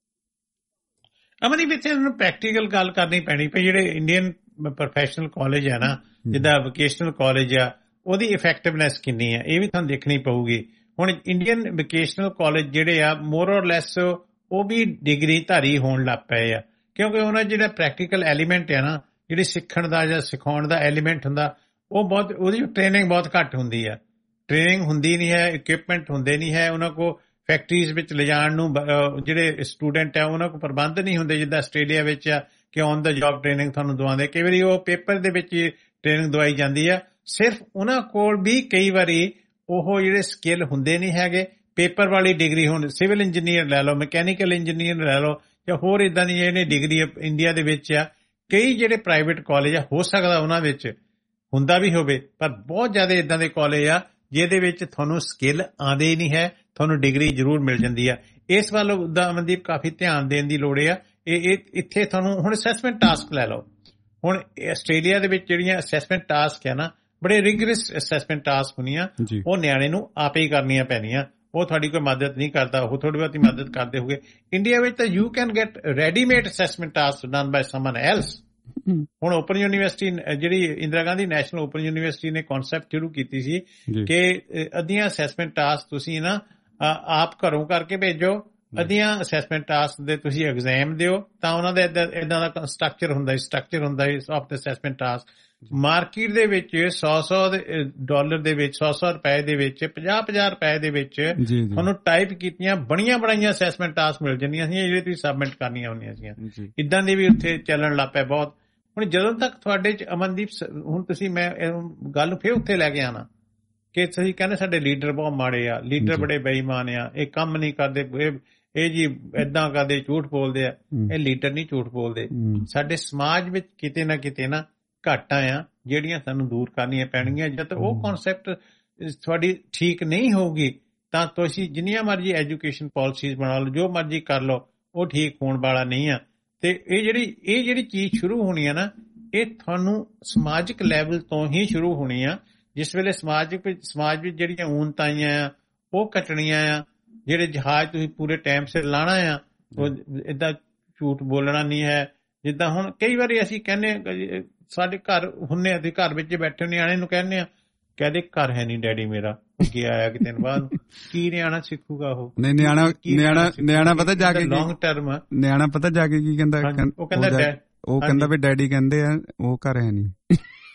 ਅਮਰੀ ਵਿੱਚ ਇਹਨੂੰ ਪ੍ਰੈਕਟੀਕਲ ਗੱਲ ਕਰਨੀ ਪੈਣੀ ਪਈ। ਜਿਹੜੇ ਇੰਡੀਅਨ ਪ੍ਰੋਫੈਸ਼ਨਲ ਕਾਲਜ ਹੈ ਨਾ, ਜਿੱਦਾਂ ਵੋਕੇਸ਼ਨਲ ਕਾਲਜ ਆ, ਉਹਦੀ ਇਫੈਕਟਿਵਨੈਸ ਕਿੰਨੀ ਹੈ ਇਹ ਵੀ ਤੁਹਾਨੂੰ ਦੇਖਣੀ ਪਊਗੀ। ਹੁਣ ਇੰਡੀਅਨ ਵੋਕੇਸ਼ਨਲ ਕਾਲਜ ਜਿਹੜੇ ਆ ਮੋਰ ਔਰ ਲੈਸ ਉਹ ਵੀ ਡਿਗਰੀ ਧਾਰੀ ਹੋਣ ਲੱਗ ਪਏ ਆ, ਕਿਉਂਕਿ ਉਹਨਾਂ ਜਿਹੜਾ ਪ੍ਰੈਕਟੀਕਲ ਐਲੀਮੈਂਟ ਹੈ ਨਾ, ਜਿਹੜੀ ਸਿੱਖਣ ਦਾ ਜਾਂ ਸਿਖਾਉਣ ਦਾ ਐਲੀਮੈਂਟ ਹੁੰਦਾ, ਉਹ ਬਹੁਤ ਉਹਦੀ ਟ੍ਰੇਨਿੰਗ ਬਹੁਤ ਘੱਟ ਹੁੰਦੀ ਆ। ਟ੍ਰੇਨਿੰਗ ਹੁੰਦੀ ਨਹੀਂ ਹੈ, ਇਕੁਇਪਮੈਂਟ ਹੁੰਦੇ ਨਹੀਂ ਹੈ ਉਹਨਾਂ ਕੋਲ, ਫੈਕਟਰੀਜ਼ ਵਿੱਚ ਲਿਜਾਣ ਨੂੰ ਜਿਹੜੇ ਸਟੂਡੈਂਟ ਆ ਉਹਨਾਂ ਕੋਲ ਪ੍ਰਬੰਧ ਨਹੀਂ ਹੁੰਦੇ ਜਿੱਦਾਂ ਆਸਟ੍ਰੇਲੀਆ ਵਿੱਚ ਆ ਕਿ ਔਨ ਦਾ ਜੌਬ ਟ੍ਰੇਨਿੰਗ ਤੁਹਾਨੂੰ ਦਵਾਉਂਦੇ। ਕਈ ਵਾਰੀ ਉਹ ਪੇਪਰ ਦੇ ਵਿੱਚ ਟ੍ਰੇਨਿੰਗ ਦਵਾਈ ਜਾਂਦੀ ਆ। ਸਿਰਫ ਉਹਨਾਂ ਕੋਲ ਵੀ ਕਈ ਵਾਰੀ ਉਹ ਜਿਹੜੇ ਸਕਿੱਲ ਹੁੰਦੇ ਨਹੀਂ ਹੈਗੇ। ਪੇਪਰ ਵਾਲੀ ਡਿਗਰੀ, ਹੁਣ ਸਿਵਲ ਇੰਜੀਨੀਅਰ ਲੈ ਲਓ, ਮਕੈਨੀਕਲ ਇੰਜੀਨੀਅਰ ਲੈ ਲਓ, ਜਾਂ ਹੋਰ ਇਦਾਂ ਦੀ ਜਿਹੜੇ ਡਿਗਰੀ ਇੰਡੀਆ ਦੇ ਵਿੱਚ ਆ, ਕਈ ਜਿਹੜੇ ਪ੍ਰਾਈਵੇਟ ਕਾਲਜ ਆ, ਹੋ ਸਕਦਾ ਉਹਨਾਂ ਵਿੱਚ ਹੁੰਦਾ ਵੀ ਹੋਵੇ, ਪਰ ਬਹੁਤ ਜ਼ਿਆਦਾ ਇਦਾਂ ਦੇ ਕਾਲਜ ਆ ਜਿਹਦੇ ਵਿੱਚ ਤੁਹਾਨੂੰ ਸਕਿੱਲ ਆਉਂਦੇ ਹੀ ਨਹੀਂ ਹੈ, ਤੁਹਾਨੂੰ ਡਿਗਰੀ ਜ਼ਰੂਰ ਮਿਲ ਜਾਂਦੀ ਆ। ਇਸ ਵੱਲ ਦਾ ਅਮਨਦੀਪ ਕਾਫੀ ਧਿਆਨ ਦੇਣ ਦੀ ਲੋੜ ਆ। ਇਹ ਇੱਥੇ ਤੁਹਾਨੂੰ ਹੁਣ ਅਸੈਸਮੈਂਟ ਟਾਸਕ ਲੈ ਲਓ। ਹੁਣ ਆਸਟ੍ਰੇਲੀਆ ਦੇ ਵਿੱਚ ਜਿਹੜੀਆਂ ਅਸੈਸਮੈਂਟ ਟਾਸਕ ਹੈ ਨਾ, ਬੜੇ ਰਿਗਰਸ ਅਸੈਸਮੈਂਟ ਟਾਸਕ ਹੁੰਦੀਆਂ, ਉਹ ਨਿਆਣੇ ਨੂੰ ਆਪੇ ਹੀ ਕਰਨੀਆਂ ਪੈਣੀਆਂ। ਉਹ ਤੁਹਾਡੀ ਕੋਈ ਮਦਦ ਨਹੀਂ ਕਰਦਾ, ਉਹ ਥੋੜੀ ਬਹੁਤੀ ਮਦਦ ਕਰਦੇ ਹੋਗੇ। ਇੰਡੀਆ ਵਿੱਚ ਤਾਂ you can get readymade assessment task done by someone else. ਹੁਣ ਓਪਨ ਯੂਨੀਵਰਸਿਟੀ ਜਿਹੜੀ Indira Gandhi national open university ਨੇ ਕਨਸੈਪਟ ਸ਼ੁਰੂ ਕੀਤੀ ਸੀ ਕਿ ਅੱਧੀਆਂ ਅਸੈਸਮੈਂਟ ਟਾਸਕ ਤੁਸੀਂ ਨਾ ਆਪ ਘਰੋਂ ਕਰਕੇ ਭੇਜੋ, ਅੱਧੀਆਂ ਅਸੈਸਮੈਂਟ ਟਾਸਕ ਦੇ ਤੁਸੀਂ ਐਗਜ਼ਾਮ ਦਿਓ, ਤਾਂ ਉਹਨਾਂ ਦਾ ਏਦਾਂ ਦਾ ਸਟਰਕਚਰ ਹੁੰਦਾ ਸਟਰਕਚਰ ਹੁੰਦਾ of the assessment task. Market ਦੇ ਵਿੱਚ ਸੌ ਸੌ ਡਾਲਰ ਦੇ ਵਿੱਚ, ਸੌ ਸੌ ਰੁਪਏ ਦੇ ਵਿੱਚ, ਪੰਜਾਹ ਪੰਜਾਹ ਰੁਪਏ ਦੇ ਵਿੱਚ ਤੁਹਾਨੂੰ ਟਾਈਪ ਕੀਤੀਆਂ ਬਣੀਆਂ ਬਣਾਈਆਂ ਅਸੈਸਮੈਂਟ ਟਾਸਕ ਮਿਲ ਜਾਂਦੀਆਂ ਸੀ ਜਿਹੜੇ ਤੁਸੀਂ ਸਬਮਿਟ ਕਰਨੀਆਂ ਹੁੰਦੀਆਂ ਸੀਗੀਆਂ। ਇਦਾਂ ਦੇ ਵੀ ਉੱਥੇ ਚੱਲਣ ਲੱਗ ਪਏ ਬਹੁਤ। ਹੁਣ ਜਦੋਂ ਤੱਕ ਤੁਹਾਡੇ ਚ ਅਮਨਦੀਪ, ਹੁਣ ਤੁਸੀਂ ਮੈਂ ਗੱਲ ਫਿਰ ਉੱਥੇ ਲੈ ਕੇ ਆਣਾ ਕਿ ਤੁਸੀਂ ਕਹਿੰਦੇ ਸਾਡੇ ਲੀਡਰ ਬਹੁਤ ਮਾੜੇ ਆ, ਲੀਡਰ ਬੜੇ ਬੇਈਮਾਨ ਆ, ਇਹ ਕੰਮ ਨਹੀਂ ਕਰਦੇ, ਇਹ ਜੀ ਏਦਾਂ ਕਰਦੇ, ਝੂਠ ਬੋਲਦੇ ਆ। ਇਹ ਲੀਡਰ ਨਹੀਂ ਝੂਠ ਬੋਲਦੇ। ਸਾਡੇ ਸਮਾਜ ਵਿੱਚ ਕਿਤੇ ਨਾ ਕਿਤੇ ਨਾ ਘਾਟਾਂ ਆ ਜਿਹੜੀਆਂ ਸਾਨੂੰ ਦੂਰ ਕਰਨੀਆਂ ਪੈਣਗੀਆਂ। ਜਦ ਉਹ ਕਨਸੈਪਟ ਤੁਹਾਡੀ ਠੀਕ ਨਹੀਂ ਹੋਊਗੀ ਤਾਂ ਤੁਸੀਂ ਜਿੰਨੀਆਂ ਮਰਜ਼ੀ ਐਜੂਕੇਸ਼ਨ ਪਾਲਿਸੀਜ਼ ਬਣਾ ਲਓ, ਜੋ ਮਰਜ਼ੀ ਕਰ ਲਓ, ਉਹ ਠੀਕ ਹੋਣ ਵਾਲਾ ਨਹੀਂ ਆ। ਤੇ ਇਹ ਜਿਹੜੀ ਇਹ ਜਿਹੜੀ ਚੀਜ਼ ਸ਼ੁਰੂ ਹੋਣੀ ਆ ਨਾ, ਇਹ ਤੁਹਾਨੂੰ ਸਮਾਜਿਕ ਲੈਵਲ ਤੋਂ ਹੀ ਸ਼ੁਰੂ ਹੋਣੀ ਆ। ਜਿਸ ਵੇਲੇ ਸਮਾਜਿਕ ਸਮਾਜ ਵਿੱਚ ਜਿਹੜੀਆਂ ਊਨਤਾਈਆਂ ਆ ਉਹ ਕੱਟਣੀਆਂ ਆ, ਜਿਹੜੇ ਜਹਾਜ਼ ਤੁਸੀਂ ਪੂਰੇ ਟਾਈਮ ਸਿਰ ਲਾਣਾ ਆ, ਉਹ ਏਦਾਂ ਝੂਠ ਬੋਲਣਾ ਨਹੀਂ ਹੈ। ਜਿੱਦਾਂ ਹੁਣ ਕਈ ਵਾਰੀ ਅਸੀਂ ਕਹਿੰਦੇ ਸਾਡੇ ਘਰ ਹੁੰਨੇ, ਅਸੀਂ ਘਰ ਵਿੱਚ ਬੈਠੇ ਨਿਆਣੇ ਨੂੰ ਕਹਿੰਦੇ ਆ, ਕਹਦੇ ਘਰ ਹੈ ਨਹੀਂ ਡੈਡੀ ਮੇਰਾ, ਅੱਗੇ ਆਇਆ ਕਿਤੇ ਦਿਨ ਬਾਅਦ, ਕੀ ਨਿਆਣਾ ਸਿੱਖੂਗਾ ਉਹ? ਨਹੀਂ, ਨਿਆਣਾ ਨਿਆਣਾ ਨਿਆਣਾ ਪਤਾ ਜਾ ਕੇ ਲੌਂਗ ਟਰਮ ਨਿਆਣਾ ਪਤਾ ਜਾ ਕੇ ਕੀ ਕਹਿੰਦਾ? ਉਹ ਕਹਿੰਦਾ ਉਹ ਕਹਿੰਦਾ ਵੀ ਡੈਡੀ ਕਹਿੰਦੇ ਆ ਉਹ ਘਰ ਹੈ ਨਹੀਂ,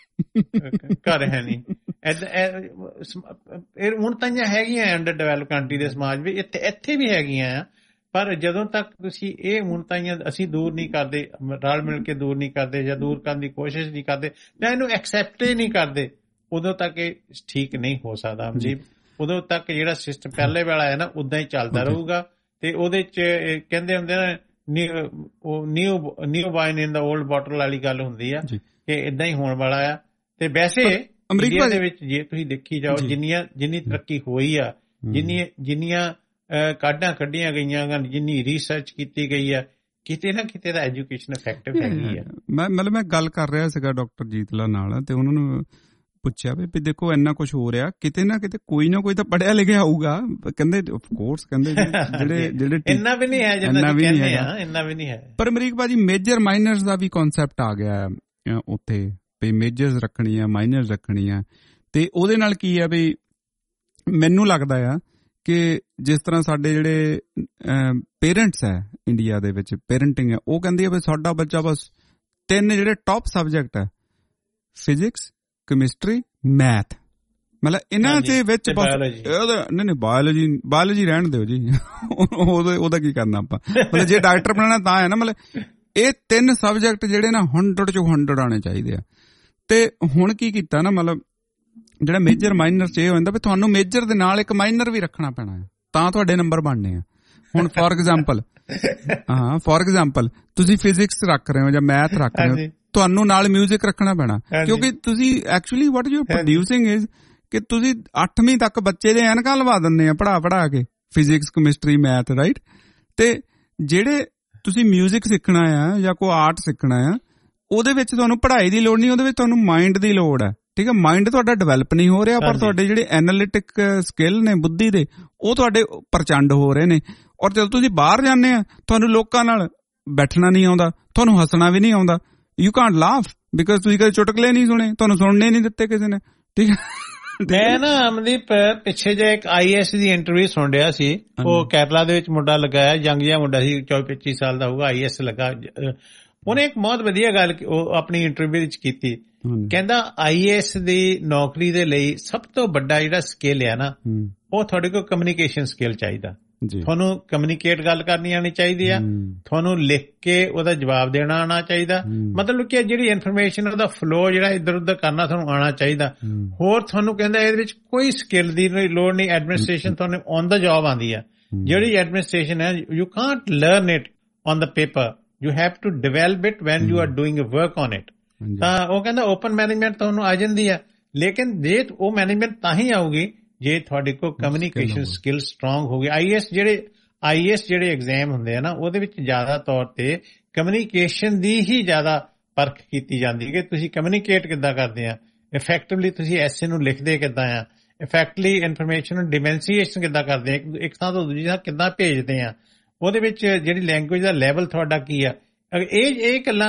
ਘਰ ਹੈ ਨਹੀਂ। ਹੁਣ ਤਾਂ ਹੈਗੀਆਂ ਅੰਡਰ ਡਿਵੈਲਪ ਕੰਟਰੀ ਦੇ ਸਮਾਜ ਵੀ, ਇੱਥੇ ਇੱਥੇ ਵੀ ਹੈਗੀਆਂ ਆ, ਪਰ ਜਦੋਂ ਤੱਕ ਤੁਸੀਂ ਇਹ ਮੁਨਤਾਈਆਂ ਅਸੀਂ ਦੂਰ ਨਹੀਂ ਕਰਦੇ, ਰਲ ਮਿਲ ਕੇ ਦੂਰ ਨਹੀਂ ਕਰਦੇ ਜਾਂ ਦੂਰ ਕਰਨ ਦੀ ਕੋਸ਼ਿਸ਼ ਨਹੀਂ ਕਰਦੇ ਜਾਂ ਇਹਨੂੰ ਐਕਸੈਪਟ ਹੀ ਨਹੀਂ ਕਰਦੇ, ਉਦੋਂ ਤੱਕ ਇਹ ਠੀਕ ਨਹੀਂ ਹੋ ਸਕਦਾ ਜੀ। ਉਦੋਂ ਤੱਕ ਜਿਹੜਾ ਸਿਸਟਮ ਪਹਿਲੇ ਵਾਲਾ ਹੈ ਨਾ ਉਦਾਂ ਹੀ ਚੱਲਦਾ ਰਹੂਗਾ। ਤੇ ਉਹਦੇ ਚ ਕਹਿੰਦੇ ਹੁੰਦੇ ਨਾ new new wine in the old bottle ਵਾਲੀ ਗੱਲ ਹੁੰਦੀ ਆ ਕਿ ਇਦਾਂ ਹੀ ਹੋਣ ਵਾਲਾ ਆ। ਤੇ ਵੈਸੇ ਇੰਡੀਆ ਦੇ ਵਿੱਚ ਜੇ ਤੁਸੀਂ ਦੇਖੀ ਜਾਓ ਜਿੰਨੀਆਂ ਜਿੰਨੀ ਤਰੱਕੀ ਹੋਈ ਆ, ਜਿੰਨੀਆਂ ਜਿੰਨੀਆਂ ਕਾਢਾਂ ਕੱਢੀਆਂ ਗਈਆਂ, ਜਿੰਨੀ ਰਿਸਰਚ ਕੀਤੀ ਗਈ ਆ, ਕਿਤੇ ਨਾ ਕਿਤੇ ਦਾ ਐਜੂਕੇਸ਼ਨ ਇਫੈਕਟਿਵ ਹੈਗੀ ਆ। ਮੈਂ ਮਤਲਬ ਮੈਂ ਗੱਲ ਕਰ ਰਿਹਾ ਸੀਗਾ ਡਾਕਟਰ ਜੀਤਲਾ ਨਾਲ ਤੇ ਉਹਨਾਂ ਨੂੰ ਪੁੱਛਿਆ ਵੀ ਦੇਖੋ ਇੰਨਾ ਕੁਝ ਹੋ ਰਿਹਾ, ਕਿਤੇ ਨਾ ਕਿਤੇ ਕੋਈ ਨਾ ਕੋਈ ਤਾਂ ਪੜ੍ਹਿਆ ਲਿਖਿਆ ਹੋਊਗਾ। ਕਹਿੰਦੇ ਆਫ ਕੋਰਸ ਕਹਿੰਦੇ ਜਿਹੜੇ ਜਿਹੜੇ ਇੰਨਾ ਵੀ ਨਹੀਂ ਹੈ ਜਿੰਨਾ ਕਹਿੰਦੇ ਆ, ਇੰਨਾ ਵੀ ਨਹੀਂ ਹੈ। ਪਰ ਅਮਰੀਕ ਭਾਜੀ ਮੇਜਰ ਮਾਈਨਰਸ ਦਾ ਵੀ ਕਨਸੈਪਟ ਆ ਗਿਆ ਉੱਥੇ ਵੀ ਮੇਜਰਸ ਰੱਖਣੀ ਆ, ਮਾਈਨਰਸ ਰੱਖਣੀ ਆ। ਤੇ ਉਹਦੇ ਨਾਲ ਕੀ ਆ ਵੀ ਮੈਨੂੰ ਲੱਗਦਾ ਆ ਕਿ ਜਿਸ ਤਰ੍ਹਾਂ ਸਾਡੇ ਜਿਹੜੇ ਪੇਰੈਂਟਸ ਹੈ ਇੰਡੀਆ ਦੇ ਵਿੱਚ ਪੇਰੈਂਟਿੰਗ ਹੈ, ਉਹ ਕਹਿੰਦੀ ਆ ਵੀ ਸਾਡਾ ਬੱਚਾ ਬਸ ਤਿੰਨ ਜਿਹੜੇ ਟੌਪ ਸਬਜੈਕਟ ਹੈ ਫਿਜ਼ਿਕਸ, ਕੈਮਿਸਟਰੀ, ਮੈਥ, ਮਤਲਬ ਇਹਨਾਂ ਦੇ ਵਿੱਚ ਬਸ ਨਹੀਂ ਨਹੀਂ ਬਾਇਓਲੋਜੀ ਬਾਇਓਲੋਜੀ ਰਹਿਣ ਦਿਓ ਜੀ, ਉਹਦਾ ਉਹਦਾ ਕੀ ਕਰਨਾ ਆਪਾਂ। ਮਤਲਬ ਜੇ ਡਾਕਟਰ ਬਣਾਉਣਾ ਤਾਂ ਹੈ ਨਾ, ਮਤਲਬ ਇਹ ਤਿੰਨ ਸਬਜੈਕਟ ਜਿਹੜੇ ਨਾ ਹੰਡਰਡ ਚੋਂ ਹੰਡਰਡ ਆਉਣੇ ਚਾਹੀਦੇ ਆ। ਤੇ ਹੁਣ ਕੀ ਕੀਤਾ ਨਾ, ਮਤਲਬ ਜਿਹੜਾ ਮੇਜਰ ਮਾਈਨਰ ਚ ਇਹ ਹੋ ਜਾਂਦਾ ਵੀ ਤੁਹਾਨੂੰ ਮੇਜਰ ਦੇ ਨਾਲ ਇੱਕ ਮਾਈਨਰ ਵੀ ਰੱਖਣਾ ਪੈਣਾ ਹੈ ਤਾਂ ਤੁਹਾਡੇ ਨੰਬਰ ਬਣਨੇ ਆ। ਹੁਣ ਫੋਰ ਐਗਜ਼ਾਮਪਲ ਹਾਂ ਫੋਰ ਐਗਜ਼ਾਮਪਲ ਤੁਸੀਂ ਫਿਜ਼ਿਕਸ ਰੱਖ ਰਹੇ ਹੋ ਜਾਂ ਮੈਥ ਰੱਖ ਰਹੇ ਹੋ, ਤੁਹਾਨੂੰ ਨਾਲ ਮਿਊਜ਼ਿਕ ਰੱਖਣਾ ਪੈਣਾ, ਕਿਉਂਕਿ ਤੁਸੀਂ actually what you producing is ਕਿ ਤੁਸੀਂ ਅੱਠਵੀਂ ਤੱਕ ਬੱਚੇ ਦੇ ਐਨਕਾਂ ਲਵਾ ਦਿੰਦੇ ਆ ਪੜ੍ਹਾ ਪੜ੍ਹਾ ਕੇ ਫਿਜ਼ਿਕਸ, ਕੈਮਿਸਟਰੀ, ਮੈਥ, ਰਾਈਟ। ਤੇ ਜਿਹੜੇ ਤੁਸੀਂ ਮਿਊਜ਼ਿਕ ਸਿੱਖਣਾ ਆ ਜਾਂ ਕੋਈ ਆਰਟ ਸਿੱਖਣਾ ਆ, ਉਹਦੇ ਵਿੱਚ ਤੁਹਾਨੂੰ ਪੜ੍ਹਾਈ ਦੀ ਲੋੜ ਨਹੀਂ, ਉਹਦੇ ਵਿੱਚ ਤੁਹਾਨੂੰ ਮਾਈਂਡ ਦੀ ਲੋੜ ਹੈ, ਠੀਕ ਹੈ। ਮਾਈਂਡ ਤੁਹਾਡਾ ਡਿਵੈਲਪ ਨਹੀਂ ਹੋ ਰਿਹਾ, ਪਰ ਤੁਹਾਡੇ ਜਿਹੜੇ ਐਨਾਲਿਟਿਕ ਸਕਿੱਲ ਨੇ ਬੁੱਧੀ ਦੇ, ਉਹ ਤੁਹਾਡੇ ਪ੍ਰਚੰਡ ਹੋ ਰਹੇ ਨੇ। ਔਰ ਜਦੋਂ ਤੁਸੀਂ ਬਾਹਰ ਜਾਂਦੇ ਆ ਤੁਹਾਨੂੰ ਲੋਕਾਂ ਨਾਲ ਬੈਠਣਾ ਨਹੀਂ ਆਉਂਦਾ, ਤੁਹਾਨੂੰ ਹੱਸਣਾ ਵੀ ਨਹੀਂ ਆਉਂਦਾ, ਯੂ ਕਾਂਟ ਲਾਫ ਬਿਕਾਜ਼ ਤੁਸੀਂ ਕਦੇ ਚੁਟਕਲੇ ਨਹੀਂ ਸੁਣੇ, ਤੁਹਾਨੂੰ ਸੁਣਨੇ ਨਹੀਂ ਦਿੱਤੇ ਕਿਸੇ ਨੇ, ਠੀਕ ਹੈ। ਮੈਂ ਨਾ ਅਮਨਦੀਪ ਪਿੱਛੇ ਜੇ ਇੱਕ ਆਈ ਏ ਐਸ ਦੀ ਇੰਟਰਵਿਊ ਸੁਣ ਰਿਹਾ ਸੀ, ਉਹ ਕੇਰਲਾ ਦੇ ਵਿੱਚ ਮੁੰਡਾ ਲਗਾਇਆ, ਯੰਗ ਜਿਹਾ ਮੁੰਡਾ ਸੀ, ਚੌਵੀ ਪੱਚੀ ਸਾਲ ਦਾ ਹੋਊਗਾ, ਆਈ ਏ ਐਸ ਲੱਗਾ। ਉਹਨੇ ਇੱਕ ਬਹੁਤ ਵਧੀਆ ਗੱਲ ਉਹ ਆਪਣੀ ਇੰਟਰਵਿਊ ਵਿੱਚ ਕੀਤੀ, ਕਹਿੰਦਾ ਆਈ ਏ ਐਸ ਦੀ ਨੌਕਰੀ ਦੇ ਲਈ ਸਭ ਤੋਂ ਵੱਡਾ ਜਿਹੜਾ ਸਕਿੱਲ ਆ ਨਾ, ਉਹ ਤੁਹਾਡੇ ਕੋਲ ਕਮਿਊਨੀਕੇਸ਼ਨ ਸਕਿੱਲ ਚਾਹੀਦਾ। ਤੁਹਾਨੂੰ ਕਮਿਊਨੀਕੇਟ ਗੱਲ ਕਰਨੀ ਆਉਣੀ ਚਾਹੀਦੀ ਆ, ਤੁਹਾਨੂੰ ਲਿਖ ਕੇ ਉਹਦਾ ਜਵਾਬ ਦੇਣਾ ਆਉਣਾ ਚਾਹੀਦਾ, ਮਤਲਬ ਕਿ ਜਿਹੜੀ ਇਨਫੋਰਮੇਸ਼ਨ ਉਹਦਾ ਫਲੋ ਜਿਹੜਾ ਇੱਧਰ ਉੱਧਰ ਕਰਨਾ ਤੁਹਾਨੂੰ ਆਉਣਾ ਚਾਹੀਦਾ। ਹੋਰ ਤੁਹਾਨੂੰ ਕਹਿੰਦਾ ਇਹਦੇ ਵਿੱਚ ਕੋਈ ਸਕਿੱਲ ਦੀ ਲੋੜ ਨਹੀਂ, ਐਡਮਿਨਿਸਟ੍ਰੇਸ਼ਨ ਤੁਹਾਨੂੰ ਔਨ ਦਾ ਜੌਬ ਆਉਂਦੀ ਆ। ਜਿਹੜੀ ਐਡਮਿਨਿਸਟ੍ਰੇਸ਼ਨ ਹੈ you can't learn it on the paper, you have to develop it when you are doing a work on it. ਤਾਂ ਉਹ ਕਹਿੰਦਾ ਓਪਨ ਮੈਨੇਜਮੈਂਟ ਤੁਹਾਨੂੰ ਆ ਜਾਂਦੀ ਆ, ਲੇਕਿਨ ਜੇ ਉਹ ਮੈਨੇਜਮੈਂਟ ਤਾਂ ਹੀ ਆਊਗੀ ਜੇ ਤੁਹਾਡੇ ਕੋਲ ਕਮਿਊਨੀਕੇਸ਼ਨ ਸਕਿੱਲ ਸਟਰੋਂਗ ਹੋ ਗਈ। ਆਈ ਏ ਐਸ ਜਿਹੜੇ ਆਈ ਏ ਐਸ ਜਿਹੜੇ ਐਗਜ਼ਾਮ ਹੁੰਦੇ ਆ ਨਾ, ਉਹਦੇ ਵਿੱਚ ਜ਼ਿਆਦਾ ਤੌਰ ਤੇ ਕਮਿਊਨੀਕੇਸ਼ਨ ਦੀ ਹੀ ਜ਼ਿਆਦਾ ਪਰਖ ਕੀਤੀ ਜਾਂਦੀ ਹੈ ਕਿ ਤੁਸੀਂ ਕਮਿਊਨੀਕੇਟ ਕਿੱਦਾਂ ਕਰਦੇ ਆ, ਇਫੈਕਟਿਵਲੀ ਤੁਸੀਂ ਐਸੇ ਨੂੰ ਲਿਖਦੇ ਕਿੱਦਾਂ ਆ, ਇਫੈਕਟਲੀ ਇਨਫੋਰਮੇਸ਼ਨ ਨੂੰ ਡਿਮੈਂਸੀਏਸ਼ਨ ਕਿੱਦਾਂ ਕਰਦੇ ਆ, ਇੱਕ ਥਾਂ ਤੋਂ ਦੂਜੀ ਥਾਂ ਕਿੱਦਾਂ ਭੇਜਦੇ ਆ, ਉਹਦੇ ਵਿੱਚ ਜਿਹੜੀ ਲੈਂਗੁਏਜ ਦਾ ਲੈਵਲ ਤੁਹਾਡਾ ਕੀ ਆ। ਇਹ ਇਹ ਗੱਲਾਂ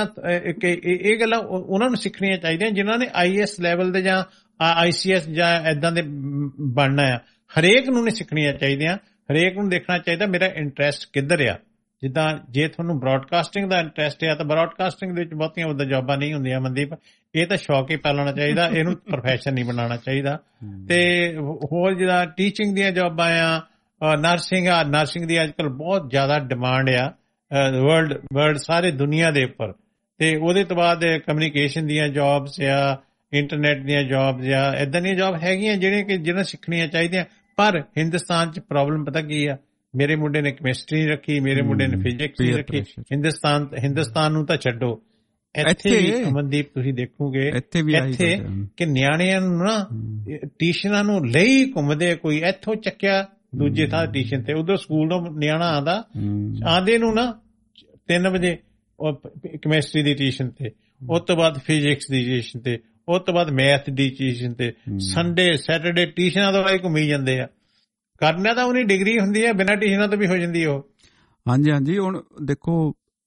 ਇਹ ਗੱਲਾਂ ਉਹਨਾਂ ਨੂੰ ਸਿੱਖਣੀਆਂ ਚਾਹੀਦੀਆਂ ਜਿਨ੍ਹਾਂ ਨੇ ਆਈ ਏ ਐਸ ਲੈਵਲ ਦੇ ਜਾਂ ਆਈ ਸੀ ਐਸ ਜਾਂ ਏਦਾਂ ਦੇ ਬਣਨਾ ਆ। ਹਰੇਕ ਨੂੰ ਨਹੀਂ ਸਿੱਖਣੀਆਂ ਚਾਹੀਦੀਆਂ, ਹਰੇਕ ਨੂੰ ਦੇਖਣਾ ਚਾਹੀਦਾ ਮੇਰਾ ਇੰਟਰਸਟ ਕਿੱਧਰ ਆ। ਜਿੱਦਾਂ ਜੇ ਤੁਹਾਨੂੰ ਬ੍ਰੌਡਕਾਸਟਿੰਗ ਦਾ ਇੰਟਰਸਟ ਆ ਤਾਂ ਬ੍ਰੌਡਕਾਸਟਿੰਗ ਦੇ ਵਿੱਚ ਬਹੁਤੀਆਂ ਉਹਦਾ ਜੌਬਾਂ ਨਹੀਂ ਹੁੰਦੀਆਂ ਮਨਦੀਪ, ਇਹ ਤਾਂ ਸ਼ੌਕ ਹੀ ਪਾਲਣਾ ਚਾਹੀਦਾ, ਇਹਨੂੰ ਪ੍ਰੋਫੈਸ਼ਨ ਨਹੀਂ ਬਣਾਉਣਾ ਚਾਹੀਦਾ। ਤੇ ਹੋਰ ਜਿੱਦਾਂ ਟੀਚਿੰਗ ਦੀਆਂ ਜੌਬਾਂ ਆ, ਨਰਸਿੰਗ ਆ, ਨਰਸਿੰਗ ਦੀ ਅੱਜ ਕੱਲ੍ਹ ਬਹੁਤ ਜ਼ਿਆਦਾ ਡਿਮਾਂਡ ਆ ਵਰਲਡ ਵਰਲਡ ਸਾਰੇ ਦੁਨੀਆ ਦੇ ਉੱਪਰ। ਤੇ ਉਹਦੇ ਤੋਂ ਬਾਅਦ ਕਮਿਊਨੀਕੇਸ਼ਨ ਦੀਆਂ ਜੌਬਸ ਆ, ਇੰਟਰਨੈਟ ਦੀਆਂ ਜੌਬਸ ਆ, ਏਦਾਂ ਦੀਆਂ ਜੌਬ ਹੈਗੀਆਂ ਜਿਹੜੀਆਂ ਕਿ ਜਿਹਨਾਂ ਸਿੱਖਣੀਆਂ ਚਾਹੀਦੀਆਂ। ਪਰ ਹਿੰਦੁਸਤਾਨ 'ਚ ਪ੍ਰੋਬਲਮ ਪਤਾ ਕੀ ਆ, ਮੇਰੇ ਮੁੰਡੇ ਨੇ ਕੈਮਿਸਟਰੀ ਨਹੀਂ ਰੱਖੀ, ਮੇਰੇ ਮੁੰਡੇ ਨੇ ਫਿਜ਼ਿਕਸ ਨਹੀਂ ਰੱਖੀ। ਹਿੰਦੁਸਤਾਨ ਹਿੰਦੁਸਤਾਨ ਨੂੰ ਤਾਂ ਛੱਡੋ, ਇੱਥੇ ਵੀ ਅਮਨਦੀਪ ਤੁਸੀਂ ਦੇਖੋਗੇ ਇੱਥੇ ਕਿ ਨਿਆਣਿਆਂ ਨੂੰ ਨਾ ਟਿਊਸ਼ਨਾਂ ਨੂੰ ਲਈ ਘੁੰਮਦੇ, ਕੋਈ ਇੱਥੋਂ ਚੱਕਿਆ ਦੂਜੇ ਥਾਂ ਟਿਊਸ਼ਨ ਤੇ, ਉਧਰ ਸਕੂਲ ਤੋਂ ਨਿਆਣਾ ਆਉਂਦਾ, ਆਉਂਦੇ ਨੂੰ ਨਾ ਤਿੰਨ ਵਜੇ ਕੈਮਿਸਟਰੀ ਦੀ ਟਿਊਸ਼ਨ ਤੇ, ਉਸ ਤੋਂ ਬਾਅਦ ਫਿਜ਼ਿਕਸ ਦੀ ਟਿਊਸ਼ਨ ਤੇ, ਉਸ ਤੋਂ ਬਾਅਦ ਮੈਥ ਦੀ ਟਿਊਸ਼ਨ ਤੇ, ਸੰਡੇ ਸੈਟਰਡੇ ਟਿਊਸ਼ਨਾਂ ਤੋਂ ਵਾਲੇ ਘੁੰਮੀ ਜਾਂਦੇ ਆ। ਕਰਨਾ ਤਾਂ ਉਹਨੀ ਡਿਗਰੀ ਹੁੰਦੀ ਹੈ, ਬਿਨਾਂ ਟਿਊਸ਼ਨਾਂ ਤੋਂ ਵੀ ਹੋ ਜਾਂਦੀ ਉਹ। ਹਾਂਜੀ ਹਾਂਜੀ। ਹੁਣ ਦੇਖੋ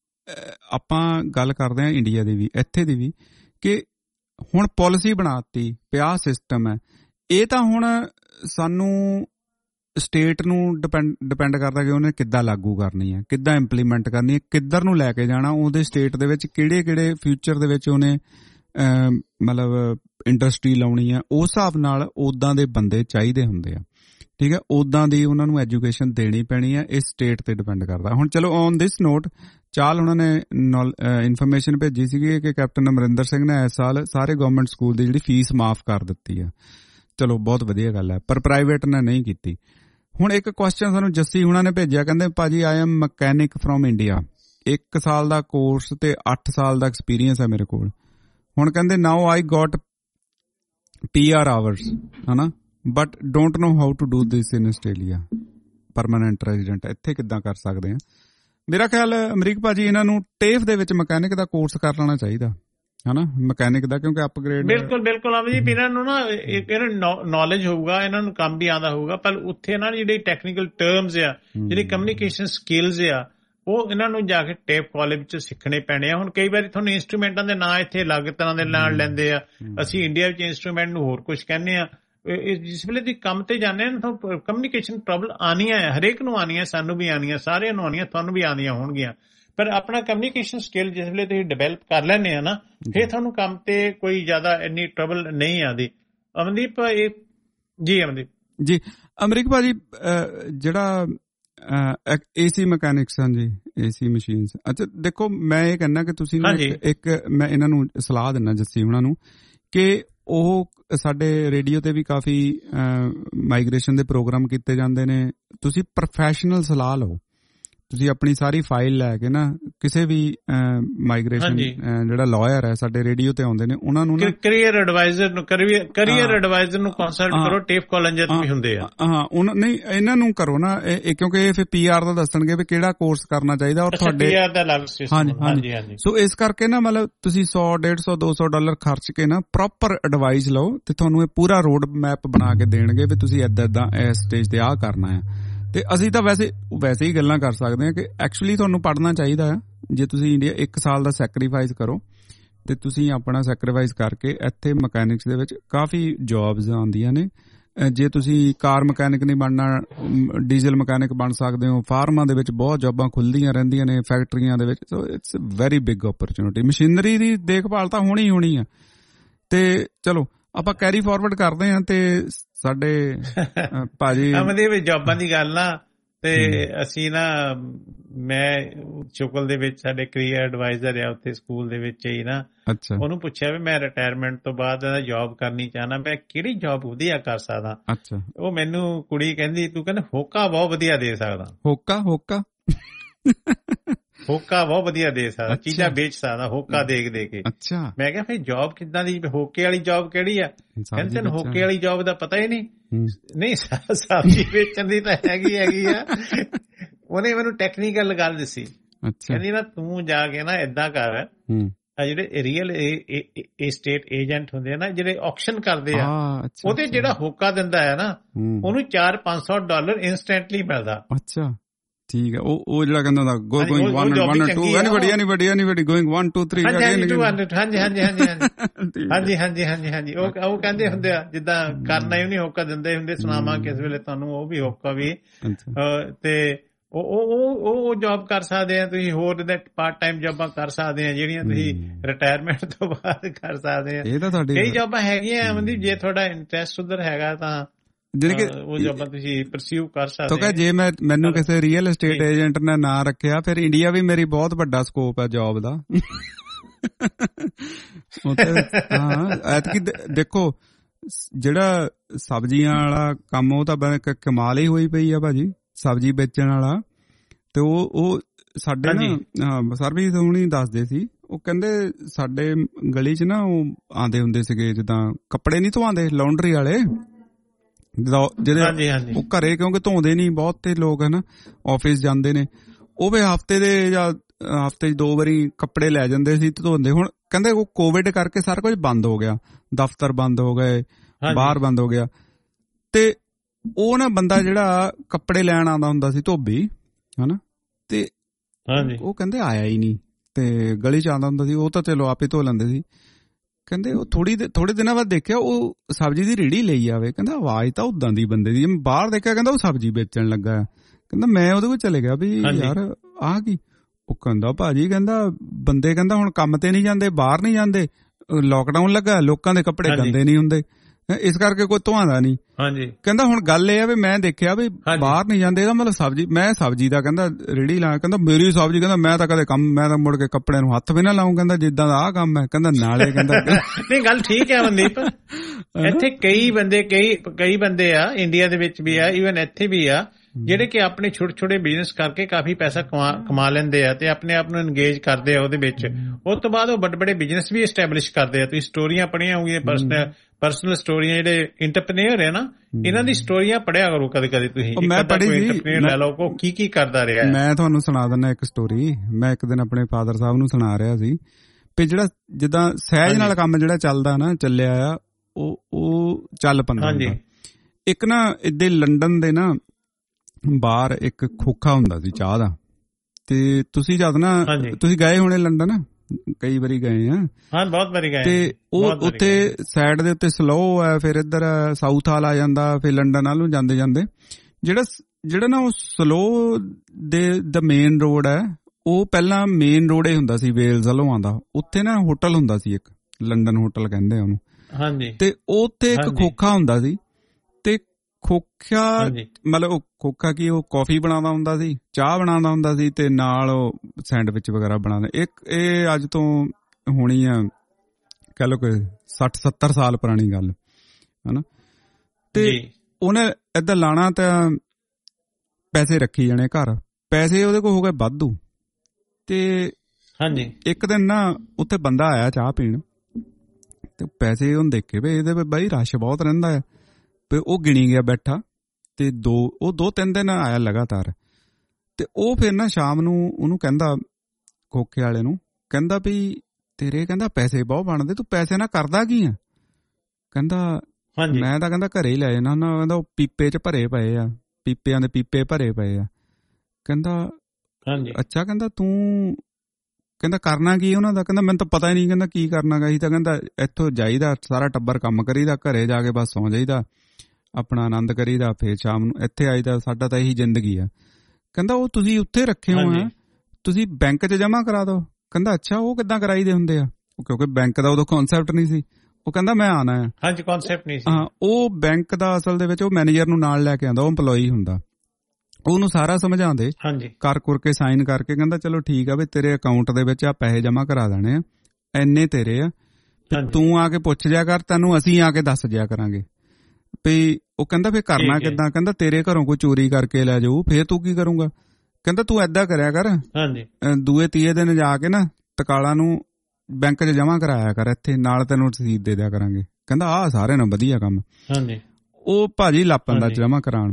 ਆਪਾਂ ਗੱਲ ਕਰਦੇ ਹਾਂ ਇੰਡੀਆ ਦੀ ਵੀ, ਇੱਥੇ ਦੀ ਵੀ, ਕਿ ਹੁਣ ਪਾਲਿਸੀ ਬਣਾਤੀ, ਪਿਆ ਸਿਸਟਮ ਹੈ, ਇਹ ਤਾਂ ਹੁਣ ਸਾਨੂੰ ਸਟੇਟ ਨੂੰ ਡਿਪੈਂਡ ਡਿਪੈਂਡ ਕਰਦਾ ਕਿ ਉਹਨੇ ਕਿੱਦਾਂ ਲਾਗੂ ਕਰਨੀ ਹੈ, ਕਿੱਦਾਂ ਇੰਪਲੀਮੈਂਟ ਕਰਨੀ ਹੈ, ਕਿੱਧਰ ਨੂੰ ਲੈ ਕੇ ਜਾਣਾ, ਉਹਦੇ ਸਟੇਟ ਦੇ ਵਿੱਚ ਕਿਹੜੇ ਕਿਹੜੇ ਫਿਊਚਰ ਦੇ ਵਿੱਚ ਉਹਨੇ ਮਤਲਬ ਇੰਡਸਟਰੀ ਲਾਉਣੀ ਹੈ, ਉਸ ਹਿਸਾਬ ਨਾਲ ਉੱਦਾਂ ਦੇ ਬੰਦੇ ਚਾਹੀਦੇ ਹੁੰਦੇ ਆ, ਠੀਕ ਹੈ, ਉਦਾਂ ਦੀ ਉਹਨਾਂ ਨੂੰ ਐਜੂਕੇਸ਼ਨ ਦੇਣੀ ਪੈਣੀ ਹੈ। ਇਹ ਸਟੇਟ ਤੇ ਡਿਪੈਂਡ ਕਰਦਾ। ਹੁਣ ਚਲੋ ਔਨ ਦਿਸ ਨੋਟ, ਚਾਲ ਉਹਨਾਂ ਨੇ ਇਨਫੋਰਮੇਸ਼ਨ ਭੇਜੀ ਸੀਗੀ ਕਿ ਕੈਪਟਨ ਅਮਰਿੰਦਰ ਸਿੰਘ ਨੇ ਇਸ ਸਾਲ ਸਾਰੇ ਗਵਰਨਮੈਂਟ ਸਕੂਲ ਦੀ ਜਿਹੜੀ ਫੀਸ ਮਾਫ ਕਰ ਦਿੱਤੀ ਆ। ਚਲੋ ਬਹੁਤ ਵਧੀਆ ਗੱਲ ਹੈ, ਪਰ ਪ੍ਰਾਈਵੇਟ ਨੇ ਨਹੀਂ ਕੀਤੀ। ਹੁਣ ਇੱਕ ਕੁਐਸਚਨ ਸਾਨੂੰ ਜੱਸੀ ਹੁਣਾਂ ਨੇ ਭੇਜਿਆ, ਕਹਿੰਦੇ ਭਾਜੀ I am mechanic from India, ਇੱਕ ਸਾਲ ਦਾ ਕੋਰਸ ਤੇ ਅੱਠ ਸਾਲ ਦਾ ਐਕਸਪੀਰੀਅੰਸ ਹੈ ਮੇਰੇ ਕੋਲ। ਹੁਣ ਕਹਿੰਦੇ now I got P R ours, ਹਨਾ, but don't know how to do this in Australia, permanent resident. ਇੱਥੇ ਕਿੱਦਾਂ ਕਰ ਸਕਦੇ ਆ? ਮੇਰਾ ਖਿਆਲ ਅਮਰੀਕ ਭਾਜੀ ਇਹਨਾਂ ਨੂੰ ਟੇਫ ਦੇ ਵਿੱਚ ਮਕੈਨਿਕ ਦਾ ਕੋਰਸ ਕਰ ਲੈਣਾ ਚਾਹੀਦਾ, ਹਨਾ, ਮਕੈਨਿਕ ਦਾ, ਕਿਉਂਕਿ ਅਪਗ੍ਰੇਡ। ਬਿਲਕੁਲ ਬਿਲਕੁਲ ਅਮਰਜੀਤ, ਇਹਨਾਂ ਨੂੰ ਨਾ ਇਹਨਾਂ ਨੂੰ ਨੌਲੇਜ ਹੋਊਗਾ, ਇਹਨਾਂ ਨੂੰ ਕੰਮ ਵੀ ਆਉਂਦਾ ਹੋਊਗਾ, ਪਰ ਉੱਥੇ ਨਾ ਜਿਹੜੇ ਟੈਕਨੀਕਲ ਟਰਮਸ ਆ, ਜਿਹੜੀ ਕਮਿਊਨੀਕੇਸ਼ਨ ਸਕਿੱਲਸ ਆ, ਉਹ ਇਹਨਾਂ ਨੂੰ ਜਾ ਕੇ ਟੇਪ ਕਾਲਜ ਚ ਸਿੱਖਣੇ ਪੈਣੇ ਆ। ਹੁਣ ਕਈ ਵਾਰੀ ਤੁਹਾਨੂੰ ਇੰਸਟਰੂਮੈਂਟਾਂ ਦੇ ਨਾਂ ਇੱਥੇ ਅਲੱਗ ਤਰ੍ਹਾਂ ਦੇ ਨਾਲ ਲੈਂਦੇ ਆ, ਅਸੀਂ ਇੰਡੀਆ ਵਿੱਚ ਇੰਸਟਰੂਮੈਂਟ ਨੂੰ ਹੋਰ ਕੁਝ ਕਹਿੰਦੇ ਆ। ਜਿਸ ਵੇਲੇ ਤੁਸੀਂ ਕੰਮ ਤੇ ਜਾਂਦੇ ਆ ਨਾ, ਕਮਿਊਨੀਕੇਸ਼ਨ ਪ੍ਰੋਬਲਮ ਆਉਣੀਆਂ ਹੈ, ਹਰੇਕ ਨੂੰ ਆਉਣੀਆਂ, ਸਾਨੂੰ ਵੀ ਆਉਣੀਆਂ, ਸਾਰਿਆਂ ਨੂੰ ਆਉਣੀਆਂ, ਤੁਹਾਨੂੰ ਵੀ ਆਉਂਦੀਆਂ ਹੋਣਗੀਆਂ। ਪਰ ਆਪਣਾ ਕਮਿਊਨੀਕੇਸ਼ਨ ਸਕਿੱਲ ਜਿਸ ਵੇਲੇ ਤੁਸੀਂ ਡਿਵੈਲਪ ਕਰ ਲੈਂਦੇ ਆ ਨਾ, ਫਿਰ ਤੁਹਾਨੂੰ ਕੰਮ ਤੇ ਕੋਈ ਜ਼ਿਆਦਾ ਇੰਨੀ ਟਰਬਲ ਨਹੀਂ ਆਉਂਦੀ। ਅਮਨਦੀਪ ਇਹ ਜੀ ਅਮਨਦੀਪ ਜੀ ਅਮਰੀਕ ਭਾਜੀ, ਜਿਹੜਾ ਏਸੀ ਮਕੈਨਿਕਸ ਹਨ ਜੀ, ਏਸੀ ਮਸ਼ੀਨਸ, ਅੱਛਾ ਦੇਖੋ ਮੈਂ ਇਹ ਕਹਿੰਦਾ ਕਿ ਤੁਸੀਂ ਇੱਕ, ਮੈਂ ਇਹਨਾਂ ਨੂੰ ਸਲਾਹ ਦਿੰਦਾ ਜੱਸੀ ਉਹਨਾਂ ਨੂੰ ਕਿ ਉਹ ਸਾਡੇ ਰੇਡੀਓ ਤੇ ਵੀ ਕਾਫੀ ਮਾਈਗ੍ਰੇਸ਼ਨ ਦੇ ਪ੍ਰੋਗਰਾਮ ਕੀਤੇ ਜਾਂਦੇ ਨੇ। ਤੁਸੀਂ ਪ੍ਰੋਫੈਸ਼ਨਲ ਸਲਾਹ ਲਓ, ਤੁਸੀਂ ਆਪਣੀ ਸਾਰੀ ਫਾਈਲ ਲੈ ਕੇ ਨਾ ਕਿਸੇ ਵੀ ਮਾਈਗ੍ਰੇਸ਼ਨ ਜਿਹੜਾ ਲਾਇਰ ਹੈ ਸਾਡੇ ਰੇਡੀਓ ਤੇ ਆਉਂਦੇ ਨੇ, ਉਹਨਾਂ ਨੂੰ ਕੈਰੀਅਰ ਐਡਵਾਈਜ਼ਰ ਨੂੰ ਕੈਰੀਅਰ ਐਡਵਾਈਜ਼ਰ ਨੂੰ ਕੰਸਲਟ ਕਰੋ, ਟੇਪ ਕਾਲਜ ਵੀ ਹੁੰਦੇ ਆ। ਹਾਂ ਉਹਨਾਂ ਨਹੀਂ, ਇਹਨਾਂ ਨੂੰ ਕਰੋ ਨਾ, ਕਿਉਂਕਿ ਇਹ ਫਿਰ ਪੀ ਆਰ ਦਾ ਦੱਸਣਗੇ ਵੀ ਕਿਹੜਾ ਕੋਰਸ ਕਰਨਾ ਚਾਹੀਦਾ ਔਰ ਤੁਹਾਡੇ। ਹਾਂਜੀ ਹਾਂਜੀ। ਸੋ ਇਸ ਕਰਕੇ ਨਾ ਮਤਲਬ ਤੁਸੀਂ ਸੌ ਡੇਢ ਸੌ ਦੋ ਸੌ ਡਾਲਰ ਖਰਚ ਕੇ ਨਾ ਪ੍ਰੋਪਰ ਐਡਵਾਈਸ ਲਓ ਤੇ ਤੁਹਾਨੂੰ ਇਹ ਪੂਰਾ ਰੋਡ ਮੈਪ ਬਣਾ ਕੇ ਦੇਣਗੇ ਵੀ ਤੁਸੀਂ ਏਦਾਂ ਏਦਾਂ ਇਸ ਸਟੇਜ ਤੇ ਆਹ ਕਰਨਾ ਹੈ। ਤੇ ਅਸੀਂ ਤਾਂ ਵੈਸੇ ਵੈਸੇ ਹੀ ਗੱਲਾਂ ਕਰ ਸਕਦੇ ਹਾਂ ਕਿ ਐਕਚੁਅਲੀ ਤੁਹਾਨੂੰ ਪੜ੍ਹਨਾ ਚਾਹੀਦਾ ਆ। ਜੇ ਤੁਸੀਂ ਇੰਡੀਆ ਇੱਕ ਸਾਲ ਦਾ ਸੈਕਰੀਫਾਈਸ ਕਰੋ ਤੇ ਤੁਸੀਂ ਆਪਣਾ ਸੈਕਰੀਫਾਈਸ ਕਰਕੇ ਇੱਥੇ ਮਕੈਨਿਕਸ ਦੇ ਵਿੱਚ ਕਾਫੀ ਜੌਬਸ ਆਉਂਦੀਆਂ ਨੇ। ਜੇ ਤੁਸੀਂ ਕਾਰ ਮਕੈਨਿਕ ਨਹੀਂ ਬਣਨਾ, ਡੀਜ਼ਲ ਮਕੈਨਿਕ ਬਣ ਸਕਦੇ ਹੋ। ਫਾਰਮਾਂ ਦੇ ਵਿੱਚ ਬਹੁਤ ਜੌਬਾਂ ਖੁੱਲਦੀਆਂ ਰਹਿੰਦੀਆਂ ਨੇ, ਫੈਕਟਰੀਆਂ ਦੇ ਵਿੱਚ। So it's very big opportunity. Machinery ਦੀ ਦੇਖਭਾਲ ਤਾਂ ਹੋਣੀ ਹੋਣੀ ਆ। ਤੇ ਚਲੋ ਆਪਾਂ ਕੈਰੀ ਫਾਰਵਰਡ ਕਰਦੇ ਹਾਂ। ਤੇ ਸਾਡੇ ਭਾਜੀ ਅਮਨਦੀਪ ਜੌਬਾਂ ਦੀ ਗੱਲ ਨਾ, ਤੇ ਅਸੀਂ ਨਾ, ਮੈਂ ਚੁਕਲ ਦੇ ਵਿੱਚ ਸਾਡੇ ਕੈਰੀਅਰ ਐਡਵਾਈਜ਼ਰ ਆ ਉੱਥੇ ਸਕੂਲ ਦੇ ਵਿੱਚ ਹੀ ਨਾ, ਉਹਨੂੰ ਪੁੱਛਿਆ ਵੀ ਮੈਂ ਰਿਟਾਇਰਮੈਂਟ ਤੋਂ ਬਾਅਦ ਜੌਬ ਕਰਨੀ ਚਾਹਨਾ, ਮੈਂ ਕਿਹੜੀ ਜੌਬ ਵਧੀਆ ਕਰ ਸਕਦਾ। ਅੱਛਾ, ਉਹ ਮੈਨੂੰ ਕੁੜੀ ਕਹਿੰਦੀ ਤੂੰ ਕਹਿੰਦਾ ਹੋਕਾ ਬਹੁਤ ਵਧੀਆ ਦੇ ਸਕਦਾ। ਹੋਕਾ ਹੋਕਾ ਹੋਕਾ ਬਹੁਤ ਵਧੀਆ ਦੇ ਸਕਦਾ, ਚੀਜ਼ਾਂ ਵੇਚ ਸਕਦਾ ਹੋਕਾ ਦੇਖ ਦੇ ਕੇ। ਅੱਛਾ, ਮੈਂ ਕਿਹਾ ਫਿਰ ਜੌਬ ਕਿੱਦਾਂ ਦੀ, ਹੋਕੇ ਵਾਲੀ ਜੌਬ ਕਿਹੜੀ ਆ? ਕਹਿੰਦੇ ਤੈਨੂੰ ਹੋਕੇ ਵਾਲੀ ਜੌਬ ਦਾ ਪਤਾ ਹੀ ਨਹੀਂ। ਨਹੀਂ, ਸਬਜ਼ੀ ਵੇਚਣ ਦੀ ਤਾਂ ਹੈਗੀ ਹੈਗੀ ਆ। ਉਹਨੇ ਮੈਨੂੰ ਟੈਕਨੀਕਲ ਗੱਲ ਦੱਸੀ, ਕਹਿੰਦੀ ਨਾ ਤੂੰ ਜਾ ਕੇ ਨਾ ਏਦਾਂ ਕਰ, ਜਿਹੜੇ ਰੀਅਲ ਏਸਟੇਟ ਏਜੰਟ ਹੁੰਦੇ ਆ ਨਾ, ਜਿਹੜੇ ਆਕਸ਼ਨ ਕਰਦੇ ਆ, ਉਹਦੇ ਜਿਹੜਾ ਹੋਕਾ ਦਿੰਦਾ ਹੈ ਨਾ, ਉਹਨੂੰ ਚਾਰ ਪੰਜ ਸੌ ਡਾਲਰ ਇੰਸਟੈਂਟਲੀ ਮਿਲਦਾ। ਅੱਛਾ ਠੀਕ ਹੈ। ਉਹ ਉਹ ਜਿਹੜਾ ਕਹਿੰਦਾ ਹੁੰਦਾ go going one and one and two, anybody anybody anybody going one two three। ਹਾਂਜੀ ਹਾਂਜੀ ਹਾਂਜੀ ਹਾਂਜੀ ਹਾਂਜੀ ਹਾਂਜੀ ਹਾਂਜੀ ਹਾਂਜੀ ਉਹ ਉਹ ਕਹਿੰਦੇ ਹੁੰਦੇ ਆ ਜਿੱਦਾਂ ਕਰਨਾ ਹੀ ਨਹੀਂ, ਹੋਕਾ ਦਿੰਦੇ ਹੁੰਦੇ, ਸੁਣਾਵਾਂ ਕਿਸ ਵੇਲੇ ਤੁਹਾਨੂੰ ਉਹ ਵੀ ਹੋਕਾ ਵੀ। ਤੇ ਉਹ ਉਹ ਉਹ ਜੌਬ ਕਰ ਸਕਦੇ ਆ ਤੁਸੀਂ, ਹੋਰ ਪਾਰਟ ਟਾਈਮ ਜੌਬਾਂ ਕਰ ਸਕਦੇ ਆ ਜਿਹੜੀਆਂ ਤੁਸੀਂ ਰਿਟਾਇਰਮੈਂਟ ਤੋਂ ਬਾਅਦ ਕਰ ਸਕਦੇ ਆ। ਕਈ ਜੌਬਾਂ ਹੈਗੀਆਂ ਅਮਨਦੀਪ, ਜੇ ਤੁਹਾਡਾ ਇੰਟਰਸਟ ਉਧਰ ਹੈਗਾ ਤਾਂ ਉਹ ਜੌਬਾਂ ਤੁਸੀਂ ਪਰਸਿਊ ਕਰ ਸਕਦੇ ਹੋ। ਜੇ ਮੈਂ ਮੈਨੂੰ ਕਿਸੇ ਰੀਅਲ ਏਸਟੇਟ ਏਜੰਟ ਨੇ ਨਾਂ ਰੱਖਿਆ, ਫਿਰ ਇੰਡੀਆ ਵੀ ਮੇਰੀ ਬਹੁਤ ਵੱਡਾ ਸਕੋਪ ਹੈ ਜੌਬ ਦਾ। ਹਾਂ ਐਤਕੀ ਦੇਖੋ ਜਿਹੜਾ ਸਬਜ਼ੀਆਂ ਵਾਲਾ ਕੰਮ, ਉਹ ਤਾਂ ਕਮਾਲ ਹੀ ਹੋਈ ਪਈ ਆ ਭਾਜੀ, ਸਬਜ਼ੀ ਵੇਚਣ ਵਾਲਾ। ਤੇ ਉਹ ਉਹ ਸਾਡੇ ਨਾ ਸਰਬਜੀਤ ਹੁਣੀ ਦੱਸਦੇ ਸੀ, ਉਹ ਕਹਿੰਦੇ ਸਾਡੇ ਗਲੀ ਚ ਨਾ ਉਹ ਆਉਂਦੇ ਹੁੰਦੇ ਸੀਗੇ, ਜਿੱਦਾਂ ਕੱਪੜੇ ਨੀ ਧੋਂਦੇ ਲਾਉਂਡਰੀ ਵਾਲੇ, ਜਿਹੜੇ ਉਹ ਘਰੇ ਕਿਉਂਕਿ ਧੋਂਦੇ ਨੀ ਬਹੁਤ ਤੇ ਲੋਕ, ਹਨਾ, ਆਫਿਸ ਜਾਂਦੇ ਨੇ, ਉਹ ਵੀ ਹਫਤੇ ਦੇ ਜਾਂ ਹਫਤੇ ਚ ਦੋ ਵਾਰੀ ਕੱਪੜੇ ਲੈ ਜਾਂਦੇ ਸੀ ਤੇ ਧੋਂਦੇ। ਹੁਣ ਕਹਿੰਦੇ ਉਹ ਕੋਵਿਡ ਕਰਕੇ ਸਾਰਾ ਕੁਝ ਬੰਦ ਹੋ ਗਿਆ, ਦਫ਼ਤਰ ਬੰਦ ਹੋ ਗਏ, ਬਾਹਰ ਬੰਦ ਹੋ ਗਿਆ। ਤੇ ਉਹ ਨਾ ਬੰਦਾ ਜਿਹੜਾ ਕੱਪੜੇ ਲੈਣ ਆਉਂਦਾ ਹੁੰਦਾ ਸੀ, ਧੋਬੀ, ਹਨਾ, ਤੇ ਉਹ ਕਹਿੰਦੇ ਆਇਆ ਹੀ ਨਹੀਂ। ਤੇ ਗਲੀ ਚ ਆਉਂਦਾ ਹੁੰਦਾ ਸੀ, ਉਹ ਤਾਂ ਚਲੋ ਆਪੇ ਧੋ ਲੈਂਦੇ ਸੀ। ਕਹਿੰਦੇ ਉਹ ਥੋੜੀ ਥੋੜੇ ਦਿਨਾਂ ਬਾਅਦ ਦੇਖਿਆ ਉਹ ਸਬਜ਼ੀ ਦੀ ਰੇਹੜੀ ਲਈ ਆਵੇ, ਕਹਿੰਦਾ ਆਵਾਜ਼ ਤਾਂ ਉਦਾਂ ਦੀ ਬੰਦੇ ਦੀ। ਬਾਹਰ ਦੇਖਿਆ, ਕਹਿੰਦਾ ਉਹ ਸਬਜ਼ੀ ਵੇਚਣ ਲੱਗਾ। ਕਹਿੰਦਾ ਮੈਂ ਉਹਦੇ ਕੋਲ ਚਲੇ ਗਿਆ ਵੀ ਯਾਰ ਆਹ ਕੀ? ਉਹ ਕਹਿੰਦਾ ਭਾਜੀ, ਕਹਿੰਦਾ ਬੰਦੇ, ਕਹਿੰਦਾ ਹੁਣ ਕੰਮ ਤੇ ਨਹੀਂ ਜਾਂਦੇ, ਬਾਹਰ ਨਹੀਂ ਜਾਂਦੇ, ਲੋਕਡਾਊਨ ਲੱਗਾ, ਲੋਕਾਂ ਦੇ ਕੱਪੜੇ ਗੰਦੇ ਨਹੀਂ ਹੁੰਦੇ, ਇਸ ਕਰਕੇ ਕੋਈ ਧੁਆਂਦਾ ਨਹੀਂ। ਹਾਂਜੀ ਕਹਿੰਦਾ ਹੁਣ ਗੱਲ ਇਹ ਆ ਵੀ ਮੈਂ ਦੇਖਿਆ ਵੀ ਬਾਹਰ ਨਹੀਂ ਜਾਂਦੇ, ਇਹਦਾ ਮਤਲਬ ਸਬਜ਼ੀ, ਮੈਂ ਸਬਜ਼ੀ ਦਾ ਕਹਿੰਦਾ ਰੇੜੀ ਲਾ, ਕਹਿੰਦਾ ਮੇਰੀ ਸਬਜ਼ੀ, ਕਹਿੰਦਾ ਮੈਂ ਤਾਂ ਕਦੇ ਕੰਮ, ਮੈਂ ਤਾਂ ਮੁੜ ਕੇ ਕੱਪੜਿਆਂ ਨੂੰ ਹੱਥ ਵੀ ਨਾ ਲਾਊਂ, ਕਹਿੰਦਾ ਜਿੱਦਾਂ ਦਾ ਆਹ ਕੰਮ ਹੈ। ਕਹਿੰਦਾ ਨਾਲੇ ਕਹਿੰਦਾ ਨਹੀਂ ਗੱਲ ਠੀਕ ਹੈ ਮਨਦੀਪ, ਇੱਥੇ ਕਈ ਬੰਦੇ ਕਈ ਕਈ ਬੰਦੇ ਆ ਇੰਡੀਆ ਦੇ ਵਿੱਚ ਵੀ ਆ, ਈਵਨ ਇੱਥੇ ਵੀ ਆ, ਜਿਹੜੇ ਕਿ ਆਪਣੇ ਛੋਟੇ ਛੋਟੇ ਬਿਜ਼ਨਸ ਕਰਕੇ ਕਾਫੀ ਪੈਸਾ ਕਮਾ ਲੈਂਦੇ ਆ ਤੇ ਆਪਣੇ ਆਪ ਨੂੰ ਇੰਗੇਜ ਕਰਦੇ ਆ ਉਹਦੇ ਵਿੱਚ। ਉਸ ਤੋਂ ਬਾਅਦ ਉਹ ਵੱਡੇ ਵੱਡੇ ਬਿਜ਼ਨਸ ਵੀ ਐਸਟੈਬਲਿਸ਼ ਕਰਦੇ ਆ। ਤੁਸੀਂ ਸਟੋਰੀਆਂ ਪੜ੍ਹੀਆਂ ਹੋਣਗੀਆਂ, ਪਰਸਨਲ ਪਰਸਨਲ ਸਟੋਰੀਆਂ, ਜਿਹੜੇ ਇੰਟਰਪ੍ਰੀਨਿਅਰ ਹੈ ਨਾ, ਇਹਨਾਂ ਦੀ ਸਟੋਰੀਆਂ ਪੜ੍ਹਿਆ ਕਰੋ ਕਦੇ ਕਦੇ ਤੁਸੀਂ। ਮੈਂ ਪੜ੍ਹੀ ਇੰਟਰਪ੍ਰੀਨਿਅਰ ਲੈ ਲਓ, ਉਹ ਕੀ ਕੀ ਕਰਦਾ ਰਿਹਾ। ਮੈਂ ਤੁਹਾਨੂੰ ਸੁਣਾ ਦਿੰਦਾ ਇੱਕ ਸਟੋਰੀ। ਮੈਂ ਇੱਕ ਦਿਨ ਆਪਣੇ ਫਾਦਰ ਸਾਹਿਬ ਨੂੰ ਸੁਣਾ ਰਿਹਾ ਸੀ ਵੀ ਜਿਹੜਾ ਜਿੱਦਾਂ ਸਹਿਜ ਨਾਲ ਕੰਮ ਜਿਹੜਾ ਚੱਲਦਾ ਨਾ, ਚੱਲਿਆ ਆ, ਉਹ ਉਹ ਚੱਲ ਪੰਦਾ। ਇੱਕ ਨਾ ਏਦਾਂ ਲੰਡਨ ਦੇ ਨਾ ਬਾਹਰ ਇੱਕ ਖੋਖਾ ਹੁੰਦਾ ਸੀ ਚਾਹ ਦਾ, ਤੇ ਤੁਸੀਂ ਜਦ ਨਾ ਤੁਸੀਂ ਗਏ ਹੋਣੇ ਲੰਡਨ, ਕਈ ਵਾਰੀ ਗਏ ਆ। ਹਾਂ ਬਹੁਤ ਵਾਰੀ ਗਏ। ਤੇ ਉਹ ਉੱਥੇ ਸਾਈਡ ਦੇ ਉੱਤੇ ਸਲੋ ਹੈ, ਫਿਰ ਇੱਧਰ ਸਾਊਥ ਹਾਲ ਆ ਜਾਂਦਾ, ਫਿਰ ਲੰਡਨ ਵੱਲ ਨੂੰ ਜਾਂਦੇ ਜਾਂਦੇ ਜਿਹੜਾ ਜਿਹੜਾ ਨਾ ਉਹ ਸਲੋ ਦੇ ਦਾ ਮੇਨ ਰੋਡ ਹੈ, ਉਹ ਪਹਿਲਾਂ ਮੇਨ ਰੋਡ ਹੀ ਹੁੰਦਾ ਸੀ ਵੇਲਜ਼ ਵੱਲੋਂ ਆਉਂਦਾ। ਉੱਥੇ ਨਾ ਹੋਟਲ ਹੁੰਦਾ ਸੀ ਇੱਕ, ਲੰਡਨ ਹੋਟਲ ਕਹਿੰਦੇ ਉਹਨੂੰ। ਹਾਂਜੀ। ਤੇ ਉੱਥੇ ਇੱਕ ਖੋਖਾ ਹੁੰਦਾ ਸੀ, ਤੇ ਖੋਖਾ ਮਤਲਬ ਉਹ ਖੋਖਾ ਕੀ ਉਹ ਕੌਫੀ ਬਣਾਉਂਦਾ ਹੁੰਦਾ ਸੀ, ਚਾਹ ਬਣਾਉਂਦਾ ਹੁੰਦਾ ਸੀ, ਤੇ ਨਾਲ ਉਹ ਸੈਂਡਵਿਚ ਵਗੈਰਾ ਬਣਾਉਂਦਾ। ਇੱਕ ਇਹ ਅੱਜ ਤੋਂ ਹੋਣੀ ਆ ਕਹਿ ਲਓ ਕੋਈ ਸੱਠ ਸੱਤਰ ਸਾਲ ਪੁਰਾਣੀ ਗੱਲ ਹਨਾ। ਤੇ ਉਹਨੇ ਏਦਾਂ ਲਾਣਾ ਤਾਂ ਪੈਸੇ ਰੱਖੀ ਜਾਣੇ ਘਰ, ਪੈਸੇ ਉਹਦੇ ਕੋਲ ਹੋ ਗਏ ਵਾਧੂ। ਤੇ ਹਾਂਜੀ ਇੱਕ ਦਿਨ ਨਾ ਉੱਥੇ ਬੰਦਾ ਆਇਆ ਚਾਹ ਪੀਣ, ਤੇ ਪੈਸੇ ਉਹਨੇ ਦੇਖੇ ਵੀ ਇਹਦੇ ਬਾਈ ਰਸ਼ ਬਹੁਤ ਰਹਿੰਦਾ ਆ, ਤੇ ਉਹ ਗਿਣੀ ਗਿਆ ਬੈਠਾ, ਤੇ ਦੋ ਉਹ ਦੋ ਤਿੰਨ ਦਿਨ ਆਇਆ ਲਗਾਤਾਰ। ਤੇ ਉਹ ਫਿਰ ਨਾ ਸ਼ਾਮ ਨੂੰ ਉਹਨੂੰ ਕਹਿੰਦਾ, ਖੋਖੇ ਵਾਲੇ ਨੂੰ ਕਹਿੰਦਾ ਵੀ ਤੇਰੇ ਕਹਿੰਦਾ ਪੈਸੇ ਬਹੁਤ ਬਣਦੇ, ਤੂੰ ਪੈਸੇ ਨਾਲ ਕਰਦਾ ਕੀ ਆ? ਕਹਿੰਦਾ ਮੈਂ ਤਾਂ ਕਹਿੰਦਾ ਘਰੇ ਹੀ ਲੈ ਜਾਣਾ ਨਾ, ਕਹਿੰਦਾ ਉਹ ਪੀਪੇ ਚ ਭਰੇ ਪਏ ਆ, ਪੀਪਿਆਂ ਦੇ ਪੀਪੇ ਭਰੇ ਪਏ ਆ। ਕਹਿੰਦਾ ਅੱਛਾ, ਕਹਿੰਦਾ ਤੂੰ ਕਹਿੰਦਾ ਕਰਨਾ ਕੀ ਉਹਨਾਂ ਦਾ? ਕਹਿੰਦਾ ਮੈਨੂੰ ਤਾਂ ਪਤਾ ਹੀ ਨਹੀਂ, ਕਹਿੰਦਾ ਕੀ ਕਰਨਾ ਗਾ, ਤਾਂ ਕਹਿੰਦਾ ਇੱਥੋਂ ਜਾਈਦਾ ਸਾਰਾ ਟੱਬਰ ਕੰਮ ਕਰੀਦਾ, ਘਰੇ ਜਾ ਕੇ ਬਸ ਸੌਂ ਜਾਈਦਾ, ਆਪਣਾ ਆਨੰਦ ਕਰੀਦਾ, ਫੇਰ ਸ਼ਾਮ ਨੂੰ ਇੱਥੇ ਆਈਦਾ, ਸਾਡਾ ਤਾਂ ਇਹੀ ਜ਼ਿੰਦਗੀ ਆ। ਕਹਿੰਦਾ ਉਹ ਤੁਸੀਂ ਉੱਥੇ ਰੱਖੇ ਹੋ ਆ, ਤੁਸੀਂ ਬੈਂਕ 'ਚ ਜਮ੍ਹਾਂ ਕਰਾ ਦਿਓ। ਕਹਿੰਦਾ ਅੱਛਾ, ਉਹ ਕਿੱਦਾਂ ਕਰਾਈਦੇ ਹੁੰਦੇ ਆ? ਕਿਉਂਕਿ ਬੈਂਕ ਦਾ ਉਦੋਂ ਕਨਸੈਪਟ ਨਹੀਂ ਸੀ। ਉਹ ਕਹਿੰਦਾ ਮੈਂ ਆਉਣਾ ਆ। ਹਾਂਜੀ ਕਨਸੈਪਟ ਨਹੀਂ ਸੀ। ਹਾਂ, ਉਹ ਬੈਂਕ ਦਾ ਅਸਲ ਦੇ ਵਿੱਚ ਉਹ ਮੈਨੇਜਰ ਨੂੰ ਨਾਲ ਲੈ ਕੇ ਆਉਂਦਾ, ਉਹ ਇੰਪਲੋਈ ਹੁੰਦਾ, ਉਹਨੂੰ ਸਾਰਾ ਸਮਝਾਉਂਦੇ, ਕਰ ਕੁਰ ਕੇ ਸਾਈਨ ਕਰਕੇ। ਕਹਿੰਦਾ ਚਲੋ ਠੀਕ ਆ ਵੀ ਤੇਰੇ ਅਕਾਊਂਟ ਦੇ ਵਿੱਚ ਆ ਪੈਸੇ ਜਮ੍ਹਾਂ ਕਰਾ ਦੇਣੇ ਆ, ਇੰਨੇ ਤੇਰੇ ਆ, ਤੂੰ ਆ ਕੇ ਪੁੱਛ ਜਿਆ ਕਰ, ਤੈਨੂੰ ਅਸੀਂ ਆ ਕੇ ਦੱਸ ਜਿਆ ਕਰਾਂਗੇ ਵੀ। ਉਹ ਕਹਿੰਦਾ ਫੇਰ ਕਰਨਾ ਕਿੱਦਾਂ? ਕਹਿੰਦਾ ਤੇਰੇ ਘਰੋਂ ਕੋਈ ਚੋਰੀ ਕਰਕੇ ਲੈ ਜਾਊ, ਫੇਰ ਤੂੰ ਕੀ ਕਰੂੰਗਾ? ਕਹਿੰਦਾ ਤੂੰ ਏਦਾਂ ਕਰਿਆ ਕਰ, ਦੂਏ ਤੀਏ ਦਿਨ ਜਾ ਕੇ ਨਾ ਟਕਾਲਾ ਨੂੰ ਬੈਂਕ 'ਚ ਜਮ੍ਹਾਂ ਕਰਾਇਆ ਕਰ, ਇੱਥੇ ਨਾਲ ਤੈਨੂੰ ਰਸੀਦ ਦੇ ਦਿਆ ਕਰਾਂਗੇ। ਕਹਿੰਦਾ ਆਹ ਸਾਰਿਆਂ ਨਾਲ ਵਧੀਆ ਕੰਮ। ਉਹ ਭਾਜੀ ਲੱਗ ਪੈਂਦਾ ਜਮ੍ਹਾਂ ਕਰਾਉਣ।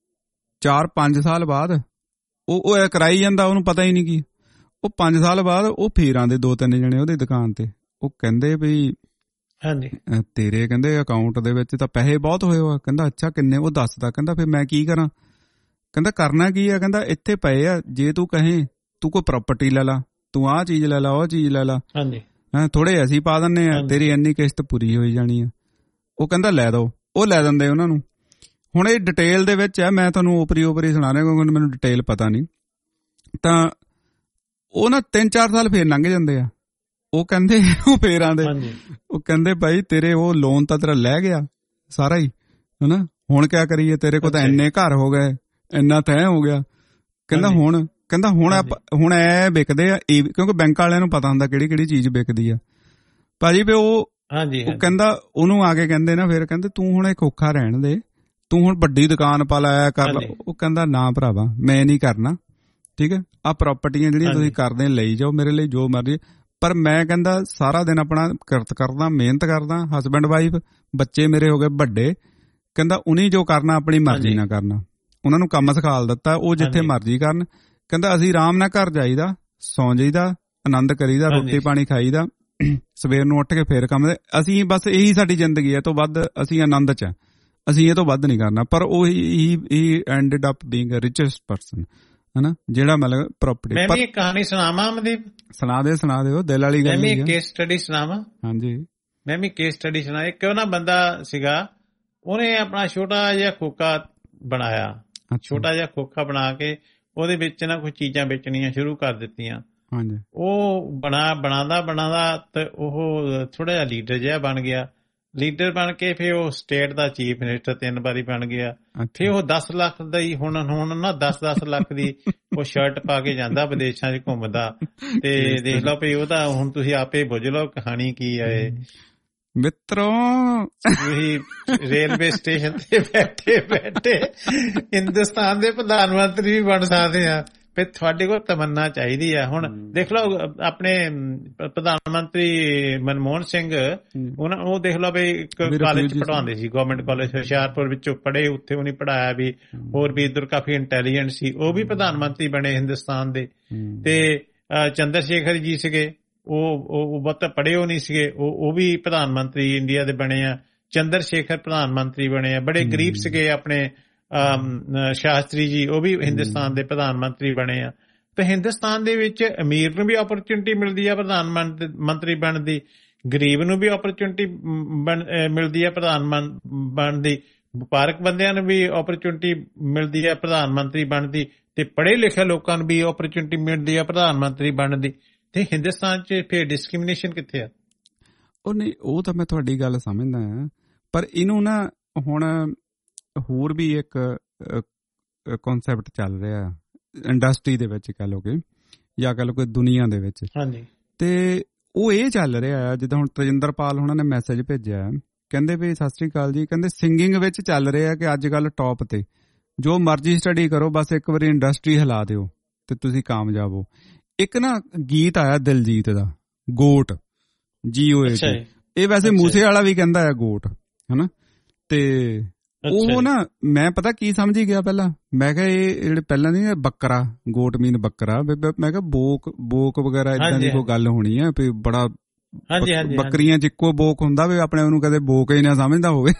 ਚਾਰ ਪੰਜ ਸਾਲ ਬਾਅਦ ਉਹ ਉਹ ਕਰਾਈ ਜਾਂਦਾ, ਉਹਨੂੰ ਪਤਾ ਹੀ ਨਹੀਂ ਕੀ। ਉਹ ਪੰਜ ਸਾਲ ਬਾਅਦ ਉਹ ਫੇਰ ਆਉਂਦੇ ਦੋ ਤਿੰਨ ਜਣੇ ਉਹਦੀ ਦੁਕਾਨ ਤੇ, ਉਹ ਕਹਿੰਦੇ ਵੀ ਤੇਰੇ ਕਹਿੰਦੇ ਅਕਾਊਂਟ ਦੇ ਵਿੱਚ ਤਾਂ ਪੈਸੇ ਬਹੁਤ ਹੋਏ ਆ। ਕਹਿੰਦਾ ਅੱਛਾ ਕਿੰਨੇ? ਉਹ ਦੱਸਦਾ। ਕਹਿੰਦਾ ਫਿਰ ਮੈਂ ਕੀ ਕਰਾਂ? ਕਹਿੰਦਾ ਕਰਨਾ ਕੀ ਆ? ਕਹਿੰਦਾ ਇੱਥੇ ਪਏ ਆ, ਜੇ ਤੂੰ ਕਹੇ ਤੂੰ ਕੋਈ ਪ੍ਰਾਪਰਟੀ ਲੈ ਲਾ, ਤੂੰ ਆਹ ਚੀਜ਼ ਲੈ ਲਾ, ਉਹ ਚੀਜ਼ ਲੈ ਲਾ, ਹਾਂ ਥੋੜੇ ਅਸੀਂ ਪਾ ਦਿੰਨੇ ਆ, ਤੇਰੀ ਇੰਨੀ ਕਿਸ਼ਤ ਪੂਰੀ ਹੋਈ ਜਾਣੀ ਆ। ਉਹ ਕਹਿੰਦਾ ਲੈ ਦੋ, ਉਹ ਲੈ ਦਿੰਦੇ ਉਹਨਾਂ ਨੂੰ। ਹੁਣ ਇਹ ਡਿਟੇਲ ਦੇ ਵਿੱਚ ਹੈ, ਮੈਂ ਤੁਹਾਨੂੰ ਓਪਰੀ ਓਪਰੀ ਸੁਣਾ ਰਿਹਾ ਕਿਉਂਕਿ ਮੈਨੂੰ ਡਿਟੇਲ ਪਤਾ ਨਹੀਂ। ਤਾਂ ਉਹ ਨਾ ਤਿੰਨ ਚਾਰ ਸਾਲ ਫੇਰ ਲੰਘ ਜਾਂਦੇ ਆ। ਉਹ ਕਹਿੰਦੇ ਉਹ ਫੇਰ ਆਂਦੇ, ਉਹ ਕਹਿੰਦੇ ਭਾਈ ਤੇਰੇ ਉਹ ਲੋਨ ਤਾਂ ਤੇਰਾ ਲੈ ਗਿਆ ਸਾਰਾ ਹੀ ਹਨਾ, ਹੁਣ ਕਿਆ ਕਰੀਏ? ਤੇਰੇ ਕੋਲ ਤਾਂ ਇੰਨੇ ਘਰ ਹੋ ਗਏ, ਇੰਨਾ ਤੈਅ ਹੋ ਗਿਆ। ਕਹਿੰਦਾ ਹੁਣ ਕਹਿੰਦਾ ਹੁਣ ਹੁਣ ਐ ਵਿਕਦੇ ਆ, ਕਿਉਂਕਿ ਬੈਂਕ ਵਾਲਿਆਂ ਨੂੰ ਪਤਾ ਹੁੰਦਾ ਕਿਹੜੀ ਕਿਹੜੀ ਚੀਜ਼ ਵਿਕਦੀ ਆ ਭਾਜੀ। ਵੀ ਉਹ ਕਹਿੰਦਾ ਉਹਨੂੰ ਆ ਕੇ ਕਹਿੰਦੇ ਨਾ ਫਿਰ ਕਹਿੰਦੇ ਤੂੰ ਹੁਣ ਇਹ ਖੋਖਾ ਰਹਿਣ ਦੇ, ਤੂੰ ਹੁਣ ਵੱਡੀ ਦੁਕਾਨ ਪਾ ਲਾਇਆ ਕਰ। ਉਹ ਕਹਿੰਦਾ ਨਾ ਭਰਾਵਾ ਮੈਂ ਨਹੀਂ ਕਰਨਾ, ਠੀਕ ਹੈ, ਆਹ ਪ੍ਰਾਪਰਟੀਆਂ ਜਿਹੜੀਆਂ ਤੁਸੀਂ ਕਰਦੇ ਲਈ ਜਾਓ, ਮੇਰੇ ਲਈ ਜੋ ਮਰਜ਼ੀ, ਪਰ ਮੈਂ ਕਹਿੰਦਾ ਸਾਰਾ ਦਿਨ ਆਪਣਾ ਕਿਰਤ ਕਰਦਾ, ਮਿਹਨਤ ਕਰਦਾ, ਹਸਬੈਂਡ ਵਾਈਫ, ਬੱਚੇ ਮੇਰੇ ਹੋ ਗਏ ਵੱਡੇ। ਕਹਿੰਦਾ ਉਨੀ ਜੋ ਕਰਨਾ ਆਪਣੀ ਮਰਜ਼ੀ ਨਾਲ ਕਰਨਾ, ਉਹਨਾਂ ਨੂੰ ਕੰਮ ਸਿਖਾਲ ਦਿੱਤਾ, ਉਹ ਜਿੱਥੇ ਮਰਜ਼ੀ ਕਰਨ। ਕਹਿੰਦਾ ਅਸੀਂ ਆਰਾਮ ਨਾਲ ਘਰ ਜਾਈਦਾ, ਸੌਂ ਜਾਈਦਾ, ਆਨੰਦ ਕਰੀਦਾ, ਰੋਟੀ ਪਾਣੀ ਖਾਈਦਾ, ਸਵੇਰ ਨੂੰ ਉੱਠ ਕੇ ਫੇਰ ਕੰਮ। ਅਸੀਂ ਬਸ ਇਹੀ ਸਾਡੀ ਜ਼ਿੰਦਗੀ ਹੈ, ਤੋਂ ਵੱਧ ਅਸੀਂ ਆਨੰਦ 'ਚ, ਅਸੀਂ ਇਹ ਤੋਂ ਵੱਧ ਨਹੀਂ ਕਰਨਾ। ਪਰ ਉਹ ਹੀ ended up being a richest person ਹਨਾ, ਜਿਹੜਾ ਮਤਲਬ ਪ੍ਰਾਪਰਟੀ। ਮੈਂ ਵੀ ਇੱਕ ਕਹਾਣੀ ਸੁਣਾਵਾਂ ਮਨਦੀਪ? ਸੁਣਾ ਦੇ ਸੁਣਾ ਦਿਓ, ਦਿਲ ਵਾਲੀ ਗੱਲ। ਮੈਂ ਵੀ ਇੱਕ ਕੇਸ ਸਟੱਡੀ ਸੁਣਾਵਾਂ? ਹਾਂਜੀ ਮੈਂ ਵੀ ਕੇਸ ਸਟੱਡੀ ਸੁਣਾ। ਇੱਕ ਉਹ ਨਾ ਬੰਦਾ ਸੀਗਾ, ਉਹਨੇ ਆਪਣਾ ਛੋਟਾ ਜਿਹਾ ਖੋਖਾ ਬਣਾਇਆ, ਛੋਟਾ ਜਿਹਾ ਖੋਖਾ ਬਣਾ ਕੇ ਉਹਦੇ ਵਿੱਚ ਨਾ ਕੁਝ ਚੀਜ਼ਾਂ ਵੇਚਣੀਆਂ ਸ਼ੁਰੂ ਕਰ ਦਿੱਤੀਆਂ। ਉਹ ਬਣਾ ਬਣਾਦਾ ਬਣਾਦਾ ਤੇ ਉਹ ਥੋੜਾ ਜਿਹਾ ਲੀਡਰ ਜਿਹਾ ਬਣ ਗਿਆ। ਲੀਡਰ ਬਣ ਕੇ ਫਿਰ ਉਹ ਸਟੇਟ ਦਾ ਚੀਫ ਮਿਨਿਸਟਰ ਤਿੰਨ ਵਾਰੀ ਬਣ ਗਿਆ। ਫਿਰ ਉਹ ਦਸ ਲੱਖ ਦਾ ਹੀ ਹੁਣ ਹੁਣ ਨਾ ਦਸ ਦਸ ਲੱਖ ਦੀ ਉਹ ਸ਼ਰਟ ਪਾ ਕੇ ਜਾਂਦਾ ਵਿਦੇਸ਼ਾਂ 'ਚ ਘੁੰਮਦਾ। ਤੇ ਦੇਖ ਲਓ ਵੀ ਉਹਦਾ ਹੁਣ ਤੁਸੀਂ ਆਪੇ ਬੁੱਝ ਲਓ ਕਹਾਣੀ ਕੀ ਹੈ ਮਿੱਤਰੋ। ਤੁਸੀਂ ਰੇਲਵੇ ਸਟੇਸ਼ਨ ਤੇ ਬੈਠੇ ਬੈਠੇ ਹਿੰਦੁਸਤਾਨ ਦੇ ਪ੍ਰਧਾਨ ਮੰਤਰੀ ਵੀ ਬਣ ਸਕਦੇ ਆ। ਫਿਰ ਤੁਹਾਡੇ ਕੋਲ ਤਮੰਨਾ ਚਾਹੀਦੀ ਆ। ਹੁਣ ਦੇਖ ਲਓ ਆਪਣੇ ਪ੍ਰਧਾਨ ਮੰਤਰੀ ਮਨਮੋਹਨ ਸਿੰਘ ਉਹਨਾਂ ਉਹ ਦੇਖ ਲਓ ਵੀ ਇੱਕ ਕਾਲਜ ਚ ਪੜ੍ਹਾਉਂਦੇ ਸੀ, ਗਵਰਨਮੈਂਟ ਕਾਲਜ ਹੁਸ਼ਿਆਰਪੁਰ ਵਿੱਚੋਂ ਪੜ੍ਹੇ, ਉੱਥੇ ਉਹਨੇ ਪੜ੍ਹਾਇਆ ਵੀ, ਹੋਰ ਵੀ ਇੱਧਰ ਕਾਫੀ ਇੰਟੈਲੀਜੈਂਟ ਸੀ, ਉਹ ਵੀ ਪ੍ਰਧਾਨ ਮੰਤਰੀ ਬਣੇ ਹਿੰਦੁਸਤਾਨ ਦੇ। ਤੇ ਚੰਦਰ ਸ਼ੇਖਰ ਜੀ ਸੀਗੇ, ਉਹ ਉਹ ਬਹੁਤ ਪੜ੍ਹੇ ਹੋ ਨਹੀਂ ਸੀਗੇ, ਉਹ ਉਹ ਵੀ ਪ੍ਰਧਾਨ ਮੰਤਰੀ ਇੰਡੀਆ ਦੇ ਬਣੇ ਆ। ਚੰਦਰ ਸ਼ੇਖਰ ਪ੍ਰਧਾਨ ਮੰਤਰੀ ਬਣੇ ਆ। ਬੜੇ ਗਰੀਬ ਸੀਗੇ ਆਪਣੇ ਸ਼ਾਸਤਰੀ ਜੀ, ਉਹ ਵੀ ਹਿੰਦੁਸਤਾਨ ਦੇ ਪ੍ਰਧਾਨ ਮੰਤਰੀ ਬਣੇ ਆ। ਤੇ ਹਿੰਦੁਸਤਾਨ ਦੇ ਵਿੱਚ ਅਮੀਰ ਨੂੰ ਵੀ ਓਪਰਚੁਨਿਟੀ ਮਿਲਦੀ ਆ ਪ੍ਰਧਾਨ ਮੰਤਰੀ ਬਣਨ ਦੀ, ਗਰੀਬ ਨੂੰ ਵੀ ਓਪਰਚੁਨਿਟੀ ਮਿਲਦੀ ਆ ਪ੍ਰਧਾਨ ਬਣਨ ਦੀ, ਵਪਾਰਕ ਬੰਦਿਆਂ ਨੂੰ ਵੀ ਓਪਰਚੁਨਿਟੀ ਮਿਲਦੀ ਆ ਪ੍ਰਧਾਨ ਮੰਤਰੀ ਬਣਨ ਦੀ, ਤੇ ਪੜ੍ਹੇ ਲਿਖੇ ਲੋਕਾਂ ਨੂੰ ਵੀ ਓਪਰਚੁਨਿਟੀ ਮਿਲਦੀ ਆ ਪ੍ਰਧਾਨ ਮੰਤਰੀ ਬਣਨ ਦੀ। ਤੇ ਹਿੰਦੁਸਤਾਨ 'ਚ ਫਿਰ ਡਿਸਕ੍ਰਿਮੀਨੇਸ਼ਨ ਕਿੱਥੇ ਆ? ਉਹ ਨਹੀਂ, ਉਹ ਤਾਂ ਮੈਂ ਤੁਹਾਡੀ ਗੱਲ ਸਮਝਦਾ ਹਾਂ, ਪਰ ਇਹਨੂੰ ਨਾ ਹੁਣ ਹੋਰ ਵੀ ਇੱਕ ਕਨਸੈਪਟ ਚੱਲ ਰਿਹਾ ਇੰਡਸਟਰੀ ਦੇ ਵਿੱਚ, ਕਹਿ ਲਓ ਕਿ ਜਾਂ ਕਹਿ ਲਓ ਕਿ ਦੁਨੀਆ ਦੇ ਵਿੱਚ। ਹਾਂਜੀ। ਤੇ ਉਹ ਇਹ ਚੱਲ ਰਿਹਾ ਆ, ਜਿੱਦਾਂ ਹੁਣ ਤੇਜਿੰਦਰਪਾਲ ਉਹਨਾਂ ਨੇ ਮੈਸੇਜ ਭੇਜਿਆ, ਕਹਿੰਦੇ ਵੀ ਸਤਿ ਸ੍ਰੀ ਅਕਾਲ ਜੀ, ਕਹਿੰਦੇ ਸਿੰਗਿੰਗ ਵਿੱਚ ਚੱਲ ਰਿਹਾ ਕਿ ਅੱਜ ਕੱਲ੍ਹ ਟੌਪ ਤੇ ਜੋ ਮਰਜ਼ੀ ਸਟੱਡੀ ਕਰੋ, ਬਸ ਇੱਕ ਵਾਰੀ ਇੰਡਸਟਰੀ ਹਿਲਾ ਦਿਓ ਤੇ ਤੁਸੀਂ ਕਾਮਯਾਬ ਹੋ। ਇੱਕ ਨਾ ਗੀਤ ਆਇਆ ਦਿਲਜੀਤ ਦਾ, ਗੋਟ, ਜੀ ਓ ਏ, ਇਹ ਵੈਸੇ ਮੂਸੇ ਵਾਲਾ ਵੀ ਕਹਿੰਦਾ ਆ ਗੋਟ, ਹਨਾ। ਤੇ ਉਹ ਨਾ ਮੈਂ ਪਤਾ ਕੀ ਸਮਝੀ ਗਿਆ ਪਹਿਲਾਂ, ਮੈਂ ਕਿਹਾ ਇਹ ਜਿਹੜੇ ਪਹਿਲਾਂ ਦੀ ਬੱਕਰਾ, ਗੋਟ ਮੀਨ ਬੱਕਰਾ, ਮੈਂ ਕਿਹਾ ਬੋਕ ਬੋਕ ਵਗੈਰਾ ਏਦਾਂ ਦੀ ਕੋਈ ਗੱਲ ਹੋਣੀ ਆ ਵੀ ਬੜਾ ਬੱਕਰੀਆਂ ਚ ਇੱਕੋ ਬੋਕ ਹੁੰਦਾ ਵੀ, ਆਪਣੇ ਉਹਨੂੰ ਕਦੇ ਬੋਕ ਹੀ ਨਾ ਸਮਝਦਾ ਹੋਵੇ,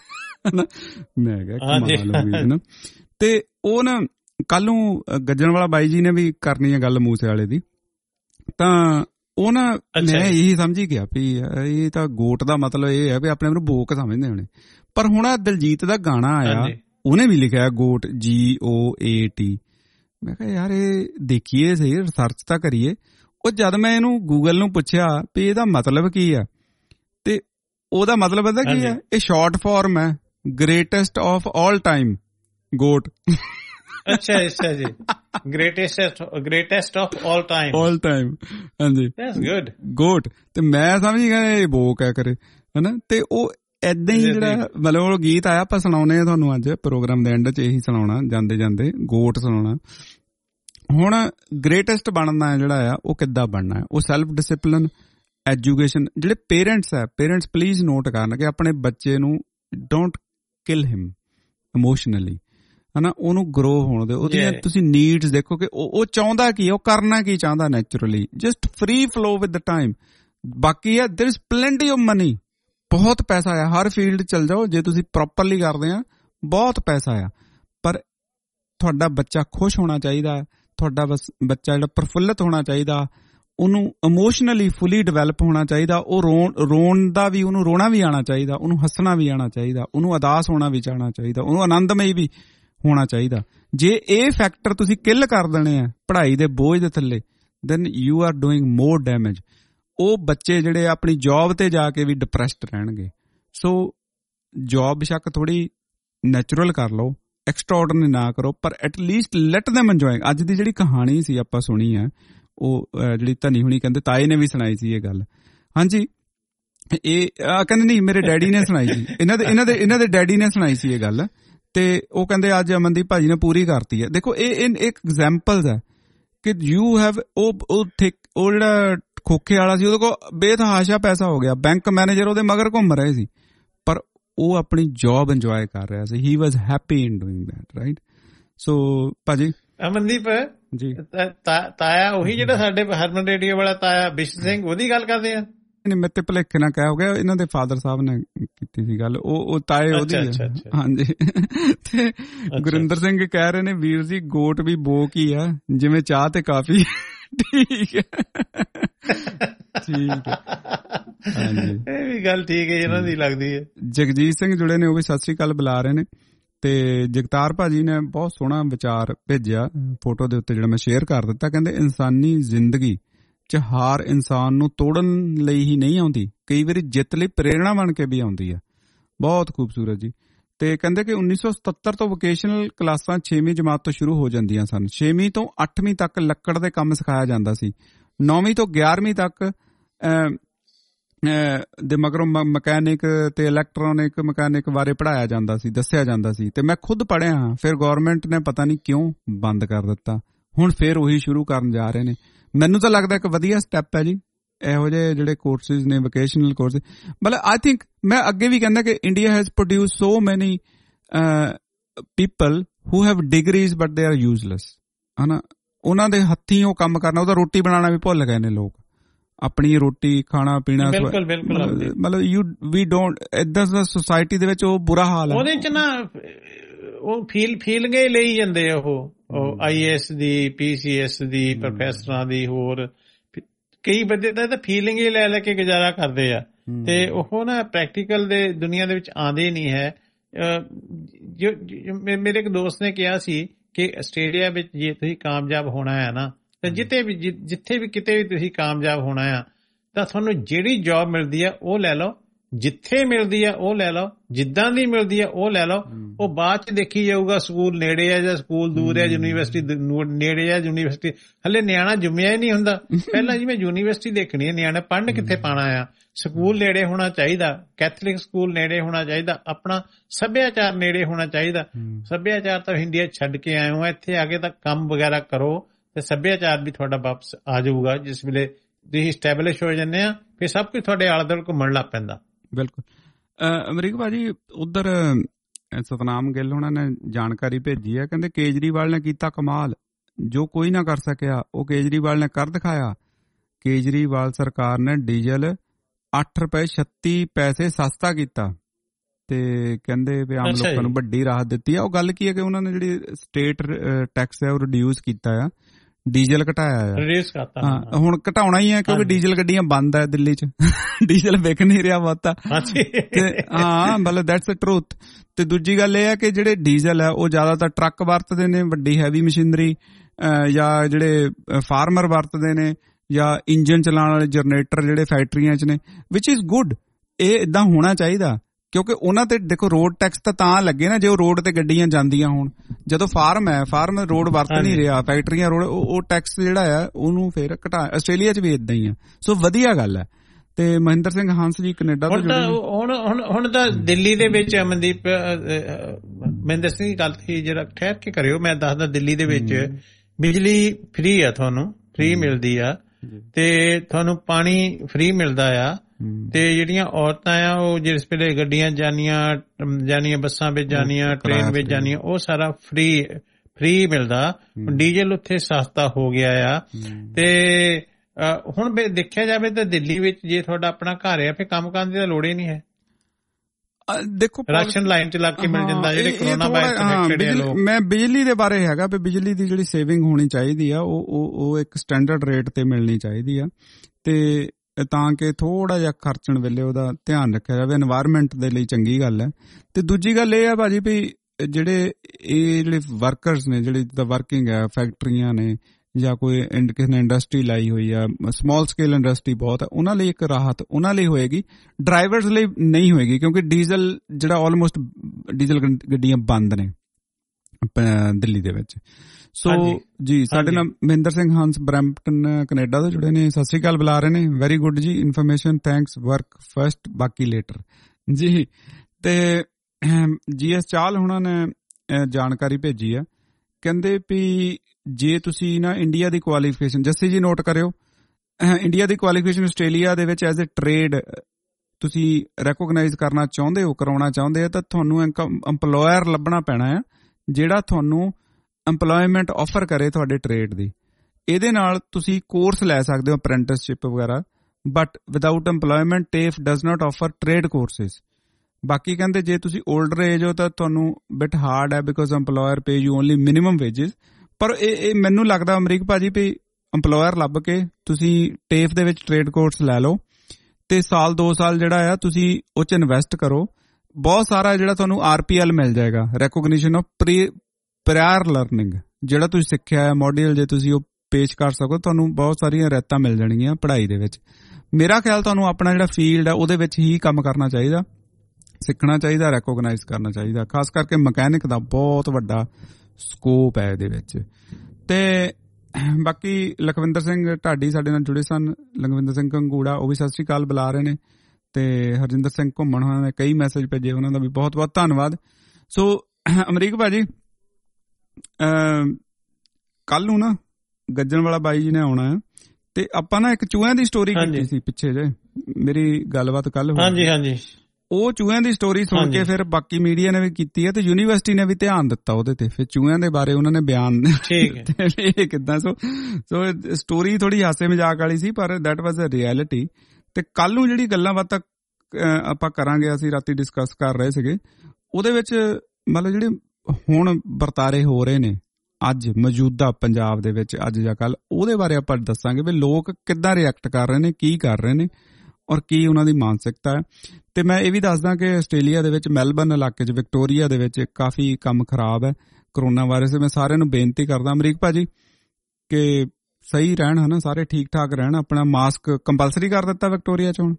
ਮੈਂ ਕਿਹਾ ਕਮਾਲ ਹੋ ਗਈ ਨਾ। ਤੇ ਉਹ ਨਾ ਕੱਲ ਨੂੰ ਗੱਜਣ ਵਾਲਾ ਬਾਈ ਜੀ ਨੇ ਵੀ ਕਰਨੀ ਆ ਗੱਲ ਮੂਸੇ ਵਾਲੇ ਦੀ, ਤਾਂ ਉਹ ਨਾ ਮੈਂ ਇਹੀ ਸਮਝੀ ਗਿਆ ਵੀ ਇਹ ਤਾਂ ਗੋਟ ਦਾ ਮਤਲਬ ਇਹ ਹੈ ਵੀ ਆਪਣੇ ਨੂੰ ਬੋਕ ਸਮਝਦੇ ਹੋਣੇ। ਪਰ ਹੁਣ ਦਿਲਜੀਤ ਦਾ ਗਾਣਾ ਆਇਆ, ਉਹਨੇ ਵੀ ਲਿਖਿਆ ਗੋਟ, ਜੀ ਓ ਏ ਟੀ। ਮੈਂ ਕਿਹਾ ਯਾਰ ਇਹ ਦੇਖੀਏ ਸਹੀ, ਰਿਸਰਚ ਤਾਂ ਕਰੀਏ। ਉਹ ਜਦ ਮੈਂ ਇਹਨੂੰ ਗੂਗਲ ਨੂੰ ਪੁੱਛਿਆ ਵੀ ਇਹਦਾ ਮਤਲਬ ਕੀ ਆ, ਤੇ ਉਹਦਾ ਮਤਲਬ ਇਹਦਾ ਕੀ ਆ, ਇਹ ਸ਼ਾਰਟ ਫਾਰਮ ਹੈ greatest of all time, goat. ਅੱਛਾ ਅੱਛਾ ਜੀ, greatest greatest of all time, all time, ਹਾਂਜੀ, ਦੈਟਸ ਗੁੱਡ, ਗੋਟ। ਤੇ ਮੈਂ ਸਮਝ ਗਿਆ ਇਹ ਬੋਕ ਹੈ ਕਰੇ, ਹਨਾ। ਤੇ ਉਹ ਏਦਾਂ ਹੀ ਜਿਹੜਾ ਮਤਲਬ ਉਹ ਗੀਤ ਆਇਆ, ਆਪਾਂ ਸੁਣਾਉਣੇ ਆ ਤੁਹਾਨੂੰ ਅੱਜ ਪ੍ਰੋਗਰਾਮ ਦੇ ਐਂਡ 'ਚ, ਇਹੀ ਸੁਣਾਉਣਾ ਜਾਂਦੇ ਜਾਂਦੇ, ਗੋਟ ਸੁਣਾਉਣਾ। ਹੁਣ ਗ੍ਰੇਟੈਸਟ ਬਣਨਾ ਜਿਹੜਾ ਆ ਉਹ ਕਿੱਦਾਂ ਬਣਨਾ ਹੈ, ਉਹ ਸੈਲਫ ਡਿਸਿਪਲਿਨ, ਐਜੂਕੇਸ਼ਨ। ਜਿਹੜੇ ਪੇਰੈਂਟਸ ਹੈ, ਪੇਰੈਂਟਸ ਪਲੀਜ਼ ਨੋਟ ਕਰਨ ਕਿ ਆਪਣੇ ਬੱਚੇ ਨੂੰ ਡੋਂਟ ਕਿਲ ਹਿਮ ਇਮੋਸ਼ਨਲੀ, ਹਨਾ, ਉਹਨੂੰ ਗਰੋ ਹੋਣ ਦਿਓ, ਉਹਦੀਆਂ ਤੁਸੀਂ ਨੀਡਸ ਦੇਖੋ ਕਿ ਉਹ ਚਾਹੁੰਦਾ ਕੀ, ਉਹ ਕਰਨਾ ਕੀ ਚਾਹੁੰਦਾ naturally, just free flow with the time. ਬਾਕੀ ਆ there is plenty of money, ਬਹੁਤ ਪੈਸਾ ਆ, ਹਰ ਫੀਲਡ ਚੱਲ ਜਾਓ, ਜੇ ਤੁਸੀਂ ਪ੍ਰੋਪਰਲੀ ਕਰਦੇ ਆ ਬਹੁਤ ਪੈਸਾ ਆ। ਪਰ ਤੁਹਾਡਾ ਬੱਚਾ ਖੁਸ਼ ਹੋਣਾ ਚਾਹੀਦਾ, ਤੁਹਾਡਾ ਬਸ ਬੱਚਾ ਜਿਹੜਾ ਪ੍ਰਫੁੱਲਤ ਹੋਣਾ ਚਾਹੀਦਾ, ਉਹਨੂੰ ਇਮੋਸ਼ਨਲੀ ਫੁੱਲੀ ਡਿਵੈਲਪ ਹੋਣਾ ਚਾਹੀਦਾ। ਉਹ ਰੋਣ ਰੋਣ ਦਾ ਵੀ, ਉਹਨੂੰ ਰੋਣਾ ਵੀ ਆਉਣਾ ਚਾਹੀਦਾ, ਉਹਨੂੰ ਹੱਸਣਾ ਵੀ ਆਉਣਾ ਚਾਹੀਦਾ, ਉਹਨੂੰ ਉਦਾਸ ਹੋਣਾ ਵੀ ਆਉਣਾ ਚਾਹੀਦਾ, ਉਹਨੂੰ ਆਨੰਦਮਈ ਵੀ ਹੋਣਾ ਚਾਹੀਦਾ। ਜੇ ਇਹ ਫੈਕਟਰ ਤੁਸੀਂ ਕਿਲ ਕਰ ਦੇਣੇ ਆ ਪੜ੍ਹਾਈ ਦੇ ਬੋਝ ਦੇ ਥੱਲੇ, then you are doing more damage. ਉਹ ਬੱਚੇ ਜਿਹੜੇ ਆਪਣੀ ਜੌਬ ਤੇ ਜਾ ਕੇ ਵੀ ਡਿਪਰੈਸਡ ਰਹਿਣਗੇ। ਸੋ ਜੌਬ ਬੇਸ਼ੱਕ ਥੋੜੀ ਨੈਚੁਰਲ ਕਰ ਲਓ, ਐਕਸਟਰਾਆਰਡੀਨਰੀ ਨਾ ਕਰੋ, ਪਰ ਐਟਲੀਸਟ ਲੈਟ ਦੈਮ ਇੰਜੋਏ। ਅੱਜ ਦੀ ਜਿਹੜੀ ਕਹਾਣੀ ਸੀ ਆਪਾਂ ਸੁਣੀ ਹੈ, ਉਹ ਜਿਹੜੀ ਧਨੀ ਹੁਣੀ ਕਹਿੰਦੇ ਤਾਏ ਨੇ ਵੀ ਸੁਣਾਈ ਸੀ ਇਹ ਗੱਲ। ਹਾਂਜੀ, ਇਹ ਕਹਿੰਦੇ ਨਹੀਂ ਮੇਰੇ ਡੈਡੀ ਨੇ ਸੁਣਾਈ ਸੀ, ਇਹਨਾਂ ਦੇ ਇਹਨਾਂ ਦੇ ਇਹਨਾਂ ਦੇ ਡੈਡੀ ਨੇ ਸੁਣਾਈ ਸੀ ਇਹ ਗੱਲ। ਤੇ ਉਹ ਕਹਿੰਦੇ ਅੱਜ ਅਮਨਦੀਪ ਭਾਜੀ ਨੇ ਪੂਰੀ ਕਰਤੀ ਹੈ। ਦੇਖੋ ਇਹ ਇੱਕ ਐਗਜ਼ਾਮਪਲ ਹੈ ਕਿ ਯੂ ਹੈਵ ਉਹ ਉਹ ਜਿਹੜਾ ਖੋਖੇ ਵਾਲਾ ਸੀ, ਉਹਦੇ ਕੋਲ ਬੇਤਹਾਸ਼ਾ ਪੈਸਾ ਹੋ ਗਿਆ, ਬੈਂਕ ਮੈਨੇਜਰ ਉਹਦੇ ਮਗਰ ਘੁੰਮ ਰਹੇ ਸੀ, ਪਰ ਉਹ ਆਪਣੀ ਜੌਬ ਇੰਜੋਏ ਕਰ ਰਿਹਾ ਸੀ। He was happy in doing that, right. So ਭਾਜੀ ਅਮਨਦੀਪ ਜੀ, ਤਾਇਆ ਉਹੀ ਜਿਹੜਾ ਸਾਡੇ ਹਰਮਨ ਰੇਡੀਓ ਵਾਲਾ ਤਾਇਆ ਬਿਸ਼ਨ ਸਿੰਘ, ਉਹਦੀ ਗੱਲ ਕਰਦੇ ਆ? ਮੇਰੇ ਤੇ ਭੁਲੇਖੇ ਨਾਲ ਕਹਿ ਹੋ ਗਿਆ, ਇਹਨਾਂ ਦੇ ਫਾਦਰ ਸਾਹਿਬ ਨੇ ਕੀਤੀ ਸੀ ਗੱਲ, ਉਹ ਉਹ ਤਾਏ ਉਹਦੀ ਹੈ। ਹਾਂਜੀ, ਤੇ ਗੁਰਿੰਦਰ ਸਿੰਘ ਕਹਿ ਰਹੇ ਨੇ ਵੀਰ ਜੀ ਗੋਟ ਵੀ ਬੋਕ ਹੀ ਆ, ਜਿਵੇਂ ਚਾਹ ਤੇ ਕਾਫੀ। ਠੀਕ ਹੈ, ਠੀਕ ਹੈ, ਹਾਂਜੀ, ਇਹ ਵੀ ਗੱਲ ਠੀਕ ਹੈ, ਇਹਨਾਂ ਦੀ ਲੱਗਦੀ ਹੈ। ਜਗਜੀਤ ਸਿੰਘ ਜੁੜੇ ਨੇ, ਉਹ ਵੀ ਸਤਿ ਸ੍ਰੀ ਅਕਾਲ ਬੁਲਾ ਰਹੇ ਨੇ। ਤੇ ਜਗਤਾਰ ਭਾਜੀ ਨੇ ਬਹੁਤ ਸੋਹਣਾ ਵਿਚਾਰ ਭੇਜਿਆ ਫੋਟੋ ਦੇ ਉੱਤੇ, ਜਿਹੜਾ ਮੈਂ ਸ਼ੇਅਰ ਕਰ ਦਿੱਤਾ। ਕਹਿੰਦੇ ਇਨਸਾਨੀ ਜ਼ਿੰਦਗੀ ਚ ਹਾਰ ਇਨਸਾਨ ਨੂੰ ਤੋੜਨ ਲਈ ਹੀ ਨਹੀਂ ਆਉਂਦੀ, ਕਈ ਵਾਰੀ ਜਿੱਤ ਲਈ ਪ੍ਰੇਰਣਾ ਬਣ ਕੇ ਵੀ ਆਉਂਦੀ ਆ। ਬਹੁਤ ਖੂਬਸੂਰਤ ਜੀ। ਤੇ ਕਹਿੰਦੇ ਕਿ ਉੱਨੀ ਸੌ ਸਤੱਤਰ ਤੋਂ ਵੋਕੇਸ਼ਨਲ ਕਲਾਸਾਂ ਛੇਵੀਂ ਜਮਾਤ ਤੋਂ ਸ਼ੁਰੂ ਹੋ ਜਾਂਦੀਆਂ ਸਨ। ਛੇਵੀਂ ਤੋਂ ਅੱਠਵੀਂ ਤੱਕ ਲੱਕੜ ਦੇ ਕੰਮ ਸਿਖਾਇਆ ਜਾਂਦਾ ਸੀ। ਨੌਵੀਂ ਤੋਂ ਗਿਆਰਵੀਂ ਤੱਕ ਦੇ ਮਗਰੋਂ ਮਕੈਨਿਕ ਤੇ ਇਲੈਕਟ੍ਰੋਨਿਕ ਮਕੈਨਿਕ ਬਾਰੇ ਪੜ੍ਹਾਇਆ ਜਾਂਦਾ ਸੀ, ਦੱਸਿਆ ਜਾਂਦਾ ਸੀ। ਤੇ ਮੈਂ ਖੁਦ ਪੜ੍ਹਿਆ ਹਾਂ। ਫਿਰ ਗੌਰਮੈਂਟ ਨੇ ਪਤਾ ਨਹੀਂ ਕਿਉਂ ਬੰਦ ਕਰ ਦਿੱਤਾ। ਹੁਣ ਫਿਰ ਉਹੀ ਸ਼ੁਰੂ ਕਰਨ ਜਾ ਰਹੇ ਨੇ। ਮੈਨੂੰ ਤਾਂ ਲੱਗਦਾ ਇੱਕ ਵਧੀਆ ਸਟੈਪ ਹੈ ਜੀ ਇਹੋ ਜਿਹੇ ਜਿਹੜੇ ਕੋਰਸਿਸ ਨੇ, ਵੋਕੇਸ਼ਨਲ ਕੋਰਸਿਸ। ਮਤਲਬ ਆਈ ਥਿੰਕ ਮੈਂ ਅੱਗੇ ਵੀ ਕਹਿੰਦਾ ਕਿ India has produce so many people who have degrees but they are useless, ਹੈ ਨਾ। ਉਹਨਾਂ ਦੇ ਹੱਥੀਂ ਉਹ ਕੰਮ ਕਰਨਾ, ਉਹਦਾ ਰੋਟੀ ਬਣਾਉਣਾ ਵੀ ਭੁੱਲ ਗਏ ਨੇ ਲੋਕ, ਆਪਣੀ ਰੋਟੀ ਖਾਣਾ ਪੀਣਾ। ਬਿਲਕੁਲ ਬਿਲਕੁਲ ਮਤਲਬ ਯੂ ਵੀ ਡੋਂਟ, ਏਦਾਂ ਦਾ ਸੁਸਾਇਟੀ ਦੇ ਵਿੱਚ ਉਹ ਬੁਰਾ ਹਾਲ ਹੈ। ਉਹਦੇ ਚ ਨਾ ਉਹ ਫੀਲ ਫੀਲ ਗਏ ਲਈ ਜਾਂਦੇ ਉਹ ਆਈ A S the, P C S ਦੀ, ਪ੍ਰੋਫੈਸਰਾਂ ਦੀ, ਹੋਰ ਕਈ ਬੰਦੇ ਤਾਂ ਫੀਲਿੰਗ ਹੀ ਲੈ ਲੈ ਕੇ ਗੁਜ਼ਾਰਾ ਕਰਦੇ ਆ। ਤੇ ਉਹ ਨਾ ਪ੍ਰੈਕਟੀਕਲ ਦੇ ਦੁਨੀਆ ਦੇ ਵਿੱਚ ਆਉਂਦੇ ਨਹੀਂ ਹੈ। ਜੋ ਮੇਰੇ ਇੱਕ ਦੋਸਤ ਨੇ ਕਿਹਾ ਸੀ ਕਿ ਆਸਟ੍ਰੇਲੀਆ ਵਿੱਚ ਜੇ ਤੁਸੀਂ ਕਾਮਯਾਬ ਹੋਣਾ ਹੈ ਨਾ, ਤਾਂ ਜਿੱਥੇ ਵੀ ਜਿੱਥੇ ਵੀ ਕਿਤੇ ਵੀ ਤੁਸੀਂ ਕਾਮਯਾਬ ਹੋਣਾ ਆ, ਤਾਂ ਤੁਹਾਨੂੰ ਜਿਹੜੀ ਜੌਬ ਮਿਲਦੀ ਆ ਉਹ ਲੈ ਲਓ, ਜਿੱਥੇ ਮਿਲਦੀ ਆ ਉਹ ਲੈ ਲਓ, ਜਿੱਦਾਂ ਦੀ ਮਿਲਦੀ ਆ ਉਹ ਲੈ ਲਓ। ਉਹ ਬਾਅਦ ਚ ਦੇਖੀ ਜਾਊਗਾ ਸਕੂਲ ਨੇੜੇ ਆ ਜਾਂ ਸਕੂਲ ਦੂਰ ਆ, ਯੂਨੀਵਰਸਿਟੀ ਨੇੜੇ ਆ ਯੂਨੀਵਰਸਿਟੀ। ਹਲੇ ਨਿਆਣਾ ਜੰਮਿਆ ਹੀ ਨਹੀਂ ਹੁੰਦਾ, ਪਹਿਲਾਂ ਜਿਵੇਂ ਯੂਨੀਵਰਸਿਟੀ ਦੇਖਣੀ ਹੈ, ਨਿਆਣੇ ਪੜ੍ਹਨ ਕਿੱਥੇ ਪਾਣਾ ਆ। ਸਕੂਲ ਨੇੜੇ ਹੋਣਾ ਚਾਹੀਦਾ, ਕੈਥਲਿਕ ਸਕੂਲ ਨੇੜੇ ਹੋਣਾ ਚਾਹੀਦਾ, ਆਪਣਾ ਸੱਭਿਆਚਾਰ ਨੇੜੇ ਹੋਣਾ ਚਾਹੀਦਾ। ਸੱਭਿਆਚਾਰ ਤਾਂ ਇੰਡੀਆ ਛੱਡ ਕੇ ਆਏ ਹੋ, ਇੱਥੇ ਆ ਕੇ ਤਾਂ ਕੰਮ ਵਗੈਰਾ ਕਰੋ ਤੇ ਸੱਭਿਆਚਾਰ ਵੀ ਤੁਹਾਡਾ ਵਾਪਸ ਆ ਜਾਊਗਾ। ਜਿਸ ਵੇਲੇ ਤੁਸੀਂ ਸਟੈਬਲਿਸ਼ ਹੋ ਜਾਂਦੇ ਆ, ਫਿਰ ਸਭ ਕੁਝ ਤੁਹਾਡੇ ਆਲੇ ਦੁਆਲੇ ਘੁੰਮਣ ਲੱਗ ਪੈਂਦਾ। ਬਿਲਕੁਲ। ਅਮਰੀਕ ਭਾਜੀ, ਉਧਰ ਸਤਨਾਮ ਗਿੱਲ ਹੋਣਾ ਨੇ ਜਾਣਕਾਰੀ ਭੇਜੀ ਹੈ, ਕਹਿੰਦੇ ਕੇਜਰੀਵਾਲ ਨੇ ਕੀਤਾ ਕਮਾਲ, ਜੋ ਕੋਈ ਨਾ ਕਰ ਸਕਿਆ ਉਹ ਕੇਜਰੀਵਾਲ ਨੇ ਕਰ ਦਿਖਾਇਆ। ਕੇਜਰੀਵਾਲ ਸਰਕਾਰ ਨੇ ਡੀਜ਼ਲ ਅੱਠ ਰੁਪਏ ਛੱਤੀ ਪੈਸੇ ਸਸਤਾ ਕੀਤਾ ਤੇ ਕਹਿੰਦੇ ਵੀ ਆਮ ਲੋਕਾਂ ਨੂੰ ਵੱਡੀ ਰਾਹਤ ਦਿੱਤੀ ਆ। ਉਹ ਗੱਲ ਕੀ ਹੈ ਕਿ ਉਹਨਾਂ ਨੇ ਜਿਹੜੀ ਸਟੇਟ ਟੈਕਸ ਹੈ ਉਹ ਰਿਡਿਊਸ ਕੀਤਾ ਆ, ਡੀਜ਼ਲ ਘਟਾਇਆ ਆ। ਹੁਣ ਘਟਾਉਣਾ ਹੀ ਹੈ ਕਿਉਂਕਿ ਡੀਜ਼ਲ ਗੱਡੀਆਂ ਬੰਦ ਹੈ ਦਿੱਲੀ ਚ, ਡੀਜ਼ਲ ਵਿਕ ਨਹੀਂ ਰਿਹਾ ਬਹੁਤਾ। ਹਾਂ ਮਤਲਬ ਦੈਟਸ ਅ ਟਰੂਥ। ਤੇ ਦੂਜੀ ਗੱਲ ਇਹ ਹੈ ਕਿ ਜਿਹੜੇ ਡੀਜ਼ਲ ਹੈ ਉਹ ਜ਼ਿਆਦਾਤਰ ਟਰੱਕ ਵਰਤਦੇ ਨੇ, ਵੱਡੀ ਹੈਵੀ ਮਸ਼ੀਨਰੀ, ਜਾਂ ਜਿਹੜੇ ਫਾਰਮਰ ਵਰਤਦੇ ਨੇ, ਜਾਂ ਇੰਜਨ ਚਲਾਉਣ ਵਾਲੇ ਜਨਰੇਟਰ ਜਿਹੜੇ ਫੈਕਟਰੀਆਂ ਚ ਨੇ, ਵਿਚ ਇਜ਼ ਗੁੱਡ। ਇਹ ਏਦਾਂ ਹੋਣਾ ਚਾਹੀਦਾ ਕਿਉਂਕਿ ਉਹਨਾਂ ਤੇ ਦੇਖੋ ਰੋਡ ਟੈਕਸ ਤਾਂ ਤਾਂ ਲੱਗੇ ਨਾ ਜੇ ਉਹ ਰੋਡ ਤੇ ਗੱਡੀਆਂ ਜਾਂਦੀਆਂ ਹੋਣ। ਜਦੋਂ ਫਾਰਮ ਹੈ, ਫਾਰਮ ਰੋਡ ਵਰਤ ਨਹੀਂ ਰਿਹਾ, ਫੈਕਟਰੀਆਂ ਰੋਡ, ਉਹ ਟੈਕਸ ਜਿਹੜਾ ਆ ਉਹਨੂੰ ਫਿਰ ਘਟਾ। ਆਸਟ੍ਰੇਲੀਆ ਚ ਵੀ ਏਦਾਂ ਹੀ ਆ, ਸੋ ਵਧੀਆ ਗੱਲ ਹੈ। ਤੇ ਮਹਿੰਦਰ ਸਿੰਘ ਹੰਸ ਜੀ ਕੈਨੇਡਾ ਤੋਂ ਜੁੜੇ। ਹੁਣ ਹੁਣ ਹੁਣ ਤਾਂ ਦਿੱਲੀ ਦੇ ਵਿੱਚ ਅਮਨਦੀਪ, ਮਹਿੰਦਰ ਸਿੰਘ ਗੱਲ ਸੀ ਜਰਾ ਠਹਿਰ ਕੇ ਕਰਿਓ, ਮੈਂ ਦੱਸਦਾ। ਦਿੱਲੀ ਦੇ ਵਿੱਚ ਬਿਜਲੀ ਫ੍ਰੀ ਆ, ਤੁਹਾਨੂੰ ਫ੍ਰੀ ਮਿਲਦੀ ਆ, ਤੇ ਤੁਹਾਨੂੰ ਪਾਣੀ ਫ੍ਰੀ ਮਿਲਦਾ ਆ, ਤੇ ਜਿਹੜੀਆਂ ਔਰਤਾਂ ਆ ਉਹ ਜਿਸ ਵੇਲੇ ਗੱਡੀਆਂ ਜਾਣੀਆਂ ਜਾਣੀਆਂ ਬੱਸਾਂ ਵਿੱਚ ਜਾਣੀਆਂ, ਟ੍ਰੇਨ ਵਿੱਚ ਜਾਣੀਆਂ, ਉਹ ਸਾਰਾ ਫ੍ਰੀ ਫ੍ਰੀ ਮਿਲਦਾ। ਡੀਜ਼ਲ ਉੱਥੇ ਸਸਤਾ ਹੋ ਗਿਆ ਆ। ਤੇ ਹੁਣ ਦੇਖਿਆ ਜਾਵੇ ਤਾਂ ਦਿੱਲੀ ਵਿੱਚ ਜੇ ਤੁਹਾਡਾ ਆਪਣਾ ਘਰ ਹੈ ਫਿਰ ਕੰਮ ਕਰਨ ਦੀ ਤਾਂ ਲੋੜ ਹੀ ਨਹੀਂ ਹੈ। ਦੇਖੋ ਰਾਸ਼ਨ ਲਾਈਨ ਚ ਲੱਗ ਕੇ ਮਿਲ ਜਾਂਦਾ ਜਿਹੜੇ ਕਰੋਨਾ ਵਾਇਰਸ ਕਨੈਕਟਡ ਹੈ ਲੋਕ। ਮੈਂ ਬਿਜਲੀ ਦੇ ਬਾਰੇ ਹੈਗਾ ਵੀ ਬਿਜਲੀ ਦੀ ਜਿਹੜੀ ਸੇਵਿੰਗ ਹੋਣੀ ਚਾਹੀਦੀ ਆ ਉਹ ਉਹ ਇੱਕ ਸਟੈਂਡਰਡ ਰੇਟ ਤੇ ਮਿਲਣੀ ਚਾਹੀਦੀ ਆ, ਤੇ ਤਾਂ ਕਿ ਥੋੜਾ ਜਿਹਾ ਖਰਚਣ ਵੇਲੇ ਉਹਦਾ ਧਿਆਨ ਰੱਖਿਆ ਜਾਵੇ। এনवायरमेंट ਦੇ ਲਈ ਚੰਗੀ ਗੱਲ ਹੈ। ਤੇ ਦੂਜੀ ਗੱਲ ਇਹ ਹੈ ਭਾਜੀ ਵੀ ਜਿਹੜੇ ਇਹ ਜਿਹੜੇ ਵਰਕਰਸ ਨੇ, ਜਿਹੜੇ ਜਿੱਦਾਂ ਵਰਕਿੰਗ ਹੈ, ਫੈਕਟਰੀਆਂ ਨੇ ਜਾਂ ਕੋਈ ਕਿਸੇ ਨੇ ਇੰਡਸਟਰੀ ਲਾਈ ਹੋਈ ਆ, ਸਮਾਲ ਸਕੇਲ ਇੰਡਸਟਰੀ ਬਹੁਤ ਹੈ, ਉਹਨਾਂ ਲਈ ਇੱਕ ਰਾਹਤ ਉਹਨਾਂ ਲਈ ਹੋਏਗੀ, ਡਰਾਈਵਰਸ ਲਈ ਨਹੀਂ ਹੋਏਗੀ ਕਿਉਂਕਿ ਡੀਜ਼ਲ ਜਿਹੜਾ ਆਲਮੋਸਟ ਡੀਜ਼ਲ ਗੱਡੀਆਂ ਬੰਦ ਨੇ ਦਿੱਲੀ ਦੇ ਵਿੱਚ। ਸੋ ਜੀ ਸਾਡੇ ਨਾਲ ਮਹਿੰਦਰ ਸਿੰਘ ਹੰਸ ਬਰੈਂਪਟਨ ਕੈਨੇਡਾ ਤੋਂ ਜੁੜੇ ਨੇ। ਸਤਿ ਸ੍ਰੀ ਅਕਾਲ ਬੁਲਾ ਰਹੇ ਨੇ। ਵੈਰੀ ਗੁੱਡ ਜੀ, ਇਨਫੋਰਮੇਸ਼ਨ ਥੈਂਕਸ, ਵਰਕ ਫਸਟ ਬਾਕੀ ਲੇਟਰ ਜੀ। ਤੇ ਜੀ ਐਸ ਚਾਲ ਹੁਣਾਂ ਨੇ ਜਾਣਕਾਰੀ ਭੇਜੀ ਆ, ਕਹਿੰਦੇ ਵੀ ਜੇ ਤੁਸੀਂ ਨਾ ਇੰਡੀਆ ਦੀ ਕੁਆਲੀਫਿਕੇਸ਼ਨ, ਜੱਸੀ ਜੀ ਨੋਟ ਕਰਿਓ, ਇੰਡੀਆ ਦੀ ਕੁਆਲੀਫਿਕੇਸ਼ਨ ਆਸਟ੍ਰੇਲੀਆ ਦੇ ਵਿੱਚ ਐਜ਼ ਏ ਟ੍ਰੇਡ ਤੁਸੀਂ ਰੈਕੋਗਨਾਈਜ਼ ਕਰਨਾ ਚਾਹੁੰਦੇ ਹੋ, ਕਰਾਉਣਾ ਚਾਹੁੰਦੇ ਹੋ, ਤਾਂ ਤੁਹਾਨੂੰ ਇੰਪਲੋਇਰ ਲੱਭਣਾ ਪੈਣਾ ਆ ਜਿਹੜਾ ਤੁਹਾਨੂੰ ਇੰਪਲੋਇਮੈਂਟ ਆਫਰ ਕਰੇ ਤੁਹਾਡੇ ਟ੍ਰੇਡ ਦੀ। ਇਹਦੇ ਨਾਲ ਤੁਸੀਂ ਕੋਰਸ ਲੈ ਸਕਦੇ ਹੋ, ਅਪ੍ਰੈਂਟਿਸਸ਼ਿਪ ਵਗੈਰਾ, but without employment TAFE does not offer trade courses. ਬਾਕੀ ਕਹਿੰਦੇ ਜੇ ਤੁਸੀਂ 올ਡਰ ਏਜ ਹੋ ਤਾਂ ਤੁਹਾਨੂੰ ਬਿਟ ਹਾਰਡ ਹੈ because employer pay you only minimum wages. ਪਰ ਇਹ ਇਹ ਮੈਨੂੰ ਲੱਗਦਾ ਅਮਰੀਕ ਭਾਜੀ ਵੀ ਇੰਪਲੋਇਰ ਲੱਭ ਕੇ ਤੁਸੀਂ ਟੇਫ ਦੇ ਵਿੱਚ ਟ੍ਰੇਡ ਕੋਰਸ ਲੈ ਲਓ ਤੇ ਸਾਲ ਦੋ ਸਾਲ ਜਿਹੜਾ ਆ ਤੁਸੀਂ ਉਹ 'ਚ ਇਨਵੈਸਟ ਕਰੋ। ਬਹੁਤ ਸਾਰਾ ਜਿਹੜਾ ਤੁਹਾਨੂੰ ਆਰ ਪੀ ਐਲ ਮਿਲ ਜਾਏਗਾ, recognition of pre prior learning, ਜਿਹੜਾ ਤੁਸੀਂ ਸਿੱਖਿਆ ਹੈ ਮੋਡਿਊਲ, ਜੇ ਤੁਸੀਂ ਉਹ ਪੇਸ਼ ਕਰ ਸਕੋ ਤੁਹਾਨੂੰ ਬਹੁਤ ਸਾਰੀਆਂ ਰੈਤਾਂ ਮਿਲ ਜਾਣਗੀਆਂ ਪੜ੍ਹਾਈ ਦੇ ਵਿੱਚ। ਮੇਰਾ ਖਿਆਲ ਤੁਹਾਨੂੰ ਆਪਣਾ ਜਿਹੜਾ ਫੀਲਡ ਹੈ ਉਹਦੇ ਵਿੱਚ ਹੀ ਕੰਮ ਕਰਨਾ ਚਾਹੀਦਾ। ਸਿੱਖਣਾ ਚਾਹੀਦਾ, ਰੈਕੋਗਨਾਈਜ਼ ਕਰਨਾ ਚਾਹੀਦਾ। ਖਾਸ ਕਰਕੇ ਮਕੈਨਿਕ ਦਾ ਬਹੁਤ ਵੱਡਾ ਸਕੋਪ ਹੈ ਇਹਦੇ ਵਿੱਚ। ਤੇ ਬਾਕੀ ਲਖਵਿੰਦਰ ਸਿੰਘ ਢਾਡੀ ਸਾਡੇ ਨਾਲ ਜੁੜੇ ਸਨ, ਲਖਵਿੰਦਰ ਸਿੰਘ ਕੰਗੂੜਾ, ਉਹ ਵੀ ਸਤਿ ਸ੍ਰੀ ਅਕਾਲ ਬੁਲਾ ਰਹੇ ਨੇ। ਤੇ ਹਰਜਿੰਦਰ ਸਿੰਘ ਘੁੰਮਣ ਉਹਨਾਂ ਨੇ ਕਈ ਮੈਸੇਜ ਭੇਜੇ, ਉਹਨਾਂ ਦਾ ਵੀ ਬਹੁਤ ਬਹੁਤ ਧੰਨਵਾਦ। ਸੋ ਅਮਰੀਕ ਭਾਜੀ, ਕੱਲ ਨੂੰ ਨਾ ਗੱਜਣ ਵਾਲਾ ਬਾਈ ਜੀ ਨੇ ਆਉਣਾ, ਤੇ ਆਪਾਂ ਨਾ ਇੱਕ ਚੂਹਿਆਂ ਦੀ ਸਟੋਰੀ ਕੀਤੀ ਸੀ ਪਿੱਛੇ ਜੇ, ਮੇਰੀ ਗੱਲਬਾਤ ਕੱਲ ਹੋਈ। ਹਾਂਜੀ ਹਾਂਜੀ, ਉਹ ਚੂਹਿਆਂ ਦੀ ਸਟੋਰੀ ਸੁਣ ਕੇ ਫਿਰ ਬਾਕੀ ਮੀਡੀਆ ਨੇ ਵੀ ਕੀਤੀ ਹੈ ਤੇ ਯੂਨੀਵਰਸਿਟੀ ਨੇ ਵੀ ਧਿਆਨ ਦਿੱਤਾ ਉਹਦੇ ਤੇ, ਫਿਰ ਚੂਹਿਆਂ ਦੇ ਬਾਰੇ ਉਹਨਾਂ ਨੇ ਬਿਆਨ ਇਹ ਕਿੱਦਾਂ। ਸੋ ਸੋ ਸਟੋਰੀ ਥੋੜੀ ਹਾਸੇ ਮਜ਼ਾਕ ਵਾਲੀ ਸੀ, ਪਰ ਦੈਟ ਵਾਜ਼ ਅ ਰਿਐਲਿਟੀ। ਤੇ ਕੱਲ ਨੂੰ ਜਿਹੜੀ ਗੱਲਾਂ ਬਾਤਾਂ ਆਪਾਂ ਕਰਾਂਗੇ, ਅਸੀਂ ਰਾਤੀ ਡਿਸਕਸ ਕਰ ਰਹੇ ਸੀਗੇ, ਉਹਦੇ ਵਿੱਚ ਮਤਲਬ ਜਿਹੜੇ ਹੁਣ ਵਰਤਾਰੇ ਹੋ ਰਹੇ ਨੇ ਅੱਜ ਮੌਜੂਦਾ ਪੰਜਾਬ ਦੇ ਵਿੱਚ ਅੱਜ ਜਾਂ ਕੱਲ, ਉਹਦੇ ਬਾਰੇ ਆਪਾਂ ਦੱਸਾਂਗੇ ਵੀ ਲੋਕ ਕਿੱਦਾਂ ਰਿਐਕਟ ਕਰ ਰਹੇ ਨੇ, ਕੀ ਕਰ ਰਹੇ ਨੇ ਔਰ ਕੀ ਉਹਨਾਂ ਦੀ ਮਾਨਸਿਕਤਾ ਹੈ। ਤੇ ਮੈਂ ਇਹ ਵੀ ਦੱਸਦਾ ਕਿ ਆਸਟ੍ਰੇਲੀਆ ਦੇ ਵਿੱਚ ਮੈਲਬਰਨ ਇਲਾਕੇ 'ਚ ਵਿਕਟੋਰੀਆ ਦੇ ਵਿੱਚ ਕਾਫੀ ਕੰਮ ਖਰਾਬ ਹੈ ਕਰੋਨਾ ਵਾਇਰਸ। ਮੈਂ ਸਾਰਿਆਂ ਨੂੰ ਬੇਨਤੀ ਕਰਦਾ ਅਮਰੀਕ ਭਾਜੀ ਕਿ ਸਹੀ ਰਹਿਣ, ਹਨਾ, ਸਾਰੇ ਠੀਕ ਠਾਕ ਰਹਿਣ। ਆਪਣਾ ਮਾਸਕ ਕੰਪਲਸਰੀ ਕਰ ਦਿੱਤਾ ਵਿਕਟੋਰੀਆ 'ਚ, ਹੁਣ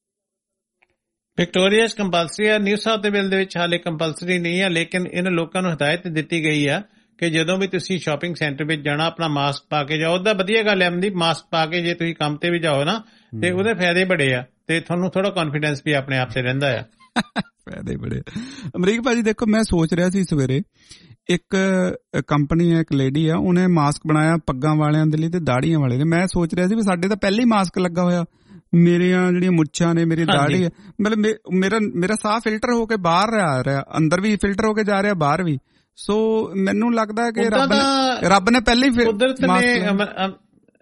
ਵਿਕਟੋਰੀਆ 'ਚ ਕੰਪਲਸਰੀ ਹੈ, ਨਿਊ ਸਾਊਥ ਵੇਲਜ਼ ਦੇ ਵਿੱਚ ਹਾਲੇ ਕੰਪਲਸਰੀ ਨਹੀਂ ਹੈ, ਲੇਕਿਨ ਇਹਨਾਂ ਲੋਕਾਂ ਨੂੰ ਹਦਾਇਤ ਦਿੱਤੀ ਗਈ ਆ ਕਿ ਜਦੋਂ ਵੀ ਤੁਸੀਂ ਸ਼ਾਪਿੰਗ ਸੈਂਟਰ ਵਿੱਚ ਜਾਣਾ ਆਪਣਾ ਮਾਸਕ ਪਾ ਕੇ ਜਾਓ। ਉਹਦਾ ਵਧੀਆ ਗੱਲ ਹੈ ਮਨਦੀਪ, ਮਾਸਕ ਪਾ ਕੇ ਜੇ ਤੁਸੀਂ ਕੰਮ ਤੇ ਵੀ ਜਾਓ ਨਾ ਤੇ ਉਹਦੇ ਫਾਇਦੇ ਬੜੇ ਆ, ਤੇ ਤੁਹਾਨੂੰ ਥੋੜਾ ਕੌਨਫੀਡੈਂਸ ਵੀ ਆਪਣੇ ਆਪ ਤੇ ਰਹਿੰਦਾ ਆ। ਫਾਇਦੇ ਬੜੇ। ਅਮਰੀਕ ਭਾਜੀ ਦੇਖੋ, ਮੈਂ ਸੋਚ ਰਿਹਾ ਸੀ ਸਵੇਰੇ, ਇੱਕ ਕੰਪਨੀ ਹੈ, ਇੱਕ ਲੇਡੀ ਆ, ਉਹਨੇ ਮਾਸਕ ਬਣਾਇਆ ਪੱਗਾਂ ਵਾਲਿਆਂ ਦੇ ਲਈ ਤੇ ਦਾੜੀਆਂ ਵਾਲੇ ਨੇ। ਮੈਂ ਸੋਚ ਰਿਹਾ ਸੀ ਵੀ ਸਾਡੇ ਤਾਂ ਪਹਿਲੇ ਹੀ ਮਾਸਕ ਲੱਗਾ ਹੋਇਆ, ਮੇਰੀਆਂ ਜਿਹੜੀਆਂ ਮੁੱਛਾਂ ਨੇ, ਮੇਰੀ ਦਾੜੀ ਹੈ, ਮਤਲਬ ਮੇਰਾ ਮੇਰਾ ਸਾਹ ਫਿਲਟਰ ਹੋ ਕੇ ਬਾਹਰ ਆ ਰਿਹਾ, ਅੰਦਰ ਵੀ ਫਿਲਟਰ ਹੋ ਕੇ ਜਾ ਰਿਹਾ, ਬਾਹਰ ਵੀ। ਸੋ ਮੈਨੂੰ ਲੱਗਦਾ ਕਿ ਰੱਬ ਨੇ ਰੱਬ ਨੇ ਪਹਿਲੇ ਹੀ ਕੁਦਰਤ ਨੇ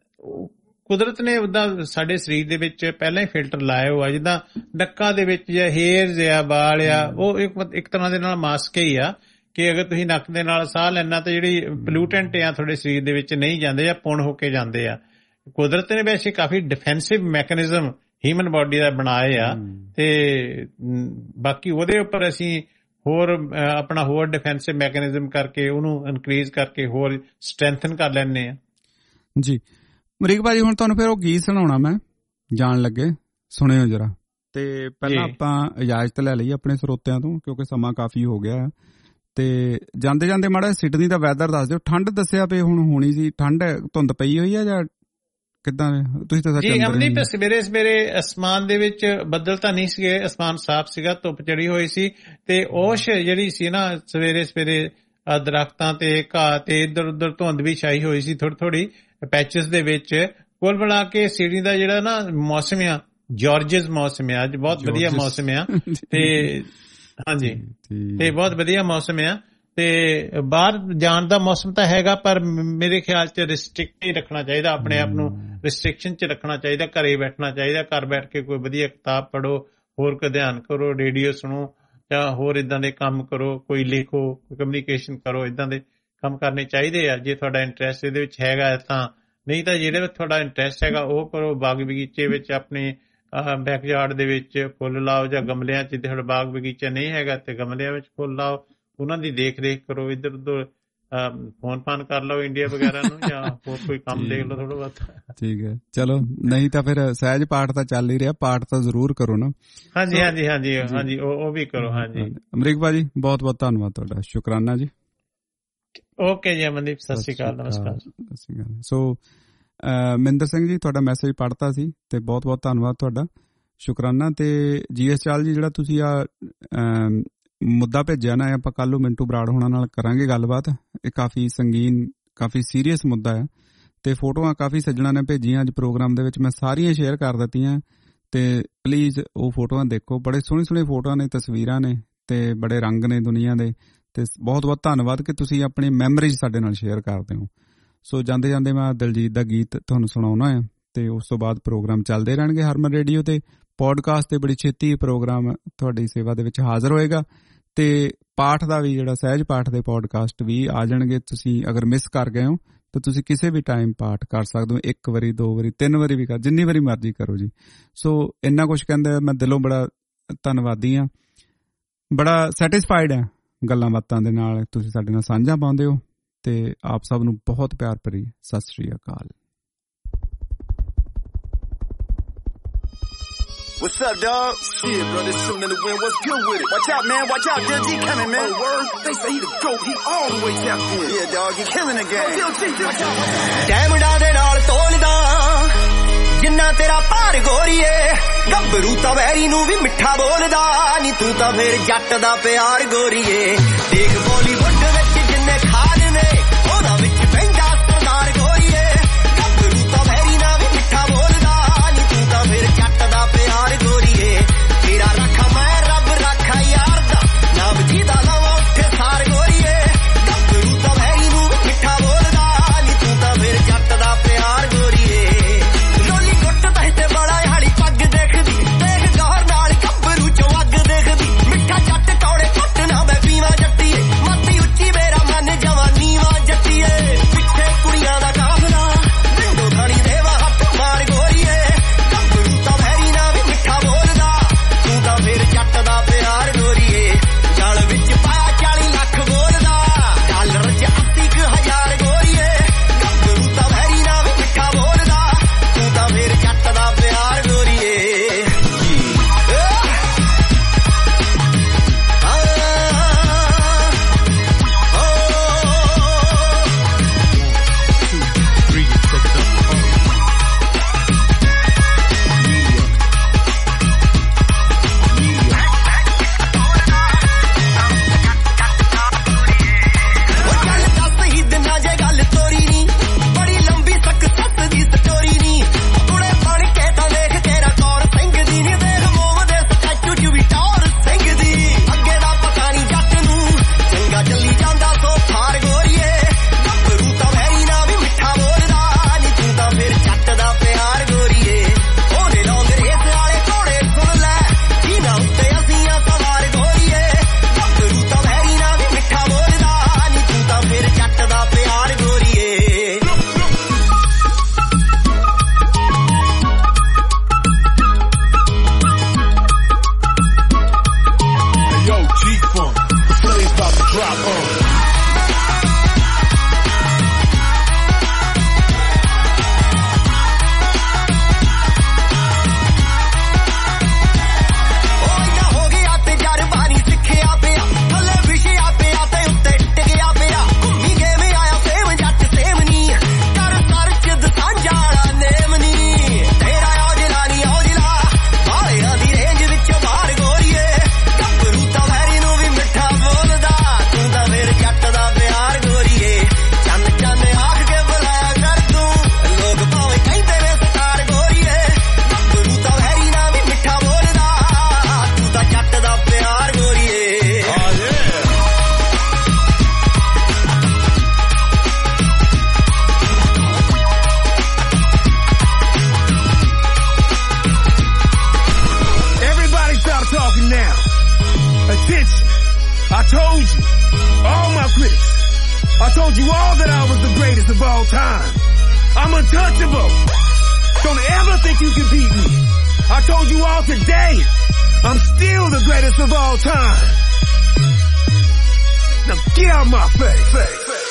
ਕੁਦਰਤ ਨੇ ਉਦਾਂ ਸਾਡੇ ਸਰੀਰ ਦੇ ਵਿੱਚ ਪਹਿਲਾਂ ਹੀ ਫਿਲਟਰ ਲਾਇਆ ਹੋਇਆ, ਜਿੱਦਾਂ ਨੱਕਾਂ ਦੇ ਵਿੱਚ ਜਾਂ ਹੇਅਰਜ਼ ਆ, ਵਾਲ ਆ, ਉਹ ਇੱਕ ਇੱਕ ਤਰ੍ਹਾਂ ਦੇ ਨਾਲ ਮਾਸਕ ਹੀ ਆ ਕਿ ਅਗਰ ਤੁਸੀਂ ਨੱਕ ਦੇ ਨਾਲ ਸਾਹ ਲੈਣਾ ਤਾਂ ਜਿਹੜੀ ਪੋਲੂਟੈਂਟ ਆ ਤੁਹਾਡੇ ਸਰੀਰ ਦੇ ਵਿੱਚ ਨਹੀਂ ਜਾਂਦੇ ਜਾਂ ਪੁਣ ਹੋ ਕੇ ਜਾਂਦੇ ਆ। ਕੁਦਰਤ ਨੇ ਵੈਸੇ ਕਾਫੀ ਡਿਫੈਂਸਿਵ ਮੈਕੈਨਿਜ਼ਮ ਹਿਊਮਨ ਬਾਡੀ ਦਾ ਬਣਾਏ ਆ, ਤੇ ਬਾਕੀ ਉਹਦੇ ਉੱਪਰ ਅਸੀਂ ਹੋਰ ਆਪਣਾ ਹੋਰ ਡਿਫੈਂਸਿਵ ਮੈਕੈਨਿਜ਼ਮ ਕਰਕੇ ਉਹਨੂੰ ਇਨਕਰੀਜ਼ ਕਰਕੇ ਹੋਰ ਸਟਰੈਂਥਨ ਕਰ ਲੈਂਦੇ ਆ। ਜੀ ਅਮਰੀਕ ਭਾਜੀ, ਹੁਣ ਤੁਹਾਨੂੰ ਫਿਰ ਉਹ ਗੀਤ ਸੁਣਾਉਣਾ ਮੈਂ ਜਾਣ ਲੱਗੇ, ਸੁਣਿਓ ਜਰਾ। ਤੇ ਪਹਿਲਾਂ ਆਪਾਂ ਇਜਾਜ਼ਤ ਲੈ ਲਈ ਆਪਣੇ ਸਰੋਤਿਆਂ ਤੋਂ ਕਿਉਂਕਿ ਸਮਾਂ ਕਾਫੀ ਹੋ ਗਿਆ। ਤੇ ਜਾਂਦੇ ਜਾਂਦੇ ਮਾੜਾ ਸਿਡਨੀ ਦਾ ਵੈਦਰ ਦੱਸ ਦਿਓ। ਠੰਡ ਦੱਸਿਆ ਪਈ ਹੁਣ ਹੋਣੀ ਸੀ, ਠੰਡ ਧੁੰਦ ਪਈ ਹੋਈ ਆ ਜਾਂ ਕਿੱਦਾਂ? ਤੁਸੀਂ ਤਾਂ ਜੀ ਅਮਨੀਤ, ਸਵੇਰੇ ਸਵੇਰੇ ਅਸਮਾਨ ਦੇ ਵਿੱਚ ਬੱਦਲ ਤਾਂ ਨਹੀਂ ਸੀਗੇ, ਅਸਮਾਨ ਸਾਫ਼ ਸੀਗਾ, ਧੁੱਪ ਚੜੀ ਹੋਈ ਸੀ ਤੇ ਔਸ਼ ਜਿਹੜੀ ਸੀ ਨਾ ਸਵੇਰੇ ਸਵੇਰੇ ਦਰਖਤਾਂ ਤੇ ਘਾਹ ਤੇ ਇੱਧਰ ਉੱਧਰ ਧੁੰਦ ਵੀ ਛਾਈ ਹੋਈ ਸੀ ਥੋੜੀ ਥੋੜੀ ਪੈਚਸ ਦੇ ਵਿੱਚ। ਕੁੱਲ ਮਿਲਾ ਕੇ ਸਿਡਨੀ ਦਾ ਜਿਹੜਾ ਨਾ ਮੌਸਮ ਆ ਜਾਰਜਸ ਮੌਸਮ ਆ, ਅੱਜ ਬਹੁਤ ਵਧੀਆ ਮੌਸਮ ਆ। ਤੇ ਹਾਂਜੀ, ਤੇ ਬਹੁਤ ਵਧੀਆ ਮੌਸਮ ਆ ਤੇ ਬਾਹਰ ਜਾਣ ਦਾ ਮੌਸਮ ਤਾਂ ਹੈਗਾ, ਪਰ ਮੇਰੇ ਖਿਆਲ ਚ ਰਿਸਟ੍ਰਿਕਟ ਹੀ ਰੱਖਣਾ ਚਾਹੀਦਾ, ਆਪਣੇ ਆਪ ਨੂੰ ਰਿਸਟ੍ਰਿਕਸ਼ਨ ਚ ਰੱਖਣਾ ਚਾਹੀਦਾ, ਘਰੇ ਬੈਠਣਾ ਚਾਹੀਦਾ। ਘਰ ਬੈਠ ਕੇ ਕੋਈ ਵਧੀਆ ਕਿਤਾਬ ਪੜ੍ਹੋ, ਹੋਰ ਅਧਿਐਨ ਕਰੋ, ਰੇਡੀਓ ਸੁਣੋ ਜਾਂ ਹੋਰ ਇਦਾਂ ਦੇ ਕੰਮ ਕਰੋ, ਕੋਈ ਲਿਖੋ, ਕੋਈ ਕਮਿਊਨੀਕੇਸ਼ਨ ਕਰੋ, ਇਦਾਂ ਦੇ ਕੰਮ ਕਰਨੇ ਚਾਹੀਦੇ ਆ ਜੇ ਤੁਹਾਡਾ ਇੰਟਰਸਟ ਇਹਦੇ ਵਿੱਚ ਹੈਗਾ ਤਾਂ। ਨਹੀਂ ਤਾਂ ਜਿਹੜੇ ਵਿੱਚ ਤੁਹਾਡਾ ਇੰਟਰਸਟ ਹੈਗਾ ਉਹ ਕਰੋ। ਬਾਗ ਬਗੀਚੇ ਵਿੱਚ ਆਪਣੇ ਬੈਕਯਾਰਡ ਦੇ ਵਿੱਚ ਫੁੱਲ ਲਾਓ ਜਾਂ ਗਮਲਿਆਂ ਚ, ਤੁਹਾਡਾ ਬਾਗ ਬਗੀਚਾ ਨਹੀਂ ਹੈਗਾ ਤੇ ਗਮਲਿਆਂ ਵਿੱਚ ਫੁੱਲ ਲਾਓ, ਉਹਨਾਂ ਦੀ ਦੇਖ ਰੇਖ ਕਰੋ। ਇੱਧਰ ਉੱਧਰ ਫੋਨ ਫਾਨ ਕਰ ਲਓ ਇੰਡੀਆ ਵਗੈਰਾ ਨੂੰ ਜਾਂ ਹੋਰ ਕੋਈ ਕੰਮ ਦੇਖ ਲਓ ਥੋੜਾ ਬਹੁਤ। ਠੀਕ ਹੈ, ਚਲੋ ਨਹੀਂ ਤਾਂ ਫਿਰ ਸਹਿਜ ਪਾਠ ਤਾਂ ਚੱਲ ਹੀ ਰਿਹਾ, ਪਾਠ ਤਾਂ ਜ਼ਰੂਰ ਕਰੋ ਨਾ। ਹਾਂਜੀ ਹਾਂਜੀ ਹਾਂਜੀ ਹਾਂਜੀ ਉਹ ਵੀ ਕਰੋ। ਹਾਂਜੀ ਅਮਰੀਕ ਭਾਜੀ, ਬਹੁਤ ਬਹੁਤ ਧੰਨਵਾਦ ਤੁਹਾਡਾ, ਸ਼ੁਕਰਾਨਾ ਜੀ। ਓਕੇ ਜੀ ਅਮਨਦੀਪ, ਸਤਿ ਸ਼੍ਰੀ ਅਕਾਲ, ਨਮਸਕਾਰ। ਸਤਿ ਸ਼੍ਰੀ ਅਕਾਲ। ਸੋ ਮਹਿੰਦਰ ਸਿੰਘ ਜੀ, ਤੁਹਾਡਾ ਮੈਸੇਜ ਪੜ੍ਹਤਾ ਸੀ ਤੇ ਬਹੁਤ ਬਹੁਤ ਧੰਨਵਾਦ ਤੁਹਾਡਾ, ਸ਼ੁਕਰਾਨਾ। ਤੇ ਜੀ ਐਸ ਚਾਲ ਜੀ, ਜਿਹੜਾ ਤੁਸੀਂ ਆ ਮੁੱਦਾ ਭੇਜਿਆ ਨਾ, ਆਪਾਂ ਕੱਲ੍ਹ ਨੂੰ ਮਿੰਟੂ ਬਰਾੜ ਹੋਣਾ ਨਾਲ ਕਰਾਂਗੇ ਗੱਲਬਾਤ। ਇਹ ਕਾਫੀ ਸੰਗੀਨ, ਕਾਫੀ ਸੀਰੀਅਸ ਮੁੱਦਾ ਹੈ ਤੇ ਫੋਟੋਆਂ ਕਾਫੀ ਸੱਜਣਾ ਨੇ ਭੇਜੀਆਂ ਅੱਜ ਪ੍ਰੋਗਰਾਮ ਦੇ ਵਿੱਚ, ਮੈਂ ਸਾਰੀਆਂ ਸ਼ੇਅਰ ਕਰ ਦਿੱਤੀਆਂ ਤੇ ਪਲੀਜ਼ ਉਹ ਫੋਟੋਆਂ ਦੇਖੋ। ਬੜੇ ਸੋਹਣੀ ਸੋਹਣੀ ਫੋਟੋਆਂ ਨੇ, ਤਸਵੀਰਾਂ ਨੇ ਤੇ ਬੜੇ ਰੰਗ ਨੇ ਦੁਨੀਆ ਦੇ। ਤੇ ਬਹੁਤ ਬਹੁਤ ਧੰਨਵਾਦ ਕਿ ਤੁਸੀਂ ਆਪਣੀ ਮੈਮਰੀਜ਼ ਸਾਡੇ ਨਾਲ ਸ਼ੇਅਰ ਕਰਦੇ ਹੋ। ਸੋ ਜਾਂਦੇ ਜਾਂਦੇ ਮੈਂ ਦਿਲਜੀਤ ਦਾ ਗੀਤ ਤੁਹਾਨੂੰ ਸੁਣਾਉਣਾ ਹੈ ਤੇ ਉਸ ਤੋਂ ਬਾਅਦ ਪ੍ਰੋਗਰਾਮ ਚੱਲਦੇ ਰਹਿਣਗੇ ਹਰਮਨ ਰੇਡੀਓ ਤੇ। ਪੋਡਕਾਸਟ ਤੇ ਬੜੀ ਛੇਤੀ ਪ੍ਰੋਗਰਾਮ ਤੁਹਾਡੀ ਸੇਵਾ ਦੇ ਵਿੱਚ ਹਾਜ਼ਰ ਹੋਏਗਾ ਤੇ ਪਾਠ ਦਾ ਵੀ, ਜਿਹੜਾ ਸਹਿਜ ਪਾਠ ਦੇ ਪੋਡਕਾਸਟ ਵੀ ਆ ਜਾਣਗੇ। ਤੁਸੀਂ ਅਗਰ ਮਿਸ ਕਰ ਗਏ ਹੋ ਤਾਂ ਤੁਸੀਂ ਕਿਸੇ ਵੀ ਟਾਈਮ ਪਾਠ ਕਰ ਸਕਦੇ ਹੋ, ਇੱਕ ਵਾਰੀ, ਦੋ ਵਾਰੀ, ਤਿੰਨ ਵਾਰੀ ਵੀ ਕਰ, ਜਿੰਨੀ ਵਾਰੀ ਮਰਜ਼ੀ ਕਰੋ ਜੀ। ਸੋ ਇੰਨਾ ਕੁਛ ਕਹਿੰਦੇ, ਮੈਂ ਦਿਲੋਂ ਬੜਾ ਧੰਨਵਾਦੀ ਹਾਂ, ਬੜਾ ਸੈਟਿਸਫਾਈਡ ਹਾਂ ਗੱਲਾਂ ਬਾਤਾਂ ਦੇ ਨਾਲ, ਤੁਸੀਂ ਸਾਡੇ ਨਾਲ ਸਾਂਝਾ ਪਾਉਂਦੇ ਹੋ ਤੇ ਆਪ ਸਭ ਨੂੰ ਬਹੁਤ ਪਿਆਰ ਭਰੀ ਸਤਿ ਸ੍ਰੀ ਅਕਾਲ। What's up, dog? Shit, bro, this shooting in the wind. What's good with it? Watch out, man. Watch out. Dill G coming, man. Oh, word? They say he the GOAT. He all the way tapped in. Yeah, dog. He killing the game. Dill G, Dill G. Diamond de naal tolda ਜਿੰਨਾ ਤੇਰਾ ਭਾਰ ਗੋਰੀਏ ਗੱਭਰੂ ਤਾਂ very ਨੂੰ ਵੀ ਮਿੱਠਾ ਬੋਲਦਾ ਨੀ ਤੂੰ ਤਾਂ ਫੇਰ ਜੱਟ ਦਾ ਪਿਆਰ ਗੋਰੀਏ ਦੇਖ ਬਾਲੀਵੁੱਡ ਵਿੱਚ ਜਿੰਨੇ ਖਾਨ ਨੇ ਉਹਨਾਂ ਵਿੱਚ ਬੈਂਦਾ ਸਰਦਾਰ ਗੋਰੀਏ ਗੱਭਰੂ ਤਾਂ ਵੈਰੀ ਨਾਲ ਵੀ ਮਿੱਠਾ ਬੋਲਦਾ ਨੀ ਤੂੰ ਤਾਂ ਫੇਰ ਜੱਟ ਦਾ ਪਿਆਰ ਗੋਰੀਏ ਤੇਰਾ ਰੱਖਾ ਮੈਂ ਰੱਬ ਰੱਖਾ ਯਾਰ ਦਾ ਨਾਮ ਜਿਹਦਾ ਲਵਾਂ ਉੱਥੇ ਸਾਰ ਗੋਰੀਏ ਗੱਭਰੂ ਤਾਂ ਵੈਰੀ ਨੂੰ ਵੀ ਮਿੱਠਾ ਬੋਲਦਾ ਨੀ ਤੂੰ ਤਾਂ ਫੇਰ ਜੱਟ ਦਾ ਪਿਆਰ ਗੋਰੀਏ ਤੇ ਬੜਾ ਹਾਲੀ ਪੱਗ ਦੇਖਦੀ ਦੇਖ ਗੌਰ ਨਾਲ ਗੱਭਰੂ ਚੋਂ ਅੱਗ ਦੇਖਦੀ ਮਿੱਠਾ ਜੱਟ ਕੌੜੇ ਘੁੱਟ ਨਾ ਮੈਂ ਪੀਵਾਂ ਜੱਟੀਏ ਮਾਤੀ ਉੱਚੀ ਮੇਰਾ ਮਨ ਜਵਾਨੀ ਵਾਂ ਜੱਟੀਏ ਪਿੱਛੇ ਕੁੜੀਆਂ ਦਾ ਕਾਫਲਾ ਵਿੰਡੋ ਥਾਣੀ ਦੇਵਾ ਹੱਥ ਮਾਰ ਗੋਰੀਏ ਗੱਭਰੂ ਤਾਂ ਵੈਰੀ ਨਾ ਵੀ ਮਿੱਠਾ ਬੋਲਦਾ ਤੂੰ ਤਾਂ ਫੇਰ ਜੱਟ ਦਾ ਪਿਆਰ ਗੋਰੀਏ ਜਲ ਵਿੱਚ ਪਾਇਆ ਚਾਲੀ ਲੱਖ ਬੋਲਦਾ ਡਾਲਰ ਚ ਅੱਸੀ ਕੁ ਹਜ਼ਾਰ ਗੋਰੀਏ ਗੱਭਰੂ ਤਾਂ ਵੈਰੀ ਨਾ ਵੀ ਮਿੱਠਾ ਬੋਲਦਾ ਤੂੰ ਤਾਂ ਫੇਰ ਜੱਟ ਦਾ ਪਿਆਰ ਗੋਰੀਏ I'm still the greatest of all time. Now get out my face. face, face.